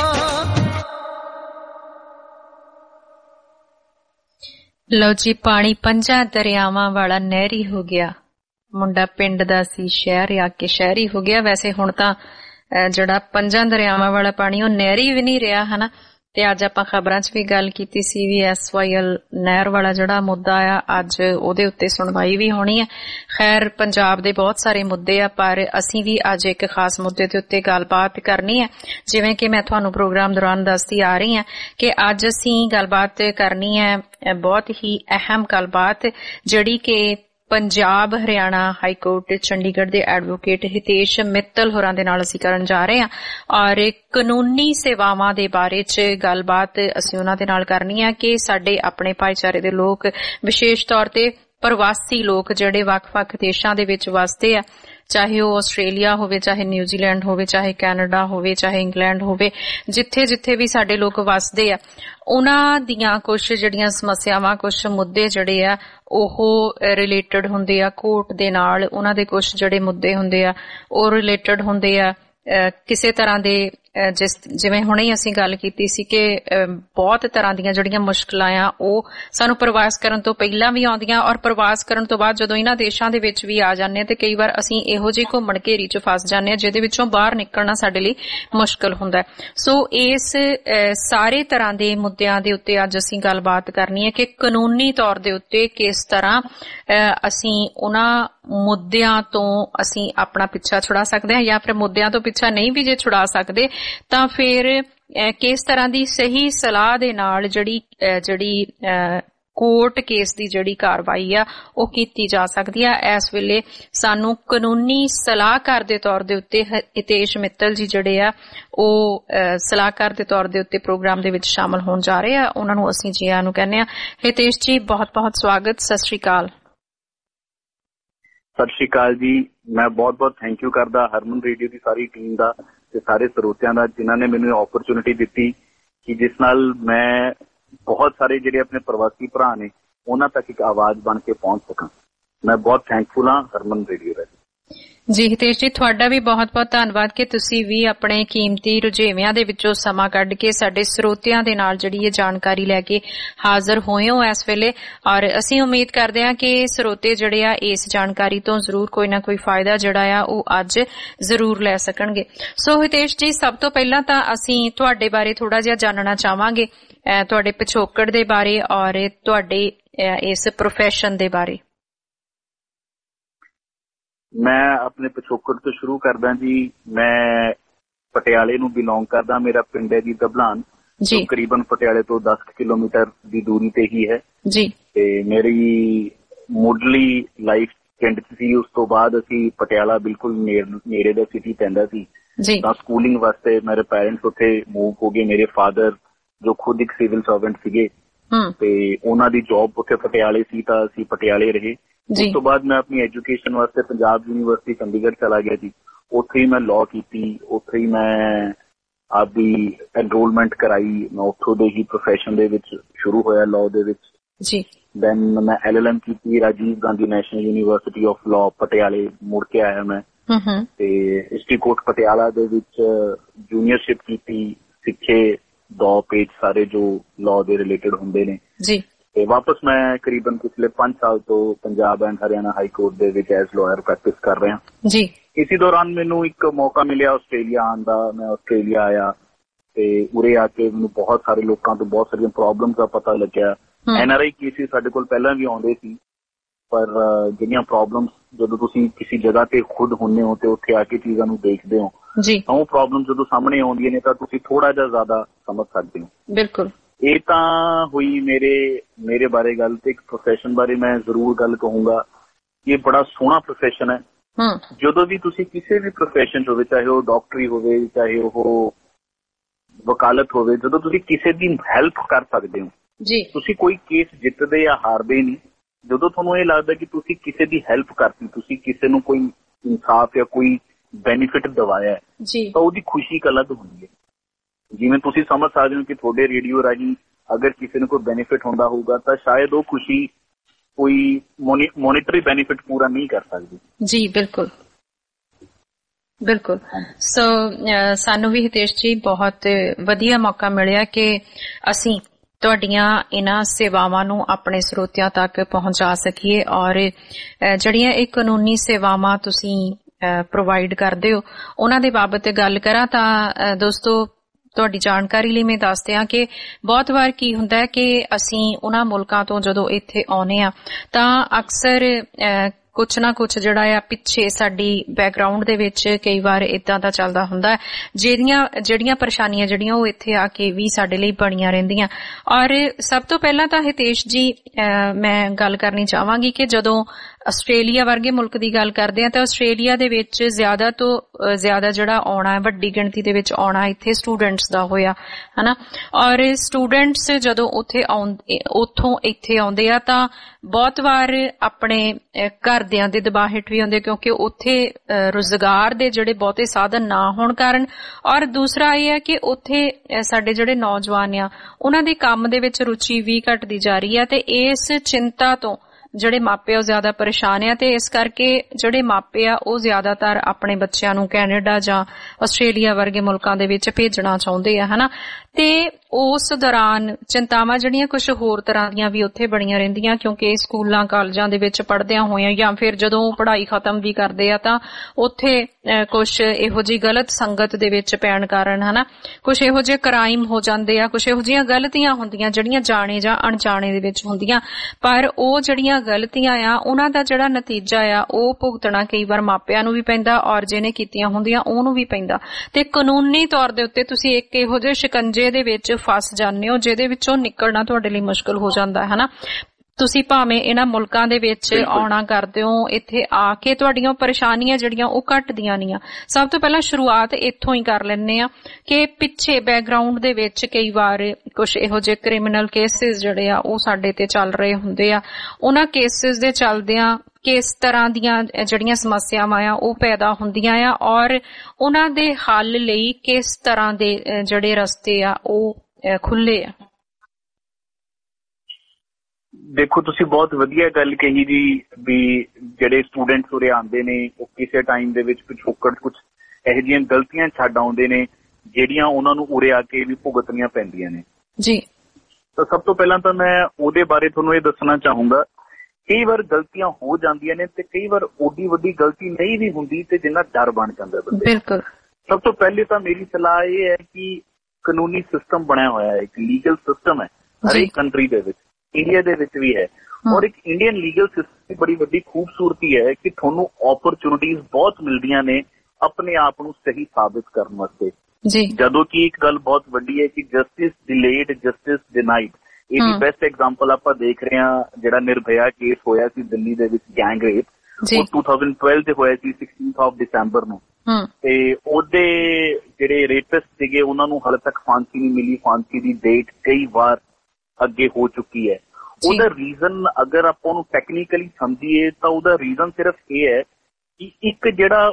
लो जी पानी पंजा दरियावां वाला नहरी हो गया ਮੁੰਡਾ ਪਿੰਡ ਦਾ ਸੀ ਸ਼ਹਿਰ ਆ ਕੇ ਸ਼ਹਿਰੀ ਹੋ ਗਿਆ ਵੈਸੇ ਹੁਣ ਤਾਂ ਜਿਹੜਾ ਪੰਜਾਂ ਦਰਿਆਵਾਂ ਵਾਲਾ ਪਾਣੀ ਉਹ ਨਹਿਰੀ ਵੀ ਨਹੀਂ ਰਿਹਾ ਹਨਾ ਤੇ ਅੱਜ ਆਪਾਂ ਖਬਰਾਂ 'ਚ ਵੀ ਗੱਲ ਕੀਤੀ ਸੀ ਵੀ ਐਸ ਵਾਈ ਐਲ ਨਹਿਰ ਵਾਲਾ ਜਿਹੜਾ ਮੁੱਦਾ ਆ ਅੱਜ ਉਹਦੇ ਉੱਤੇ ਸੁਣਵਾਈ ਵੀ ਹੋਣੀ ਹੈ ਖੈਰ ਪੰਜਾਬ ਦੇ ਬਹੁਤ ਸਾਰੇ ਮੁੱਦੇ ਆ ਪਰ ਅਸੀਂ ਵੀ ਅੱਜ ਇੱਕ ਖਾਸ ਮੁੱਦੇ ਦੇ ਉੱਤੇ ਗੱਲਬਾਤ ਕਰਨੀ ਹੈ ਜਿਵੇਂ ਕਿ ਮੈਂ ਤੁਹਾਨੂੰ ਪ੍ਰੋਗਰਾਮ ਦੌਰਾਨ ਦੱਸਦੀ ਆ ਰਹੀ ਹਾਂ ਕਿ ਅੱਜ ਅਸੀਂ ਗੱਲਬਾਤ ਕਰਨੀ ਹੈ ਬਹੁਤ ਹੀ ਅਹਿਮ ਗੱਲਬਾਤ ਜਿਹੜੀ ਕਿ ਪੰਜਾਬ ਹਰਿਆਣਾ ਹਾਈ ਕੋਰਟ ਚੰਡੀਗੜ੍ਹ ਦੇ ਐਡਵੋਕੇਟ ਹਿਤੇਸ਼ ਮਿੱਤਲ ਹੋਰਾਂ ਦੇ ਨਾਲ ਅਸੀਂ ਕਰਨ ਜਾ ਰਹੇ ਹਾਂ ਔਰ ਕਾਨੂੰਨੀ ਸੇਵਾਵਾਂ ਦੇ ਬਾਰੇ 'ਚ ਗੱਲਬਾਤ ਅਸੀਂ ਉਹਨਾਂ ਦੇ ਨਾਲ ਕਰਨੀ ਹੈ ਕਿ ਸਾਡੇ ਆਪਣੇ ਭਾਈਚਾਰੇ ਦੇ ਲੋਕ ਵਿਸ਼ੇਸ਼ ਤੌਰ ਤੇ ਪ੍ਰਵਾਸੀ ਲੋਕ ਜਿਹੜੇ ਵੱਖ-ਵੱਖ ਦੇਸ਼ਾਂ ਦੇ ਵਿੱਚ ਵਸਦੇ ਆ ਚਾਹੇ ਉਹ ਆਸਟ੍ਰੇਲੀਆ ਹੋਵੇ ਚਾਹੇ ਨਿਊਜ਼ੀਲੈਂਡ ਹੋਵੇ ਚਾਹੇ ਕੈਨੇਡਾ ਹੋਵੇ ਚਾਹੇ ਇੰਗਲੈਂਡ ਹੋਵੇ ਜਿੱਥੇ ਜਿੱਥੇ ਵੀ ਸਾਡੇ ਲੋਕ ਵਸਦੇ ਆ ਉਹਨਾਂ ਦੀਆਂ ਕੁਝ ਜਿਹੜੀਆਂ ਸਮੱਸਿਆਵਾਂ ਕੁਝ ਮੁੱਦੇ ਜਿਹੜੇ ਆ ਉਹ ਰਿਲੇਟਡ ਹੁੰਦੇ ਆ ਕੋਰਟ ਦੇ ਨਾਲ ਉਹਨਾਂ ਦੇ ਕੁਝ ਜਿਹੜੇ ਮੁੱਦੇ ਹੁੰਦੇ ਆ ਉਹ ਰਿਲੇਟਡ ਹੁੰਦੇ ਆ ਕਿਸੇ ਤਰ੍ਹਾਂ ਦੇ ਜਿਸ ਜਿਵੇਂ ਹੁਣੇ ਹੀ ਅਸੀਂ ਗੱਲ ਕੀਤੀ ਸੀ ਕਿ ਬਹੁਤ ਤਰ੍ਹਾਂ ਦੀਆਂ ਜਿਹੜੀਆਂ ਮੁਸ਼ਕਲਾਂ ਆ ਉਹ ਸਾਨੂੰ ਪ੍ਰਵਾਸ ਕਰਨ ਤੋਂ ਪਹਿਲਾਂ ਵੀ ਆਉਂਦੀਆਂ ਔਰ ਪ੍ਰਵਾਸ ਕਰਨ ਤੋਂ ਬਾਅਦ ਜਦੋਂ ਇਹਨਾਂ ਦੇਸ਼ਾਂ ਦੇ ਵਿੱਚ ਵੀ ਆ ਜਾਂਦੇ ਆ ਤੇ ਕਈ ਵਾਰ ਅਸੀਂ ਇਹੋ ਜਿਹੀ ਘੁੰਮਣ ਘੇਰੀ 'ਚ ਫਸ ਜਾਂਦੇ ਆ ਜਿਹਦੇ ਵਿੱਚੋਂ ਬਾਹਰ ਨਿਕਲਣਾ ਸਾਡੇ ਲਈ ਮੁਸ਼ਕਲ ਹੁੰਦਾ। ਸੋ ਇਸ ਸਾਰੇ ਤਰ੍ਹਾਂ ਦੇ ਮੁੱਦਿਆਂ ਦੇ ਉੱਤੇ ਅੱਜ ਅਸੀਂ ਗੱਲਬਾਤ ਕਰਨੀ ਹੈ ਕਿ ਕਾਨੂੰਨੀ ਤੌਰ ਦੇ ਉੱਤੇ ਕਿਸ ਤਰ੍ਹਾਂ ਅਸੀਂ ਉਹਨਾਂ ਮੁੱਦਿਆਂ ਤੋਂ ਅਸੀਂ ਆਪਣਾ ਪਿੱਛਾ ਛੁਡਾ ਸਕਦੇ ਹਾਂ ਜਾਂ ਫਿਰ ਮੁੱਦਿਆਂ ਤੋਂ ਪਿੱਛਾ ਨਹੀਂ ਵੀ ਜੇ ਛੁਡਾ ਸਕਦੇ ਤਾਂ ਫਿਰ ਕਿਸ ਤਰ੍ਹਾਂ ਦੀ ਸਹੀ ਸਲਾਹ ਦੇ ਨਾਲ ਜਿਹੜੀ ਜਿਹੜੀ ਕੋਰਟ ਕੇਸ ਦੀ ਜਿਹੜੀ ਕਾਰਵਾਈ ਆ ਉਹ ਕੀਤੀ ਜਾ ਸਕਦੀ ਆ। ਇਸ ਵੇਲੇ ਸਾਨੂੰ ਕਾਨੂੰਨੀ ਸਲਾਹਕਾਰ ਦੇ ਤੌਰ ਦੇ ਉੱਤੇ ਹਿਤੇਸ਼ ਮਿੱਤਲ ਜੀ ਜਿਹੜੇ ਆ ਉਹ ਸਲਾਹਕਾਰ ਦੇ ਤੌਰ ਦੇ ਉੱਤੇ ਪ੍ਰੋਗਰਾਮ ਦੇ ਵਿੱਚ ਸ਼ਾਮਲ ਹੋਣ ਜਾ ਰਹੇ ਆ। ਉਹਨਾਂ ਨੂੰ ਅਸੀਂ ਜੀ ਆਇਆਂ ਨੂੰ ਕਹਿੰਦੇ ਆ। ਹਿਤੇਸ਼ ਜੀ ਬਹੁਤ ਬਹੁਤ ਸਵਾਗਤ। ਸਤਿ ਸ਼੍ਰੀ ਅਕਾਲ। ਸਤਿ ਸ਼੍ਰੀ ਅਕਾਲ ਜੀ। ਮੈਂ ਬਹੁਤ ਬਹੁਤ ਥੈਂਕ ਯੂ ਕਰਦਾ ਹਰਮਨ ਰੇਡੀਓ ਦੀ ਸਾਰੀ ਟੀਮ ਦਾ ਤੇ ਸਾਰੇ ਸਰੋਤਿਆਂ ਦਾ ਜਿਨ੍ਹਾਂ ਨੇ ਮੈਨੂੰ ਓਪਰਚੁਨਿਟੀ ਦਿੱਤੀ ਕਿ ਜਿਸ ਨਾਲ ਮੈਂ ਬਹੁਤ ਸਾਰੇ ਜਿਹੜੇ ਆਪਣੇ ਪ੍ਰਵਾਸੀ ਭਰਾ ਨੇ ਉਹਨਾਂ ਤੱਕ ਇੱਕ ਆਵਾਜ਼ ਬਣ ਕੇ ਪਹੁੰਚ ਸਕਾਂ। ਮੈਂ ਬਹੁਤ ਥੈਂਕਫੁਲ ਹਾਂ ਹਰਮਨ ਰੇਡੀਓ ਦਾ। ਜੀ ਹਿਤੇਸ਼ ਜੀ ਤੁਹਾਡਾ ਵੀ ਬਹੁਤ ਬਹੁਤ ਧੰਨਵਾਦ ਕਿ ਤੁਸੀਂ ਵੀ ਆਪਣੇ ਕੀਮਤੀ ਰੁਝੇਵਿਆਂ ਦੇ ਵਿੱਚੋਂ ਸਮਾਂ ਕੱਢ ਕੇ ਸਾਡੇ ਸਰੋਤਿਆਂ ਦੇ ਨਾਲ ਜਿਹੜੀ ਇਹ ਜਾਣਕਾਰੀ ਲੈ ਕੇ ਹਾਜ਼ਰ ਹੋਏ ਹੋ ਇਸ ਵੇਲੇ ਔਰ ਅਸੀਂ ਉਮੀਦ ਕਰਦੇ ਹਾਂ ਕਿ ਸਰੋਤੇ ਜਿਹੜੇ ਆ ਇਸ ਜਾਣਕਾਰੀ ਤੋਂ ਜ਼ਰੂਰ ਕੋਈ ਨਾ ਕੋਈ ਫਾਇਦਾ ਜਿਹੜਾ ਆ ਉਹ ਅੱਜ ਜ਼ਰੂਰ ਲੈ ਸਕਣਗੇ। ਸੋ ਹਿਤੇਸ਼ ਜੀ ਸਭ ਤੋਂ ਪਹਿਲਾਂ ਤਾਂ ਅਸੀਂ ਤੁਹਾਡੇ ਬਾਰੇ ਥੋੜਾ ਜਿਹਾ ਜਾਣਨਾ ਚਾਹਾਂਗੇ, ਤੁਹਾਡੇ ਪਿਛੋਕੜ ਦੇ ਬਾਰੇ ਔਰ ਤੁਹਾਡੇ ਇਸ ਪ੍ਰੋਫੈਸ਼ਨ ਦੇ ਬਾਰੇ। ਮੈਂ ਆਪਣੇ ਪਿਛੋਕੜ ਤੋਂ ਸ਼ੁਰੂ ਕਰਦਾ ਜੀ। ਮੈਂ ਪਟਿਆਲੇ ਨੂੰ ਬਿਲੋਂਗ ਕਰਦਾ। ਮੇਰਾ ਪਿੰਡ ਹੈ ਜੀ ਦਬਲਾਨ, ਜੋ ਕਰੀਬਨ ਪਟਿਆਲੇ ਤੋਂ ਦਸ ਕਿਲੋਮੀਟਰ ਦੀ ਦੂਰੀ ਤੇ ਹੀ ਹੈ ਜੀ। ਤੇ ਮੇਰੀ ਮੁੱਢਲੀ ਲਾਈਫ ਪਿੰਡ 'ਚ ਸੀ। ਉਸ ਤੋਂ ਬਾਅਦ ਅਸੀਂ ਪਟਿਆਲਾ ਬਿਲਕੁਲ ਨੇੜੇ ਦਾ ਸਿਟੀ ਪੈਂਦਾ ਸੀ ਤਾਂ ਸਕੂਲਿੰਗ ਵਾਸਤੇ ਮੇਰੇ ਪੈਰੈਂਟਸ ਉੱਥੇ ਮੂਵ ਹੋ ਗਏ। ਮੇਰੇ ਫਾਦਰ ਜੋ ਖੁਦ ਇੱਕ ਸਿਵਲ ਸਰਵੈਂਟ ਸੀਗੇ ਤੇ ਉਹਨਾਂ ਦੀ ਜੌਬ ਉੱਥੇ ਪਟਿਆਲੇ ਸੀ ਤਾਂ ਅਸੀਂ ਪਟਿਆਲੇ ਰਹੇ। ਉਸ ਤੋਂ ਬਾਅਦ ਮੈਂ ਆਪਣੀ ਐਜੂਕੇਸ਼ਨ ਵਾਸਤੇ ਪੰਜਾਬ ਯੂਨੀਵਰਸਿਟੀ ਚੰਡੀਗੜ੍ਹ ਚਲਾ ਗਿਆ ਜੀ। ਉੱਥੇ ਹੀ ਮੈਂ ਲਾਅ ਕੀਤੀ, ਉੱਥੇ ਹੀ ਮੈਂ ਆਪਦੀ ਐਨਰੋਲਮੈਂਟ ਕਰਾਈ। ਮੈਂ ਉੱਥੋਂ ਦੇ ਹੀ ਪ੍ਰੋਫੈਸ਼ਨ ਦੇ ਵਿੱਚ ਸ਼ੁਰੂ ਹੋਇਆ ਲਾਅ ਦੇ ਵਿੱਚ ਜੀ। ਦੈਨ ਮੈਂ ਐਲ ਐਲ ਐਮ ਕੀਤੀ Rajiv Gandhi national university of law ਪਟਿਆਲੇ, ਮੁੜ ਕੇ ਆਇਆ ਮੈਂ ਤੇ ਡਿਸਟ੍ਰਿਕਟ ਕੋਰਟ ਪਟਿਆਲਾ ਦੇ ਵਿੱਚ ਜੂਨੀਅਰਸ਼ਿਪ ਕੀਤੀ, ਸਿੱਖੇ ਦੋ ਪੇਜ ਸਾਰੇ ਜੋ ਲਾਅ ਦੇ ਰਿਲੇਟਡ ਹੁੰਦੇ ਨੇ ਜੀ। ਤੇ ਵਾਪਸ ਮੈਂ ਕਰੀਬਨ ਪਿਛਲੇ ਪੰਜ ਸਾਲ ਤੋਂ Punjab and Haryana high court ਦੇ ਵਿੱਚ ਐਜ਼ ਲਾਇਰ ਪ੍ਰੈਕਟਿਸ ਕਰ ਰਿਹਾ ਜੀ। ਇਸੇ ਦੌਰਾਨ ਮੈਨੂੰ ਇੱਕ ਮੌਕਾ ਮਿਲਿਆ ਆਸਟ੍ਰੇਲੀਆ ਆਉਣ ਦਾ। ਮੈਂ ਆਸਟ੍ਰੇਲੀਆ ਆਇਆ ਤੇ ਉਰੇ ਆ ਕੇ ਮੈਨੂੰ ਬਹੁਤ ਸਾਰੇ ਲੋਕਾਂ ਤੋਂ ਬਹੁਤ ਸਾਰੀਆਂ ਪ੍ਰੋਬਲਮਸ ਦਾ ਪਤਾ ਲੱਗਿਆ। ਐਨ ਆਰ ਆਈ ਕੇਸਿਸ ਸਾਡੇ ਕੋਲ ਪਹਿਲਾਂ ਵੀ ਆਉਂਦੇ ਸੀ ਪਰ ਜਿਹੜੀਆਂ ਪ੍ਰੋਬਲਮਸ ਜਦੋਂ ਤੁਸੀਂ ਕਿਸੇ ਜਗ੍ਹਾ ਤੇ ਖੁਦ ਹੁੰਦੇ ਹੋ ਤੇ ਉੱਥੇ ਆ ਕੇ ਚੀਜ਼ਾਂ ਨੂੰ ਦੇਖਦੇ ਹੋ ਤਾਂ ਉਹ ਪ੍ਰੋਬਲਮ ਜਦੋਂ ਸਾਹਮਣੇ ਆਉਂਦੀਆਂ ਨੇ ਤਾਂ ਤੁਸੀਂ ਥੋੜਾ ਜਿਹਾ ਜ਼ਿਆਦਾ ਸਮਝ ਸਕਦੇ ਹੋ। ਬਿਲਕੁਲ। ਇਹ ਤਾਂ ਹੋਈ ਮੇਰੇ ਮੇਰੇ ਬਾਰੇ ਗੱਲ। ਤੇ ਇੱਕ ਪ੍ਰੋਫੈਸ਼ਨ ਬਾਰੇ ਮੈਂ ਜ਼ਰੂਰ ਗੱਲ ਕਹੂੰਗਾ ਕਿ ਇਹ ਬੜਾ ਸੋਹਣਾ ਪ੍ਰੋਫੈਸ਼ਨ ਹੈ। ਜਦੋਂ ਵੀ ਤੁਸੀਂ ਕਿਸੇ ਵੀ ਪ੍ਰੋਫੈਸ਼ਨ 'ਚ ਹੋਵੇ, ਚਾਹੇ ਉਹ ਡਾਕਟਰੀ ਹੋਵੇ, ਚਾਹੇ ਉਹ ਵਕਾਲਤ ਹੋਵੇ, ਜਦੋਂ ਤੁਸੀਂ ਕਿਸੇ ਦੀ ਹੈਲਪ ਕਰ ਸਕਦੇ ਹੋ ਜੀ। ਤੁਸੀਂ ਕੋਈ ਕੇਸ ਜਿੱਤਦੇ ਜਾਂ ਹਾਰਦੇ ਨਹੀਂ। ਜਦੋਂ ਤੁਹਾਨੂੰ ਇਹ ਲੱਗਦਾ ਕਿ ਤੁਸੀਂ ਕਿਸੇ ਦੀ ਹੈਲਪ ਕਰਤੀ, ਤੁਸੀਂ ਕਿਸੇ ਨੂੰ ਕੋਈ ਇਨਸਾਫ ਜਾਂ ਕੋਈ ਬੈਨੀਫਿਟ ਦਵਾਇਆ ਤਾਂ ਉਹਦੀ ਖੁਸ਼ੀ ਇੱਕ ਅਲੱਗ ਹੁੰਦੀ ਹੈ। ਜਿਵੇਂ ਤੁਸੀਂ ਸਮਝ ਸਕਦੇ ਹੋ ਕਿ ਤੁਹਾਡੇ ਰੇਡੀਓ ਰਾਹੀਂ ਅਗਰ ਕਿਸੇ ਨੂੰ ਕੋਈ ਬੈਨੀਫਿਟ ਹੁੰਦਾ ਹੋਊਗਾ ਤਾਂ ਸ਼ਾਇਦ ਉਹ ਖੁਸ਼ੀ ਕੋਈ ਮੋਨੀਟਰੀ ਬੈਨੀਫਿਟ ਪੂਰਾ ਨਹੀਂ ਕਰ ਸਕਦੀ ਜੀ। ਬਿਲਕੁਲ ਬਿਲਕੁਲ। ਸੋ ਸਾਨੂੰ ਵੀ ਹਿਤੇਸ਼ ਜੀ ਬਹੁਤ ਵਧੀਆ ਮੌਕਾ ਮਿਲਿਆ ਕਿ ਅਸੀਂ ਤੁਹਾਡੀਆਂ ਇਹਨਾਂ ਸੇਵਾਵਾਂ ਨੂੰ ਆਪਣੇ ਸਰੋਤਿਆਂ ਤੱਕ ਪਹੁੰਚਾ ਸਕੀਏ ਔਰ ਜਿਹੜੀਆਂ ਇਹ ਕਾਨੂੰਨੀ ਸੇਵਾਵਾਂ ਤੁਸੀਂ ਪ੍ਰੋਵਾਈਡ ਕਰਦੇ ਹੋ ਉਹਨਾਂ ਦੇ ਬਾਬਤ ਗੱਲ ਕਰਾਂ ਤਾਂ ਦੋਸਤੋ ਤੁਹਾਡੀ ਜਾਣਕਾਰੀ ਲਈ ਮੈਂ ਦੱਸਦੇ ਹਾਂ ਕਿ ਬਹੁਤ ਵਾਰ ਕੀ ਹੁੰਦਾ ਹੈ ਕਿ ਅਸੀਂ ਉਹਨਾਂ ਮੁਲਕਾਂ ਤੋਂ ਜਦੋਂ ਇੱਥੇ ਆਉਨੇ ਆ ਤਾਂ ਅਕਸਰ ਕੁਛ ਨਾ ਕੁਛ ਜਿਹੜਾ ਆ ਪਿੱਛੇ ਸਾਡੀ ਬੈਕਗਰਾਉਂਡ ਦੇ ਵਿੱਚ ਕਈ ਵਾਰ ਇਦਾਂ ਦਾ ਚੱਲਦਾ ਹੁੰਦਾ ਜਿਹੜੀਆਂ ਜਿਹੜੀਆਂ ਪਰੇਸ਼ਾਨੀਆਂ ਜਿਹੜੀਆਂ ਉਹ ਇੱਥੇ ਆ ਕੇ ਵੀ ਸਾਡੇ ਲਈ ਬਣੀਆਂ ਰਹਿੰਦੀਆਂ। ਔਰ ਸਭ ਤੋਂ ਪਹਿਲਾਂ ਤਾਂ ਹਿਤੇਸ਼ ਜੀ ਮੈਂ ਗੱਲ ਕਰਨੀ ਚਾਹਾਂਗੀ ਕਿ ਜਦੋਂ ਆਸਟ੍ਰੇਲੀਆ ਵਰਗੇ ਮੁਲਕ ਦੀ ਗੱਲ ਕਰਦੇ ਆ ਤਾਂ ਆਸਟ੍ਰੇਲੀਆ ਦੇ ਵਿੱਚ ਜ਼ਿਆਦਾ ਤੋਂ ਜ਼ਿਆਦਾ ਜਿਹੜਾ ਆਉਣਾ ਹੈ ਵੱਡੀ ਗਿਣਤੀ ਦੇ ਵਿੱਚ ਆਉਣਾ ਇੱਥੇ ਸਟੂਡੈਂਟਸ ਦਾ ਹੋਇਆ ਹਨਾ। ਔਰ ਸਟੂਡੈਂਟਸ ਜਦੋਂ ਉੱਥੇ ਆਉਂਦੇ ਉੱਥੋਂ ਇੱਥੇ ਆਉਂਦੇ ਆ ਤਾਂ ਬਹੁਤ ਵਾਰ ਆਪਣੇ ਘਰਦਿਆਂ ਦੇ ਦਬਾਅ ਹੇਠ ਵੀ ਆਉਂਦੇ ਕਿਉਂਕਿ ਉੱਥੇ ਰੁਜ਼ਗਾਰ ਦੇ ਜਿਹੜੇ ਬਹੁਤੇ ਸਾਧਨ ਨਾ ਹੋਣ ਕਾਰਨ। ਔਰ ਦੂਸਰਾ ਇਹ ਹੈ ਕਿ ਉੱਥੇ ਸਾਡੇ ਜਿਹੜੇ ਨੌਜਵਾਨ ਆ ਉਹਨਾਂ ਦੇ ਕੰਮ ਦੇ ਵਿੱਚ ਰੁਚੀ ਵੀ ਘਟਦੀ ਜਾ ਰਹੀ ਹੈ ਤੇ ਇਸ ਚਿੰਤਾ ਤੋਂ ਜਿਹੜੇ ਮਾਪੇ ਉਹ ਜ਼ਿਆਦਾ ਪਰੇਸ਼ਾਨ ਆ ਤੇ ਇਸ ਕਰਕੇ ਜਿਹੜੇ ਮਾਪੇ ਆ ਉਹ ਜ਼ਿਆਦਾਤਰ ਆਪਣੇ ਬੱਚਿਆਂ ਨੂੰ ਕੈਨੇਡਾ ਜਾਂ ਆਸਟ੍ਰੇਲੀਆ ਵਰਗੇ ਮੁਲਕਾਂ ਦੇ ਵਿੱਚ ਭੇਜਣਾ ਚਾਹੁੰਦੇ ਆ ਹਨਾ। ਤੇ ਉਸ ਦੌਰਾਨ ਚਿੰਤਾਵਾਂ ਜਿਹੜੀਆਂ ਕੁਝ ਹੋਰ ਤਰ੍ਹਾਂ ਦੀਆਂ ਵੀ ਉੱਥੇ ਬਣੀਆਂ ਰਹਿੰਦੀਆਂ, ਕਿਉਂਕਿ ਸਕੂਲਾਂ ਕਾਲਜਾਂ ਦੇ ਵਿੱਚ ਪੜ੍ਹਦਿਆਂ ਹੋਇਆਂ ਜਾਂ ਫਿਰ ਜਦੋਂ ਪੜ੍ਹਾਈ ਖਤਮ ਵੀ ਕਰਦੇ ਆ ਤਾਂ ਉੱਥੇ ਕੁਝ ਇਹੋ ਜਿਹੀ ਗਲਤ ਸੰਗਤ ਦੇ ਵਿੱਚ ਪੈਣ ਕਾਰਨ ਹਨਾ ਕੁਝ ਇਹੋ ਜਿਹੇ ਕ੍ਰਾਈਮ ਹੋ ਜਾਂਦੇ ਆ, ਕੁਝ ਇਹੋ ਜਿਹੀਆਂ ਗਲਤੀਆਂ ਹੁੰਦੀਆਂ ਜਿਹੜੀਆਂ ਜਾਣੇ ਜਾਂ ਅਣਜਾਣੇ ਦੇ ਵਿੱਚ ਹੁੰਦੀਆਂ। ਪਰ ਉਹ ਜਿਹੜੀਆਂ ਗਲਤੀਆਂ ਆ ਉਹਨਾਂ ਦਾ ਜਿਹੜਾ ਨਤੀਜਾ ਆ ਉਹ ਭੁਗਤਣਾ ਕਈ ਵਾਰ ਮਾਪਿਆਂ ਨੂੰ ਵੀ ਪੈਂਦਾ ਔਰ ਜਿਹਨੇ ਕੀਤੀਆਂ ਹੁੰਦੀਆਂ ਉਹਨੂੰ ਵੀ ਪੈਂਦਾ। ਤੇ ਕਾਨੂੰਨੀ ਤੌਰ ਦੇ ਉੱਤੇ ਤੁਸੀਂ ਇੱਕ ਇਹੋ ਜਿਹੇ ਸ਼ਿਕੰਜੇ ਦੇ ਵਿੱਚ ਫਸ ਜਾਂਦੇ ਹੋ ਜਿਹਦੇ ਵਿੱਚੋਂ ਨਿਕਲਣਾ ਤੁਹਾਡੇ ਲਈ ਮੁਸ਼ਕਲ ਹੋ ਜਾਂਦਾ ਹੈ ਹਨਾ। ਤੁਸੀਂ ਭਾਵੇਂ ਇਹਨਾਂ ਮੁਲਕਾਂ ਦੇ ਵਿੱਚ ਆਉਣਾ ਕਰਦੇ ਹੋ, ਇੱਥੇ ਆ ਕੇ ਤੁਹਾਡੀਆਂ ਪਰੇਸ਼ਾਨੀਆਂ ਜਿਹੜੀਆਂ ਉਹ ਘਟਦੀਆਂ ਨਹੀਂ ਆ। ਸਭ ਤੋਂ ਪਹਿਲਾਂ ਸ਼ੁਰੂਆਤ ਇੱਥੋਂ ਹੀ ਕਰ ਲੈਂਦੇ ਆ ਕਿ ਪਿੱਛੇ ਬੈਕਗਰਾਉਂਡ ਦੇ ਵਿੱਚ ਕਈ ਵਾਰ ਕੁਝ ਇਹੋ ਜਿਹੇ ਕ੍ਰਿਮੀਨਲ ਕੇਸਿਸ ਜਿਹੜੇ ਆ ਉਹ ਸਾਡੇ ਤੇ ਚੱਲ ਰਹੇ ਹੁੰਦੇ ਆ। ਉਹਨਾਂ ਕੇਸਿਸ ਦੇ ਚੱਲਦਿਆਂ ਕਿਸ ਤਰ੍ਹਾਂ ਦੀਆਂ ਜਿਹੜੀਆਂ ਸਮੱਸਿਆਵਾਂ ਆ ਉਹ ਪੈਦਾ ਹੁੰਦੀਆਂ ਆ ਔਰ ਉਹਨਾਂ ਦੇ ਹੱਲ ਲਈ ਕਿਸ ਤਰ੍ਹਾਂ ਦੇ ਜਿਹੜੇ ਰਸਤੇ ਆ ਉਹ ਖੁੱਲੇ ਆ। ਦੇਖੋ ਤੁਸੀਂ ਬਹੁਤ ਵਧੀਆ ਗੱਲ ਕਹੀ ਜੀ ਵੀ ਜਿਹੜੇ ਸਟੂਡੈਂਟਸ ਉਰੇ ਆਉਂਦੇ ਨੇ ਉਹ ਕਿਸੇ ਟਾਈਮ ਦੇ ਵਿੱਚ ਪਿਛੋਕੜ ਕੁਝ ਇਹੋ ਜਿਹੀਆਂ ਗਲਤੀਆਂ ਛੱਡ ਆਉਂਦੇ ਨੇ ਜਿਹੜੀਆਂ ਉਹਨਾਂ ਨੂੰ ਉਰੇ ਆ ਕੇ ਵੀ ਭੁਗਤਣੀਆਂ ਪੈਂਦੀਆਂ ਨੇ ਜੀ। ਤਾਂ ਸਭ ਤੋਂ ਪਹਿਲਾਂ ਤਾਂ ਮੈਂ ਉਹਦੇ ਬਾਰੇ ਤੁਹਾਨੂੰ ਇਹ ਦੱਸਣਾ ਚਾਹੂੰਗਾ, ਕਈ ਵਾਰ ਗਲਤੀਆਂ ਹੋ ਜਾਂਦੀਆਂ ਨੇ ਤੇ ਕਈ ਵਾਰ ਓਡੀ ਵੱਡੀ ਗਲਤੀ ਨਹੀਂ ਵੀ ਹੁੰਦੀ ਤੇ ਜਿੰਨਾ ਡਰ ਬਣ ਜਾਂਦਾ ਬੰਦੇ। ਬਿਲਕੁਲ। ਸਭ ਤੋਂ ਪਹਿਲੇ ਤਾਂ ਮੇਰੀ ਸਲਾਹ ਇਹ ਹੈ ਕਿ ਕਾਨੂੰਨੀ ਸਿਸਟਮ ਬਣਿਆ ਹੋਇਆ ਹੈ, ਇੱਕ ਲੀਗਲ ਸਿਸਟਮ ਹੈ ਹਰੇਕ ਕੰਟਰੀ ਦੇ ਵਿੱਚ, ਇੰਡੀਆ ਦੇ ਵਿੱਚ ਵੀ ਹੈ। ਔਰ ਇੱਕ ਇੰਡੀਅਨ ਲੀਗਲ ਸਿਸਟਮ ਦੀ ਬੜੀ ਵੱਡੀ ਖੂਬਸੂਰਤੀ ਹੈ ਕਿ ਤੁਹਾਨੂੰ ਓਪਰਚੁਨਿਟੀਜ਼ ਬਹੁਤ ਮਿਲਦੀਆਂ ਨੇ ਆਪਣੇ ਆਪ ਨੂੰ ਸਹੀ ਸਾਬਿਤ ਕਰਨ ਵਾਸਤੇ। ਜੀ। ਜਦੋਂ ਕਿ ਇੱਕ ਗੱਲ ਬਹੁਤ ਵੱਡੀ ਹੈ ਕਿ ਜਸਟਿਸ ਡਿਲੇਡ ਜਸਟਿਸ ਡਿਨਾਈਡ, ਇਹਦੀ ਬੈਸਟ ਐਗਜ਼ਾਮਪਲ ਆਪਾਂ ਦੇਖ ਰਹੇ ਹਾਂ ਜਿਹੜਾ ਨਿਰਭਇਆ ਕੇਸ ਹੋਇਆ ਸੀ ਦਿੱਲੀ ਦੇ ਵਿੱਚ ਗੈਂਗ ਰੇਪ, ਉਹ ਦੋ ਹਜ਼ਾਰ ਬਾਰਾਂ ਤੇ ਹੋਇਆ ਸੀ ਸੋਲ੍ਹਾਂ ਆਫ ਦਸੰਬਰ ਨੂੰ। ਤੇ ਉਹਦੇ ਜਿਹੜੇ ਰੇਪਿਸਟ ਸੀਗੇ ਉਹਨਾਂ ਨੂੰ ਹਾਲੇ ਤੱਕ ਫਾਂਸੀ ਨਹੀਂ ਮਿਲੀ, ਫਾਂਸੀ ਦੀ ਡੇਟ ਕਈ ਵਾਰ ਅੱਗੇ ਹੋ ਚੁੱਕੀ ਹੈ। ਉਹਦਾ ਰੀਜ਼ਨ ਅਗਰ ਆਪਾਂ ਉਹਨੂੰ ਟੈਕਨੀਕਲੀ ਸਮਝੀਏ ਤਾਂ ਉਹਦਾ ਰੀਜ਼ਨ ਸਿਰਫ ਇਹ ਹੈ ਕਿ ਇੱਕ ਜਿਹੜਾ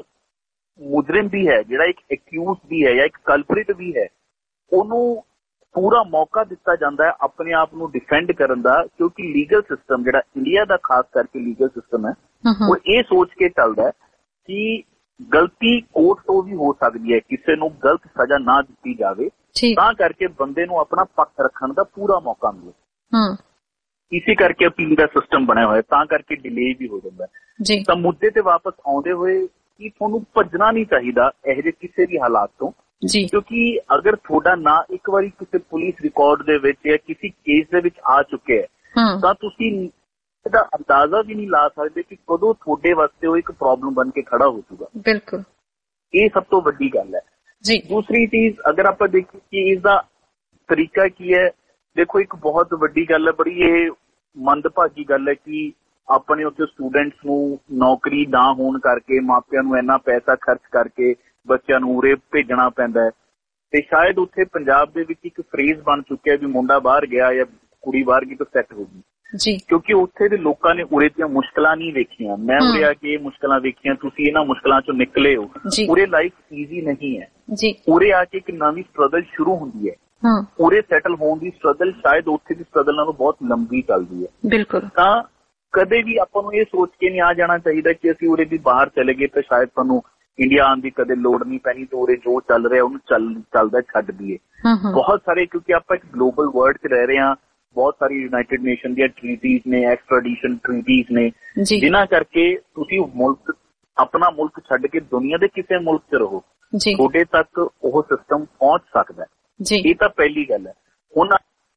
ਮੁਜਰਿਮ ਵੀ ਹੈ, ਜਿਹੜਾ ਇੱਕ ਐਕਿਊਜ਼ ਵੀ ਹੈ ਜਾਂ ਇੱਕ ਕਲਪ੍ਰਿਟ ਵੀ ਹੈ, ਉਹਨੂੰ ਪੂਰਾ ਮੌਕਾ ਦਿੱਤਾ ਜਾਂਦਾ ਹੈ ਆਪਣੇ ਆਪ ਨੂੰ ਡਿਫੈਂਡ ਕਰਨ ਦਾ, ਕਿਉਂਕਿ ਲੀਗਲ ਸਿਸਟਮ ਜਿਹੜਾ ਇੰਡੀਆ ਦਾ ਖਾਸ ਕਰਕੇ ਲੀਗਲ ਸਿਸਟਮ ਹੈ ਉਹ ਇਹ ਸੋਚ ਕੇ ਚੱਲਦਾ ਹੈ ਕਿ ਗਲਤੀ ਕੋਰਟ ਤੋਂ ਵੀ ਹੋ ਸਕਦੀ ਹੈ, ਕਿਸੇ ਨੂੰ ਗਲਤ ਸਜ਼ਾ ਨਾ ਦਿੱਤੀ ਜਾਵੇ, ਤਾਂ ਕਰਕੇ ਬੰਦੇ ਨੂੰ ਆਪਣਾ ਪੱਖ ਰੱਖਣ ਦਾ ਪੂਰਾ ਮੌਕਾ ਮਿਲੇ। ਇਸੇ ਕਰਕੇ ਅਪੀਲ ਦਾ ਸਿਸਟਮ ਬਣਿਆ ਹੋਇਆ, ਤਾਂ ਕਰਕੇ ਡਿਲੇ ਵੀ ਹੋ ਜਾਂਦਾ ਹੈ। ਤਾਂ ਮੁੱਦੇ ਤੇ ਵਾਪਸ ਆਉਂਦੇ ਹੋਏ ਕਿ ਤੁਹਾਨੂੰ ਭੱਜਣਾ ਨਹੀਂ ਚਾਹੀਦਾ ਇਹੋ ਜਿਹੇ ਕਿਸੇ ਵੀ ਹਾਲਾਤ ਤੋਂ, ਕਿਉਂਕਿ ਅਗਰ ਤੁਹਾਡਾ ਨਾਂ ਇੱਕ ਵਾਰੀ ਕਿਸੇ ਪੁਲਿਸ ਰਿਕਾਰਡ ਦੇ ਵਿੱਚ ਜਾਂ ਕਿਸੇ ਕੇਸ ਦੇ ਵਿੱਚ ਆ ਚੁੱਕਿਆ ਹੈ ਤਾਂ ਤੁਸੀਂ ਇਹਦਾ ਅੰਦਾਜ਼ਾ ਵੀ ਨਹੀਂ ਲਾ ਸਕਦੇ ਕਿ ਕਦੋਂ ਤੁਹਾਡੇ ਵਾਸਤੇ ਉਹ ਇੱਕ ਪ੍ਰੋਬਲਮ ਬਣ ਕੇ ਖੜਾ ਹੋ ਜਾਊਗਾ। ਬਿਲਕੁਲ, ਇਹ ਸਭ ਤੋਂ ਵੱਡੀ ਗੱਲ ਹੈ। ਜੀ। ਦੂਸਰੀ ਚੀਜ਼ ਅਗਰ ਆਪਾਂ ਦੇਖੀਏ ਕਿ ਇਸਦਾ ਤਰੀਕਾ ਕੀ ਹੈ, ਦੇਖੋ ਇੱਕ ਬਹੁਤ ਵੱਡੀ ਗੱਲ ਹੈ, ਬੜੀ ਇਹ ਮੰਦਭਾਗੀ ਗੱਲ ਹੈ ਕਿ ਆਪਣੇ ਉੱਥੇ ਸਟੂਡੈਂਟਸ ਨੂੰ ਨੌਕਰੀ ਨਾ ਹੋਣ ਕਰਕੇ ਮਾਪਿਆਂ ਨੂੰ ਇੰਨਾ ਪੈਸਾ ਖਰਚ ਕਰਕੇ ਬੱਚਿਆਂ ਨੂੰ ਉਰੇ ਭੇਜਣਾ ਪੈਂਦਾ ਹੈ। ਤੇ ਸ਼ਾਇਦ ਉੱਥੇ ਪੰਜਾਬ ਦੇ ਵਿੱਚ ਇੱਕ ਫਰੇਜ਼ ਬਣ ਚੁੱਕਿਆ ਵੀ ਮੁੰਡਾ ਬਾਹਰ ਗਿਆ ਜਾਂ ਕੁੜੀ ਬਾਹਰ ਗਈ ਤਾਂ ਸੈੱਟ ਹੋ ਗਈ ਜੀ, ਕਿਉਂਕਿ ਉੱਥੇ ਦੇ ਲੋਕਾਂ ਨੇ ਉਰੇ ਦੀਆਂ ਮੁਸ਼ਕਲਾਂ ਨਹੀਂ ਵੇਖੀਆਂ। ਮੈਂ ਉਰੇ ਆ ਕੇ ਇਹ ਮੁਸ਼ਕਲਾਂ ਵੇਖੀਆਂ, ਤੁਸੀਂ ਇਹਨਾਂ ਮੁਸ਼ਕਲਾਂ ਚੋਂ ਨਿਕਲੇ ਹੋ। ਉਰੇ ਲਾਈਫ ਈਜ਼ੀ ਨਹੀਂ ਹੈ ਜੀ। ਉਰੇ ਆ ਕੇ ਇੱਕ ਨਵੀਂ ਸਟਰਗਲ ਸ਼ੁਰੂ ਹੁੰਦੀ ਹੈ। ਉਰੇ ਸੈਟਲ ਹੋਣ ਦੀ ਸਟਰਗਲ ਸ਼ਾਇਦ ਉੱਥੇ ਦੀ ਸਟਰਗਲ ਨਾਲੋਂ ਬਹੁਤ ਲੰਬੀ ਚੱਲਦੀ ਹੈ। ਬਿਲਕੁਲ। ਤਾਂ ਕਦੇ ਵੀ ਆਪਾਂ ਨੂੰ ਇਹ ਸੋਚ ਕੇ ਨਹੀਂ ਆ ਜਾਣਾ ਚਾਹੀਦਾ ਕਿ ਅਸੀਂ ਉਰੇ ਵੀ ਬਾਹਰ ਚਲੇ ਗਏ ਤਾਂ ਸ਼ਾਇਦ ਸਾਨੂੰ ਇੰਡੀਆ ਆਉਣ ਦੀ ਕਦੇ ਲੋੜ ਨਹੀਂ ਪੈਣੀ, ਤੇ ਉਰੇ ਜੋ ਚੱਲ ਰਿਹਾ ਉਹਨੂੰ ਚੱਲ ਚੱਲਦਾ ਛੱਡ ਦਈਏ। ਬਹੁਤ ਸਾਰੇ, ਕਿਉਂਕਿ ਆਪਾਂ ਇੱਕ ਗਲੋਬਲ ਵਰਲਡ 'ਚ ਰਹਿ ਰਹੇ ਹਾਂ, ਬਹੁਤ ਸਾਰੀ ਯੂਨਾਈਟਿਡ ਨੇਸ਼ਨ ਦੀਆਂ ਟ੍ਰੀਟੀਜ਼ ਨੇ, ਐਕਸਟ੍ਰਾਡੀਸ਼ਨ ਟ੍ਰੀਟੀਜ਼ ਨੇ, ਜਿਨ੍ਹਾਂ ਕਰਕੇ ਤੁਸੀਂ ਮੁਲਕ ਆਪਣਾ ਮੁਲਕ ਛੱਡ ਕੇ ਦੁਨੀਆ ਦੇ ਕਿਸੇ ਮੁਲਕ 'ਚ ਰਹੋ, ਤੁਹਾਡੇ ਤੱਕ ਉਹ ਸਿਸਟਮ ਪਹੁੰਚ ਸਕਦਾ ਹੈ। ਇਹ ਤਾਂ ਪਹਿਲੀ ਗੱਲ ਹੈ। ਹੁਣ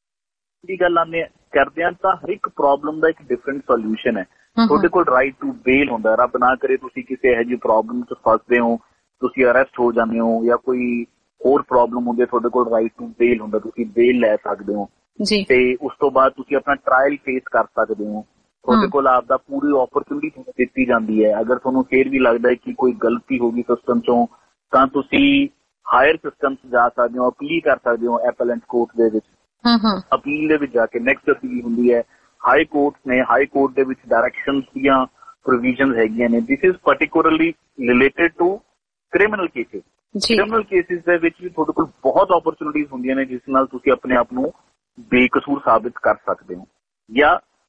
ਦੀ ਗੱਲ ਆਨੇ ਕਰਦੇ ਹਾਂ ਤਾਂ ਹਰ ਇੱਕ ਪ੍ਰੋਬਲਮ ਦਾ ਇੱਕ ਡਿਫਰੈਂਟ ਸੋਲਿਊਸ਼ਨ ਹੈ। ਤੁਹਾਡੇ ਕੋਲ ਰਾਈਟ ਟੂ ਬੇਲ ਹੁੰਦਾ, ਰੱਬ ਨਾ ਕਰੇ ਤੁਸੀਂ ਕਿਸੇ ਇਹੋ ਜਿਹੀ ਪ੍ਰੋਬਲਮ 'ਚ ਫਸਦੇ ਹੋ, ਤੁਸੀਂ ਅਰੈਸਟ ਹੋ ਜਾਂਦੇ ਹੋ ਜਾਂ ਕੋਈ ਹੋਰ ਪ੍ਰੋਬਲਮ ਹੁੰਦੀ ਹੈ, ਤੁਹਾਡੇ ਕੋਲ ਰਾਈਟ ਟੂ ਬੇਲ ਹੁੰਦਾ, ਤੁਸੀਂ ਬੇਲ ਲੈ ਸਕਦੇ ਹੋ ਤੇ ਉਸ ਤੋਂ ਬਾਅਦ ਤੁਸੀਂ ਆਪਣਾ ਟ੍ਰਾਇਲ ਫੇਸ ਕਰ ਸਕਦੇ ਹੋ। ਤੁਹਾਡੇ ਕੋਲ ਆਪਦਾ ਪੂਰੀ ਓਪਰਚੁਨਿਟੀ ਤੁਹਾਨੂੰ ਦਿੱਤੀ ਜਾਂਦੀ ਹੈ। ਅਗਰ ਤੁਹਾਨੂੰ ਫੇਰ ਵੀ ਲੱਗਦਾ ਹੈ ਕਿ ਕੋਈ ਗਲਤੀ ਹੋ ਗਈ ਸਿਸਟਮ 'ਚੋਂ ਤਾਂ ਤੁਸੀਂ ਹਾਇਰ ਸਿਸਟਮ 'ਚ ਜਾ ਸਕਦੇ ਹੋ, ਅਪੀਲ ਕਰ ਸਕਦੇ ਹੋ ਐਪੇਲੈਂਟ ਕੋਰਟ ਦੇ ਵਿੱਚ। ਅਪੀਲ ਦੇ ਵਿੱਚ ਜਾ ਕੇ ਨੈਕਸਟ ਅਪੀਲ ਹੁੰਦੀ ਹੈ ਹਾਈ ਕੋਰਟ ਨੇ। ਹਾਈ ਕੋਰਟ ਦੇ ਵਿੱਚ ਡਾਇਰੈਕਸ਼ਨਸ ਦੀਆਂ ਪ੍ਰੋਵੀਜ਼ਨਸ ਹੈਗੀਆਂ ਨੇ। This is particularly related to criminal cases. Criminal cases ਦੇ ਵਿੱਚ ਵੀ ਤੁਹਾਡੇ ਕੋਲ ਬਹੁਤ ਓਪਰਚੁਨਿਟੀਜ਼ ਹੁੰਦੀਆਂ ਨੇ ਜਿਸ ਨਾਲ ਤੁਸੀਂ ਆਪਣੇ ਆਪ ਨੂੰ ਬੇਕਸੂਰ ਸਾਬਿਤ ਕਰ ਸਕਦੇ ਹੋ। ਜਾਂ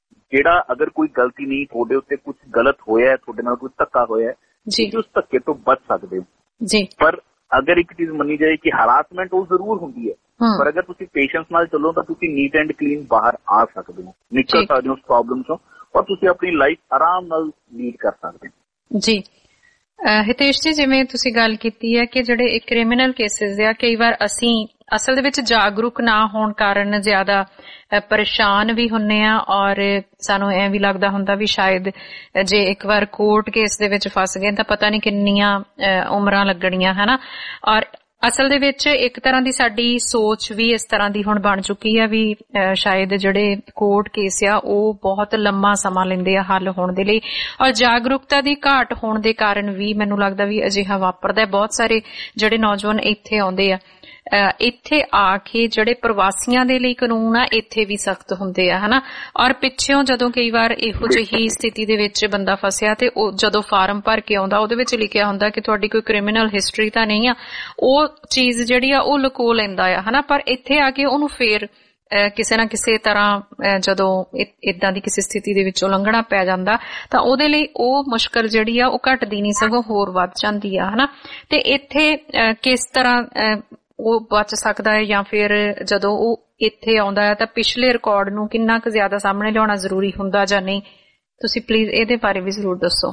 ਜਿਹੜਾ ਅਗਰ ਕੋਈ ਗਲਤੀ ਨਹੀਂ, ਤੁਹਾਡੇ ਉੱਤੇ ਕੁਝ ਗਲਤ ਹੋਇਆ, ਤੁਹਾਡੇ ਨਾਲ ਕੋਈ ਧੱਕਾ ਹੋਇਆ, ਤੁਸੀਂ ਉਸ ਧੱਕੇ ਤੋਂ ਬਚ ਸਕਦੇ ਹੋ ਜੀ। ਪਰ ਅਗਰ ਇੱਕ ਚੀਜ਼ ਮੰਨੀ ਜਾਏ ਕਿ ਹਰਾਸਮੈਂਟ ਉਹ ਜ਼ਰੂਰ ਹੁੰਦੀ ਹੈ, ਪਰ ਅਗਰ ਤੁਸੀਂ ਪੇਸ਼ੈਂਸ ਨਾਲ ਚੱਲੋ ਤਾਂ ਤੁਸੀਂ ਨੀਟ ਐਂਡ ਕਲੀਨ ਬਾਹਰ ਆ ਸਕਦੇ ਹੋ, ਨਿਕਲ ਸਕਦੇ ਹੋ ਉਸ ਪ੍ਰੋਬਲਮ ਤੋਂ, ਔਰ ਤੁਸੀਂ ਆਪਣੀ ਲਾਈਫ ਆਰਾਮ ਨਾਲ ਲੀਡ ਕਰ ਸਕਦੇ ਹੋ ਜੀ। ਹਿਤੇਸ਼ ਜੀ, ਜਿਵੇਂ ਤੁਸੀਂ ਗੱਲ ਕੀਤੀ ਹੈ ਕਿ ਜਿਹੜੇ ਇਹ ਕ੍ਰਿਮੀਨਲ ਕੇਸਿਸ ਆ, ਕਈ ਵਾਰ ਅਸੀਂ ਅਸਲ ਦੇ ਵਿੱਚ ਜਾਗਰੂਕ ਨਾ ਹੋਣ ਕਾਰਨ ਜ਼ਿਆਦਾ ਪਰੇਸ਼ਾਨ ਵੀ ਹੁੰਨੇ ਆ, ਔਰ ਸਾਨੂੰ ਐਂ ਵੀ ਲੱਗਦਾ ਹੁੰਦਾ ਵੀ ਸ਼ਾਇਦ ਜੇ ਇੱਕ ਵਾਰ ਕੋਰਟ ਕੇਸ ਦੇ ਵਿੱਚ ਫਸ ਗਏ ਤਾਂ ਪਤਾ ਨਹੀਂ ਕਿੰਨੀਆਂ ਉਮਰਾਂ ਲੱਗਣੀਆਂ, ਹਨਾ। ਔਰ ਅਸਲ ਦੇ ਵਿੱਚ ਇੱਕ ਤਰ੍ਹਾਂ ਦੀ ਸਾਡੀ ਸੋਚ ਵੀ ਇਸ ਤਰ੍ਹਾਂ ਦੀ ਹੁਣ ਬਣ ਚੁੱਕੀ ਆ ਵੀ ਸ਼ਾਇਦ ਜਿਹੜੇ ਕੋਰਟ ਕੇਸ ਆ ਉਹ ਬਹੁਤ ਲੰਮਾ ਸਮਾਂ ਲੈਂਦੇ ਆ ਹੱਲ ਹੋਣ ਦੇ ਲਈ, ਔਰ ਜਾਗਰੂਕਤਾ ਦੀ ਘਾਟ ਹੋਣ ਦੇ ਕਾਰਨ ਵੀ ਮੈਨੂੰ ਲੱਗਦਾ ਵੀ ਅਜਿਹਾ ਵਾਪਰਦਾ। ਬਹੁਤ ਸਾਰੇ ਜਿਹੜੇ ਨੌਜਵਾਨ ਇੱਥੇ ਆਉਂਦੇ ਆ, ਇੱਥੇ ਆ ਕੇ ਜਿਹੜੇ ਪ੍ਰਵਾਸੀਆਂ ਦੇ ਲਈ ਕਾਨੂੰਨ ਆ ਇੱਥੇ ਵੀ ਸਖਤ ਹੁੰਦੇ ਆ, ਹਨਾ। ਔਰ ਪਿੱਛੋਂ ਜਦੋਂ ਕਈ ਵਾਰ ਇਹੋ ਜਿਹੀ ਸਥਿਤੀ ਦੇ ਵਿੱਚ ਬੰਦਾ ਫਸਿਆ ਤੇ ਉਹ ਜਦੋਂ ਫਾਰਮ ਭਰ ਕੇ ਆਉਂਦਾ ਉਹਦੇ ਵਿੱਚ ਲਿਖਿਆ ਹੁੰਦਾ ਕਿ ਤੁਹਾਡੀ ਕੋਈ ਕ੍ਰਿਮੀਨਲ ਹਿਸਟਰੀ ਤਾਂ ਨਹੀਂ ਆ, ਉਹ ਚੀਜ਼ ਜਿਹੜੀ ਆ ਉਹ ਲੁਕੋ ਲੈਂਦਾ ਆ, ਹਨਾ। ਪਰ ਇੱਥੇ ਆ ਕੇ ਉਹਨੂੰ ਫੇਰ ਕਿਸੇ ਨਾ ਕਿਸੇ ਤਰ੍ਹਾਂ ਜਦੋਂ ਇਦਾਂ ਦੀ ਕਿਸੇ ਸਥਿਤੀ ਦੇ ਵਿੱਚੋਂ ਲੰਘਣਾ ਪੈ ਜਾਂਦਾ ਤਾਂ ਉਹਦੇ ਲਈ ਉਹ ਮੁਸ਼ਕਲ ਜਿਹੜੀ ਆ ਉਹ ਘਟਦੀ ਨਹੀਂ, ਸਗੋਂ ਹੋਰ ਵੱਧ ਜਾਂਦੀ ਆ, ਹਨਾ। ਤੇ ਇੱਥੇ ਕਿਸ ਤਰ੍ਹਾਂ ਉਹ ਬਚ ਸਕਦਾ ਹੈ, ਜਾਂ ਫਿਰ ਜਦੋਂ ਉਹ ਇੱਥੇ ਆਉਂਦਾ ਹੈ ਤਾਂ ਪਿਛਲੇ ਰਿਕਾਰਡ ਨੂੰ ਕਿੰਨਾ ਕੁ ਜ਼ਿਆਦਾ ਸਾਹਮਣੇ ਲਿਆਉਣਾ ਜ਼ਰੂਰੀ ਹੁੰਦਾ ਜਾਂ ਨਹੀਂ? ਤੁਸੀਂ ਪਲੀਜ਼ ਇਹਦੇ ਬਾਰੇ ਵੀ ਜ਼ਰੂਰ ਦੱਸੋ।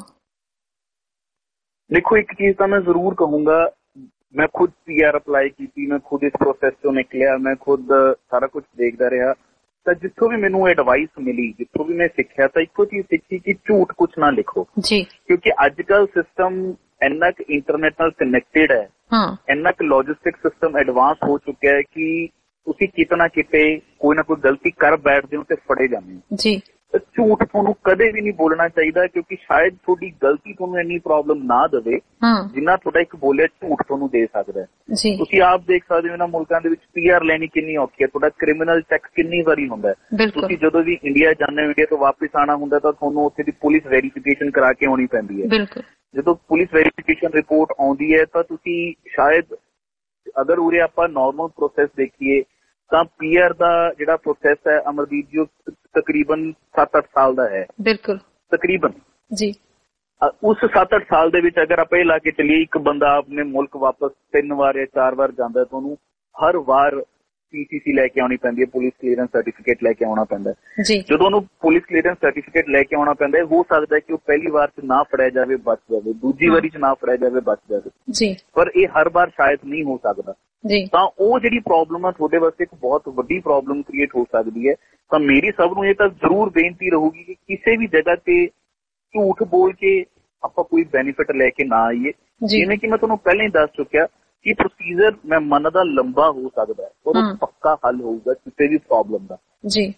ਦੇਖੋ, ਇੱਕ ਚੀਜ਼ ਤਾਂ ਮੈਂ ਜ਼ਰੂਰ ਕਹੂੰਗਾ, ਮੈਂ ਖੁਦ ਪੀ ਆਰ ਅਪਲਾਈ ਕੀਤੀ, ਮੈਂ ਖੁਦ ਇਸ ਪ੍ਰੋਸੈਸ ਤੋਂ ਨਿਕਲਿਆ, ਮੈਂ ਖੁਦ ਸਾਰਾ ਕੁਝ ਦੇਖਦਾ ਰਿਹਾ, ਤਾਂ ਜਿੱਥੋਂ ਵੀ ਮੈਨੂੰ ਐਡਵਾਈਸ ਮਿਲੀ, ਜਿੱਥੋਂ ਵੀ ਮੈਂ ਸਿੱਖਿਆ, ਤਾਂ ਇੱਕੋ ਚੀਜ਼ ਸਿੱਖੀ ਕਿ ਝੂਠ ਕੁਝ ਨਾ ਲਿਖੋ ਜੀ, ਕਿਉਂਕਿ ਅੱਜ ਕੱਲ ਸਿਸਟਮ ਇੰਨਾ ਕੁ ਇੰਟਰਨੈਟ ਨਾਲ ਕਨੈਕਟਡ ਹੈ, ਇੰਨਾ ਕੁ ਲੌਜਿਸਟਿਕ ਸਿਸਟਮ ਐਡਵਾਂਸ ਹੋ ਚੁੱਕਿਆ ਹੈ ਕਿ ਤੁਸੀਂ ਕਿਤੇ ਨਾ ਕਿਤੇ ਕੋਈ ਨਾ ਕੋਈ ਗਲਤੀ ਕਰ ਬੈਠਦੇ ਹੋ ਤੇ ਫੜੇ ਜਾਂਦੇ ਹੋ ਜੀ। ਝੂਠ ਤੁਹਾਨੂੰ ਕਦੇ ਵੀ ਨਹੀਂ ਬੋਲਣਾ ਚਾਹੀਦਾ, ਕਿਉਂਕਿ ਸ਼ਾਇਦ ਤੁਹਾਡੀ ਗਲਤੀ ਤੁਹਾਨੂੰ ਇੰਨੀ ਪ੍ਰੋਬਲਮ ਨਾ ਦੇਵੇ ਜਿੰਨਾ ਤੁਹਾਡਾ ਇੱਕ ਬੋਲਿਆ ਝੂਠ ਤੁਹਾਨੂੰ ਦੇ ਸਕਦਾ ਹੈ। ਤੁਸੀਂ ਆਪ ਦੇਖ ਸਕਦੇ ਹੋ ਇਹਨਾਂ ਮੁਲਕਾਂ ਦੇ ਵਿੱਚ ਪੀ ਆਰ ਲੈਣੀ ਕਿੰਨੀ ਔਖੀ ਹੈ, ਤੁਹਾਡਾ ਕ੍ਰਿਮੀਨਲ ਚੈੱਕ ਕਿੰਨੀ ਵਾਰੀ ਹੁੰਦਾ ਹੈ। ਤੁਸੀਂ ਜਦੋਂ ਵੀ ਇੰਡੀਆ ਜਾਂਦੇ ਹੋ, ਇੰਡੀਆ ਤੋਂ ਵਾਪਿਸ ਆਉਣਾ ਹੁੰਦਾ ਤਾਂ ਤੁਹਾਨੂੰ ਉੱਥੇ ਦੀ ਪੁਲਿਸ ਵੈਰੀਫਿਕੇਸ਼ਨ ਕਰਾ ਕੇ ਆਉਣੀ ਪੈਂਦੀ ਹੈ। ਜਦੋਂ ਪੁਲਿਸ ਵੈਰੀਫਿਕੇਸ਼ਨ ਰਿਪੋਰਟ ਆਉਂਦੀ ਹੈ ਤਾਂ ਤੁਸੀਂ ਸ਼ਾਇਦ, ਅਗਰ ਉਰੇ ਆਪਾਂ ਨਾਰਮਲ ਪ੍ਰੋਸੈਸ ਦੇਖੀਏ ਤਾਂ ਪੀ ਆਰ ਦਾ ਜਿਹੜਾ ਪ੍ਰੋਸੈਸ ਹੈ ਅਮਰਦੀਪ ਜੀ, ਉਹ ਤਕਰੀਬਨ ਸੱਤ ਅੱਠ ਸਾਲ ਦਾ ਹੈ। ਬਿਲਕੁਲ ਤਕਰੀਬਨ ਜੀ। ਉਸ ਸੱਤ ਅੱਠ ਸਾਲ ਦੇ ਵਿੱਚ ਅਗਰ ਆਪਾਂ ਇਹ ਲਾ ਕੇ ਚੱਲੀਏ, ਇੱਕ ਬੰਦਾ ਆਪਣੇ ਮੁਲਕ ਵਾਪਸ ਤਿੰਨ ਵਾਰ ਜਾਂ ਚਾਰ ਵਾਰ ਜਾਂਦਾ ਤਾਂ ਉਹਨੂੰ ਹਰ ਵਾਰ ਪੀ ਸੀ ਸੀ ਲੈ ਕੇ ਆਉਣੀ ਪੈਂਦੀ ਹੈ, ਪੁਲਿਸ ਕਲੀਅਰੈਂਸ ਸਰਟੀਫਿਕੇਟ ਲੈ ਕੇ ਆਉਣਾ ਪੈਂਦਾ ਹੈ। ਜਦੋਂ ਉਹਨੂੰ ਪੁਲਿਸ ਕਲੀਅਰੈਂਸ ਸਰਟੀਫਿਕੇਟ ਲੈ ਕੇ ਆਉਣਾ ਪੈਂਦਾ ਹੈ, ਹੋ ਸਕਦਾ ਹੈ ਕਿ ਉਹ ਪਹਿਲੀ ਵਾਰ ਚ ਨਾ ਫੜਿਆ ਜਾਵੇ, ਬਚ ਜਾਵੇ, ਦੂਜੀ ਵਾਰੀ ਚ ਨਾ ਫੜਿਆ ਜਾਵੇ, ਬਚ ਜਾਵੇ, ਪਰ ਇਹ ਹਰ ਵਾਰ ਸ਼ਾਇਦ ਨਹੀਂ ਹੋ ਸਕਦਾ। ਤਾਂ ਉਹ ਜਿਹੜੀ ਪ੍ਰੋਬਲਮ ਆ ਤੁਹਾਡੇ ਵਾਸਤੇ ਇੱਕ ਬਹੁਤ ਵੱਡੀ ਪ੍ਰੋਬਲਮ ਕ੍ਰੀਏਟ ਹੋ ਸਕਦੀ ਹੈ। ਤਾਂ ਮੇਰੀ ਸਭ ਨੂੰ ਇਹ ਤਾਂ ਜ਼ਰੂਰ ਬੇਨਤੀ ਰਹੂਗੀ ਕਿ ਕਿਸੇ ਵੀ ਜਗ੍ਹਾ ਤੇ ਝੂਠ ਬੋਲ ਕੇ ਆਪਾਂ ਕੋਈ ਬੈਨੀਫਿਟ ਲੈ ਕੇ ਨਾ ਆਈਏ। ਜਿਵੇਂ ਕਿ ਮੈਂ ਤੁਹਾਨੂੰ ਪਹਿਲਾਂ ਹੀ ਦੱਸ ਚੁੱਕਿਆ ਕਿ ਪ੍ਰੋਸੀਜਰ ਮੈਂ ਮੰਨਦਾ ਲੰਬਾ ਹੋ ਸਕਦਾ ਹੈ, ਪਰ ਉਹ ਪੱਕਾ ਹੱਲ ਹੋਊਗਾ ਕਿਸੇ ਵੀ ਪ੍ਰੋਬਲਮ ਦਾ ਜੀ।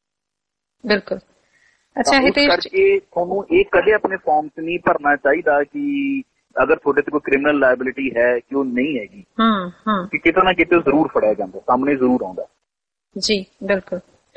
ਬਿਲਕੁਲ। ਅੱਛਾ ਹਿਤੇਸ਼, ਕਰਕੇ ਤੁਹਾਨੂੰ ਇਹ ਕਦੇ ਆਪਣੇ ਫਾਰਮ 'ਚ ਨਹੀਂ ਭਰਨਾ ਚਾਹੀਦਾ ਕਿ ਅਗਰ ਤੁਹਾਡੇ ਤੇ ਕੋਈ ਕ੍ਰਿਮੀਨਲ ਲਾਇਬਿਲਿਟੀ ਹੈ ਕਿ ਉਹ ਨਹੀਂ ਹੈਗੀ, ਹਾਂ ਹਾਂ ਕਿ ਕਿਤੇ ਨਾ ਕਿਤੇ ਜ਼ਰੂਰ ਫੜਿਆ ਜਾਂਦਾ, ਸਾਹਮਣੇ ਜ਼ਰੂਰ ਆਉਂਦਾ ਜੀ। ਬਿਲਕੁਲ।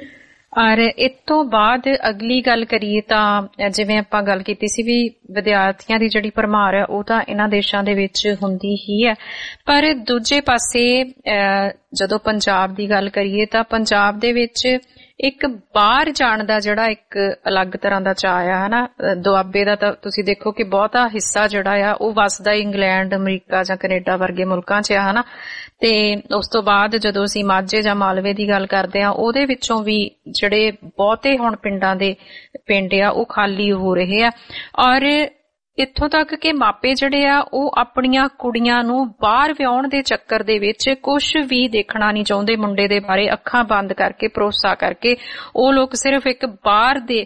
ਔਰ ਇਸ ਤੋਂ ਬਾਅਦ ਅਗਲੀ ਗੱਲ ਕਰੀਏ ਤਾਂ ਜਿਵੇਂ ਆਪਾਂ ਗੱਲ ਕੀਤੀ ਸੀ ਵੀ ਵਿਦਿਆਰਥੀਆਂ ਦੀ ਜਿਹੜੀ ਭਰਮਾਰ ਹੈ ਉਹ ਤਾਂ ਇਹਨਾਂ ਦੇਸ਼ਾਂ ਦੇ ਵਿੱਚ ਹੁੰਦੀ ਹੀ ਹੈ, ਪਰ ਦੂਜੇ ਪਾਸੇ ਜਦੋਂ ਪੰਜਾਬ ਦੀ ਗੱਲ ਕਰੀਏ ਤਾਂ ਪੰਜਾਬ ਦੇ ਵਿੱਚ ਇੱਕ ਬਾਹਰ ਜਾਣ ਦਾ ਜਿਹੜਾ ਇੱਕ ਅਲੱਗ ਤਰ੍ਹਾਂ ਦਾ ਚਾਅ ਆ, ਹਨਾ। ਦੁਆਬੇ ਦਾ ਤਾਂ ਤੁਸੀਂ ਦੇਖੋ ਕਿ ਬਹੁਤਾ ਹਿੱਸਾ ਜਿਹੜਾ ਆ ਉਹ ਵਸਦਾ ਇੰਗਲੈਂਡ, ਅਮਰੀਕਾ ਜਾਂ ਕੈਨੇਡਾ ਵਰਗੇ ਮੁਲਕਾਂ 'ਚ ਆ, ਹਨਾ। ਤੇ ਉਸ ਤੋਂ ਬਾਅਦ ਜਦੋਂ ਅਸੀਂ ਮਾਝੇ ਜਾਂ ਮਾਲਵੇ ਦੀ ਗੱਲ ਕਰਦੇ ਆ, ਉਹਦੇ ਵਿੱਚੋਂ ਵੀ ਜਿਹੜੇ ਬਹੁਤੇ ਹੁਣ ਪਿੰਡਾਂ ਦੇ ਪਿੰਡ ਆ ਉਹ ਖਾਲੀ ਹੋ ਰਹੇ ਆ, ਔਰ ਇੱਥੋਂ ਤੱਕ ਕਿ ਮਾਪੇ ਜਿਹੜੇ ਆ ਉਹ ਆਪਣੀਆਂ ਕੁੜੀਆਂ ਨੂੰ ਬਾਹਰ ਵਿਆਹੁਣ ਦੇ ਚੱਕਰ ਦੇ ਵਿੱਚ ਕੁਝ ਵੀ ਦੇਖਣਾ ਨਹੀਂ ਚਾਹੁੰਦੇ ਮੁੰਡੇ ਦੇ ਬਾਰੇ, ਅੱਖਾਂ ਬੰਦ ਕਰਕੇ, ਭਰੋਸਾ ਕਰਕੇ। ਉਹ ਲੋਕ ਸਿਰਫ ਇੱਕ ਬਾਹਰ ਦੇ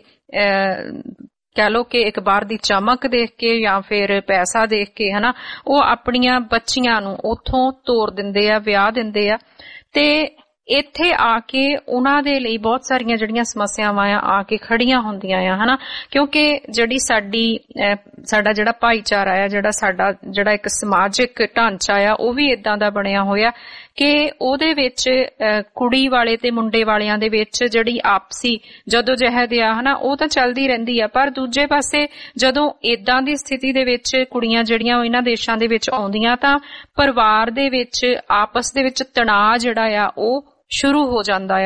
ਕਹਿ ਲਓ ਕਿ ਇੱਕ ਬਾਹਰ ਦੀ ਚਮਕ ਦੇਖ ਕੇ ਜਾਂ ਫਿਰ ਪੈਸਾ ਦੇਖ ਕੇ, ਹਨਾ, ਉਹ ਆਪਣੀਆਂ ਬੱਚੀਆਂ ਨੂੰ ਉੱਥੋਂ ਤੋਰ ਦਿੰਦੇ ਆ, ਵਿਆਹ ਦਿੰਦੇ ਆ। ਤੇ ਇੱਥੇ ਆ ਕੇ ਉਹਨਾਂ ਦੇ ਲਈ ਬਹੁਤ ਸਾਰੀਆਂ ਜਿਹੜੀਆਂ ਸਮੱਸਿਆਵਾਂ ਆ ਆ ਕੇ ਖੜੀਆਂ ਹੁੰਦੀਆਂ ਆ, ਹਨਾ। ਕਿਉਂਕਿ ਜਿਹੜੀ ਸਾਡੀ ਸਾਡਾ ਜਿਹੜਾ ਭਾਈਚਾਰਾ ਆ, ਜਿਹੜਾ ਸਾਡਾ ਜਿਹੜਾ ਇੱਕ ਸਮਾਜਿਕ ਢਾਂਚਾ ਆ, ਉਹ ਵੀ ਇਦਾਂ ਦਾ ਬਣਿਆ ਹੋਇਆ ਕਿ ਉਹਦੇ ਵਿੱਚ ਕੁੜੀ ਵਾਲੇ ਤੇ ਮੁੰਡੇ ਵਾਲਿਆਂ ਦੇ ਵਿੱਚ ਜਿਹੜੀ ਆਪਸੀ ਜਦੋਂ ਜਹਿਦ ਆ, ਹਨਾ, ਉਹ ਤਾਂ ਚੱਲਦੀ ਰਹਿੰਦੀ ਆ। ਪਰ ਦੂਜੇ ਪਾਸੇ ਜਦੋਂ ਇਦਾਂ ਦੀ ਸਥਿਤੀ ਦੇ ਵਿੱਚ ਕੁੜੀਆਂ ਜਿਹੜੀਆਂ ਇਹਨਾਂ ਦੇਸ਼ਾਂ ਦੇ ਵਿੱਚ ਆਉਂਦੀਆਂ ਤਾਂ ਪਰਿਵਾਰ ਦੇ ਵਿੱਚ ਆਪਸ ਦੇ ਵਿੱਚ ਤਣਾਅ ਜਿਹੜਾ ਆ ਉਹ ਸ਼ੁਰੂ ਹੋ ਜਾਂਦਾ ਆ।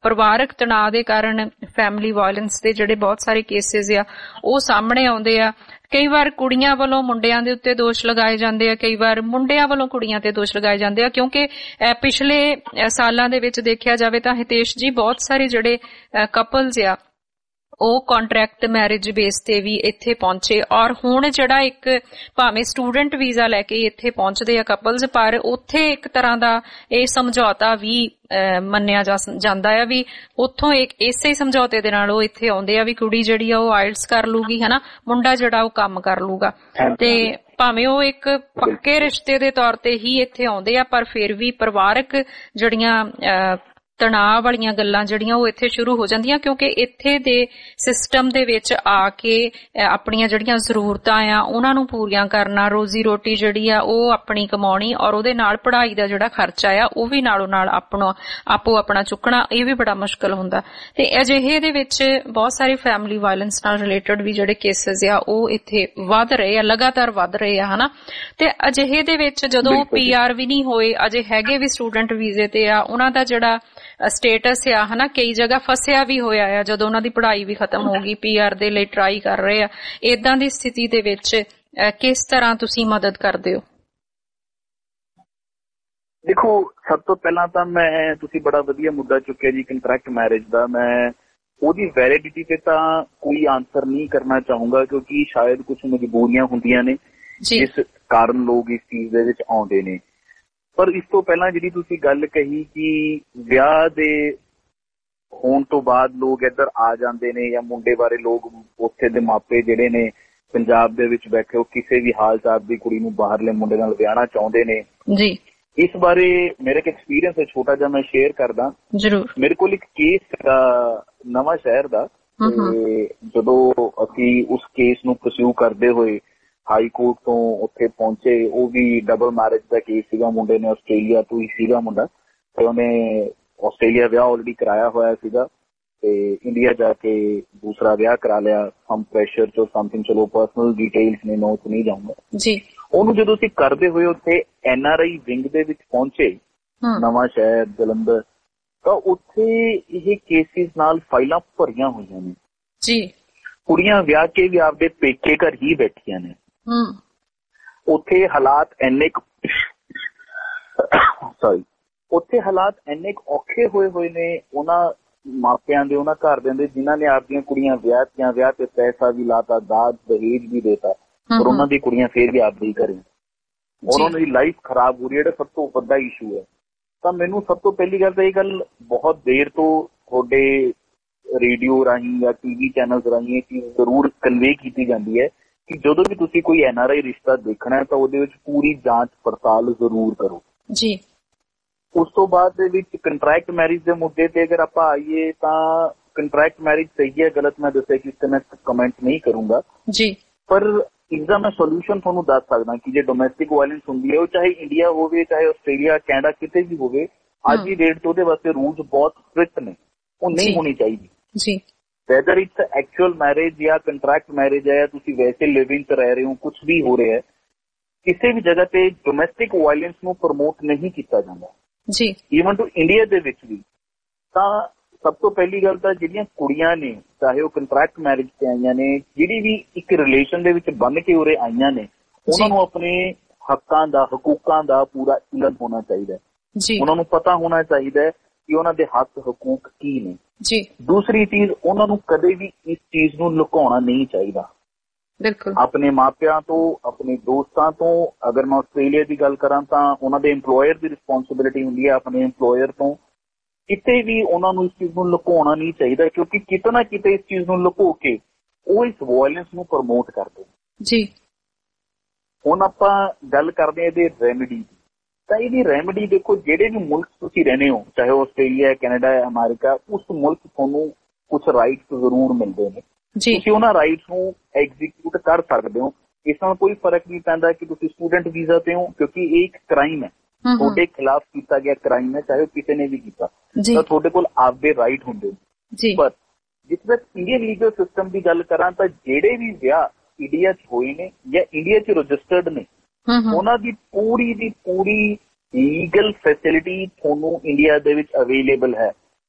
ਪਰਿਵਾਰਕ ਤਣਾਅ ਦੇ ਕਾਰਨ ਫੈਮਿਲੀ ਵਾਇਲੈਂਸ ਦੇ ਜਿਹੜੇ ਬਹੁਤ ਸਾਰੇ ਕੇਸਿਸ ਆ ਉਹ ਸਾਹਮਣੇ ਆਉਂਦੇ ਆ। ਕਈ ਵਾਰ ਕੁੜੀਆਂ ਵੱਲੋਂ ਮੁੰਡਿਆਂ ਦੇ ਉੱਤੇ ਦੋਸ਼ ਲਗਾਏ ਜਾਂਦੇ ਆ, ਕਈ ਵਾਰ ਮੁੰਡਿਆਂ ਵੱਲੋਂ ਕੁੜੀਆਂ ਤੇ ਦੋਸ਼ ਲਗਾਏ ਜਾਂਦੇ ਆ, ਕਿਉਂਕਿ ਪਿਛਲੇ ਸਾਲਾਂ ਦੇ ਵਿੱਚ ਦੇਖਿਆ ਜਾਵੇ ਤਾਂ ਹਿਤੇਸ਼ ਜੀ ਬਹੁਤ ਸਾਰੇ ਜਿਹੜੇ ਕਪਲਸ ਆ ਉਹ ਕੰਟਰੈਕਟ ਮੈਰਿਜ ਬੇਸ ਤੇ ਵੀ ਇੱਥੇ ਪਹੁੰਚੇ, ਔਰ ਹੁਣ ਜਿਹੜਾ ਇੱਕ ਭਾਵੇਂ ਸਟੂਡੈਂਟ ਵੀਜ਼ਾ ਲੈ ਕੇ ਇੱਥੇ ਪਹੁੰਚਦੇ ਆ ਕਪਲਸ, ਪਰ ਉੱਥੇ ਇੱਕ ਤਰ੍ਹਾਂ ਦਾ ਇਹ ਸਮਝੌਤਾ ਵੀ ਮੰਨਿਆ ਜਾਂਦਾ ਆ ਵੀ ਉੱਥੋਂ ਇੱਕ ਇਸੇ ਸਮਝੌਤੇ ਦੇ ਨਾਲ ਉਹ ਇੱਥੇ ਆਉਂਦੇ ਆ ਵੀ ਕੁੜੀ ਜਿਹੜੀ ਆ ਉਹ ਆਇਲਟਸ ਕਰ ਲੂਗੀ ਹਨਾ, ਮੁੰਡਾ ਜਿਹੜਾ ਉਹ ਕੰਮ ਕਰ ਲੂਗਾ, ਤੇ ਭਾਵੇਂ ਉਹ ਇੱਕ ਪੱਕੇ ਰਿਸ਼ਤੇ ਦੇ ਤੌਰ ਤੇ ਹੀ ਇੱਥੇ ਆਉਂਦੇ ਆ ਪਰ ਫਿਰ ਵੀ ਪਰਿਵਾਰਕ ਜਿਹੜੀਆਂ ਤਣਾਅ ਵਾਲੀਆਂ ਗੱਲਾਂ ਜਿਹੜੀਆਂ ਉਹ ਇੱਥੇ ਸ਼ੁਰੂ ਹੋ ਜਾਂਦੀਆਂ, ਕਿਉਂਕਿ ਇੱਥੇ ਦੇ ਸਿਸਟਮ ਦੇ ਵਿੱਚ ਆ ਕੇ ਆਪਣੀਆਂ ਜਿਹੜੀਆਂ ਜ਼ਰੂਰਤਾਂ ਆ ਉਹਨਾਂ ਨੂੰ ਪੂਰੀਆਂ ਕਰਨਾ, ਰੋਜ਼ੀ ਰੋਟੀ ਜਿਹੜੀ ਆ ਉਹ ਆਪਣੀ ਕਮਾਉਣੀ, ਔਰ ਉਹਦੇ ਨਾਲ ਪੜ੍ਹਾਈ ਦਾ ਜਿਹੜਾ ਖਰਚਾ ਆ ਉਹ ਵੀ ਨਾਲੋਂ ਨਾਲ ਆਪਣਾ ਆਪੋ ਆਪਣਾ ਚੁੱਕਣਾ, ਇਹ ਵੀ ਬੜਾ ਮੁਸ਼ਕਲ ਹੁੰਦਾ। ਤੇ ਅਜਿਹੇ ਦੇ ਵਿੱਚ ਬਹੁਤ ਸਾਰੇ ਫੈਮਿਲੀ ਵਾਇਲੈਂਸ ਨਾਲ ਰਿਲੇਟਡ ਵੀ ਜਿਹੜੇ ਕੇਸਿਸ ਆ ਉਹ ਇੱਥੇ ਵੱਧ ਰਹੇ ਆ, ਲਗਾਤਾਰ ਵੱਧ ਰਹੇ ਆ ਹਨਾ। ਤੇ ਅਜਿਹੇ ਦੇ ਵਿੱਚ ਜਦੋਂ ਪੀ ਆਰ ਵੀ ਨਹੀਂ ਹੋਏ, ਅਜੇ ਹੈਗੇ ਵੀ ਸਟੂਡੈਂਟ ਵੀਜ਼ੇ ਤੇ ਆ, ਉਹਨਾਂ ਦਾ ਜਿਹੜਾ ਸਟੇਟਸ ਆ ਹਨਾ ਕਈ ਜਗ੍ਹਾ ਫਸਿਆ ਵੀ ਹੋਇਆ ਆ, ਜਦੋਂ ਉਹਨਾਂ ਦੀ ਪੜ੍ਹਾਈ ਵੀ ਖਤਮ ਹੋ ਗਈ, ਪੀ ਆਰ ਦੇ ਲਈ ਟਰਾਈ ਕਰ ਰਹੇ ਆ। ਏਦਾਂ ਦੀ ਸਥਿਤੀ ਦੇ ਵਿੱਚ ਕਿਸ ਤਰ੍ਹਾਂ ਤੁਸੀਂ ਮਦਦ ਕਰਦੇ ਹੋ? ਦੇਖੋ, ਸਭ ਤੋਂ ਪਹਿਲਾਂ ਤਾਂ ਮੈਂ ਤੁਸੀਂ ਬੜਾ ਵਧੀਆ ਮੁੱਦਾ ਚੁੱਕਿਆ ਜੀ ਕੰਟਰੈਕਟ ਮੈਰਿਜ ਦਾ। ਮੈਂ ਉਹਦੀ ਵੈਲਿਡਿਟੀ ਤੇ ਤਾਂ ਕੋਈ ਆਨਸਰ ਨਹੀਂ ਕਰਨਾ ਚਾਹੂੰਗਾ, ਕਿਉਂਕਿ ਸ਼ਾਇਦ ਕੁਝ ਮਜਬੂਰੀਆਂ ਹੁੰਦੀਆਂ ਨੇ ਜਿਸ ਕਾਰਨ ਲੋਕ ਇਸ ਚੀਜ਼ ਦੇ ਵਿੱਚ ਆਉਂਦੇ ਨੇ। ਪਰ ਇਸ ਤੋਂ ਪਹਿਲਾਂ ਜਿਹੜੀ ਤੁਸੀਂ ਗੱਲ ਕਹੀ ਕਿ ਵਿਆਹ ਦੇ ਹੋਣ ਤੋਂ ਬਾਅਦ ਲੋਕ ਇੱਧਰ ਆ ਜਾਂਦੇ ਨੇ, ਜਾਂ ਮੁੰਡੇ ਬਾਰੇ ਲੋਕ ਉੱਥੇ ਦੇ ਮਾਪੇ ਜਿਹੜੇ ਨੇ ਪੰਜਾਬ ਦੇ ਵਿੱਚ ਬੈਠੇ, ਉਹ ਕਿਸੇ ਵੀ ਹਾਲ ਚਾਲ ਦੀ ਕੁੜੀ ਨੂੰ ਬਾਹਰਲੇ ਮੁੰਡੇ ਨਾਲ ਵਿਆਹਣਾ ਚਾਹੁੰਦੇ ਨੇ ਜੀ। ਇਸ ਬਾਰੇ ਮੇਰਾ ਇੱਕ ਐਕਸਪੀਰੀਅੰਸ ਹੈ ਛੋਟਾ ਜਿਹਾ, ਮੈਂ ਸ਼ੇਅਰ ਕਰਦਾ ਜਰੂਰ। ਮੇਰੇ ਕੋਲ ਇੱਕ ਕੇਸ ਨਵਾਂ ਸ਼ਹਿਰ ਦਾ, ਤੇ ਜਦੋਂ ਅਸੀਂ ਉਸ ਕੇਸ ਨੂੰ ਪਰਸਿਊ ਕਰਦੇ ਹੋਏ ਹਾਈ ਕੋਰਟ ਤੋਂ ਉੱਥੇ ਪਹੁੰਚੇ, ਉਹ ਵੀ ਡਬਲ ਮੈਰਿਜ ਦਾ ਕੇਸ ਸੀਗਾ, ਮੁੰਡੇ ਨੇ ਆਸਟ੍ਰੇਲੀਆ ਤੋਂ ਹੀ ਸੀਗਾ ਮੁੰਡਾ, ਤੇ ਉਹਨੇ ਆਸਟ੍ਰੇਲੀਆ ਵਿਆਹ ਆਲਰੇਡੀ ਕਰਾਇਆ ਹੋਇਆ ਸੀਗਾ ਤੇ ਇੰਡੀਆ ਜਾ ਕੇ ਦੂਸਰਾ ਵਿਆਹ ਕਰਾ ਲਿਆ ਸਮ ਪ੍ਰੈਸ਼ਰ ਚੋਂ ਸਮਥਿੰਗ। ਚਲੋ ਪਰਸਨਲ ਡਿਟੇਲਸ ਨੇ, ਨੋਟ ਨਹੀਂ ਜਾਊਂਗਾ ਜੀ। ਉਹਨੂੰ ਜਦੋਂ ਅਸੀਂ ਕਰਦੇ ਹੋਏ ਉੱਥੇ ਐਨ ਆਰ ਆਈ ਵਿੰਗ ਦੇ ਵਿੱਚ ਪਹੁੰਚੇ ਨਵਾਂ ਸ਼ਹਿਰ ਜਲੰਧਰ, ਤਾਂ ਉੱਥੇ ਇਹ ਕੇਸਿਸ ਨਾਲ ਫਾਈਲਾਂ ਭਰੀਆਂ ਹੋਈਆਂ ਨੇ ਜੀ। ਕੁੜੀਆਂ ਵਿਆਹ ਕੇ ਵੀ ਆਪਦੇ ਪੇਕੇ ਘਰ ਹੀ ਬੈਠੀਆਂ ਨੇ। ਉੱਥੇ ਹਾਲਾਤ ਇੰਨੇ ਸੌਰੀ ਉੱਥੇ ਹਾਲਾਤ ਇੰਨੇ ਔਖੇ ਹੋਏ ਹੋਏ ਨੇ ਉਹਨਾਂ ਮਾਪਿਆਂ ਦੇ, ਉਹਨਾਂ ਘਰਦਿਆਂ ਦੇ, ਜਿਨ੍ਹਾਂ ਨੇ ਆਪਦੀਆਂ ਕੁੜੀਆਂ ਵਿਆਹਤੀਆਂ, ਵਿਆਹ ਤੇ ਪੈਸਾ ਵੀ ਲਾਤਾ, ਦਾਜ ਦਹੇਜ ਵੀ ਦੇਤਾ, ਪਰ ਉਹਨਾਂ ਦੀ ਕੁੜੀਆਂ ਫੇਰ ਵੀ ਆਪਦੀ ਕਰੇ, ਉਹਨਾਂ ਦੀ ਲਾਈਫ ਖਰਾਬ ਹੋ ਰਹੀ ਹੈ, ਜਿਹੜਾ ਸਭ ਤੋਂ ਵੱਡਾ ਇਸ਼ੂ ਹੈ। ਤਾਂ ਮੈਨੂੰ ਸਭ ਤੋਂ ਪਹਿਲੀ ਗੱਲ ਤਾਂ ਇਹ ਗੱਲ ਬਹੁਤ ਦੇਰ ਤੋਂ ਤੁਹਾਡੇ ਰੇਡੀਓ ਰਾਹੀਂ ਜਾਂ ਟੀਵੀ ਚੈਨਲ ਰਾਹੀਂ ਇਹ ਚੀਜ਼ ਜ਼ਰੂਰ ਕਨਵੇ ਕੀਤੀ ਜਾਂਦੀ ਹੈ ਕਿ ਜਦੋਂ ਵੀ ਤੁਸੀਂ ਕੋਈ ਐਨ ਆਰ ਆਈ ਰਿਸ਼ਤਾ ਦੇਖਣਾ ਹੈ ਤਾਂ ਉਹਦੇ ਵਿੱਚ ਪੂਰੀ ਜਾਂਚ ਪੜਤਾਲ ਜ਼ਰੂਰ ਕਰੋ ਜੀ। ਉਸ ਤੋਂ ਬਾਅਦ ਦੇ ਵਿੱਚ ਕੰਟਰੈਕਟ ਮੈਰਿਜ ਦੇ ਮੁੱਦੇ ਤੇ ਅਗਰ ਆਪਾਂ ਆਈਏ ਤਾਂ ਕੰਟਰੈਕਟ ਮੈਰਿਜ ਸਹੀ ਹੈ ਗਲਤ ਮੈਂ ਦੱਸਿਆ ਕਿ ਇਸ ਤੇ ਮੈਂ ਕਮੈਂਟ ਨਹੀਂ ਕਰੂੰਗਾ ਜੀ, ਪਰ ਇਸਦਾ ਮੈਂ ਸੋਲੂਸ਼ਨ ਤੁਹਾਨੂੰ ਦੱਸ ਸਕਦਾ ਕਿ ਜੇ ਡੋਮੈਸਟਿਕ ਵਾਇਲੈਂਸ ਹੁੰਦੀ ਹੈ, ਉਹ ਚਾਹੇ ਇੰਡੀਆ ਹੋਵੇ, ਚਾਹੇ ਆਸਟ੍ਰੇਲੀਆ, ਕੈਨੇਡਾ, ਕਿਤੇ ਵੀ ਹੋਵੇ, ਅੱਜ ਦੀ ਡੇਟ ਤੋਂ ਉਹਦੇ ਵਾਸਤੇ ਰੂਲਸ ਬਹੁਤ ਸਟ੍ਰਿਕਟ ਨੇ, ਉਹ ਨਹੀਂ ਹੋਣੀ ਚਾਹੀਦੀ ਜੀ। ਵੈਦਰ ਇਟਸ ਐਕਚੁਅਲ ਮੈਰਿਜ ਜਾਂ ਕੰਟਰੈਕਟ ਮੈਰਿਜ ਹੈ, ਤੁਸੀਂ ਵੈਸੇ ਲਿਵਿੰਗ ਚ ਰਹਿ ਰਹੇ ਹੋ, ਕੁਝ ਵੀ ਹੋ ਰਿਹਾ ਹੈ, ਕਿਸੇ ਵੀ ਜਗ੍ਹਾ ਤੇ ਡੋਮੈਸਟਿਕ ਵਾਇਲੈਂਸ ਨੂੰ ਪ੍ਰਮੋਟ ਨਹੀਂ ਕੀਤਾ ਜਾਂਦਾ ਜੀ। ਈਵਨ ਟੂ ਇੰਡੀਆ ਦੇ ਵਿੱਚ ਵੀ। ਤਾਂ ਸਭ ਤੋਂ ਪਹਿਲੀ ਗੱਲ ਤਾਂ ਜਿਹੜੀਆਂ ਕੁੜੀਆਂ ਨੇ, ਚਾਹੇ ਉਹ ਕੰਟਰੈਕਟ ਮੈਰਿਜ ਤੇ ਆਈਆਂ ਨੇ, ਜਿਹੜੀ ਵੀ ਇੱਕ ਰਿਲੇਸ਼ਨ ਦੇ ਵਿੱਚ ਬੰਨ ਕੇ ਉਰੇ ਆਈਆਂ ਨੇ, ਉਹਨਾਂ ਨੂੰ ਆਪਣੇ ਹੱਕਾਂ ਦਾ, ਹਕੂਕਾਂ ਦਾ ਪੂਰਾ ਇਲਮ ਹੋਣਾ ਚਾਹੀਦਾ ਜੀ। ਉਹਨਾਂ ਨੂੰ ਪਤਾ ਹੋਣਾ ਚਾਹੀਦਾ ਹੈ ਕਿ ਉਹਨਾਂ ਦੇ ਹੱਕ ਹਕੂਕ ਕੀ ਨੇ ਜੀ। ਦੂਸਰੀ ਚੀਜ਼, ਉਹਨਾਂ ਨੂੰ ਕਦੇ ਵੀ ਇਸ ਚੀਜ਼ ਨੂੰ ਲੁਕਾਉਣਾ ਨਹੀਂ ਚਾਹੀਦਾ ਬਿਲਕੁਲ, ਆਪਣੇ ਮਾਪਿਆਂ ਤੋਂ, ਆਪਣੇ ਦੋਸਤਾਂ ਤੋਂ। ਅਗਰ ਮੈਂ ਆਸਟ੍ਰੇਲੀਆ ਦੀ ਗੱਲ ਕਰਾਂ ਤਾਂ ਉਹਨਾਂ ਦੇ ਇੰਪਲੋਇਰ ਦੀ ਰਿਸਪੌਂਸਿਬਿਲਿਟੀ ਹੁੰਦੀ ਹੈ ਆਪਣੇ ਇੰਪਲੋਇਰ ਤੋਂ। ਕਿਤੇ ਵੀ ਉਹਨਾਂ ਨੂੰ ਇਸ ਚੀਜ਼ ਨੂੰ ਲੁਕਾਉਣਾ ਨਹੀਂ ਚਾਹੀਦਾ, ਕਿਉਂਕਿ ਕਿਤੇ ਨਾ ਕਿਤੇ ਇਸ ਚੀਜ਼ ਨੂੰ ਲੁਕੋ ਕੇ ਉਹ ਇਸ ਵਾਇਲੈਂਸ ਨੂੰ ਪ੍ਰਮੋਟ ਕਰਦੇ ਜੀ। ਹੁਣ ਆਪਾਂ ਗੱਲ ਕਰਦੇ ਹਾਂ ਇਹਦੇ ਰੈਮੇਡੀ ਦੀ, ਤਾਂ ਇਹਦੀ ਰੈਮੇਡੀ ਦੇਖੋ, ਜਿਹੜੇ ਵੀ ਮੁਲਕ ਤੁਸੀਂ ਰਹਿੰਦੇ ਹੋ, ਚਾਹੇ ਉਹ ਆਸਟ੍ਰੇਲੀਆ, ਕੈਨੇਡਾ, ਅਮਰੀਕਾ, ਉਸ ਮੁਲਕ ਤੁਹਾਨੂੰ ਕੁਝ ਰਾਈਟਸ ਜ਼ਰੂਰ ਮਿਲਦੇ ਨੇ, ਤੁਸੀਂ ਉਹਨਾਂ ਰਾਈਟਸ ਨੂੰ ਐਗਜ਼ੀਕਿਊਟ ਕਰ ਸਕਦੇ ਹੋ। ਇਸ ਨਾਲ ਕੋਈ ਫਰਕ ਨਹੀਂ ਪੈਂਦਾ ਕਿ ਤੁਸੀਂ ਸਟੂਡੈਂਟ ਵੀਜ਼ਾ ਤੇ ਹੋ, ਕਿਉਂਕਿ ਇਹ ਇੱਕ ਕ੍ਰਾਈਮ ਹੈ, ਤੁਹਾਡੇ ਖਿਲਾਫ ਕੀਤਾ ਗਿਆ ਕ੍ਰਾਈਮ ਹੈ, ਚਾਹੇ ਉਹ ਕਿਸੇ ਨੇ ਵੀ ਕੀਤਾ, ਤਾਂ ਤੁਹਾਡੇ ਕੋਲ ਆਪਦੇ ਰਾਈਟ ਹੁੰਦੇ ਨੇ। ਪਰ ਜਿੱਥੇ ਤੱਕ ਇੰਡੀਅਨ ਲੀਗਲ ਸਿਸਟਮ ਦੀ ਗੱਲ ਕਰਾਂ ਤਾਂ ਜਿਹੜੇ ਵੀ ਵਿਆਹ ਇੰਡੀਆ ਚ ਹੋਏ ਨੇ ਜਾਂ ਇੰਡੀਆ ਚ ਰਜਿਸਟਰਡ ਨੇ, ਉਹਨਾਂ ਦੀ ਪੂਰੀ ਦੀ ਪੂਰੀ ਲੀਗਲ ਫੈਸਿਲਿਟੀ ਤੁਹਾਨੂੰ ਇੰਡੀਆ ਦੇ ਵਿੱਚ ਅਵੇਲੇਬਲ ਹੈ।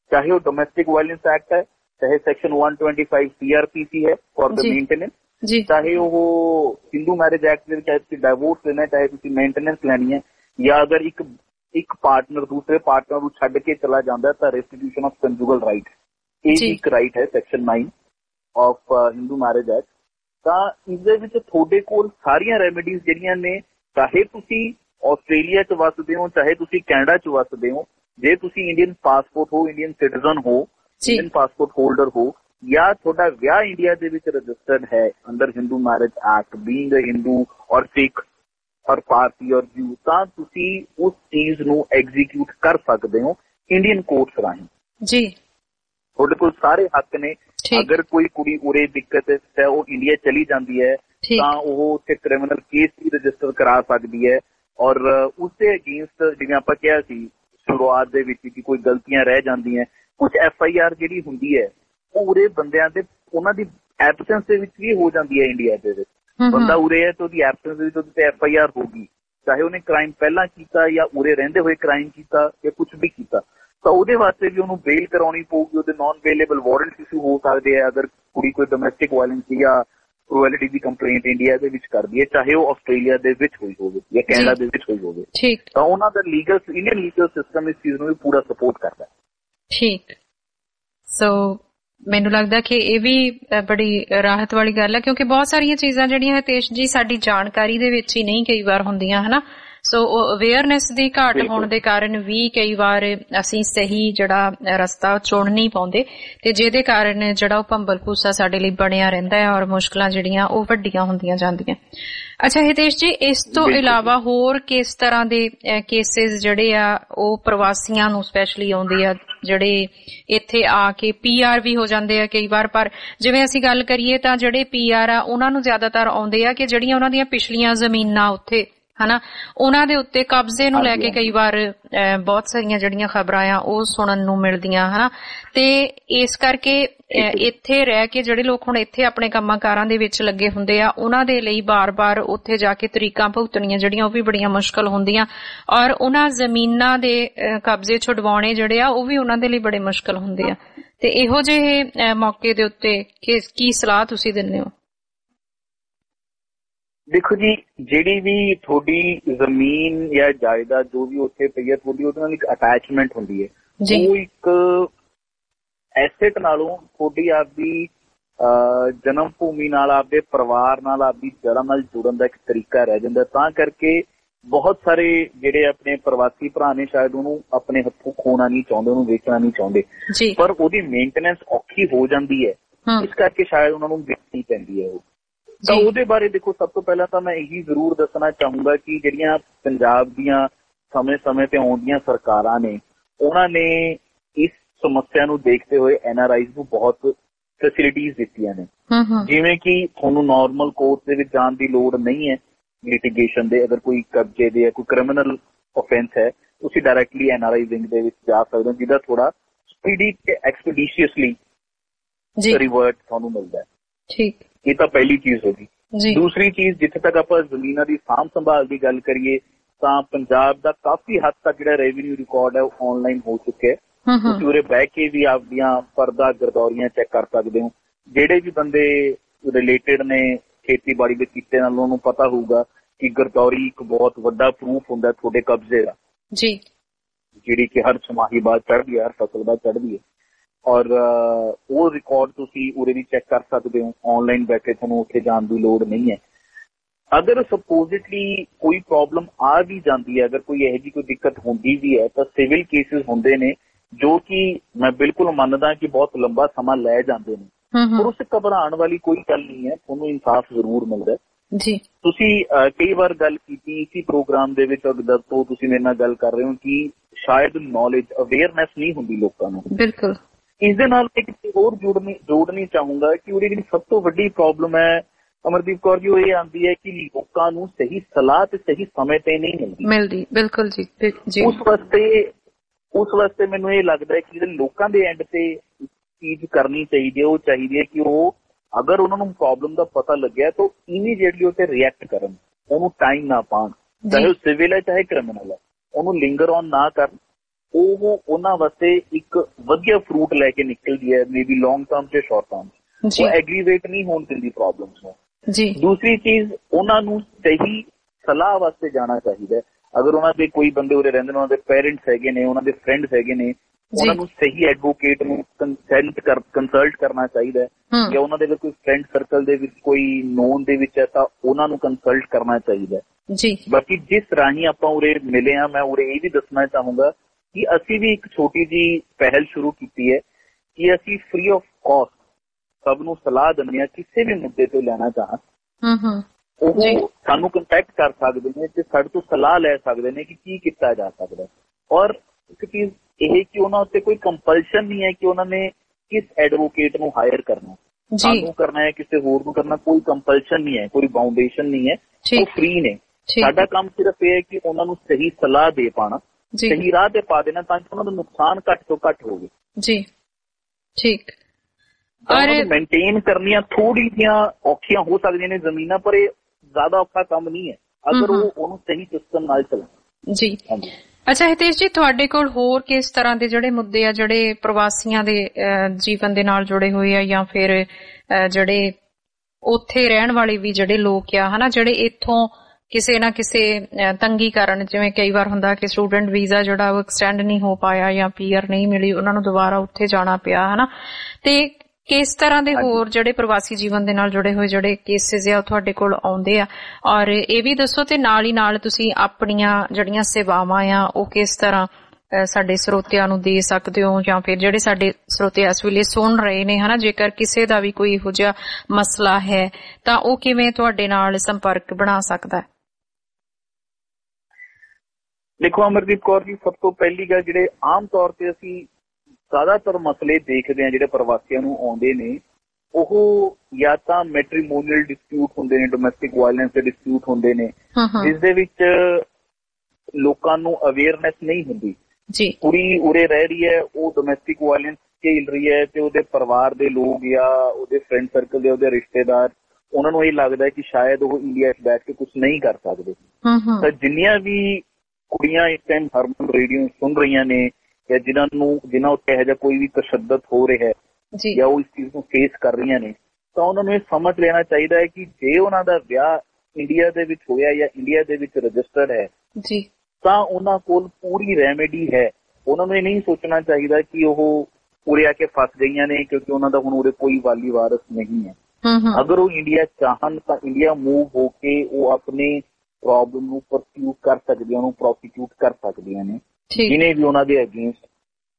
ਚਾਹੇ ਉਹ ਡੋਮੈਸਟਿਕ ਵਾਇਲੈਂਸ ਐਕਟ ਹੈ, ਚਾਹੇ section one twenty-five C R P C ਹੈ ਫॉर द ਮੇਨਟੇਨੈਂਸ, ਚਾਹੇ ਉਹ ਹਿੰਦੂ ਮੈਰਿਜ ਐਕਟ ਦੇ ਵਿੱਚ ਚਾਹੇ ਤੁਸੀਂ ਡਾਈਵੋਰਸ ਲੈਣਾ, ਚਾਹੇ ਤੁਸੀਂ ਮੇਨਟੇਨੈਂਸ ਲੈਣੀ ਹੈ, ਜਾਂ ਅਗਰ ਇੱਕ ਇੱਕ ਪਾਰਟਨਰ ਦੂਸਰੇ ਪਾਰਟਨਰ ਨੂੰ ਛੱਡ ਕੇ ਚਲਾ ਜਾਂਦਾ ਤਾਂ ਰੈਸਟੀਟਿਊਸ਼ਨ ਆਫ ਕੰਜੂਗਲ ਰਾਈਟ, ਇਹ ਵੀ ਇੱਕ ਰਾਈਟ ਹੈ section nine of Hindu marriage act. ਤਾਂ ਇਸਦੇ ਵਿੱਚ ਤੁਹਾਡੇ ਕੋਲ ਸਾਰੀਆਂ ਰੈਮੀਡੀਜ਼ ਜਿਹੜੀਆਂ ਨੇ, ਚਾਹੇ ਤੁਸੀਂ ਆਸਟ੍ਰੇਲੀਆ 'ਚ ਵਸਦੇ ਹੋ, ਚਾਹੇ ਤੁਸੀਂ ਕੈਨੇਡਾ 'ਚ ਵਸਦੇ ਹੋ, ਜੇ ਤੁਸੀਂ ਇੰਡੀਅਨ ਪਾਸਪੋਰਟ ਹੋ, ਇੰਡੀਅਨ ਸਿਟੀਜ਼ਨ ਹੋ, ਇੰਡੀਅਨ ਪਾਸਪੋਰਟ ਹੋਲਡਰ ਹੋ, ਜਾਂ ਤੁਹਾਡਾ ਵਿਆਹ ਇੰਡੀਆ ਦੇ ਵਿੱਚ ਰਜਿਸਟਰਡ ਹੈ under Hindu marriage act, being a Hindu or Sikh ਔਰ ਪਾਰਸੀ ਔਰ ਜੂ, ਤਾਂ ਤੁਸੀਂ ਉਸ ਚੀਜ਼ ਨੂੰ ਐਗਜ਼ੀਕਿਊਟ ਕਰ ਸਕਦੇ ਹੋ ਇੰਡੀਅਨ ਕੋਰਟਸ ਰਾਹੀਂ ਜੀ। ਤੁਹਾਡੇ ਕੋਲ ਸਾਰੇ ਹੱਕ ਨੇ। ਅਗਰ ਕੋਈ ਕੁੜੀ ਉਰੇ ਦਿੱਕਤ ਹੈ, ਉਹ ਇੰਡੀਆ ਚਲੀ ਜਾਂਦੀ ਹੈ, ਤਾਂ ਉਹ ਉੱਥੇ ਕ੍ਰਿਮੀਨਲ ਕੇਸ ਵੀ ਰਜਿਸਟਰ ਕਰਾ ਸਕਦੀ ਹੈ, ਔਰ ਉਸਦੇ ਅਗੇਂਸਟ ਜਿਵੇਂ ਆਪਾਂ ਕਿਹਾ ਸੀ ਸ਼ੁਰੂਆਤ ਦੇ ਵਿੱਚ ਕਿ ਕੋਈ ਗਲਤੀਆਂ ਰਹਿ ਜਾਂਦੀਆਂ, ਕੁਝ ਐਫ ਆਈ ਆਰ ਜਿਹੜੀ ਹੁੰਦੀ ਹੈ ਉਹ ਉਰੇ ਬੰਦਿਆਂ ਦੇ ਉਹਨਾਂ ਦੀ ਐਬਸੈਂਸ ਦੇ ਵਿੱਚ ਵੀ ਹੋ ਜਾਂਦੀ ਹੈ। ਇੰਡੀਆ ਦੇ ਵਿੱਚ ਬੰਦਾ ਉਰੇ ਹੈ ਤਾਂ ਉਹਦੀ ਐਬਸੈਂਸ ਦੇ ਵਿੱਚ ਉਹਦੇ ਤੇ ਐਫ ਆਈ ਆਰ ਹੋਗੀ, ਚਾਹੇ ਉਹਨੇ ਕ੍ਰਾਈਮ ਪਹਿਲਾਂ ਕੀਤਾ ਜਾਂ ਉਰੇ ਰਹਿੰਦੇ ਹੋਏ ਕ੍ਰਾਈਮ ਕੀਤਾ ਜਾਂ ਕੁਝ ਵੀ ਕੀਤਾ, ਤਾਂ ਉਹਦੇ ਵਾਸਤੇ ਵੀ ਉਹਨੂੰ ਬੇਲ ਕਰਾਉਣੀ ਪਊਗੀ, ਉਹਦੇ ਨਾਨ ਬੇਲੇਬਲ ਵਾਰੰਟ ਇਸ਼ੂ ਹੋ ਸਕਦੇ ਆ ਅਗਰ ਕੁੜੀ ਕੋਈ ਡੋਮੈਸਟਿਕ ਵਾਇਲੈਂਸ ਜਾਂ ਕ੍ਰੂਐਲਿਟੀ ਦੀ ਕੰਪਲੇਂਟ ਇੰਡੀਆ ਦੇ ਵਿੱਚ ਕਰਦੀ ਹੈ, ਚਾਹੇ ਉਹ ਆਸਟ੍ਰੇਲੀਆ ਦੇ ਵਿੱਚ ਹੋਈ ਹੋਵੇ ਜਾਂ ਕੈਨੇਡਾ ਦੇ ਵਿੱਚ ਹੋਈ ਹੋਵੇ। ਠੀਕ, ਤਾਂ ਉਹਨਾਂ ਦਾ ਲੀਗਲ ਇੰਡੀਅਨ ਲੀਗਲ ਸਿਸਟਮ ਇਸ ਚੀਜ਼ ਨੂੰ ਵੀ ਪੂਰਾ ਸਪੋਰਟ ਕਰਦਾ ਹੈ। ਠੀਕ, ਸੋ ਮੈਨੂੰ ਲੱਗਦਾ ਕਿ ਇਹ ਵੀ ਬੜੀ ਰਾਹਤ ਵਾਲੀ ਗੱਲ ਹੈ, ਕਿਉਂਕਿ ਬਹੁਤ ਸਾਰੀਆਂ ਚੀਜ਼ਾਂ ਜਿਹੜੀਆਂ ਹਿਤੇਸ਼ ਜੀ ਸਾਡੀ ਜਾਣਕਾਰੀ ਦੇ ਵਿੱਚ ਹੀ ਨਹੀਂ ਕਈ ਵਾਰ ਹੁੰਦੀਆਂ, ਹਨਾ। ਸੋ ਅਵੇਅਰਨੈਸ ਦੀ ਘਾਟ ਹੋਣ ਦੇ ਕਾਰਨ ਵੀ ਕਈ ਵਾਰ ਅਸੀਂ ਸਹੀ ਜਿਹੜਾ ਰਸਤਾ ਚੁਣ ਨਹੀਂ ਪਾਉਂਦੇ, ਤੇ ਜਿਹਦੇ ਕਾਰਨ ਜਿਹੜਾ ਉਹ ਭੰਬਲ ਭੂਸਾ ਸਾਡੇ ਲਈ ਬਣਿਆ ਰਹਿੰਦਾ ਹੈ ਔਰ ਮੁਸ਼ਕਲਾਂ ਜਿਹੜੀਆਂ ਉਹ ਵੱਡੀਆਂ ਹੁੰਦੀਆਂ ਜਾਂਦੀਆਂ। ਅੱਛਾ ਹਿਤੇਸ਼ ਜੀ, ਇਸ ਤੋਂ ਇਲਾਵਾ ਹੋਰ ਕਿਸ ਤਰ੍ਹਾਂ ਦੇ ਕੇਸਿਸ ਜਿਹੜੇ ਆ ਉਹ ਪ੍ਰਵਾਸੀਆਂ ਨੂੰ ਸਪੈਸ਼ਲੀ ਆਉਂਦੇ ਆ, ਜਿਹੜੇ ਇੱਥੇ ਆ ਕੇ ਪੀ ਆਰ ਵੀ ਹੋ ਜਾਂਦੇ ਆ ਕਈ ਵਾਰ, ਪਰ ਜਿਵੇਂ ਅਸੀਂ ਗੱਲ ਕਰੀਏ ਤਾਂ ਜਿਹੜੇ ਪੀ ਆਰ ਆ ਉਹਨਾਂ ਨੂੰ ਜ਼ਿਆਦਾਤਰ ਆਉਂਦੇ ਆ ਕਿ ਜਿਹੜੀਆਂ ਉਹਨਾਂ ਦੀਆਂ ਪਿਛਲੀਆਂ ਜ਼ਮੀਨਾਂ ਉੱਥੇ ਹਨਾ, ਉਹਨਾਂ ਦੇ ਉੱਤੇ ਕਬਜ਼ੇ ਨੂੰ ਲੈ ਕੇ ਕਈ ਵਾਰ ਬਹੁਤ ਸਾਰੀਆਂ ਜਿਹੜੀਆਂ ਖਬਰਾਂ ਆ ਉਹ ਸੁਣਨ ਨੂੰ ਮਿਲਦੀਆਂ, ਹਨਾ। ਤੇ ਇਸ ਕਰਕੇ ਇੱਥੇ ਰਹਿ ਕੇ ਜਿਹੜੇ ਲੋਕ ਹੁਣ ਇੱਥੇ ਆਪਣੇ ਕੰਮਾਂ ਕਾਰਾਂ ਦੇ ਵਿੱਚ ਲੱਗੇ ਹੁੰਦੇ ਆ, ਉਹਨਾਂ ਦੇ ਲਈ ਬਾਰ-ਬਾਰ ਉੱਥੇ ਜਾ ਕੇ ਤਰੀਕਾਂ ਭੁਗਤਣੀਆਂ ਜਿਹੜੀਆਂ ਉਹ ਵੀ ਬੜੀਆਂ ਮੁਸ਼ਕਲ ਹੁੰਦੀਆਂ, ਔਰ ਉਹਨਾਂ ਜ਼ਮੀਨਾਂ ਦੇ ਕਬਜ਼ੇ ਛੁਡਵਾਉਣੇ ਜਿਹੜੇ ਆ ਉਹ ਵੀ ਉਹਨਾਂ ਦੇ ਲਈ ਬੜੇ ਮੁਸ਼ਕਲ ਹੁੰਦੇ ਆ। ਤੇ ਇਹੋ ਜਿਹੇ ਮੌਕੇ ਦੇ ਉੱਤੇ ਕੀ ਸਲਾਹ ਤੁਸੀਂ ਦਿੰਦੇ ਹੋ? ਦੇਖੋ ਜੀ, ਜਿਹੜੀ ਵੀ ਤੁਹਾਡੀ ਜ਼ਮੀਨ ਜਾਂ ਜਾਇਦਾਦ ਜੋ ਵੀ ਉੱਥੇ ਪਈ ਹੈ, ਤੁਹਾਡੀ ਉਹਦੇ ਨਾਲ ਇੱਕ ਅਟੈਚਮੈਂਟ ਹੁੰਦੀ ਹੈ, ਉਹ ਇੱਕ ਐਸੈਟ ਨਾਲੋਂ ਤੁਹਾਡੀ ਆਪਦੀ ਜਨਮ ਭੂਮੀ ਨਾਲ, ਆਪਦੇ ਪਰਿਵਾਰ ਨਾਲ, ਆਪਦੀ ਜੜ੍ਹਾਂ ਨਾਲ ਜੁੜਨ ਦਾ ਇੱਕ ਤਰੀਕਾ ਰਹਿ ਜਾਂਦਾ। ਤਾਂ ਕਰਕੇ ਬਹੁਤ ਸਾਰੇ ਜਿਹੜੇ ਆਪਣੇ ਪ੍ਰਵਾਸੀ ਭਰਾ ਨੇ ਸ਼ਾਇਦ ਉਹਨੂੰ ਆਪਣੇ ਹੱਥੋਂ ਖੋਣਾ ਨਹੀਂ ਚਾਹੁੰਦੇ, ਉਹਨੂੰ ਵੇਚਣਾ ਨਹੀਂ ਚਾਹੁੰਦੇ, ਪਰ ਉਹਦੀ ਮੇਨਟੇਨੈਂਸ ਔਖੀ ਹੋ ਜਾਂਦੀ ਹੈ, ਇਸ ਕਰਕੇ ਸ਼ਾਇਦ ਉਹਨਾਂ ਨੂੰ ਵੇਚਣੀ ਪੈਂਦੀ ਹੈ ਉਹ। ਤਾਂ ਉਹਦੇ ਬਾਰੇ ਦੇਖੋ, ਸਭ ਤੋਂ ਪਹਿਲਾਂ ਤਾਂ ਮੈਂ ਇਹੀ ਜ਼ਰੂਰ ਦੱਸਣਾ ਚਾਹੂੰਗਾ ਕਿ ਜਿਹੜੀਆਂ ਪੰਜਾਬ ਦੀਆਂ ਸਮੇਂ-ਸਮੇਂ ਤੇ ਆਉਂਦੀਆਂ ਸਰਕਾਰਾਂ ਨੇ, ਉਹਨਾਂ ਨੇ ਇਸ ਸਮੱਸਿਆ ਨੂੰ ਦੇਖਦੇ ਹੋਏ ਐਨ ਆਰ ਆਈਜ਼ ਨੂੰ ਬਹੁਤ ਫੈਸਿਲਿਟੀਜ਼ ਦਿੱਤੀਆਂ ਨੇ, ਜਿਵੇਂ ਕਿ ਤੁਹਾਨੂੰ ਨਾਰਮਲ ਕੋਰਟ ਦੇ ਵਿੱਚ ਜਾਣ ਦੀ ਲੋੜ ਨਹੀਂ ਹੈ ਲਿਟੀਗੇਸ਼ਨ ਦੇ। ਅਗਰ ਕੋਈ ਕਬਜ਼ੇ ਦੇ ਕੋਈ ਕ੍ਰਿਮੀਨਲ offense ਹੈ, ਤੁਸੀਂ directly N R I wing ਦੇ ਵਿੱਚ ਜਾ ਸਕਦੇ ਹੋ, ਜਿਹਦਾ ਥੋੜਾ ਸਪੀਡੀ ਤੇ ਐਕਸਪੀਡੀਸ਼ੀਅਸਲੀ ਰਿਵਰਟ ਤੁਹਾਨੂੰ ਮਿਲਦਾ ਹੈ। ਠੀਕ, ਇਹ ਤਾਂ ਪਹਿਲੀ ਚੀਜ਼ ਹੋ ਗਈ। ਦੂਸਰੀ ਚੀਜ਼, ਜਿੱਥੇ ਤੱਕ ਆਪਾਂ ਜ਼ਮੀਨਾਂ ਦੀ ਸਾਂਭ ਸੰਭਾਲ ਦੀ ਗੱਲ ਕਰੀਏ ਤਾਂ ਪੰਜਾਬ ਦਾ ਕਾਫੀ ਹੱਦ ਤੱਕ ਜਿਹੜਾ ਰੈਵਨਿਊ ਰਿਕਾਰਡ ਹੈ ਉਹ ਆਨਲਾਈਨ ਹੋ ਚੁੱਕਿਆ ਹੈ। ਤੁਸੀਂ ਉਰੇ ਬਹਿ ਕੇ ਵੀ ਆਪਦੀਆਂ ਫਰਦਾ ਗਰਦੌਰੀਆਂ ਚੈੱਕ ਕਰ ਸਕਦੇ ਹੋ। ਜਿਹੜੇ ਵੀ ਬੰਦੇ ਰਿਲੇਟਡ ਨੇ ਖੇਤੀਬਾੜੀ ਦੇ ਕਿੱਤੇ ਨਾਲ, ਉਹਨੂੰ ਪਤਾ ਹੋਊਗਾ ਕਿ ਗਰਦੌਰੀ ਇੱਕ ਬਹੁਤ ਵੱਡਾ ਪ੍ਰੂਫ ਹੁੰਦਾ ਤੁਹਾਡੇ ਕਬਜ਼ੇ ਦਾ, ਜੀ, ਜਿਹੜੀ ਕਿ ਹਰ ਛਮਾਹੀ ਬਾਅਦ ਚੜ੍ਹਦੀ ਹੈ, ਹਰ ਫਸਲ ਬਾਅਦ ਚੜ੍ਹਦੀ ਹੈ, ਔਰ ਉਹ ਰਿਕਾਰਡ ਤੁਸੀਂ ਉਰੇ ਵੀ ਚੈੱਕ ਕਰ ਸਕਦੇ ਹੋ ਆਨਲਾਈਨ ਬੈਠੇ, ਤੁਹਾਨੂੰ ਉੱਥੇ ਜਾਣ ਦੀ ਲੋੜ ਨਹੀਂ ਹੈ। ਅਗਰ ਸਪੋਜ਼ਿਟਲੀ ਕੋਈ ਪ੍ਰੋਬਲਮ ਆ ਵੀ ਜਾਂਦੀ ਹੈ, ਅਗਰ ਕੋਈ ਇਹੋ ਜਿਹੀ ਕੋਈ ਦਿੱਕਤ ਹੁੰਦੀ ਵੀ ਹੈ, ਤਾਂ ਸਿਵਲ ਕੇਸਿਸ ਹੁੰਦੇ ਨੇ ਜੋ ਕਿ ਮੈਂ ਬਿਲਕੁਲ ਮੰਨਦਾ ਕਿ ਬਹੁਤ ਲੰਬਾ ਸਮਾਂ ਲੈ ਜਾਂਦੇ ਨੇ, ਪਰ ਉਸ ਘਬਰਾਉਣ ਵਾਲੀ ਕੋਈ ਗੱਲ ਨਹੀਂ ਹੈ, ਤੁਹਾਨੂੰ ਇਨਸਾਫ ਜ਼ਰੂਰ ਮਿਲਦਾ ਜੀ। ਤੁਸੀਂ ਕਈ ਵਾਰ ਗੱਲ ਕੀਤੀ ਇਸੀ ਪ੍ਰੋਗਰਾਮ ਦੇ ਵਿੱਚ, ਅਗਰ ਤੋਂ ਤੁਸੀਂ ਮੇਰੇ ਨਾਲ ਗੱਲ ਕਰ ਰਹੇ ਹੋ ਕਿ ਸ਼ਾਇਦ ਨੌਲੇਜ ਅਵੇਅਰਨੈਸ ਨਹੀਂ ਹੁੰਦੀ ਲੋਕਾਂ ਨੂੰ। ਬਿਲਕੁਲ, ਇਸ ਦੇ ਨਾਲ ਇੱਕ ਹੋਰ ਜੋੜਨੀ ਜੋੜਨੀ ਚਾਹੂੰਗਾ ਕਿ ਉਹਦੀ ਜਿਹੜੀ ਸਭ ਤੋਂ ਵੱਡੀ ਪ੍ਰੋਬਲਮ ਹੈ ਅਮਰਦੀਪ ਕੌਰ ਜੀ, ਉਹ ਇਹ ਆਉਂਦੀ ਹੈ ਕਿ ਲੋਕਾਂ ਨੂੰ ਸਹੀ ਸਲਾਹ ਤੇ ਸਹੀ ਸਮੇਂ ਤੇ ਨਹੀਂ ਮਿਲਦੀ ਮਿਲਦੀ ਬਿਲਕੁਲ ਜੀ। ਉਸ ਵਾਸਤੇ ਉਸ ਵਾਸਤੇ ਮੈਨੂੰ ਇਹ ਲੱਗਦਾ ਹੈ ਕਿ ਜਿਹੜੇ ਲੋਕਾਂ ਦੇ ਐਂਡ ਤੇ ਚੀਜ਼ ਕਰਨੀ ਚਾਹੀਦੀ ਹੈ, ਉਹ ਚਾਹੀਦੀ ਹੈ ਕਿ ਉਹ ਅਗਰ ਉਹਨਾਂ ਨੂੰ ਪ੍ਰੋਬਲਮ ਦਾ ਪਤਾ ਲੱਗਿਆ ਤਾਂ ਇਮੀਡੀਏਟਲੀ ਉਹ ਤੇ ਰਿਐਕਟ ਕਰਨ, ਉਹਨੂੰ ਟਾਈਮ ਨਾ ਪਾਉਣ, ਚਾਹੇ ਉਹ ਸਿਵਲ ਹੈ ਚਾਹੇ ਕ੍ਰਿਮੀਨਲ ਹੈ, ਉਹਨੂੰ ਲਿੰਗਰ ਔਨ ਨਾ ਕਰਨ, ਉਹ ਉਹਨਾਂ ਵਾਸਤੇ ਇੱਕ ਵਧੀਆ ਫਰੂਟ ਲੈ ਕੇ ਨਿਕਲਦੀ ਹੈ, ਮੇ ਬੀ ਲੌਂਗ ਟਰਮ ਤੇ ਸ਼ਾਰਟ ਟਰਮ। ਉਹ ਐਗਰੀਵੇਟ ਨਹੀਂ ਹੋਣ ਦਿੰਦੀ ਪ੍ਰੋਬਲਮਸ ਨੂੰ। ਜੀ ਦੂਸਰੀ ਚੀਜ਼, ਉਹਨਾਂ ਨੂੰ ਸਹੀ ਸਲਾਹ ਵਾਸਤੇ ਜਾਣਾ ਚਾਹੀਦਾ। ਅਗਰ ਉਹਨਾਂ ਦੇ ਕੋਈ ਬੰਦੇ ਉਰੇ ਰਹਿੰਦੇ ਨੇ, ਉਹਨਾਂ ਦੇ ਪੇਰੈਂਟਸ ਹੈਗੇ ਨੇ, ਉਹਨਾਂ ਦੇ ਫਰੈਂਡਸ ਹੈਗੇ ਨੇ, ਉਹਨਾਂ ਨੂੰ ਸਹੀ ਐਡਵੋਕੇਟ ਨੂੰ ਕੰਸਲਟ ਕਰ ਕੰਸਲਟ ਕਰਨਾ ਚਾਹੀਦਾ ਹੈ। ਜਾਂ ਉਹਨਾਂ ਦੇ ਕੋਈ ਫਰੈਂਡ ਸਰਕਲ ਦੇ ਵਿੱਚ ਕੋਈ ਨੋਨ ਦੇ ਵਿੱਚ ਹੈ ਤਾਂ ਉਹਨਾਂ ਨੂੰ ਕੰਸਲਟ ਕਰਨਾ ਚਾਹੀਦਾ ਜੀ। ਬਾਕੀ ਜਿਸ ਰਾਹੀਂ ਆਪਾਂ ਉਰੇ ਮਿਲੇ ਆ, ਮੈਂ ਉਰੇ ਇਹ ਵੀ ਦੱਸਣਾ ਚਾਹੂੰਗਾ ਕਿ ਅਸੀਂ ਵੀ ਇੱਕ ਛੋਟੀ ਜਿਹੀ ਪਹਿਲ ਸ਼ੁਰੂ ਕੀਤੀ ਹੈ ਕਿ ਅਸੀਂ ਫ੍ਰੀ ਆਫ ਕਾਸਟ ਸਭ ਨੂੰ ਸਲਾਹ ਦਿੰਦੇ ਹਾਂ। ਕਿਸੇ ਵੀ ਮੁੱਦੇ ਤੇ ਲੈਣਾ ਚਾਹਣ ਉਹ ਸਾਨੂੰ ਕੰਟੈਕਟ ਕਰ ਸਕਦੇ ਨੇ ਤੇ ਸਾਡੇ ਤੋਂ ਸਲਾਹ ਲੈ ਸਕਦੇ ਨੇ ਕਿ ਕੀ ਕੀਤਾ ਜਾ ਸਕਦਾ। ਔਰ ਇੱਕ ਚੀਜ਼ ਇਹ ਕਿ ਉਹਨਾਂ ਉੱਤੇ ਕੋਈ ਕੰਪਲਸ਼ਨ ਨਹੀਂ ਹੈ ਕਿ ਉਹਨਾਂ ਨੇ ਕਿਸ ਐਡਵੋਕੇਟ ਨੂੰ ਹਾਇਰ ਕਰਨਾ, ਸਾਨੂੰ ਕਰਨਾ ਹੈ, ਕਿਸੇ ਹੋਰ ਨੂੰ ਕਰਨਾ, ਕੋਈ ਕੰਪਲਸ਼ਨ ਨਹੀਂ ਹੈ, ਕੋਈ ਬਾਉਂਡੇਸ਼ਨ ਨਹੀਂ ਹੈ, ਉਹ ਫ੍ਰੀ ਨੇ। ਸਾਡਾ ਕੰਮ ਸਿਰਫ ਇਹ ਹੈ ਕਿ ਉਹਨਾਂ ਨੂੰ ਸਹੀ ਸਲਾਹ ਦੇ ਪਾਣਾ, ਸਹੀ ਰਾਹ ਤੇ ਪਾ ਦੇਣਾ ਤਾਂ ਕਿ ਉਹਨਾਂ ਦਾ ਨੁਕਸਾਨ ਘੱਟ ਤੋਂ ਘੱਟ ਹੋਵੇ। ਜੀ ਠੀਕ। ਔਰ ਮੇਨਟੇਨ ਕਰਨੀਆਂ ਥੋੜੀ ਜਿਹੀਆਂ ਔਖੀਆਂ ਹੋ ਸਕਦੀਆਂ ਨੇ ਜ਼ਮੀਨਾਂ, ਪਰ ਇਹ ਜ਼ਿਆਦਾ ਔਖਾ ਕੰਮ ਨਹੀਂ ਹੈ ਅਗਰ ਉਹ ਉਹਨੂੰ ਸਹੀ ਸਿਸਟਮ ਨਾਲ ਚਲਾਉਣ। ਜੀ ਅੱਛਾ ਹਿਤੇਸ਼ ਜੀ, ਤੁਹਾਡੇ ਕੋਲ ਹੋਰ ਕਿਸ ਤਰ੍ਹਾਂ ਦੇ ਜਿਹੜੇ ਮੁੱਦੇ ਆ ਜਿਹੜੇ ਪ੍ਰਵਾਸੀਆਂ ਦੇ ਜੀਵਨ ਦੇ ਨਾਲ ਜੁੜੇ ਹੋਏ ਆ, ਜਾਂ ਫਿਰ ਜਿਹੜੇ ਉੱਥੇ ਰਹਿਣ ਵਾਲੇ ਵੀ ਜਿਹੜੇ ਲੋਕ ਆ ਹਨਾ, ਜਿਹੜੇ ਇੱਥੋਂ ਕਿਸੇ ਨਾ ਕਿਸੇ ਤੰਗੀ ਕਾਰਨ, ਜਿਵੇਂ ਕਈ ਵਾਰ ਹੁੰਦਾ ਕਿ ਸਟੂਡੈਂਟ ਵੀਜ਼ਾ ਜਿਹੜਾ ਉਹ ਐਕਸਟੈਂਡ ਨਹੀਂ ਹੋ ਪਾਇਆ ਜਾਂ ਪੀਆਰ ਨਹੀਂ ਮਿਲੀ, ਉਹਨਾਂ ਨੂੰ ਦੁਬਾਰਾ ਉੱਥੇ ਜਾਣਾ ਪਿਆ ਹਨਾ, ਤੇ ਕਿਸ ਤਰ੍ਹਾਂ ਦੇ ਹੋਰ ਜਿਹੜੇ ਪ੍ਰਵਾਸੀ ਜੀਵਨ ਦੇ ਨਾਲ ਜੁੜੇ ਹੋਏ ਜਿਹੜੇ ਕੇਸਿਸ ਆ ਉਹ ਤੁਹਾਡੇ ਕੋਲ ਆਉਂਦੇ ਆ, ਔਰ ਇਹ ਵੀ ਦੱਸੋ ਤੇ ਨਾਲ ਹੀ ਨਾਲ ਤੁਸੀਂ ਆਪਣੀਆਂ ਜਿਹੜੀਆਂ ਸੇਵਾਵਾਂ ਆ ਉਹ ਕਿਸ ਤਰ੍ਹਾਂ ਸਾਡੇ ਸਰੋਤਿਆਂ ਨੂੰ ਦੇ ਸਕਦੇ ਹੋ, ਜਾਂ ਫਿਰ ਜਿਹੜੇ ਸਾਡੇ ਸਰੋਤੇ ਇਸ ਵੇਲੇ ਸੁਣ ਰਹੇ ਨੇ ਹਨਾ, ਜੇਕਰ ਕਿਸੇ ਦਾ ਵੀ ਕੋਈ ਇਹੋ ਜਿਹਾ ਮਸਲਾ ਹੈ ਤਾਂ ਉਹ ਕਿਵੇਂ ਤੁਹਾਡੇ ਨਾਲ ਸੰਪਰਕ ਬਣਾ ਸਕਦਾ ਹੈ? ਦੇਖੋ ਅਮਰਦੀਪ ਕੌਰ ਜੀ, ਸਭ ਤੋਂ ਪਹਿਲੀ ਗੱਲ, ਜਿਹੜੇ ਆਮ ਤੌਰ ਤੇ ਅਸੀਂ ਜ਼ਿਆਦਾਤਰ ਮਸਲੇ ਦੇਖਦੇ ਹਾਂ ਜਿਹੜੇ ਪ੍ਰਵਾਸੀਆਂ ਨੂੰ ਆਉਂਦੇ ਨੇ, ਉਹ ਜਾਂ ਤਾਂ ਮੈਟਰੀਮੋਨੀਅਲ ਡਿਸਪਿਊਟ ਹੁੰਦੇ ਨੇ, ਡੋਮੈਸਟਿਕ ਵਾਇਲੈਂਸ ਦੇ ਡਿਸਪਿਊਟ ਹੁੰਦੇ ਨੇ, ਜਿਸ ਦੇ ਵਿੱਚ ਲੋਕਾਂ ਨੂੰ ਅਵੇਅਰਨੈਸ ਨਹੀਂ ਹੁੰਦੀ। ਕੁੜੀ ਉਰੇ ਰਹਿ ਰਹੀ ਹੈ, ਉਹ ਡੋਮੈਸਟਿਕ ਵਾਇਲੈਂਸ ਝੇਲ ਰਹੀ ਹੈ ਤੇ ਉਹਦੇ ਪਰਿਵਾਰ ਦੇ ਲੋਕ ਜਾਂ ਉਹਦੇ ਫਰੈਂਡ ਸਰਕਲ ਦੇ ਉਹਦੇ ਰਿਸ਼ਤੇਦਾਰ, ਉਹਨਾਂ ਨੂੰ ਇਹ ਲੱਗਦਾ ਕਿ ਸ਼ਾਇਦ ਉਹ ਇੰਡੀਆ 'ਚ ਬੈਠ ਕੇ ਕੁਝ ਨਹੀਂ ਕਰ ਸਕਦੇ। ਤਾਂ ਜਿੰਨੀਆਂ ਵੀ ਕੁੜੀਆਂ ਇਸ ਟਾਈਮ ਹਰਮਨ ਰੇਡੀਓ ਸੁਣ ਰਹੀਆਂ ਨੇ ਜਾਂ ਜਿਨ੍ਹਾਂ ਨੂੰ ਜਿਨ੍ਹਾਂ ਉੱਤੇ ਇਹੋ ਜਿਹਾ ਕੋਈ ਵੀ ਤਸ਼ੱਦਦ ਹੋ ਰਿਹਾ ਹੈ ਜਾਂ ਉਹ ਇਸ ਚੀਜ਼ ਨੂੰ ਫੇਸ ਕਰ ਰਹੀਆਂ ਨੇ, ਤਾਂ ਉਹਨਾਂ ਨੂੰ ਇਹ ਸਮਝ ਲੈਣਾ ਚਾਹੀਦਾ ਹੈ ਕਿ ਜੇ ਉਹਨਾਂ ਦਾ ਵਿਆਹ ਇੰਡੀਆ ਦੇ ਵਿੱਚ ਹੋਇਆ ਜਾਂ ਇੰਡੀਆ ਦੇ ਵਿੱਚ ਰਜਿਸਟਰਡ ਹੈ ਤਾਂ ਉਹਨਾਂ ਕੋਲ ਪੂਰੀ ਰੈਮੇਡੀ ਹੈ। ਉਹਨਾਂ ਨੂੰ ਇਹ ਨਹੀਂ ਸੋਚਣਾ ਚਾਹੀਦਾ ਕਿ ਉਹ ਉਰੇ ਆ ਕੇ ਫਸ ਗਈਆਂ ਨੇ ਕਿਉਂਕਿ ਉਹਨਾਂ ਦਾ ਹੁਣ ਉਰੇ ਕੋਈ ਵਾਲੀ ਵਾਰਸ ਨਹੀਂ ਹੈ। ਅਗਰ ਉਹ ਇੰਡੀਆ ਚਾਹਣ ਤਾਂ ਇੰਡੀਆ ਮੂਵ ਹੋ ਕੇ ਉਹ ਆਪਣੇ ਪ੍ਰੋਬਲਮ ਨੂੰ ਪਰਸਿਊ ਕਰ ਸਕਦੀਆਂ, ਉਹਨੂੰ ਪ੍ਰੋਸੀਕਿਊਟ ਕਰ ਸਕਦੀਆਂ ਨੇ, ਜਿਹਨੇ ਵੀ ਉਹਨਾਂ ਦੇ ਅਗੇਂਸਟ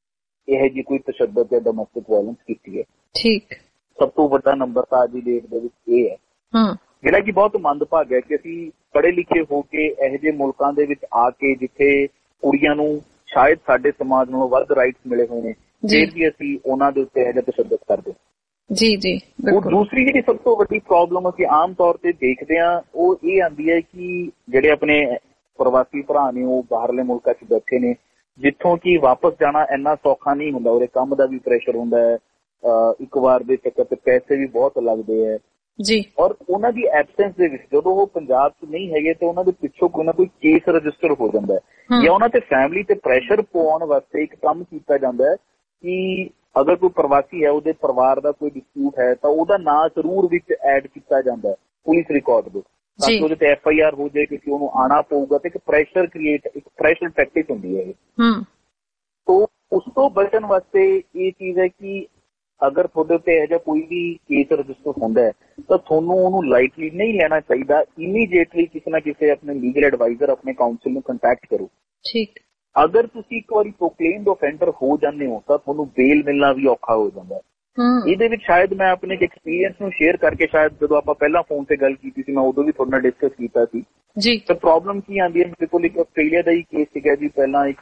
ਇਹ ਜੀ ਕੋਈ ਤਸ਼ੱਦਦ ਜਾਂ ਡੋਮੈਸਟਿਕ ਵਾਇਲੈਂਸ ਕੀਤੀ ਹੈ। ਠੀਕ। ਸਭ ਤੋਂ ਵੱਡਾ ਨੰਬਰ ਤਾਂ ਅੱਜ ਦੀ ਡੇਟ ਦੇ ਵਿੱਚ ਇਹ ਹੈ, ਜਿਹੜਾ ਕਿ ਬਹੁਤ ਮੰਦਭਾਗਾ ਹੈ ਕਿ ਅਸੀਂ ਪੜ੍ਹੇ ਲਿਖੇ ਹੋ ਕੇ ਇਹੋ ਜਿਹੇ ਮੁਲਕਾਂ ਦੇ ਵਿੱਚ ਆ ਕੇ ਜਿੱਥੇ ਕੁੜੀਆਂ ਨੂੰ ਸ਼ਾਇਦ ਸਾਡੇ ਸਮਾਜ ਨਾਲੋਂ ਵੱਧ ਰਾਈਟਸ ਮਿਲੇ ਹੋਏ ਨੇ, ਫਿਰ ਵੀ ਅਸੀਂ ਉਹਨਾਂ ਦੇ ਉੱਤੇ ਇਹੋ ਜਿਹਾ ਤਸ਼ੱਦਦ ਕਰਦੇ। ਜੀ ਜੀ। ਉਹ ਦੂਸਰੀ ਜਿਹੜੀ ਸਭ ਤੋਂ ਵੱਡੀ ਪ੍ਰੋਬਲਮ ਅਸੀਂ ਆਮ ਤੌਰ ਤੇ ਦੇਖਦੇ ਹਾਂ ਉਹ ਇਹ ਆਉਂਦੀ ਹੈ ਕਿ ਜਿਹੜੇ ਆਪਣੇ ਪ੍ਰਵਾਸੀ ਭਰਾ ਨੇ ਉਹ ਬਾਹਰਲੇ ਮੁਲਕਾਂ 'ਚ ਬੈਠੇ ਨੇ, ਜਿੱਥੋਂ ਕਿ ਵਾਪਸ ਜਾਣਾ ਇੰਨਾ ਸੌਖਾ ਨਹੀਂ ਹੁੰਦਾ। ਉਹਦੇ ਕੰਮ ਦਾ ਵੀ ਪ੍ਰੈਸ਼ਰ ਹੁੰਦਾ ਹੈ, ਇੱਕ ਵਾਰ ਦੇ ਚੱਕਰ ਤੇ ਪੈਸੇ ਵੀ ਬਹੁਤ ਲੱਗਦੇ ਹੈ ਜੀ। ਔਰ ਉਹਨਾਂ ਦੀ ਐਬਸੈਂਸ ਦੇ ਵਿੱਚ ਜਦੋਂ ਉਹ ਪੰਜਾਬ 'ਚ ਨਹੀਂ ਹੈਗੇ ਤੇ ਉਹਨਾਂ ਦੇ ਪਿੱਛੋਂ ਕੋਈ ਨਾ ਕੋਈ ਕੇਸ ਰਜਿਸਟਰ ਹੋ ਜਾਂਦਾ ਹੈ ਜਾਂ ਉਹਨਾਂ ਤੇ ਫੈਮਿਲੀ ਤੇ ਪ੍ਰੈਸ਼ਰ ਪਾਉਣ ਵਾਸਤੇ ਇੱਕ ਕੰਮ ਕੀਤਾ ਜਾਂਦਾ ਹੈ ਕਿ ਅਗਰ ਕੋਈ ਪ੍ਰਵਾਸੀ ਹੈ, ਉਹਦੇ ਪਰਿਵਾਰ ਦਾ ਕੋਈ ਡਿਸਪਿਊਟ ਹੈ ਤਾਂ ਉਹਦਾ ਨਾਂ ਜ਼ਰੂਰ ਵਿੱਚ ਐਡ ਕੀਤਾ ਜਾਂਦਾ ਹੈ ਪੁਲਿਸ ਰਿਕਾਰਡ ਦੇ, ਤਾਂ ਕਿ ਉਹਦੇ ਤੇ ਐਫ ਆਈ ਆਰ ਹੋ ਜਾਏ ਕਿਉਂਕਿ ਉਹਨੂੰ ਆਉਣਾ ਪਊਗਾ ਤੇ ਇੱਕ ਪ੍ਰੈਸ਼ਰ ਕ੍ਰੀਏਟ ਇੱਕ ਪ੍ਰੈਸ਼ਰ ਟੈਕਟਿਕ ਹੁੰਦੀ ਹੈ ਇਹ। ਤੋਂ ਉਸ ਤੋਂ ਬਚਣ ਵਾਸਤੇ ਇਹ ਚੀਜ਼ ਹੈ ਕਿ ਅਗਰ ਤੁਹਾਡੇ ਉੱਤੇ ਇਹੋ ਜਿਹਾ ਕੋਈ ਵੀ ਕੇਸ ਰਜਿਸਟਰ ਹੁੰਦਾ ਹੈ ਤਾਂ ਤੁਹਾਨੂੰ ਉਹਨੂੰ ਲਾਈਟਲੀ ਨਹੀਂ ਲੈਣਾ ਚਾਹੀਦਾ। ਇਮੀਡੀਏਟਲੀ ਕਿਸੇ ਨਾ ਕਿਸੇ ਆਪਣੇ ਲੀਗਲ ਐਡਵਾਈਜ਼ਰ, ਆਪਣੇ ਕਾਉਂਸਲ ਨੂੰ ਕੰਟੈਕਟ ਕਰੋ। ਠੀਕ। ਅਗਰ ਤੁਸੀਂ ਇੱਕ ਵਾਰੀ ਪ੍ਰੋਕਲੇਮਡ ਔਫੈਂਡਰ ਹੋ ਜਾਂਦੇ ਹੋ ਤਾਂ ਤੁਹਾਨੂੰ ਬੇਲ ਮਿਲਣਾ ਵੀ ਔਖਾ ਹੋ ਜਾਂਦਾ ਹੈ। ਇਹਦੇ ਵਿੱਚ ਸ਼ਾਇਦ ਮੈਂ ਆਪਣੇ ਐਕਸਪੀਰੀਅੰਸ ਨੂੰ ਸ਼ੇਅਰ ਕਰਕੇ, ਸ਼ਾਇਦ ਜਦੋਂ ਆਪਾਂ ਪਹਿਲਾਂ ਫੋਨ ਤੇ ਗੱਲ ਕੀਤੀ ਸੀ ਮੈਂ ਉਦੋਂ ਵੀ ਤੁਹਾਡੇ ਨਾਲ ਡਿਸਕਸ ਕੀਤਾ ਸੀ ਜੀ। ਤਾਂ ਪ੍ਰੋਬਲਮ ਕੀ ਆਉਂਦੀ ਹੈ, ਮੇਰੇ ਕੋਲ ਇੱਕ ਆਸਟ੍ਰੇਲੀਆ ਦਾ ਹੀ ਕੇਸ ਸੀਗਾ ਜੀ। ਪਹਿਲਾਂ ਇੱਕ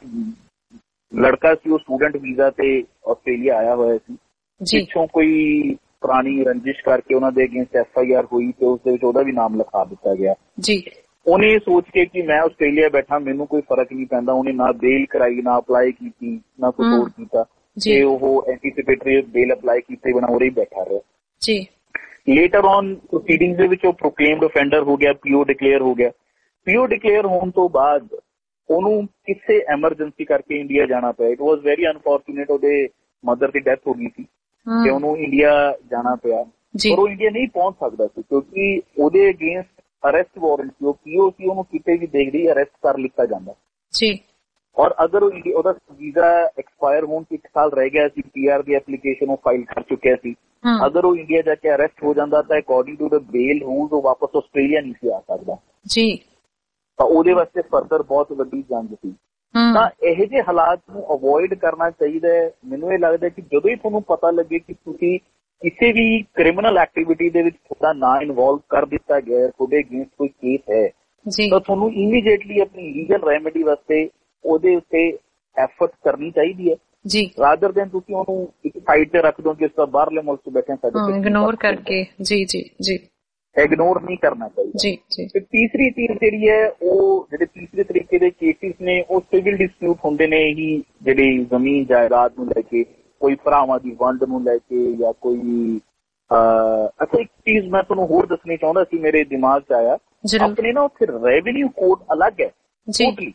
ਲੜਕਾ ਸੀ, ਉਹ ਸਟੂਡੈਂਟ ਵੀਜ਼ਾ ਤੇ ਆਸਟ੍ਰੇਲੀਆ ਆਇਆ ਹੋਇਆ ਸੀ, ਪਿੱਛੋਂ ਕੋਈ ਪੁਰਾਣੀ ਰੰਜਿਸ਼ ਕਰਕੇ ਉਹਨਾਂ ਦੇ ਅਗੇਂਸਟ ਐਫ ਆਈ ਆਰ ਹੋਈ ਤੇ ਉਸ ਦੇ ਵਿੱਚ ਉਹਦਾ ਵੀ ਨਾਮ ਲਿਖਾ ਦਿੱਤਾ ਗਿਆ ਜੀ। ਉਹਨੇ ਇਹ ਸੋਚ ਕੇ ਕਿ ਮੈਂ ਆਸਟ੍ਰੇਲੀਆ ਬੈਠਾ, ਮੈਨੂੰ ਕੋਈ ਫਰਕ ਨਹੀਂ ਪੈਂਦਾ, ਉਹਨੇ ਨਾ ਬੇਲ ਕਰਾਈ, ਨਾ ਅਪਲਾਈ ਕੀਤੀ, ਨਾ ਕੋਈ ਹੋਰ ਕੀਤਾ ਤੇ ਉਹ ਐਂਟੀਸਿਪੇਟਰੀ ਬੇਲ ਅਪਲਾਈ ਕੀਤੇ ਬਿਨਾਂ ਉਰੇ ਹੀ ਬੈਠਾ ਰਿਹਾ ਜੀ। ਲੇਟਰ ਔਨ ਪ੍ਰੋਸੀਡਿੰਗਸ ਦੇ ਵਿੱਚ ਉਹ ਪ੍ਰੋਕਲੇਮਡ ਔਫੈਂਡਰ ਹੋ ਗਿਆ, ਪੀਓ ਡਿਕਲੇਅਰ ਹੋ ਗਿਆ। ਪੀਓ ਡਿਕਲੇਅਰ ਹੋਣ ਤੋਂ ਬਾਅਦ ਉਹਨੂੰ ਕਿਸੇ ਐਮਰਜੈਂਸੀ ਕਰਕੇ ਇੰਡੀਆ ਜਾਣਾ ਪਿਆ। ਇਟ ਵਾਸ ਵੈਰੀ ਅਨਫੋਰਚੂਨੇਟ, ਉਹਦੇ ਮਦਰ ਦੀ ਡੈਥ ਹੋ ਗਈ ਸੀ ਤੇ ਉਹਨੂੰ ਇੰਡੀਆ ਜਾਣਾ ਪਿਆ, ਪਰ ਉਹ ਇੰਡੀਆ ਨਹੀਂ ਪਹੁੰਚ ਸਕਦਾ ਸੀ ਕਿਉਂਕਿ ਉਹਦੇ ਅਗੇਂਸਟ ਅਰੈਸਟ ਵਾਰੰਟ ਸੀ। ਉਹ ਪੀਓ ਸੀ, ਉਹਨੂੰ ਕਿਤੇ ਵੀ ਦੇਖਦੇ ਅਰੈਸਟ ਕਰ ਲਿੱਤਾ ਜਾਂਦਾ ਜੀ। ਔਰ ਅਗਰ ਉਹਦਾ ਵੀਜ਼ਾ ਐਕਸਪਾਇਰ ਹੋਣ ਚ ਇੱਕ ਸਾਲ ਰਹਿ ਗਿਆ ਸੀ, ਪੀਆਰ ਦੀ ਐਪਲੀਕੇਸ਼ਨ ਉਹ ਫਾਈਲ ਕਰ ਚੁੱਕਿਆ ਸੀ, ਅਗਰ ਉਹ ਇੰਡੀਆ ਜਾ ਕੇ ਅਰੈਸਟ ਹੋ ਜਾਂਦਾ ਤਾਂ according to the bail rules ਉਹ ਵਾਪਸ ਆਸਟ੍ਰੇਲੀਆ ਨਹੀਂ ਸੀ ਆ ਸਕਦਾ ਜੀ। ਤਾਂ ਉਹਦੇ ਵਾਸਤੇ ਫਰਦਰ ਬਹੁਤ ਵੱਡੀ ਜੰਗ ਸੀ। ਤਾਂ ਇਹੋ ਜਿਹੇ ਹਾਲਾਤ ਨੂੰ ਅਵੋਇਡ ਕਰਨਾ ਚਾਹੀਦਾ ਹੈ। ਮੈਨੂੰ ਇਹ ਲੱਗਦਾ ਕਿ ਜਦੋਂ ਹੀ ਤੁਹਾਨੂੰ ਪਤਾ ਲੱਗੇ ਕਿ ਤੁਸੀਂ ਕਿਸੇ ਵੀ ਕ੍ਰਿਮੀਨਲ ਐਕਟੀਵਿਟੀ ਦੇ ਵਿੱਚ ਤੁਹਾਡਾ ਨਾਂ ਇਨਵੋਲਵ ਕਰ ਦਿੱਤਾ ਗਿਆ, ਤੁਹਾਡੇ ਅਗੇਂਸਟ ਕੋਈ ਕੇਸ ਹੈ, ਤਾਂ ਤੁਹਾਨੂੰ ਇਮੀਡੀਏਟਲੀ ਆਪਣੀ ਲੀਗਲ ਰੈਮੇਡੀ ਵਾਸਤੇ ਉਹਦੇ ਉੱਤੇ ਐਫਰਟ ਕਰਨੀ ਚਾਹੀਦੀ ਹੈ ਜੀ, ਰਾਦਰ ਦੈਨ ਤੁਸੀਂ ਉਹਨੂੰ ਇੱਕ ਸਾਈਡ ਤੇ ਰੱਖ ਦੋ ਕਿ ਇਸ ਦਾ ਬਾਹਰਲੇ ਮੁਲਕ ਚ ਬੈਠੇ ਸਾਡੇ ਇਗਨੋਰ ਕਰਕੇ। ਜੀ ਜੀ ਜੀ, ਇਗਨੋਰ ਨਹੀਂ ਕਰਨਾ ਚਾਹੀਦਾ ਜੀ ਜੀ। ਤੇ ਤੀਸਰੀ ਚੀਜ਼ ਜਿਹੜੀ ਹੈ, ਉਹ ਜਿਹੜੇ ਤੀਸਰੇ ਤਰੀਕੇ ਦੇ ਕੇਸਿਸ ਨੇ ਉਹ ਸਿਵਲ ਡਿਸਪਿਊਟ ਹੁੰਦੇ ਨੇ ਹੀ, ਜਿਹੜੀ ਜ਼ਮੀਨ ਜਾਇਦਾਦ ਨੂੰ ਲੈ ਕੇ, ਕੋਈ ਭਰਾਵਾਂ ਦੀ ਵੰਡ ਨੂੰ ਲੈ ਕੇ ਜਾਂ ਕੋਈ ਅੱਛਾ ਇੱਕ ਚੀਜ਼ ਮੈਂ ਤੁਹਾਨੂੰ ਹੋਰ ਦੱਸਣੀ ਚਾਹੁੰਦਾ ਸੀ, ਮੇਰੇ ਦਿਮਾਗ ਚ ਆਇਆ, ਆਪਣੇ ਨਾ ਉੱਥੇ ਰੈਵਨਿਊ ਕੋਡ ਅਲੱਗ ਹੈ ਟੋਟਲੀ,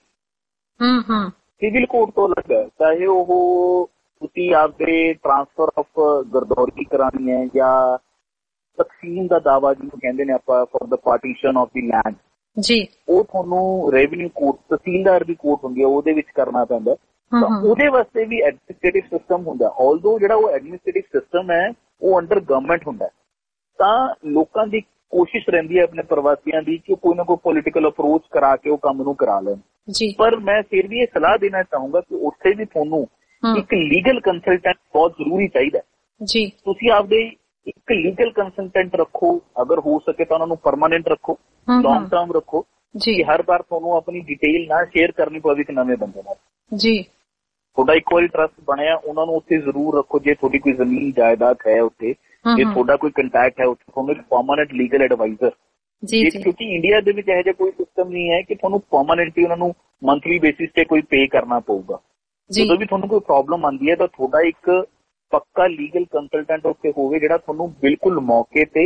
ਸਿਵਲ ਕੋਡ ਤੋਂ ਅਲੱਗ ਹੈ। ਚਾਹੇ ਉਹ ਤੁਸੀਂ ਆਪਦੇ ਟ੍ਰਾਂਸਫਰ ਆਫ ਗਰਦੌਰੀ ਕਰਾਉਣੀ ਹੈ ਜਾਂ ਤਕਸੀਮ ਦਾ ਦਾਵਾ ਜਿਹਨੂੰ ਕਹਿੰਦੇ ਨੇ ਆਪਾਂ, for the partition of the land ਜੀ, ਉਹ ਤੁਹਾਨੂੰ ਰੈਵਨਿਊ ਕੋਡ, ਤਹਿਸੀਲਦਾਰ ਦੀ ਕੋਡ ਹੁੰਦੀ ਹੈ, ਉਹਦੇ ਵਿੱਚ ਕਰਨਾ ਪੈਂਦਾ। ਤਾਂ ਉਹਦੇ ਵਾਸਤੇ ਵੀ ਐਡਮਿਨਿਸਟ੍ਰੇਟਿਵ ਸਿਸਟਮ ਹੁੰਦਾ, ਆਲਦੋ ਜਿਹੜਾ ਉਹ ਐਡਮਿਨਿਸਟ੍ਰੇਟਿਵ ਸਿਸਟਮ ਹੈ ਉਹ ਅੰਡਰ ਗਵਰਨਮੈਂਟ ਹੁੰਦਾ। ਤਾਂ ਲੋਕਾਂ ਦੀ ਕੋਸ਼ਿਸ਼ ਰਹਿੰਦੀ ਹੈ ਆਪਣੇ ਪ੍ਰਵਾਸੀਆਂ ਦੀ ਕਿ ਕੋਈ ਨਾ ਕੋਈ ਪੋਲੀਟੀਕਲ ਅਪਰੋਚ ਕਰਾ ਕੇ ਉਹ ਕੰਮ ਨੂੰ ਕਰਾ ਲੈਣ। ਪਰ ਮੈਂ ਫਿਰ ਵੀ ਇਹ ਸਲਾਹ ਦੇਣਾ ਚਾਹੂੰਗਾ ਕਿ ਉੱਥੇ ਵੀ ਤੁਹਾਨੂੰ ਇੱਕ ਲੀਗਲ ਕੰਸਲਟੈਂਟ ਬਹੁਤ ਜ਼ਰੂਰੀ ਚਾਹੀਦਾ ਜੀ। ਤੁਸੀਂ ਆਪਦੇ ਇੱਕ ਲੀਗਲ ਕੰਸਲਟੈਂਟ ਰੱਖੋ, ਅਗਰ ਹੋ ਸਕੇ ਤਾਂ ਉਹਨਾਂ ਨੂੰ ਪਰਮਾਨੈਂਟ ਰੱਖੋ, ਲੌਂਗ ਟਰਮ ਰੱਖੋ ਜੀ। ਹਰ ਵਾਰ ਤੁਹਾਨੂੰ ਆਪਣੀ ਡਿਟੇਲ ਨਾ ਸ਼ੇਅਰ ਕਰਨੀ ਪਵੇ ਇੱਕ ਨਵੇਂ ਬੰਦੇ ਨਾਲ ਜੀ। ਤੁਹਾਡਾ ਇੱਕ ਵਾਰੀ ਟਰਸਟ ਬਣਿਆ, ਉਹਨਾਂ ਨੂੰ ਉੱਥੇ ਜ਼ਰੂਰ ਰੱਖੋ। ਜੇ ਤੁਹਾਡੀ ਕੋਈ ਜ਼ਮੀਨ ਜਾਇਦਾਦ ਹੈ ਉੱਥੇ, ਜੇ ਤੁਹਾਡਾ ਕੋਈ ਕੰਟੈਕਟ ਹੈ ਉੱਥੇ, ਤੁਹਾਨੂੰ ਇੱਕ ਪਰਮਾਨੈਂਟ ਲੀਗਲ ਐਡਵਾਈਜ਼ਰ ਜੀ, ਕਿਉਂਕਿ ਇੰਡੀਆ ਦੇ ਵਿੱਚ ਇਹੋ ਜਿਹਾ ਕੋਈ ਸਿਸਟਮ ਨਹੀਂ ਹੈ ਕਿ ਤੁਹਾਨੂੰ ਪਰਮਾਨੈਂਟਲੀ ਉਹਨਾਂ ਨੂੰ ਮੰਥਲੀ ਬੇਸਿਸ ਤੇ ਕੋਈ ਪੇ ਕਰਨਾ ਪਊਗਾ। ਜਦੋਂ ਵੀ ਤੁਹਾਨੂੰ ਕੋਈ ਪ੍ਰੋਬਲਮ ਆਉਂਦੀ ਹੈ ਤਾਂ ਤੁਹਾਡਾ ਇੱਕ ਪੱਕਾ ਲੀਗਲ ਕੰਸਲਟੈਂਟ ਉੱਥੇ ਹੋਵੇ ਜਿਹੜਾ ਤੁਹਾਨੂੰ ਬਿਲਕੁਲ ਮੌਕੇ ਤੇ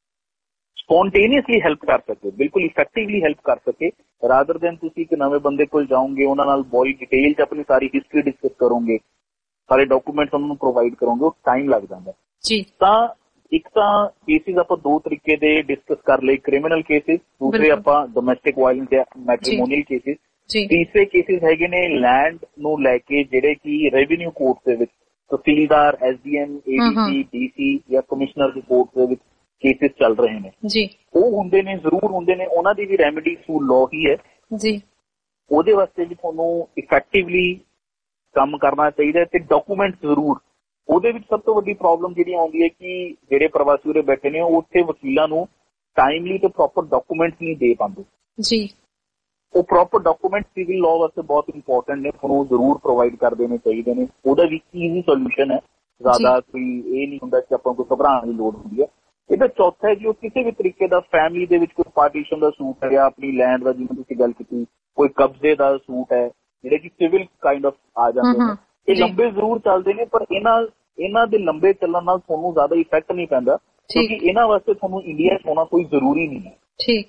ਸਪੌਂਟੇਨੀਅਸਲੀ ਹੈਲਪ ਕਰ ਸਕੇ, ਬਿਲਕੁਲ ਇਫੈਕਟਿਵਲੀ ਹੈਲਪ ਕਰ ਸਕੇ, ਰਾਦਰ ਦੈਨ ਤੁਸੀਂ ਇੱਕ ਨਵੇਂ ਬੰਦੇ ਕੋਲ ਜਾਓਗੇ, ਉਹਨਾਂ ਨਾਲ ਬੜੀ ਡਿਟੇਲ 'ਚ ਆਪਣੀ ਸਾਰੀ ਹਿਸਟਰੀ ਡਿਸਕਸ ਕਰੋਗੇ, ਸਾਰੇ ਡਾਕੂਮੈਂਟਸ ਉਹਨਾਂ ਨੂੰ ਪ੍ਰੋਵਾਈਡ ਕਰੋਗੇ, ਉਹ ਟਾਈਮ ਲੱਗ ਜਾਂਦਾ ਜੀ। ਤਾਂ ਇੱਕ ਤਾਂ ਕੇਸਿਸ ਆਪਾਂ ਦੋ ਤਰੀਕੇ ਦੇ ਡਿਸਕਸ ਕਰ ਲਏ, ਕ੍ਰਿਮੀਨਲ ਕੇਸਿਸ, ਦੂਸਰੇ ਆਪਾਂ ਡੋਮੈਸਟਿਕ ਵਾਇਲੈਂਸ ਜਾਂ ਮੈਟਰੀਮੋਨੀਅਲ ਕੇਸਿਸ, ਤੀਸਰੇ ਕੇਸਿਸ ਹੈਗੇ ਨੇ ਲੈਂਡ ਨੂੰ ਲੈ ਕੇ ਜਿਹੜੇ ਕਿ ਰੈਵਨਿਊ ਕੋਰਟ ਦੇ ਵਿੱਚ tehsildar, S D M, A D C, D C ਜਾਂ ਕਮਿਸ਼ਨਰ ਦੀ ਕੋਰਟ ਦੇ ਵਿੱਚ ਕੇਸਿਸ ਚੱਲ ਰਹੇ ਨੇ ਜੀ। ਉਹ ਹੁੰਦੇ ਨੇ, ਜ਼ਰੂਰ ਹੁੰਦੇ ਨੇ, ਉਹਨਾਂ ਦੀ ਵੀ ਰੈਮੇਡੀ ਥਰੂ ਲਾਅ ਹੀ ਹੈ ਜੀ। ਉਹਦੇ ਵਾਸਤੇ ਵੀ ਤੁਹਾਨੂੰ ਇਫੈਕਟਿਵਲੀ ਕੰਮ ਕਰਨਾ ਚਾਹੀਦਾ ਤੇ ਡਾਕੂਮੈਂਟ ਜ਼ਰੂਰ। ਉਹਦੇ ਵਿੱਚ ਸਭ ਤੋਂ ਵੱਡੀ ਪ੍ਰੋਬਲਮ ਜਿਹੜੀ ਆਉਂਦੀ ਹੈ ਕਿ ਜਿਹੜੇ ਪ੍ਰਵਾਸੀ ਉਰੇ ਬੈਠੇ ਨੇ ਉਹ ਉੱਥੇ ਵਕੀਲਾਂ ਨੂੰ ਟਾਈਮਲੀ ਤੇ ਪ੍ਰੋਪਰ ਡਾਕੂਮੈਂਟਸ ਨਹੀਂ ਦੇ ਪਾਉਂਦੇ ਜੀ। ਉਹ ਪ੍ਰੋਪਰ ਡਾਕੂਮੈਂਟ ਸਿਵਲ ਲਾਅ ਵਾਸਤੇ ਬਹੁਤ ਇੰਪੋਰਟੈਂਟ ਨੇ, ਤੁਹਾਨੂੰ ਜ਼ਰੂਰ ਪ੍ਰੋਵਾਈਡ ਕਰ ਦੇਣੇ ਚਾਹੀਦੇ ਨੇ। ਉਹਦਾ ਵੀ ਈਜ਼ੀ ਸੋਲੂਸ਼ਨ ਹੈ, ਜ਼ਿਆਦਾ ਕੋਈ ਇਹ ਨਹੀਂ ਹੁੰਦਾ ਕਿ ਆਪਾਂ ਨੂੰ ਘਬਰਾਉਣ ਦੀ ਲੋੜ ਹੁੰਦੀ ਹੈ। ਇਹਦਾ ਚੌਥਾ ਹੈ ਕਿ ਉਹ ਕਿਸੇ ਵੀ ਤਰੀਕੇ ਦਾ ਫੈਮਿਲੀ ਦੇ ਵਿੱਚ ਕੋਈ ਪਾਰਟੀਸ਼ਨ ਦਾ ਸੂਟ ਹੈ ਜਾਂ ਆਪਣੀ ਲੈਂਡ ਦਾ, ਜਿਵੇਂ ਤੁਸੀਂ ਗੱਲ ਕੀਤੀ, ਕੋਈ ਕਬਜ਼ੇ ਦਾ ਸੂਟ ਹੈ, ਜਿਹੜੇ ਕਿ ਸਿਵਲ ਕਾਈਂਡ ਆਫ ਆ ਜਾਂਦੇ ਨੇ, ਇਹ ਲੰਬੇ ਜ਼ਰੂਰ ਚੱਲਦੇ ਨੇ, ਪਰ ਇਹਨਾਂ ਇਹਨਾਂ ਦੇ ਲੰਬੇ ਚੱਲਣ ਨਾਲ ਤੁਹਾਨੂੰ ਜ਼ਿਆਦਾ ਇਫੈਕਟ ਨਹੀਂ ਪੈਂਦਾ ਕਿਉਂਕਿ ਇਹਨਾਂ ਵਾਸਤੇ ਤੁਹਾਨੂੰ ਇੰਡੀਆ 'ਚ ਹੋਣਾ ਕੋਈ ਜ਼ਰੂਰੀ ਨਹੀਂ ਹੈ। ਠੀਕ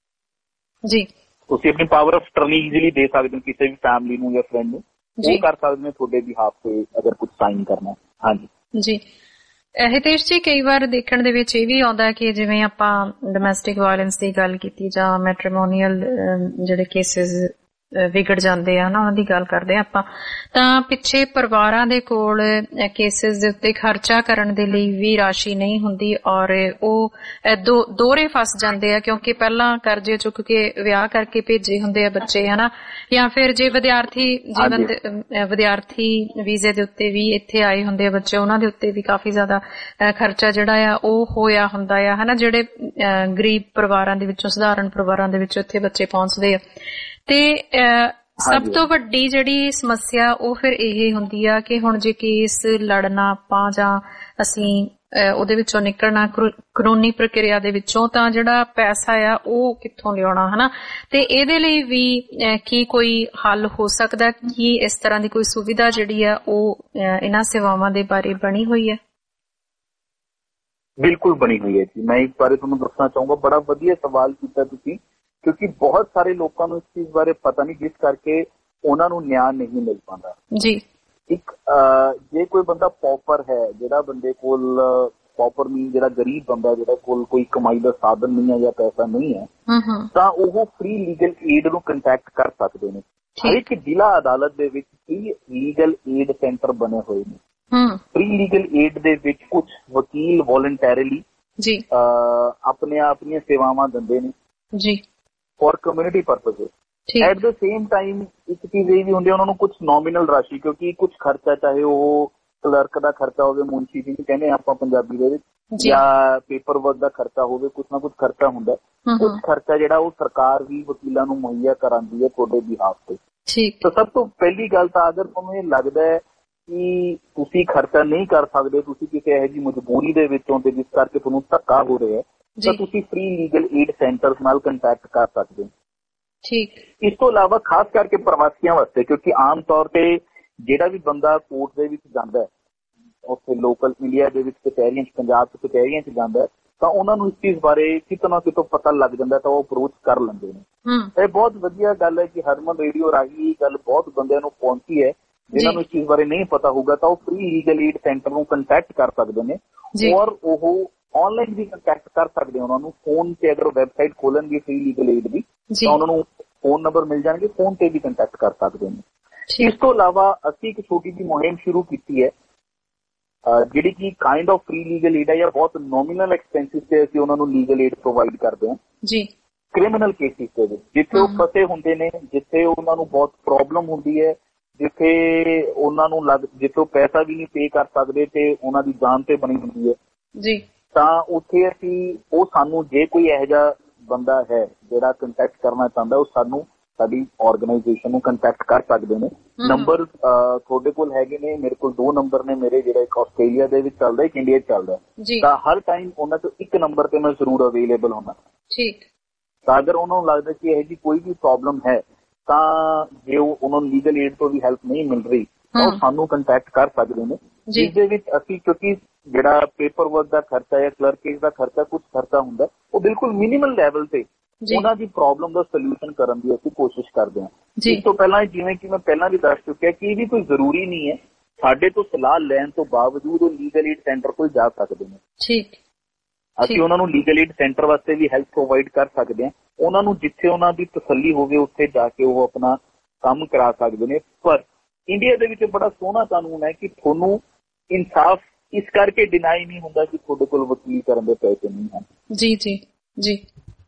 ਜੀ। ਤੁਸੀਂ ਆਪਣੀ ਪਾਵਰ ਆਫ ਅਟਰਨੀ ਈਜ਼ੀਲੀ ਦੇ ਸਕਦੇ ਹੋ ਕਿਸੇ ਵੀ ਫੈਮਿਲੀ ਨੂੰ ਜਾਂ ਫਰੈਂਡ ਨੂੰ, ਉਹ ਕਰ ਸਕਦੇ ਨੇ ਤੁਹਾਡੇ ਬਿਹਾਫ ਤੇ ਅਗਰ ਕੁਝ ਸਾਈਨ ਕਰਨਾ। ਹਾਂਜੀ ਜੀ। ਹਿਤੇਸ਼ ਜੀ, ਕਈ ਵਾਰ ਦੇਖਣ ਦੇ ਵਿੱਚ ਇਹ ਵੀ ਆਉਂਦਾ ਕਿ ਜਿਵੇਂ ਆਪਾਂ ਡੋਮੈਸਟਿਕ ਵਾਇਲੈਂਸ ਦੀ ਗੱਲ ਕੀਤੀ ਜਾਂ ਮੈਟਰੀਮੋਨੀਅਲ ਜਿਹੜੇ ਕੇਸਿਸ ਵਿਗੜ ਜਾਂਦੇ ਆ ਨਾ, ਉਹਨਾਂ ਦੀ ਗੱਲ ਕਰਦੇ ਆ ਆਪਾਂ, ਤਾਂ ਪਿੱਛੇ ਪਰਿਵਾਰਾਂ ਦੇ ਕੋਲ ਕੇਸਿਸ ਦੇ ਉੱਤੇ ਖਰਚਾ ਕਰਨ ਦੇ ਲਈ ਵੀ ਰਾਸ਼ੀ ਨਹੀਂ ਹੁੰਦੀ ਔਰ ਉਹ ਦੋਹਰੇ ਫਸ ਜਾਂਦੇ ਆ ਕਿਉਂਕਿ ਪਹਿਲਾਂ ਕਰਜ਼ੇ ਚੁੱਕ ਕੇ ਵਿਆਹ ਕਰਕੇ ਭੇਜੇ ਹੁੰਦੇ ਆ ਬੱਚੇ, ਹਨਾ, ਜਾਂ ਫਿਰ ਜੇ ਵਿਦਿਆਰਥੀ ਜੀਵਨ ਵਿਦਿਆਰਥੀ ਵੀਜ਼ੇ ਦੇ ਉੱਤੇ ਵੀ ਇੱਥੇ ਆਏ ਹੁੰਦੇ ਆ ਬੱਚੇ, ਉਹਨਾਂ ਦੇ ਉੱਤੇ ਵੀ ਕਾਫੀ ਜ਼ਿਆਦਾ ਖਰਚਾ ਜਿਹੜਾ ਆ ਉਹ ਹੋਇਆ ਹੁੰਦਾ ਆ, ਹਨਾ, ਜਿਹੜੇ ਗਰੀਬ ਪਰਿਵਾਰਾਂ ਦੇ ਵਿੱਚੋਂ, ਸਧਾਰਨ ਪਰਿਵਾਰਾਂ ਦੇ ਵਿੱਚੋਂ ਇੱਥੇ ਬੱਚੇ ਪਹੁੰਚਦੇ ਆ। ਤੇ ਸਭ ਤੋਂ ਵੱਡੀ ਜਿਹੜੀ ਸਮੱਸਿਆ ਉਹ ਫਿਰ ਇਹ ਹੁੰਦੀ ਆ ਕਿ ਹੁਣ ਜੇ ਕੇਸ ਲੜਨਾ ਆਪਾਂ ਜਾਂ ਅਸੀਂ ਉਹਦੇ ਵਿੱਚੋਂ ਨਿਕਲਣਾ ਕਾਨੂੰਨੀ ਪ੍ਰਕਿਰਿਆ ਦੇ ਵਿੱਚੋਂ, ਤਾਂ ਜਿਹੜਾ ਪੈਸਾ ਆ ਉਹ ਕਿੱਥੋਂ ਲਿਆਉਣਾ, ਹਨਾ। ਤੇ ਇਹਦੇ ਲਈ ਵੀ ਕੀ ਕੋਈ ਹੱਲ ਹੋ ਸਕਦਾ? ਕੀ ਇਸ ਤਰ੍ਹਾਂ ਦੀ ਕੋਈ ਸੁਵਿਧਾ ਜਿਹੜੀ ਆ ਉਹ ਇਹਨਾਂ ਸੇਵਾਵਾਂ ਦੇ ਬਾਰੇ ਬਣੀ ਹੋਈ ਹੈ? ਬਿਲਕੁਲ ਬਣੀ ਹੋਈ ਹੈ ਜੀ। ਮੈਂ ਇਸ ਬਾਰੇ ਤੁਹਾਨੂੰ ਦੱਸਣਾ ਚਾਹੂੰਗਾ, ਬੜਾ ਵਧੀਆ ਸਵਾਲ ਕੀਤਾ ਤੁਸੀਂ ਕਿਉਂਕਿ ਬਹੁਤ ਸਾਰੇ ਲੋਕਾਂ ਨੂੰ ਇਸ ਚੀਜ਼ ਬਾਰੇ ਪਤਾ ਨਹੀਂ, ਜਿਸ ਕਰਕੇ ਉਹਨਾਂ ਨੂੰ ਨਿਆਂ ਨਹੀਂ ਮਿਲ ਪਾਉਂਦਾ ਜੀ। ਇੱਕ ਜੇ ਕੋਈ ਬੰਦਾ ਪੌਪਰ ਹੈ, ਜਿਹੜਾ ਬੰਦੇ ਕੋਲ ਪੌਪਰ ਮੀਨ ਜਿਹੜਾ ਗਰੀਬ ਬੰਦਾ, ਜਿਹੜਾ ਕੋਲ ਕੋਈ ਕਮਾਈ ਦਾ ਸਾਧਨ ਨਹੀਂ ਹੈ ਜਾਂ ਪੈਸਾ ਨਹੀਂ ਹੈ, ਤਾਂ ਉਹ ਫ੍ਰੀ ਲੀਗਲ ਏਡ ਨੂੰ ਕੰਟੈਕਟ ਕਰ ਸਕਦੇ ਨੇ। ਹਰੇਕ ਜ਼ਿਲ੍ਹਾ ਅਦਾਲਤ ਦੇ ਵਿੱਚ ਫ੍ਰੀ ਲੀਗਲ ਏਡ ਸੈਂਟਰ ਬਣੇ ਹੋਏ ਨੇ। ਫ੍ਰੀ ਲੀਗਲ ਏਡ ਦੇ ਵਿੱਚ ਕੁਝ ਵਕੀਲ ਵੋਲੰਟੈਰੀਲੀ ਜੀ ਆਪਣੇ ਆਪਣੀਆਂ ਸੇਵਾਵਾਂ ਦਿੰਦੇ ਨੇ ਜੀ for community purpose. At the same time ਇੱਕ ਚੀਜ਼ ਇਹ ਵੀ ਹੁੰਦੀ ਹੈ, ਉਹਨਾਂ ਨੂੰ ਕੁਝ ਨੋਮੀਨਲ ਰਾਸ਼ੀ, ਕਿਉਂਕਿ ਕੁਝ ਖਰਚਾ, ਚਾਹੇ ਉਹ ਕਲਰਕ ਦਾ ਖਰਚਾ ਹੋਵੇ, ਮੁਨਸ਼ੀ ਜੀ ਕਹਿੰਦੇ ਆਪਾਂ ਪੰਜਾਬੀ ਦੇ ਵਿੱਚ, ਜਾਂ ਪੇਪਰ ਵਰਕ ਦਾ ਖਰਚਾ ਹੋਵੇ, ਕੁਛ ਨਾ ਕੁਛ ਖਰਚਾ ਹੁੰਦਾ। ਕੁਝ ਖਰਚਾ ਜਿਹੜਾ ਉਹ ਸਰਕਾਰ ਵੀ ਵਕੀਲਾਂ ਨੂੰ ਮੁਹੱਈਆ ਕਰਾਉਂਦੀ ਹੈ ਤੁਹਾਡੇ ਬਿਹਾਫ ਤੇ। ਤਾਂ ਸਭ ਤੋਂ ਪਹਿਲੀ ਗੱਲ ਤਾਂ ਅਗਰ ਤੁਹਾਨੂੰ ਇਹ ਲੱਗਦਾ ਹੈ ਕਿ ਤੁਸੀਂ ਖਰਚਾ ਨਹੀਂ ਕਰ ਸਕਦੇ, ਤੁਸੀਂ ਕਿਸੇ ਇਹੋ ਜਿਹੀ ਮਜਬੂਰੀ ਦੇ ਵਿੱਚੋਂ ਤੇ ਜਿਸ ਕਰਕੇ ਤੁਹਾਨੂੰ ਧੱਕਾ ਹੋ ਰਿਹਾ, ਤਾਂ ਤੁਸੀਂ ਫ੍ਰੀ ਲੀਗਲ ਏਡ ਸੈਂਟਰਸ ਨਾਲ ਕੰਟੈਕਟ ਕਰ ਸਕਦੇ ਹੋ। ਠੀਕ। ਇਸ ਤੋਂ ਇਲਾਵਾ ਖਾਸ ਕਰਕੇ ਪ੍ਰਵਾਸੀਆਂ ਵਾਸਤੇ, ਕਿਉਂਕਿ ਆਮ ਤੌਰ ਤੇ ਜਿਹੜਾ ਵੀ ਬੰਦਾ ਕੋਰਟ ਦੇ ਵਿੱਚ ਜਾਂਦਾ ਹੈ, ਉੱਥੇ ਲੋਕਲ ਇੰਡੀਆ ਦੇ ਵਿੱਚ ਕਚਹਿਰੀਆਂ 'ਚ, ਪੰਜਾਬ 'ਚ ਕਚਹਿਰੀਆਂ 'ਚ ਜਾਂਦਾ ਹੈ, ਤਾਂ ਉਹਨਾਂ ਨੂੰ ਇਸ ਚੀਜ਼ ਬਾਰੇ ਕਿਤੇ ਨਾ ਕਿਤੋਂ ਪਤਾ ਲੱਗ ਜਾਂਦਾ, ਤਾਂ ਉਹ ਅਪਰੋਚ ਕਰ ਲੈਂਦੇ ਨੇ। ਇਹ ਬਹੁਤ ਵਧੀਆ ਗੱਲ ਹੈ ਕਿ ਹਰਮਨ ਰੇਡੀਓ ਰਾਹੀਂ ਗੱਲ ਬਹੁਤ ਬੰਦਿਆਂ ਨੂੰ ਪਹੁੰਚੀ ਹੈ। ਜਿਹਨਾਂ ਨੂੰ ਇਸ ਚੀਜ਼ ਬਾਰੇ ਨਹੀਂ ਪਤਾ ਹੋਊਗਾ ਤਾਂ ਉਹ ਫ੍ਰੀ ਲੀਗਲ ਏਡ ਸੈਂਟਰ ਨੂੰ ਕੰਟੈਕਟ ਕਰ ਸਕਦੇ ਨੇ, ਔਰ ਉਹ ਆਨਲਾਈਨ ਵੀ ਕੰਟੈਕਟ ਕਰ ਸਕਦੇ। ਉਹਨਾਂ ਨੂੰ ਫੋਨ ਤੇ ਅਗਰ ਵੈਬਸਾਈਟ ਖੋਲਣਗੇ ਫ੍ਰੀ ਲੀਗਲ ਏਡ ਦੀ, ਤਾਂ ਉਹਨਾਂ ਨੂੰ ਫੋਨ ਨੰਬਰ ਮਿਲ ਜਾਣਗੇ, ਫੋਨ ਤੇ ਵੀ ਕੰਟੈਕਟ ਕਰ ਸਕਦੇ ਨੇ। ਇਸ ਤੋਂ ਇਲਾਵਾ ਅਸੀਂ ਇੱਕ ਛੋਟੀ ਜਿਹੀ ਮੁਹਿੰਮ ਸ਼ੁਰੂ ਕੀਤੀ ਹੈ, ਜਿਹੜੀ ਕਿ kind of free legal aid ਹੈ, ਜਾਂ ਬਹੁਤ ਨੋਮੀਨਲ ਐਕਸਪੈਂਸਿਸ ਤੇ ਅਸੀਂ ਉਹਨਾਂ ਨੂੰ ਲੀਗਲ ਏਡ ਪ੍ਰੋਵਾਈਡ ਕਰਦੇ ਹਾਂ ਜੀ। ਕ੍ਰਿਮੀਨਲ ਕੇਸਿਸ ਦੇ ਵਿੱਚ ਜਿੱਥੇ ਉਹ ਫਸੇ ਹੁੰਦੇ ਨੇ, ਜਿੱਥੇ ਉਹਨਾਂ ਨੂੰ ਬਹੁਤ ਪ੍ਰੋਬਲਮ ਹੁੰਦੀ ਹੈ, ਜਿੱਥੇ ਉਹਨਾਂ ਨੂੰ ਲੱਗ ਜਿੱਥੇ ਉਹ ਪੈਸਾ ਵੀ ਨਹੀਂ ਪੇ ਕਰ ਸਕਦੇ ਤੇ ਉਹਨਾਂ ਦੀ ਜਾਨ ਤੇ ਬਣੀ ਹੁੰਦੀ ਹੈ ਜੀ, ਤਾਂ ਉੱਥੇ ਅਸੀਂ ਉਹ ਸਾਨੂੰ ਜੇ ਕੋਈ ਇਹੋ ਜਿਹਾ ਬੰਦਾ ਹੈ ਜਿਹੜਾ ਕੰਟੈਕਟ ਕਰਨਾ ਚਾਹੁੰਦਾ, ਉਹ ਸਾਨੂੰ ਸਾਡੀ ਆਰਗੇਨਾਈਜੇਸ਼ਨ ਨੂੰ ਕੰਟੈਕਟ ਕਰ ਸਕਦੇ ਨੇ। ਨੰਬਰ ਤੁਹਾਡੇ ਕੋਲ ਹੈਗੇ ਨੇ, ਮੇਰੇ ਕੋਲ ਦੋ ਨੰਬਰ ਨੇ ਮੇਰੇ, ਜਿਹੜਾ ਇੱਕ ਆਸਟ੍ਰੇਲੀਆ ਦੇ ਵਿੱਚ ਚੱਲਦਾ, ਇੱਕ ਇੰਡੀਆ 'ਚ ਚੱਲਦਾ, ਤਾਂ ਹਰ ਟਾਈਮ ਉਹਨਾਂ ਤੋਂ ਇੱਕ ਨੰਬਰ ਤੇ ਮੈਂ ਜ਼ਰੂਰ ਅਵੇਲੇਬਲ ਹੋਣਾ। ਠੀਕ। ਤਾਂ ਅਗਰ ਉਹਨਾਂ ਨੂੰ ਲੱਗਦਾ ਕਿ ਇਹੋ ਜਿਹੀ ਕੋਈ ਵੀ ਪ੍ਰੋਬਲਮ ਹੈ, ਤਾਂ ਜੇ ਉਹ ਉਹਨਾਂ ਨੂੰ ਲੀਗਲ ਏਡ ਤੋਂ ਵੀ ਹੈਲਪ ਨਹੀਂ ਮਿਲ ਰਹੀ, ਤਾਂ ਉਹ ਸਾਨੂੰ ਕੰਟੈਕਟ ਕਰ ਸਕਦੇ ਨੇ। ਜਿਸ ਦੇ ਵਿੱਚ ਅਸੀਂ, ਕਿਉਂਕਿ ਜਿਹੜਾ ਪੇਪਰ ਵਰਕ ਦਾ ਖਰਚਾ ਜਾਂ ਕਲਰਕੇਜ ਦਾ ਖਰਚਾ, ਕੁਝ ਖਰਚਾ ਹੁੰਦਾ, ਉਹ ਬਿਲਕੁਲ ਮਿਨੀਮਲ ਲੈਵਲ ਤੇ ਉਹਨਾਂ ਦੀ ਪ੍ਰੋਬਲਮ ਦਾ ਸੋਲੂਸ਼ਨ ਕਰਨ ਦੀ ਅਸੀਂ ਕੋਸ਼ਿਸ਼ ਕਰਦੇ ਹਾਂ। ਇਸ ਤੋਂ ਪਹਿਲਾਂ ਜਿਵੇਂ ਕਿ ਮੈਂ ਪਹਿਲਾਂ ਵੀ ਦੱਸ ਚੁੱਕਿਆ ਕਿ ਇਹ ਵੀ ਕੋਈ ਜ਼ਰੂਰੀ ਨਹੀਂ ਹੈ, ਸਾਡੇ ਤੋਂ ਸਲਾਹ ਲੈਣ ਤੋਂ ਬਾਵਜੂਦ ਉਹ ਲੀਗਲ ਏਡ ਸੈਂਟਰ ਕੋਲ ਜਾ ਸਕਦੇ ਨੇ। ਠੀਕ। ਅਸੀਂ ਉਹਨਾਂ ਨੂੰ ਲੀਗਲ ਏਡ ਸੈਂਟਰ ਵਾਸਤੇ ਵੀ ਹੈਲਪ ਪ੍ਰੋਵਾਈਡ ਕਰ ਸਕਦੇ ਹਾਂ। ਉਹਨਾਂ ਨੂੰ ਜਿੱਥੇ ਉਹਨਾਂ ਦੀ ਤਸੱਲੀ ਹੋਵੇ ਉੱਥੇ ਜਾ ਕੇ ਉਹ ਆਪਣਾ ਕੰਮ ਕਰਾ ਸਕਦੇ ਨੇ। ਪਰ ਇੰਡੀਆ ਦੇ ਵਿੱਚ ਬੜਾ ਸੋਹਣਾ ਕਾਨੂੰਨ ਹੈ ਕਿ ਤੁਹਾਨੂੰ ਇਨਸਾਫ ਇਸ ਕਰਕੇ ਡਿਨਾਈ ਨਹੀਂ ਹੁੰਦਾ ਕਿ ਤੁਹਾਡੇ ਕੋਲ ਵਕੀਲ ਕਰਨ ਦੇ ਪੈਸੇ ਨਹੀਂ ਹਨ। ਜੀ ਜੀ ਜੀ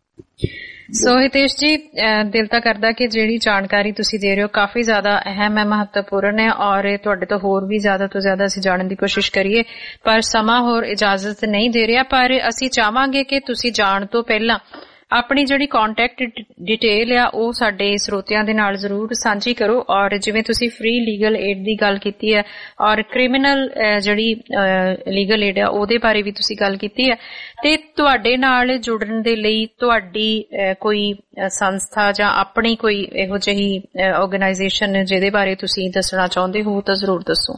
ਸੋ ਹਿਤੇਸ਼ ਜੀ, ਦਿਲ ਤਾਂ ਕਰਦਾ ਕਿ ਜਿਹੜੀ ਜਾਣਕਾਰੀ ਤੁਸੀਂ ਦੇ ਰਹੇ ਹੋ ਕਾਫੀ ਜ਼ਿਆਦਾ ਅਹਿਮ ਹੈ, ਮਹੱਤਵਪੂਰਨ ਹੈ, ਔਰ ਤੁਹਾਡੇ ਤੋਂ ਹੋਰ ਵੀ ਜ਼ਿਆਦਾ ਤੋਂ ਜ਼ਿਆਦਾ ਅਸੀਂ ਜਾਣਨ ਦੀ ਕੋਸ਼ਿਸ਼ ਕਰੀਏ, ਪਰ ਸਮਾਂ ਹੋਰ ਇਜਾਜ਼ਤ ਨਹੀਂ ਦੇ ਰਿਹਾ। ਪਰ ਅਸੀਂ ਚਾਹਾਂਗੇ ਕਿ ਤੁਸੀਂ ਜਾਣ ਤੋਂ ਪਹਿਲਾਂ ਆਪਣੀ ਜਿਹੜੀ ਕੰਟੈਕਟ ਡਿਟੇਲ ਆ ਉਹ ਸਾਡੇ ਸਰੋਤਿਆਂ ਦੇ ਨਾਲ ਜ਼ਰੂਰ ਸਾਂਝੀ ਕਰੋ। ਔਰ ਜਿਵੇਂ ਤੁਸੀਂ ਫ੍ਰੀ ਲੀਗਲ ਏਡ ਦੀ ਗੱਲ ਕੀਤੀ ਹੈ, ਔਰ ਕ੍ਰਿਮੀਨਲ ਜਿਹੜੀ ਲੀਗਲ ਏਡ ਆ ਉਹਦੇ ਬਾਰੇ ਵੀ ਤੁਸੀਂ ਗੱਲ ਕੀਤੀ ਹੈ, ਤੇ ਤੁਹਾਡੇ ਨਾਲ ਜੁੜਨ ਦੇ ਲਈ ਤੁਹਾਡੀ ਕੋਈ ਸੰਸਥਾ ਜਾਂ ਆਪਣੀ ਕੋਈ ਇਹੋ ਜਿਹੀ ਆਰਗੇਨਾਈਜੇਸ਼ਨ ਜਿਹਦੇ ਬਾਰੇ ਤੁਸੀਂ ਦੱਸਣਾ ਚਾਹੁੰਦੇ ਹੋ ਤਾਂ ਜ਼ਰੂਰ ਦੱਸੋ।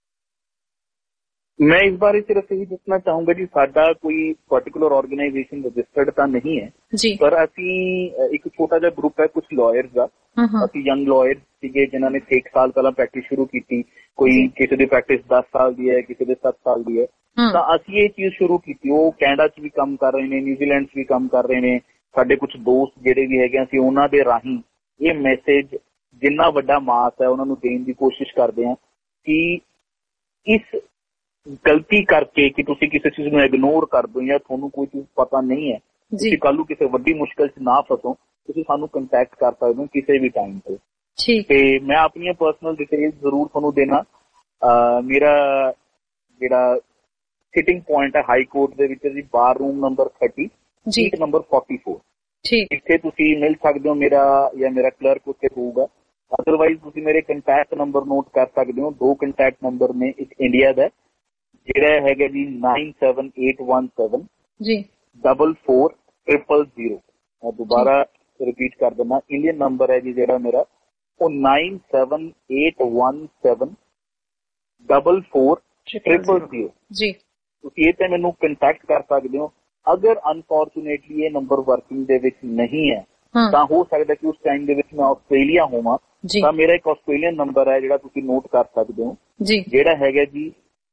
ਮੈਂ ਇਸ ਬਾਰੇ ਸਿਰਫ ਇਹੀ ਦੱਸਣਾ ਚਾਹੂੰਗਾ ਜੀ, ਸਾਡਾ ਕੋਈ ਪਾਰਟਿਕੂਲਰ ਆਰਗੇਨਾਈਜੇਸ਼ਨ ਰਜਿਸਟਰਡ ਤਾਂ ਨਹੀਂ ਹੈ, ਪਰ ਅਸੀਂ ਇੱਕ ਛੋਟਾ ਜਿਹਾ ਗਰੁੱਪ ਹੈ ਕੁਝ ਲਾਇਰਸ ਦਾ। ਅਸੀਂ ਯੰਗ ਲਾਇਰਸ ਸੀਗੇ ਜਿਨ੍ਹਾਂ ਨੇ ਛੇ ਸਾਲ ਪਹਿਲਾਂ ਪ੍ਰੈਕਟਿਸ ਸ਼ੁਰੂ ਕੀਤੀ, ਕੋਈ ਕਿਸੇ ਦੀ ਪ੍ਰੈਕਟਿਸ ਦਸ ਸਾਲ ਦੀ ਹੈ, ਕਿਸੇ ਦੇ ਸੱਤ ਸਾਲ ਦੀ ਹੈ, ਤਾਂ ਅਸੀਂ ਇਹ ਚੀਜ਼ ਸ਼ੁਰੂ ਕੀਤੀ। ਉਹ ਕੈਨੇਡਾ 'ਚ ਵੀ ਕੰਮ ਕਰ ਰਹੇ ਨੇ, ਨਿਊਜ਼ੀਲੈਂਡ 'ਚ ਵੀ ਕੰਮ ਕਰ ਰਹੇ ਨੇ। ਸਾਡੇ ਕੁਝ ਦੋਸਤ ਜਿਹੜੇ ਵੀ ਹੈਗੇ, ਅਸੀਂ ਉਹਨਾਂ ਦੇ ਰਾਹੀਂ ਇਹ ਮੈਸੇਜ ਜਿੰਨਾ ਵੱਡਾ ਮਾਸ ਹੈ ਉਹਨਾਂ ਨੂੰ ਦੇਣ ਦੀ ਕੋਸ਼ਿਸ਼ ਕਰਦੇ ਹਾਂ ਕਿ ਇਸ ਗਲਤੀ ਕਰਕੇ ਕਿ ਤੁਸੀਂ ਕਿਸੇ ਚੀਜ਼ ਨੂੰ ਇਗਨੋਰ ਕਰ ਦੋ ਜਾਂ ਤੁਹਾਨੂੰ ਕੋਈ ਚੀਜ਼ ਪਤਾ ਨਹੀਂ ਹੈ, ਤੁਸੀਂ ਕੱਲ ਨੂੰ ਕਿਸੇ ਵੱਡੀ ਮੁਸ਼ਕਲ 'ਚ ਨਾ ਫਸੋ, ਤੁਸੀਂ ਸਾਨੂੰ ਕੰਟੈਕਟ ਕਰ ਸਕਦੇ ਹੋ ਕਿਸੇ ਵੀ ਟਾਈਮ ਤੇ। ਤੇ ਮੈਂ ਆਪਣੀਆਂ ਪਰਸਨਲ ਡਿਟੇਲ ਜ਼ਰੂਰ ਤੁਹਾਨੂੰ ਦੇਣਾ। ਮੇਰਾ ਜਿਹੜਾ ਸਿਟਿੰਗ ਪੁਆਇੰਟ ਹੈ ਹਾਈ ਕੋਰਟ ਦੇ ਵਿੱਚ ਜੀ, bar room number thirty, seat number forty four. ਇੱਥੇ ਤੁਸੀਂ ਮਿਲ ਸਕਦੇ ਹੋ, ਮੇਰਾ ਜਾਂ ਮੇਰਾ ਕਲਰਕ ਉੱਥੇ ਹੋਊਗਾ। ਅਦਰਵਾਈਜ਼ ਤੁਸੀਂ ਮੇਰੇ ਕੰਟੈਕਟ ਨੰਬਰ ਨੋਟ ਕਰ ਸਕਦੇ ਹੋ। ਦੋ ਕੰਟੈਕਟ ਨੰਬਰ ਨੇ, ਇੱਕ ਇੰਡੀਆ ਦਾ ਜਿਹੜਾ ਹੈਗਾ ਜੀ nine seven eight one seven ਜੀ ਡਬਲ ਫੋਰ ਟ੍ਰਿਪਲ ਜ਼ੀਰੋ। ਮੈਂ ਦੁਬਾਰਾ ਰਿਪੀਟ ਕਰ ਦਿੰਦਾ, ਇੰਡੀਅਨ ਨੰਬਰ ਹੈ ਜੀ ਜਿਹੜਾ ਮੇਰਾ, ਉਹ nine seven eight one seven double four triple zero ਜੀ। ਤੁਸੀਂ ਇਹ ਤੇ ਮੈਨੂੰ ਕੰਟੈਕਟ ਕਰ ਸਕਦੇ ਹੋ। ਅਗਰ ਅਨਫੋਰਚੂਨੇਟਲੀ ਇਹ ਨੰਬਰ ਵਰਕਿੰਗ ਦੇ ਵਿੱਚ ਨਹੀਂ ਹੈ ਤਾਂ ਹੋ ਸਕਦਾ ਕਿ ਉਸ ਟਾਈਮ ਦੇ ਵਿੱਚ ਮੈਂ ਆਸਟ੍ਰੇਲੀਆ ਹੋਵਾਂ, ਤਾਂ ਮੇਰਾ ਇੱਕ ਆਸਟ੍ਰੇਲੀਅਨ ਨੰਬਰ ਹੈ ਜਿਹੜਾ ਤੁਸੀਂ ਨੋਟ ਕਰ ਸਕਦੇ ਹੋ, ਜਿਹੜਾ ਹੈਗਾ ਜੀ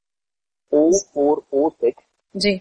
ਓ ਫੋਰ ਓ ਸਿਕਸ ਜੀ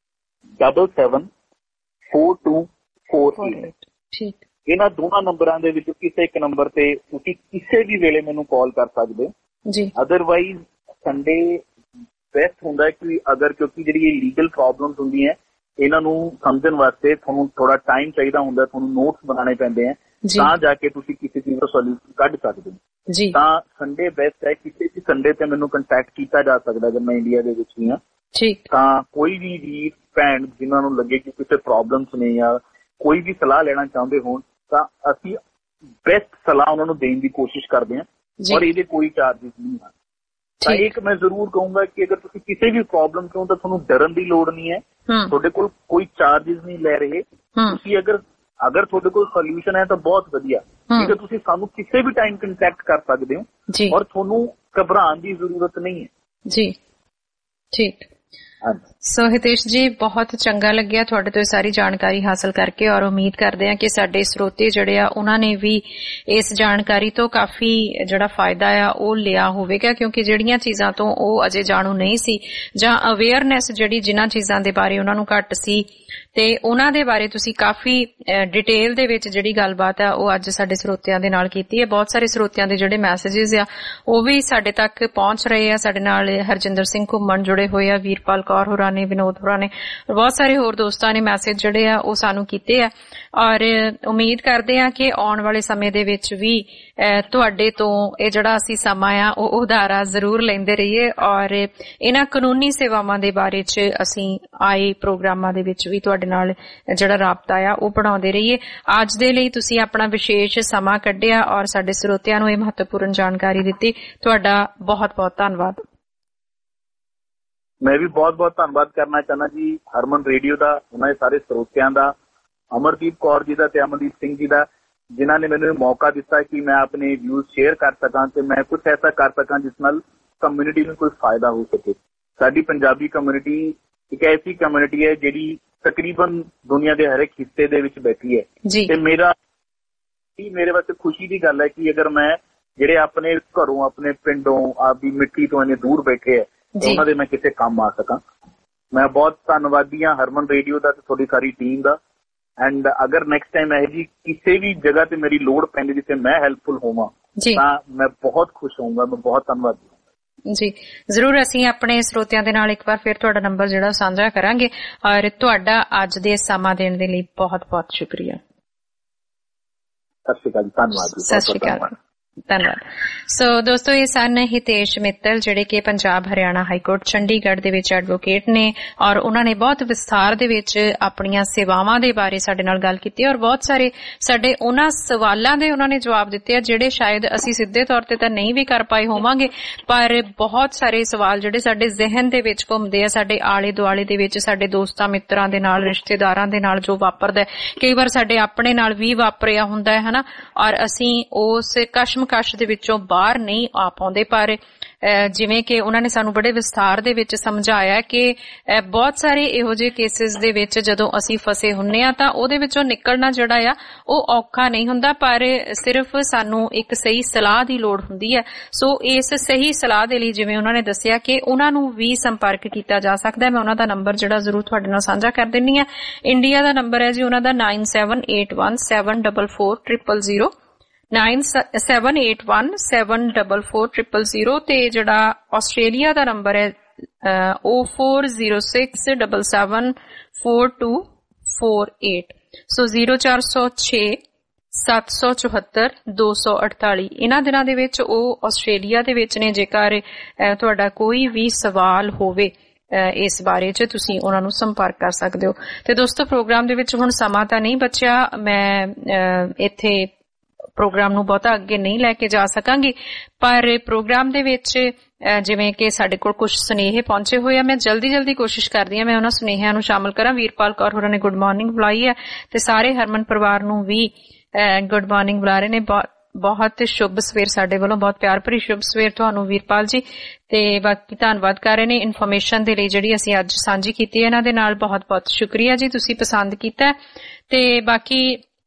double seven four two four eight. ਠੀਕ, ਇਹਨਾਂ ਦੋਨਾਂ ਨੰਬਰਾਂ ਦੇ ਵਿੱਚੋਂ ਕਿਸੇ ਇੱਕ ਨੰਬਰ ਤੇ ਤੁਸੀਂ ਕਿਸੇ ਵੀ ਵੇਲੇ ਮੈਨੂੰ ਕਾਲ ਕਰ ਸਕਦੇ ਹੋ ਜੀ। ਅਦਰਵਾਈਜ਼ ਸੰਡੇ ਬੈਸਟ ਹੁੰਦਾ ਕਿ ਅਗਰ, ਕਿਉਂਕਿ ਜਿਹੜੀ ਇਹ ਲੀਗਲ ਪ੍ਰੋਬਲਮਸ ਹੁੰਦੀਆਂ ਇਹਨਾਂ ਨੂੰ ਸਮਝਣ ਵਾਸਤੇ ਤੁਹਾਨੂੰ ਥੋੜਾ ਟਾਈਮ ਚਾਹੀਦਾ ਹੁੰਦਾ, ਤੁਹਾਨੂੰ ਨੋਟਸ ਬਣਾਉਣੇ ਪੈਂਦੇ ਆ, ਤਾਂ ਜਾ ਕੇ ਤੁਸੀਂ ਕਿਸੇ ਚੀਜ਼ ਦਾ ਸੋਲੂਸ਼ਨ ਕੱਢ ਸਕਦੇ ਹੋ ਜੀ। ਤਾਂ ਸੰਡੇ ਬੈਸਟ ਹੈ, ਕਿਸੇ ਵੀ ਸੰਡੇ ਤੇ ਮੈਨੂੰ ਕੰਟੈਕਟ ਕੀਤਾ ਜਾ ਸਕਦਾ ਜਦ ਮੈਂ ਇੰਡੀਆ ਦੇ ਵਿੱਚ ਹੀ ਹਾਂ। ਠੀਕ, ਤਾਂ ਕੋਈ ਵੀ ਵੀਰ ਭੈਣ ਜਿਨ੍ਹਾਂ ਨੂੰ ਲੱਗੇ ਕਿ ਕਿਸੇ ਪ੍ਰੋਬਲਮਸ ਨੇ ਜਾਂ ਕੋਈ ਵੀ ਸਲਾਹ ਲੈਣਾ ਚਾਹੁੰਦੇ ਹੋਣ, ਤਾਂ ਅਸੀਂ ਬੈਸਟ ਸਲਾਹ ਉਹਨਾਂ ਨੂੰ ਦੇਣ ਦੀ ਕੋਸ਼ਿਸ਼ ਕਰਦੇ ਹਾਂ ਔਰ ਇਹਦੇ ਕੋਈ ਚਾਰਜਿਸ ਨਹੀਂ ਹਨ। ਤਾਂ ਇੱਕ ਮੈਂ ਜ਼ਰੂਰ ਕਹੂੰਗਾ ਕਿ ਅਗਰ ਤੁਸੀਂ ਕਿਸੇ ਵੀ ਪ੍ਰੋਬਲਮ ਤੋਂ, ਤਾਂ ਤੁਹਾਨੂੰ ਡਰਨ ਦੀ ਲੋੜ ਨਹੀਂ ਹੈ, ਤੁਹਾਡੇ ਕੋਲ ਕੋਈ ਚਾਰਜਿਸ ਨਹੀਂ ਲੈ ਰਹੇ। ਤੁਸੀਂ ਅਗਰ ਅਗਰ ਤੁਹਾਡੇ ਕੋਲ ਸੋਲੂਸ਼ਨ ਹੈ ਤਾਂ ਬਹੁਤ ਵਧੀਆ, ਠੀਕ ਹੈ, ਤੁਸੀਂ ਸਾਨੂੰ ਕਿਸੇ ਵੀ ਟਾਈਮ ਕੰਟੈਕਟ ਕਰ ਸਕਦੇ ਹੋ ਔਰ ਤੁਹਾਨੂੰ ਘਬਰਾਉਣ ਦੀ ਜ਼ਰੂਰਤ ਨਹੀਂ ਹੈ ਜੀ। ਠੀਕ, ਸੋ ਹਿਤੇਸ਼ ਜੀ ਬਹੁਤ ਚੰਗਾ ਲੱਗਿਆ ਤੁਹਾਡੇ ਤੋਂ ਇਹ ਸਾਰੀ ਜਾਣਕਾਰੀ ਹਾਸਲ ਕਰਕੇ, ਔਰ ਉਮੀਦ ਕਰਦੇ ਹਾਂ ਕਿ ਸਾਡੇ ਸਰੋਤੇ ਜਿਹੜੇ ਆ ਉਹਨਾਂ ਨੇ ਵੀ ਇਸ ਜਾਣਕਾਰੀ ਤੋਂ ਕਾਫੀ ਜਿਹੜਾ ਫਾਇਦਾ ਆ ਉਹ ਲਿਆ ਹੋਵੇਗਾ, ਕਿਉਂਕਿ ਜਿਹੜੀਆਂ ਚੀਜ਼ਾਂ ਤੋਂ ਉਹ ਅਜੇ ਜਾਣੂ ਨਹੀਂ ਸੀ ਜਾਂ ਅਵੇਅਰਨੈਸ ਜਿਹੜੀ ਜਿਨ੍ਹਾਂ ਚੀਜ਼ਾਂ ਦੇ ਬਾਰੇ ਉਹਨਾਂ ਨੂੰ ਘੱਟ ਸੀ, ਤੇ ਉਹਨਾਂ ਦੇ ਬਾਰੇ ਤੁਸੀਂ ਕਾਫੀ ਡਿਟੇਲ ਦੇ ਵਿੱਚ ਜਿਹੜੀ ਗੱਲਬਾਤ ਆ ਉਹ ਅੱਜ ਸਾਡੇ ਸਰੋਤਿਆਂ ਦੇ ਨਾਲ ਕੀਤੀ ਹੈ। ਬਹੁਤ ਸਾਰੇ ਸਰੋਤਿਆਂ ਦੇ ਜਿਹੜੇ ਮੈਸੇजेस ਆ ਉਹ ਵੀ ਸਾਡੇ ਤੱਕ ਪਹੁੰਚ ਰਹੇ ਆ। ਸਾਡੇ ਨਾਲ ਹਰਜਿੰਦਰ ਸਿੰਘ ਘੁੰਮਣ ਜੁੜੇ ਹੋਏ ਆ, ਵੀਰਪਾਲ ਕੌਰ ਹੋਰਾਂ ਨੇ, ਵਿਨੋਦ ਹੋਰਾਂ ਨੇ, ਬਹੁਤ ਸਾਰੇ ਹੋਰ ਦੋਸਤਾਂ ਨੇ ਮੈਸੇਜ ਜਿਹੜੇ ਆ ਉਹ ਸਾਨੂੰ ਕੀਤੇ ਆ, ਔਰ ਉਮੀਦ ਕਰਦੇ ਆ ਕਿ ਆਉਣ ਵਾਲੇ ਸਮੇਂ ਦੇ ਵਿੱਚ ਵੀ ਤੁਹਾਡੇ ਤੋਂ ਇਹ ਜਿਹੜਾ ਅਸੀਂ ਸਮਾਂ ਆ ਉਹ ਉਧਾਰਾ ਜ਼ਰੂਰ ਲੈਂਦੇ ਰਹੀਏ, ਔਰ ਇਹਨਾਂ ਕਾਨੂੰਨੀ ਸੇਵਾਵਾਂ ਦੇ ਬਾਰੇ ਚ ਅਸੀਂ ਆਏ ਪ੍ਰੋਗਰਾਮਾਂ ਦੇ ਵਿੱਚ ਵੀ ਤੁਹਾਡੇ ਨਾਲ ਜਿਹੜਾ ਰਾਬਤਾ ਆ ਉਹ ਬਣਾਉਂਦੇ ਰਹੀਏ। ਅੱਜ ਦੇ ਲਈ ਤੁਸੀਂ ਆਪਣਾ ਵਿਸ਼ੇਸ਼ ਸਮਾਂ ਕੱਢਿਆ ਔਰ ਸਾਡੇ ਸਰੋਤਿਆਂ ਨੂੰ ਇਹ ਮਹੱਤਵਪੂਰਨ ਜਾਣਕਾਰੀ ਦਿੱਤੀ। ਤੁਹਾਡਾ ਬਹੁਤ ਬਹੁਤ ਧੰਨਵਾਦ। ਮੈਂ ਵੀ ਬਹੁਤ ਬਹੁਤ ਧੰਨਵਾਦ ਕਰਨਾ ਚਾਹੁੰਦਾ ਜੀ ਹਰਮਨ ਰੇਡੀਓ ਦਾ, ਉਹਨਾਂ ਦੇ ਸਾਰੇ ਸਰੋਤਿਆਂ ਦਾ, ਅਮਰਦੀਪ ਕੌਰ ਜੀ ਦਾ ਤੇ ਅਮਨਦੀਪ ਸਿੰਘ ਜੀ ਦਾ, ਜਿਨ੍ਹਾਂ ਨੇ ਮੈਨੂੰ ਮੌਕਾ ਦਿੱਤਾ ਕਿ ਮੈਂ ਆਪਣੇ ਵਿਊਜ਼ ਸ਼ੇਅਰ ਕਰ ਸਕਾਂ ਤੇ ਮੈਂ ਕੁਝ ਐਸਾ ਕਰ ਸਕਾਂ ਜਿਸ ਨਾਲ ਕਮਿਊਨਿਟੀ ਨੂੰ ਕੋਈ ਫਾਇਦਾ ਹੋ ਸਕੇ। ਸਾਡੀ ਪੰਜਾਬੀ ਕਮਿਊਨਿਟੀ ਇੱਕ ਐਸੀ ਕਮਿਊਨਿਟੀ ਹੈ ਜਿਹੜੀ ਤਕਰੀਬਨ ਦੁਨੀਆ ਦੇ ਹਰ ਇੱਕ ਹਿੱਸੇ ਦੇ ਵਿੱਚ ਬੈਠੀ ਹੈ, ਤੇ ਮੇਰਾ ਮੇਰੇ ਵਾਸਤੇ ਖੁਸ਼ੀ ਦੀ ਗੱਲ ਹੈ ਕਿ ਅਗਰ ਮੈਂ ਜਿਹੜੇ ਆਪਣੇ ਘਰੋਂ, ਆਪਣੇ ਪਿੰਡੋਂ, ਆਪਦੀ ਮਿੱਟੀ ਤੋਂ ਇੰਨੇ ਦੂਰ ਬੈਠੇ ਹੈ, ਉਹਨਾਂ ਦੇ ਮੈਂ ਕਿਸੇ ਕੰਮ ਆ ਸਕਾਂ। ਮੈਂ ਬਹੁਤ ਧੰਨਵਾਦੀ ਹਾਂ ਹਰਮਨ ਰੇਡੀਓ ਦਾ ਤੇ ਤੁਹਾਡੀ ਸਾਰੀ ਟੀਮ ਦਾ। ਐਂਡ ਅਗਰ ਨੈਕਸਟ ਟਾਈਮ ਇਹ ਜੀ ਕਿਸੇ ਵੀ ਜਗ੍ਹਾ ਤੇ ਮੇਰੀ ਲੋੜ ਪੈਂਦੀ ਜਿੱਥੇ ਮੈਂ ਹੈਲਪਫੁਲ ਹੋਵਾਂ ਤਾਂ ਮੈਂ ਬਹੁਤ ਖੁਸ਼ ਹੋਊਂਗਾ, ਮੈਂ ਬਹੁਤ ਧੰਨਵਾਦੀ ਹਾਂ ਜੀ। ਜ਼ਰੂਰ ਅਸੀਂ ਆਪਣੇ ਸਰੋਤਿਆਂ ਦੇ ਨਾਲ ਇੱਕ ਵਾਰ ਫਿਰ ਤੁਹਾਡਾ ਨੰਬਰ ਜਿਹੜਾ ਸਾਂਝਾ ਕਰਾਂਗੇ, ਔਰ ਤੁਹਾਡਾ ਅੱਜ ਦੇ ਸਮਾਂ ਦੇਣ ਦੇ ਲਈ ਬਹੁਤ ਬਹੁਤ ਸ਼ੁਕਰੀਆ। ਸਤਿ ਸ਼੍ਰੀ ਅਕਾਲ, ਧੰਨਵਾਦ। ਸਤਿ ਸ਼੍ਰੀ ਅਕਾਲ, ਧੰਨਵਾਦ। ਸੋ ਦੋਸਤੋ, ਇਹ ਸਨ ਹਿਤੇਸ਼ ਮਿੱਤਲ ਜਿਹੜੇ ਕਿ ਪੰਜਾਬ ਹਰਿਆਣਾ ਹਾਈਕੋਰਟ ਚੰਡੀਗੜ੍ਹ ਦੇ ਵਿੱਚ ਐਡਵੋਕੇਟ ਨੇ, ਔਰ ਉਹਨਾਂ ਨੇ ਬਹੁਤ ਵਿਸਥਾਰ ਦੇ ਵਿੱਚ ਆਪਣੀਆਂ ਸੇਵਾਵਾਂ ਦੇ ਬਾਰੇ ਸਾਡੇ ਨਾਲ ਗੱਲ ਕੀਤੀ, ਔਰ ਬਹੁਤ ਸਾਰੇ ਸਾਡੇ ਉਹਨਾਂ ਸਵਾਲਾਂ ਦੇ ਉਹਨਾਂ ਨੇ ਜਵਾਬ ਦਿੱਤੇ ਆ ਜਿਹੜੇ ਸ਼ਾਇਦ ਅਸੀਂ ਸਿੱਧੇ ਤੌਰ ਤੇ ਤਾਂ ਨਹੀਂ ਵੀ ਕਰ ਪਾਏ ਹੋਵਾਂਗੇ, ਪਰ ਬਹੁਤ ਸਾਰੇ ਸਵਾਲ ਜਿਹੜੇ ਸਾਡੇ ਜ਼ਿਹਨ ਦੇ ਵਿੱਚ ਘੁੰਮਦੇ ਆ, ਸਾਡੇ ਆਲੇ ਦੁਆਲੇ ਦੇ ਵਿੱਚ, ਸਾਡੇ ਦੋਸਤਾਂ ਮਿੱਤਰਾਂ ਦੇ ਨਾਲ, ਰਿਸ਼ਤੇਦਾਰਾਂ ਦੇ ਨਾਲ ਜੋ ਵਾਪਰਦਾ, ਕਈ ਵਾਰ ਸਾਡੇ ਆਪਣੇ ਨਾਲ ਵੀ ਵਾਪਰਿਆ ਹੁੰਦਾ ਹੈ ਹਨਾ, ਔਰ ਅਸੀਂ ਉਸ ਕਸ਼ਮ ਕਸ਼ ਦੇ ਵਿੱਚੋਂ ਬਾਹਰ ਨਹੀਂ ਆ ਪਾਉਂਦੇ। ਪਰ ਜਿਵੇਂ ਕਿ ਉਹਨਾਂ ਨੇ ਸਾਨੂੰ ਬੜੇ ਵਿਸਥਾਰ ਦੇ ਵਿੱਚ ਸਮਝਾਇਆ ਕਿ ਬਹੁਤ ਸਾਰੇ ਇਹੋ ਜਿਹੇ ਕੇਸਿਸ ਦੇ ਵਿੱਚ ਜਦੋਂ ਅਸੀਂ ਫਸੇ ਹੁੰਨੇ ਆ ਤਾਂ ਉਹਦੇ ਵਿੱਚੋਂ ਨਿਕਲਣਾ ਜਿਹੜਾ ਆ ਉਹ ਔਖਾ ਨਹੀਂ ਹੁੰਦਾ, ਪਰ ਸਿਰਫ ਸਾਨੂੰ ਇੱਕ ਸਹੀ ਸਲਾਹ ਦੀ ਲੋੜ ਹੁੰਦੀ ਹੈ। ਸੋ ਇਸ ਸਹੀ ਸਲਾਹ ਦੇ ਲਈ ਜਿਵੇਂ ਉਹਨਾਂ ਨੇ ਦੱਸਿਆ ਕਿ ਉਹਨਾਂ ਨੂੰ ਵੀ ਸੰਪਰਕ ਕੀਤਾ ਜਾ ਸਕਦਾ। ਮੈਂ ਉਹਨਾਂ ਦਾ ਨੰਬਰ ਜਿਹੜਾ ਜ਼ਰੂਰ ਤੁਹਾਡੇ ਨਾਲ ਸਾਂਝਾ ਕਰ ਦਿੰਨੀ ਆ। ਇੰਡੀਆ ਦਾ ਨੰਬਰ ਹੈ ਜੀ ਉਹਨਾਂ ਦਾ nine seven eight one seven double four triple zero nine seven eight one seven double four triple zero, ਤੇ ਜਿਹੜਾ ਆਸਟ੍ਰੇਲੀਆ ਦਾ ਨੰਬਰ ਹੈ O four zero six double seven four two four eight. So zero ਚਾਰ ਸੌ ਛੇ ਸੱਤ ਸੌ ਚੁਹੱਤਰ ਦੋ ਸੌ ਅਠਤਾਲੀ। ਇਹਨਾਂ ਦਿਨਾਂ ਦੇ ਵਿੱਚ ਉਹ ਆਸਟ੍ਰੇਲੀਆ ਦੇ ਵਿੱਚ ਨੇ। ਜੇਕਰ ਤੁਹਾਡਾ ਕੋਈ ਵੀ ਸਵਾਲ ਹੋਵੇ ਇਸ ਬਾਰੇ ਚ ਤੁਸੀਂ ਉਹਨਾਂ ਨੂੰ ਸੰਪਰਕ ਕਰ ਸਕਦੇ ਹੋ। ਤੇ ਦੋਸਤੋ, ਪ੍ਰੋਗਰਾਮ ਦੇ ਵਿੱਚ ਹੁਣ ਸਮਾਂ ਤਾਂ ਨਹੀਂ ਬਚਿਆ, ਮੈਂ ਇੱਥੇ ਪ੍ਰੋਗਰਾਮ ਨੂੰ ਬਹੁਤਾ ਅੱਗੇ ਨਹੀਂ ਲੈ ਕੇ ਜਾ ਸਕਾਂਗੀ, ਪਰ ਪ੍ਰੋਗਰਾਮ ਦੇ ਵਿੱਚ ਜਿਵੇਂ ਕਿ ਸਾਡੇ ਕੋਲ ਕੁਝ ਸੁਨੇਹੇ ਪਹੁੰਚੇ ਹੋਏ ਆ, ਮੈਂ ਜਲਦੀ ਜਲਦੀ ਕੋਸ਼ਿਸ਼ ਕਰਦੀ ਹਾਂ ਮੈਂ ਉਹਨਾਂ ਸੁਨੇਹਿਆਂ ਨੂੰ ਸ਼ਾਮਲ ਕਰਾਂ। ਵੀਰਪਾਲ ਕੌਰ ਹੋਰਾਂ ਨੇ ਗੁੱਡ ਮਾਰਨਿੰਗ ਬੁਲਾਈ ਹੈ ਤੇ ਸਾਰੇ ਹਰਮਨ ਪਰਿਵਾਰ ਨੂੰ ਵੀ ਗੁੱਡ ਮਾਰਨਿੰਗ ਬੁਲਾ ਰਹੇ ਨੇ। ਬਹੁਤ ਸ਼ੁਭ ਸਵੇਰ ਸਾਡੇ ਵੱਲੋਂ, ਬਹੁਤ ਪਿਆਰ ਭਰੀ ਸ਼ੁਭ ਸਵੇਰ ਤੁਹਾਨੂੰ ਵੀਰਪਾਲ ਜੀ। ਤੇ ਬਾਕੀ ਧੰਨਵਾਦ ਕਰ ਰਹੇ ਨੇ ਇਨਫੋਰਮੇਸ਼ਨ ਦੇ ਲਈ ਜਿਹੜੀ ਅਸੀਂ ਅੱਜ ਸਾਂਝੀ ਕੀਤੀ ਹੈ ਇਹਨਾਂ ਦੇ ਨਾਲ। ਬਹੁਤ ਬਹੁਤ ਸ਼ੁਕਰੀਆ ਜੀ, ਤੁਸੀਂ ਪਸੰਦ ਕੀਤਾ। ਤੇ ਬਾਕੀ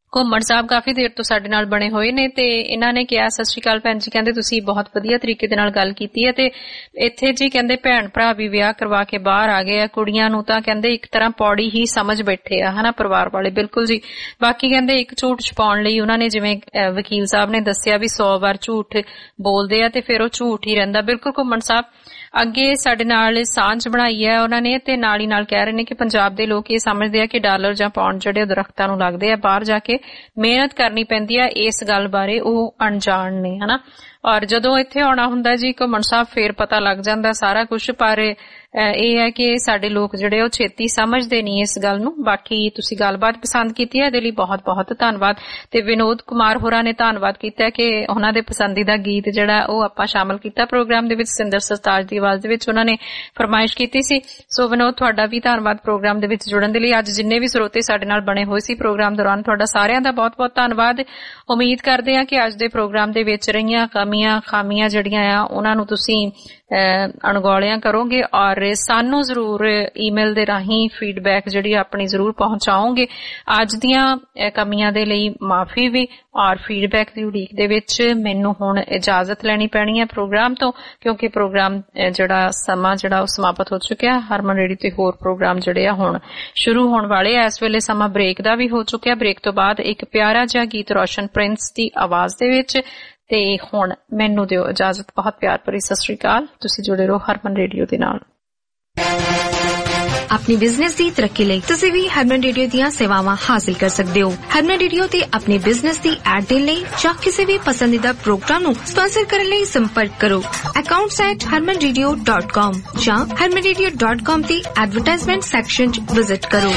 ਘੁੰਮਣ ਸਾਹਿਬ ਕਾਫੀ ਦੇਰ ਤੋਂ ਸਾਡੇ ਨਾਲ ਬਣੇ ਹੋਏ ਨੇ ਤੇ ਇਹਨਾਂ ਨੇ ਕਿਹਾ, ਸਤਿ ਸ਼੍ਰੀ ਅਕਾਲ ਭੈਣ ਜੀ, ਕਹਿੰਦੇ ਤੁਸੀਂ ਬਹੁਤ ਵਧੀਆ ਤਰੀਕੇ ਦੇ ਨਾਲ ਗੱਲ ਕੀਤੀ ਹੈ ਤੇ ਇੱਥੇ ਜੀ ਕਹਿੰਦੇ ਭੈਣ ਭਰਾ ਵੀ ਵਿਆਹ ਕਰਵਾ ਕੇ ਬਾਹਰ ਆ ਗਏ ਆ, ਕੁੜੀਆਂ ਨੂੰ ਤਾਂ ਕਹਿੰਦੇ ਇੱਕ ਤਰ੍ਹਾਂ ਪੌੜੀ ਹੀ ਸਮਝ ਬੈਠੇ ਆ ਹਨਾ ਪਰਿਵਾਰ ਵਾਲੇ। ਬਿਲਕੁਲ ਜੀ। ਬਾਕੀ ਕਹਿੰਦੇ ਇੱਕ ਝੂਠ ਛੁਪਾਉਣ ਲਈ ਉਹਨਾਂ ਨੇ ਜਿਵੇਂ ਵਕੀਲ ਸਾਹਿਬ ਨੇ ਦੱਸਿਆ ਵੀ ਸੌ ਵਾਰ ਝੂਠ ਬੋਲਦੇ ਆ ਤੇ ਫਿਰ ਉਹ ਝੂਠ ਹੀ ਰਹਿੰਦਾ। ਬਿਲਕੁਲ ਘੁੰਮਣ ਸਾਹਿਬ ਅੱਗੇ ਸਾਡੇ ਨਾਲ ਸਾਂਝ ਬਣਾਈ ਹੈ ਉਹਨਾਂ ਨੇ ਤੇ ਨਾਲ ਹੀ ਨਾਲ ਕਹਿ ਰਹੇ ਨੇ ਕਿ ਪੰਜਾਬ ਦੇ ਲੋਕ ਇਹ ਸਮਝਦੇ ਆ ਕਿ ਡਾਲਰ ਜਾਂ ਪਾਉਂਡ ਜਿਹੜੇ ਦਰਖਤਾਂ ਨੂੰ ਲੱਗਦੇ ਆ, ਬਾਹਰ ਜਾ ਕੇ ਮਿਹਨਤ ਕਰਨੀ ਪੈਂਦੀ ਆ, ਇਸ ਗੱਲ ਬਾਰੇ ਉਹ ਅਣਜਾਣ ਨੇ ਹਨਾ। ਔਰ ਜਦੋਂ ਇੱਥੇ ਆਉਣਾ ਹੁੰਦਾ ਜੀ ਘੁੰਮਣ ਸਾਹਿਬ ਫੇਰ ਪਤਾ ਲੱਗ ਜਾਂਦਾ ਸਾਰਾ ਕੁਝ, ਪਰ ਇਹ ਹੈ ਕਿ ਸਾਡੇ ਲੋਕ ਜਿਹੜੇ ਉਹ ਛੇਤੀ ਸਮਝਦੇ ਨਹੀਂ ਇਸ ਗੱਲ ਨੂੰ। ਬਾਕੀ ਤੁਸੀਂ ਗੱਲਬਾਤ ਪਸੰਦ ਕੀਤੀ ਹੈ, ਇਹਦੇ ਲਈ ਬਹੁਤ ਬਹੁਤ ਧੰਨਵਾਦ। ਤੇ ਵਿਨੋਦ ਕੁਮਾਰ ਹੋਰਾਂ ਨੇ ਧੰਨਵਾਦ ਕੀਤਾ ਕਿ ਉਹਨਾਂ ਦੇ ਪਸੰਦੀਦਾ ਗੀਤ ਜਿਹੜਾ ਉਹ ਆਪਾਂ ਸ਼ਾਮਲ ਕੀਤਾ ਪ੍ਰੋਗਰਾਮ ਦੇ ਵਿੱਚ, ਸਿੰਦਰ ਸਰਤਾਜ ਦੀ ਆਵਾਜ਼ ਦੇ ਵਿੱਚ ਉਹਨਾਂ ਨੇ ਫਰਮਾਇਸ਼ ਕੀਤੀ ਸੀ। ਸੋ ਵਿਨੋਦ ਤੁਹਾਡਾ ਵੀ ਧੰਨਵਾਦ ਪ੍ਰੋਗਰਾਮ ਦੇ ਵਿੱਚ ਜੁੜਨ ਦੇ ਲਈ। ਅੱਜ ਜਿੰਨੇ ਵੀ ਸਰੋਤੇ ਸਾਡੇ ਨਾਲ ਬਣੇ ਹੋਏ ਸੀ ਪ੍ਰੋਗਰਾਮ ਦੌਰਾਨ ਤੁਹਾਡਾ ਸਾਰਿਆਂ ਦਾ ਬਹੁਤ ਬਹੁਤ ਧੰਨਵਾਦ। ਉਮੀਦ ਕਰਦੇ ਹਾਂ ਕਿ ਅੱਜ ਦੇ ਪ੍ਰੋਗਰਾਮ ਦੇ ਵਿੱਚ ਰਹੀਆਂ ਕਮੀਆਂ ਖਾਮੀਆਂ ਜਿਹੜੀਆਂ ਆ ਉਹਨਾਂ ਨੂੰ ਤੁਸੀਂ ਅਣਗੌਲਿਆਂ ਕਰੋਗੇ ਔਰ ਸਾਨੂੰ ਜ਼ਰੂਰ ਈਮੇਲ ਦੇ ਰਾਹੀਂ ਫੀਡਬੈਕ ਜਿਹੜੀ ਆਪਣੀ ਜ਼ਰੂਰ ਪਹੁੰਚਾਓਗੇ। ਅੱਜ ਦੀਆਂ ਕਮੀਆਂ ਦੇ ਲਈ ਮਾਫੀ ਵੀ ਔਰ ਫੀਡਬੈਕ ਦੀ ਉਡੀਕ ਦੇ ਵਿੱਚ ਮੈਨੂੰ ਹੁਣ ਇਜਾਜ਼ਤ ਲੈਣੀ ਪੈਣੀ ਹੈ ਪ੍ਰੋਗਰਾਮ ਤੋਂ, ਕਿਉਂਕਿ ਪ੍ਰੋਗਰਾਮ ਜਿਹੜਾ ਸਮਾਂ ਜਿਹੜਾ ਉਹ ਸਮਾਪਤ ਹੋ ਚੁੱਕਿਆ। ਹਰਮਨ ਰੇਡੀਓ ਤੇ ਹੋਰ ਪ੍ਰੋਗਰਾਮ ਜਿਹੜੇ ਆ ਹੁਣ ਸ਼ੁਰੂ ਹੋਣ ਵਾਲੇ ਆ। ਇਸ ਵੇਲੇ ਸਮਾਂ ਬ੍ਰੇਕ ਦਾ ਵੀ ਹੋ ਚੁੱਕਿਆ। ਬ੍ਰੇਕ ਤੋਂ ਬਾਅਦ ਇੱਕ ਪਿਆਰਾ ਜਿਹਾ ਗੀਤ ਰੋਸ਼ਨ ਪ੍ਰਿੰਸ ਦੀ ਆਵਾਜ਼ ਦੇ ਵਿੱਚ। ਤੇ ਹੁਣ ਮੈਨੂੰ ਦਿਓ ਇਜਾਜ਼ਤ। ਬਹੁਤ ਪਿਆਰ ਭਰੀ ਸਤਿ ਸ਼੍ਰੀ ਅਕਾਲ। ਤੁਸੀਂ ਜੁੜੇ ਰਹੋ ਹਰਮਨ ਰੇਡੀਓ ਦੇ ਨਾਲ। अपनी बिजनेस की तरक्की ਲਈ ਤੁਸੀਂ ਵੀ ਹਰਮਨ ਰੇਡੀਓ ਦੀਆਂ ਸੇਵਾਵਾਂ ਹਾਸਲ ਕਰ ਸਕਦੇ ਹੋ। ਹਰਮਨ ਰੇਡੀਓ ਤੇ ਆਪਣੇ ਬਿਜ਼ਨਸ ਦੀ ਐਡ ਦੇਣ ਲਈ ਜਾਂ ਕਿਸੇ ਵੀ ਪਸੰਦੀਦਾ ਪ੍ਰੋਗਰਾਮ ਨੂੰ ਸਪਾਂਸਰ ਕਰਨ ਲਈ ਸੰਪਰਕ ਕਰੋ accounts at harman radio dot com ਜਾਂ harman radio dot com ਤੇ ਐਡਵਰਟਾਈਜ਼ਮੈਂਟ ਸੈਕਸ਼ਨ 'ਚ ਵਿਜ਼ਿਟ ਕਰੋ।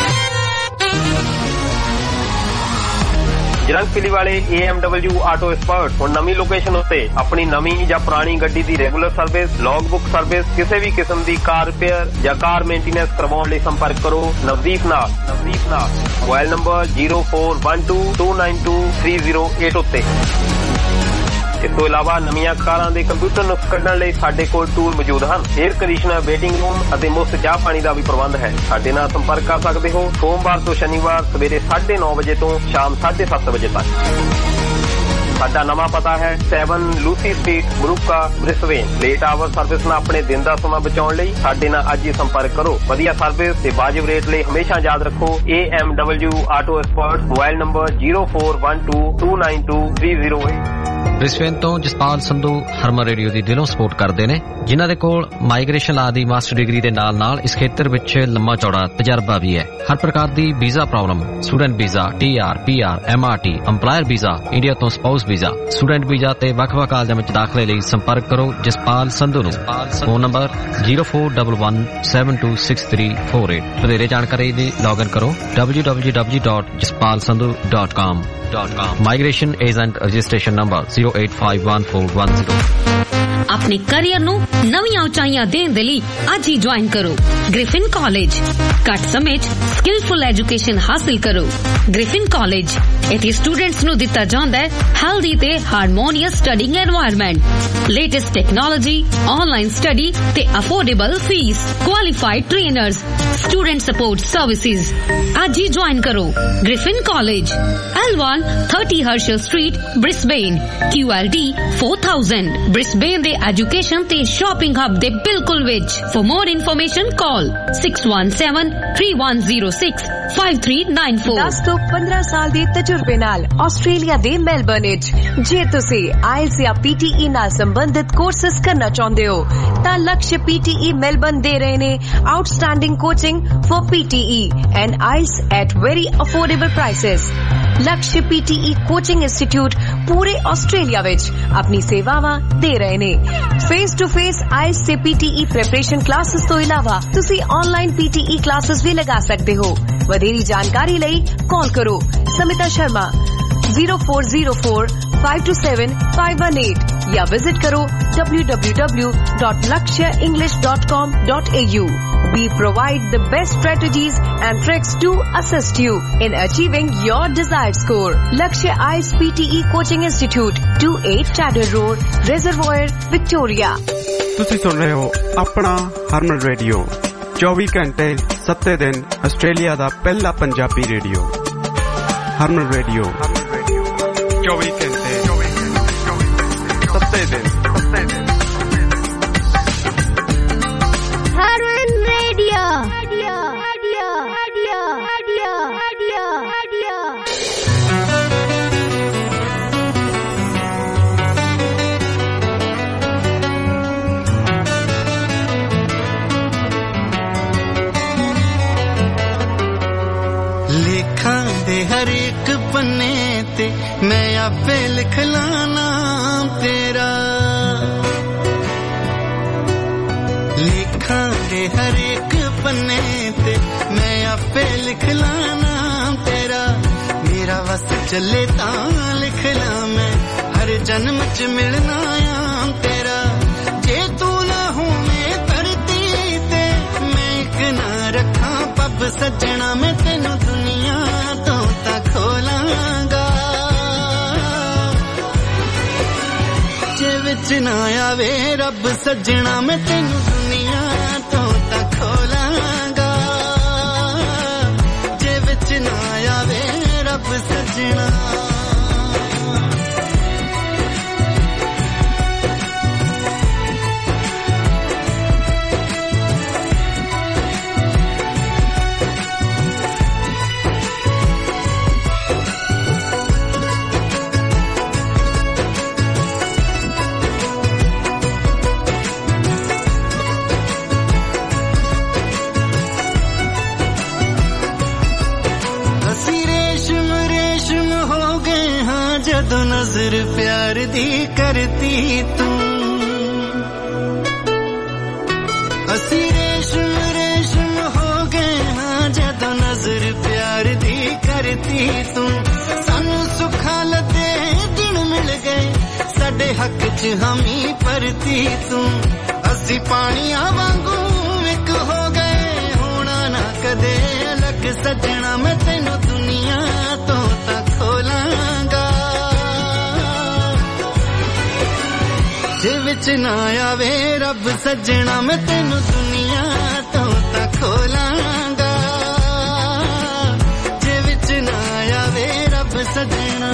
ਜਰੰਗਪਿਲੀ ਵਾਲੇ A M W auto expert ਹੁਣ ਨਵੀਂ ਲੋਕੇਸ਼ਨ ਉੱਤੇ ਆਪਣੀ ਨਵੀਂ ਜਾਂ ਪੁਰਾਣੀ ਗੱਡੀ ਦੀ regular service, log book service, ਕਿਸੇ ਵੀ ਕਿਸਮ ਦੀ ਕਾਰ ਰਿਪੇਅਰ ਜਾਂ ਕਾਰ ਮੇਨਟੇਨੈਂਸ ਕਰਵਾਉਣ ਲਈ ਸੰਪਰਕ ਕਰੋ ਨਵਦੀਪ ਨਾਲ। ਨਵਦੀਪ ਨਾਲ mobile number zero four one two two nine two three zero eight ਉੱਤੇ। ਇਸ ਤੋਂ ਇਲਾਵਾ ਨਵੀਆਂ ਕਾਰਾਂ ਦੇ ਕੰਪਿਊਟਰ ਨੁਕਸ ਕੱਢਣ ਲਈ ਸਾਡੇ ਕੋਲ ਟੂਲ ਮੌਜੂਦ ਹਨ। ਏਅਰ ਕੰਡੀਸ਼ਨਰ, ਵੇਟਿੰਗ ਰੂਮ ਅਤੇ ਮੁਫਤ ਚਾਹ ਪਾਣੀ ਦਾ ਵੀ ਪ੍ਰਬੰਧ ਹੈ। ਸਾਡੇ ਨਾਲ ਸੰਪਰਕ ਕਰ ਸਕਦੇ ਹੋ ਸੋਮਵਾਰ ਤੋਂ ਸ਼ਨੀਵਾਰ ਸਵੇਰੇ ਸਾਢੇ ਨੌ ਵਜੇ ਤੋਂ ਸ਼ਾਮ ਸਾਢੇ ਸੱਤ ਵਜੇ ਤੱਕ। ਸਾਡਾ ਨਵਾਂ ਪਤਾ ਹੈ ਸੈਵਨ ਲੂਸੀ ਸਟਰੀਟ, ਬਰੂਕਾ, ਬ੍ਰਿਸਬੇਨ। ਲੇਟ ਆਵਰ ਸਰਵਿਸ ਨਾਲ ਆਪਣੇ ਦਿਨ ਦਾ ਸਮਾਂ ਬਚਾਉਣ ਲਈ ਸਾਡੇ ਨਾਲ ਅੱਜ ਹੀ ਸੰਪਰਕ ਕਰੋ। ਵਧੀਆ ਸਰਵਿਸ ਤੇ ਵਾਜਿਬ ਰੇਟ ਲਈ ਹਮੇਸ਼ਾ ਯਾਦ ਰੱਖੋ A M W auto expert. Mobile number zero four one two two nine two three zero eight। Brisbane ਤੋਂ ਜਸਪਾਲ ਸੰਧੂ ਹਰਮਨ ਰੇਡੀਓ ਦੀ ਦਿਲੋਂ ਸਪੋਰਟ ਕਰਦੇ ਨੇ, ਜਿਨ੍ਹਾਂ ਦੇ ਕੋਲ ਮਾਈਗ੍ਰੇਸ਼ਨ ਲਾ ਦੀ ਮਾਸਟਰ ਡਿਗਰੀ ਦੇ ਨਾਲ ਨਾਲ ਇਸ ਖੇਤਰ ਵਿੱਚ ਲੰਮਾ ਚੌੜਾ ਤਜਰਬਾ ਵੀ ਹੈ। ਹਰ ਪ੍ਰਕਾਰ ਦੀ visa problem, student visa, T R, P R, M R T, employer visa, India ਤੋਂ ਸਪਾਊਸ ਵੀਜ਼ਾ, ਸਟੂਡੈਂਟ ਵੀਜ਼ਾ ਤੇ ਵੱਖ-ਵੱਖ ਕਾਲਜਾਂ ਵਿੱਚ ਦਾਖਲੇ ਲਈ ਸੰਪਰਕ ਕਰੋ ਜਸਪਾਲ ਸੰਧੂ ਨੂੰ। Phone number zero four one one seven two six three four eight। ਵਧੇਰੇ ਜਾਣਕਾਰੀ ਲਈ ਲੌਗਇਨ ਕਰੋ w w w dot jaspal sandhu dot com। Migration agent registration number zero eight five one four one zero। ਆਪਣੇ career ਨੂੰ ਨਵੀਆਂ ਉਚਾਈਆਂ ਦੇਣ ਦੇ ਲਈ ਅੱਜ ਹੀ ਜੁਆਇਨ ਕਰੋ ਗ੍ਰਿਫਿਨ ਕਾਲਜ। ਘੱਟ ਸਮੇਂ 'ਚ ਸਕਿਲਫੁਲ ਐਜੂਕੇਸ਼ਨ ਹਾਸਲ ਕਰੋ। ਗ੍ਰਿਫਿਨ ਕਾਲਜ ਇੱਥੇ ਸਟੂਡੈਂਟਸ ਨੂੰ ਦਿੱਤਾ ਜਾਂਦਾ ਹੈ ਹੈਲਦੀ ਤੇ harmonious studying environment, latest technology, online study ਤੇ affordable fees, qualified trainers, student support services. ਅੱਜ ਹੀ ਜੁਆਇਨ ਕਰੋ Griffin college, L one thirty Herschel Street, Brisbane, Q L D four thousand। Brisbane ਦੇ ਐਜੂਕੇਸ਼ਨ ਤੇ shopping hub ਦੇ ਬਿਲਕੁਲ ਵਿੱਚ। For more information call six one seven three one zero six five three nine four। ਦਸ ਤੋਂ ਪੰਦਰਾਂ ਸਾਲ ਦੇ ਤਜਰਬੇ ਨਾਲ ਆਸਟ੍ਰੇਲੀਆ ਦੇ ਮੈਲਬਰਨ ਵਿੱਚ ਜੇ ਤੁਸੀਂ ਆਇਲਸ ਜਾਂ P T E ਨਾਲ ਸੰਬੰਧਿਤ ਕੋਰਸਸ ਕਰਨਾ ਚਾਹੁੰਦੇ ਹੋ ਤਾਂ Lakshya P T E Melbourne ਦੇ ਰਹੇ ਨੇ outstanding coaching for P T E and I E L T S at very affordable prices। Lakshya P T E coaching institute ਪੂਰੇ ਆਸਟ੍ਰੇਲੀਆ ਵਿੱਚ ਆਪਣੀ ਸੇਵਾਵਾਂ ਦੇ ਰਹੇ ਨੇ। Face to face I E L T S ਤੇ P T E preparation classes ਤੋਂ ਇਲਾਵਾ ਤੁਸੀਂ online P T E classes ਵੀ ਲਗਾ ਸਕਦੇ ਹੋ। ਵਧੇਰੀ ਜਾਣਕਾਰੀ ਲਈ ਕਾਲ ਕਰੋ Smita Sharma zero four zero four five two seven five one eight ਜਾਂ ਵਿਜ਼ਿਟ ਕਰੋ w w w dot lakshya english dot com dot a u। We provide the best strategies and tricks to assist you in achieving your desired score। Lakshya I E L T S P T E Coaching Institute, two eight Chadder Road, Reservoir, Victoria। ਤੁਸੀਂ ਸੁਣ ਰਹੇ ਹੋ ਆਪਣਾ ਹਰਮਨ radio ਚੌਵੀ ਘੰਟੇ ਸੱਤੇ ਦਿਨ Australia ਦਾ ਪਹਿਲਾ ਪੰਜਾਬੀ ਰੇਡੀਓ ਹਰਮਨ ਰੇਡੀਓ ਚੌਵੀ ਘੰਟੇ ਸੱਤੇ ਦਿਨ ਹਰਮਨ ਰੇਡੀਓ ਲਿਖਾਂ ਦੇ ਹਰ ਇੱਕ ਪੰਨੇ ਤੇ ਮੈਂ ਆਪੇ ਲਿਖ ਲਾਂ ਨਾਮ ਤੇਰਾ ਲਿਖਾਂ ਦੇ ਹਰ ਇੱਕ ਪੰਨੇ ਤੇ ਮੈਂ ਆਪੇ ਲਿਖ ਲਾਂ ਨਾਮ ਤੇਰਾ ਮੇਰਾ ਵਸ ਚੱਲੇ ਤਾਂ ਲਿਖ ਲਾਂ ਮੈਂ ਹਰ ਜਨਮ ਚ ਮਿਲਣਾ ਆ ਤੇਰਾ ਜੇ ਤੂੰ ਨਾ ਹੋਵੇਂ ਧਰਤੀ ਤੇ ਮੈਂ ਇੱਕ ਨਾ ਰੱਖਾਂ ਪੱਬ ਸੱਜਣਾ ਮੈਂ ਤੈਨੂੰ ਦੁਨੀਆ ਤੋਂ ਤਾਂ ਖੋਲਾਂਗਾ ਜੇ ਵਿੱਚ ਨਾ ਆਵੇ ਰੱਬ ਸੱਜਣਾ ਮੈਂ ਤੈਨੂੰ ਦੁਨੀਆ ਤੋਂ ਤਾਂ ਖੋਲਾਂਗਾ ਜੇ ਵਿੱਚ ਨਾ ਆਵੇ ਰੱਬ ਸੱਜਣਾ ਜਦੋਂ ਨਜ਼ਰ ਪਿਆਰ ਦੀ ਕਰਤੀ ਤੂੰ ਅਸੀਂ ਰੇਸ਼ਮ ਰੇਸ਼ਮ ਹੋ ਗਏ ਹਾਂ ਜਦੋਂ ਨਜ਼ਰ ਪਿਆਰ ਦੀ ਕਰਤੀ ਤੂੰ ਸਾਨੂੰ ਸੁੱਖਾਂ ਲੱਦੇ ਦਿਨ ਮਿਲ ਗਏ ਸਾਡੇ ਹੱਕ ਚ ਹਾਮੀ ਭਰਤੀ ਤੂੰ ਅਸੀਂ ਪਾਣੀਆਂ ਵਾਂਗੂ ਇੱਕ ਹੋ ਗਏ ਹੋਣਾ ਨਾ ਕਦੇ ਅਲੱਗ ਸੱਜਣਾ ਮੈਂ ਤੈਨੂੰ ਦੁਨੀਆ ਤੋਂ ਤਾਂ ਖੋਲਾਂਗਾ ਜੇ ਵਿੱਚ ਨਾ ਆਵੇ ਰੱਬ ਸੱਜਣਾ ਮੈਂ ਤੈਨੂੰ ਦੁਨੀਆ ਤੋਂ ਤਾਂ ਖੋਲਾਂਗਾ ਜੇ ਵਿੱਚ ਨਾ ਆਵੇ ਰੱਬ ਸੱਜਣਾ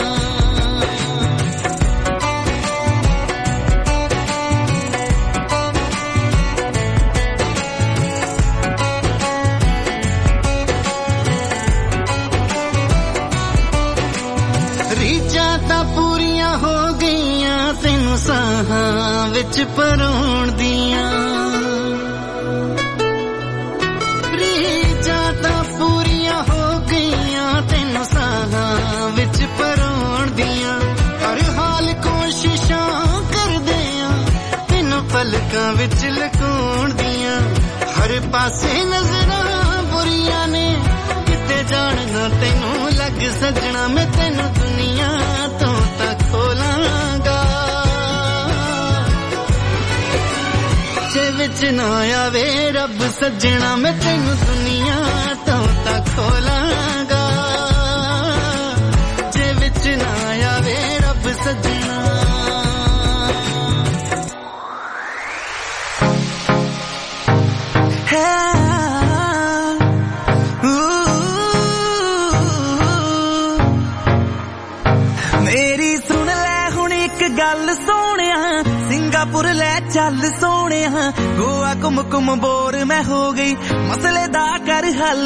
ਰੀਝਾਂ ਤਾਂ ਪੂਰੀਆਂ ਹੋ ਗਈਆਂ ਤੈਨੂੰ ਸਾਹਾਂ ਵਿੱਚ ਪਰੋਣ ਦੀਆਂ ਰੀਝਾਂ ਤਾਂ ਪੂਰੀਆਂ ਹੋ ਗਈਆਂ ਤੈਨੂੰ ਸਾਹਾਂ ਵਿੱਚ ਪਰੋਣ ਦੀਆਂ ਹਰ ਹਾਲ ਕੋਸ਼ਿਸ਼ਾਂ ਕਰਦੇ ਆ ਤੈਨੂੰ ਪਲਕਾਂ ਵਿੱਚ ਲੁਕਾਉਣ ਦੀਆਂ ਹਰ ਪਾਸੇ ਨਜ਼ਰਾਂ ਬੁਰੀਆਂ ਨੇ ਕਿਤੇ ਜਾਣਨਾ ਤੈਨੂੰ ਲੱਗ ਸੱਜਣਾ ਮੈਂ ਤੈਨੂੰ ਦੁਨੀਆ ਤੋਂ ਤਾਂ ਖੋਲਾਂਗਾ ਜੇ ਵਿੱਚ ਨਾ ਆਵੇ ਰੱਬ ਸੱਜਣਾ ਮੈਂ ਤੈਨੂੰ ਦੁਨੀਆ ਤੋਂ ਤਾਂ ਖੋਲਾਂਗਾ ਜੇ ਵਿੱਚ ਨਾ ਆਵੇ ਰੱਬ ਸੱਜਣਾ ਗੱਲ ਸੋਹਣਿਆ ਸਿੰਗਾਪੁਰ ਲੈ ਚੱਲ ਸੋਹਣਿਆ ਗੋਆ ਘੁੰਮ ਘੁੰਮ ਬੋਰ ਮੈਂ ਹੋ ਗਈ ਮਸਲੇ ਦਾ ਕਰ ਹੱਲ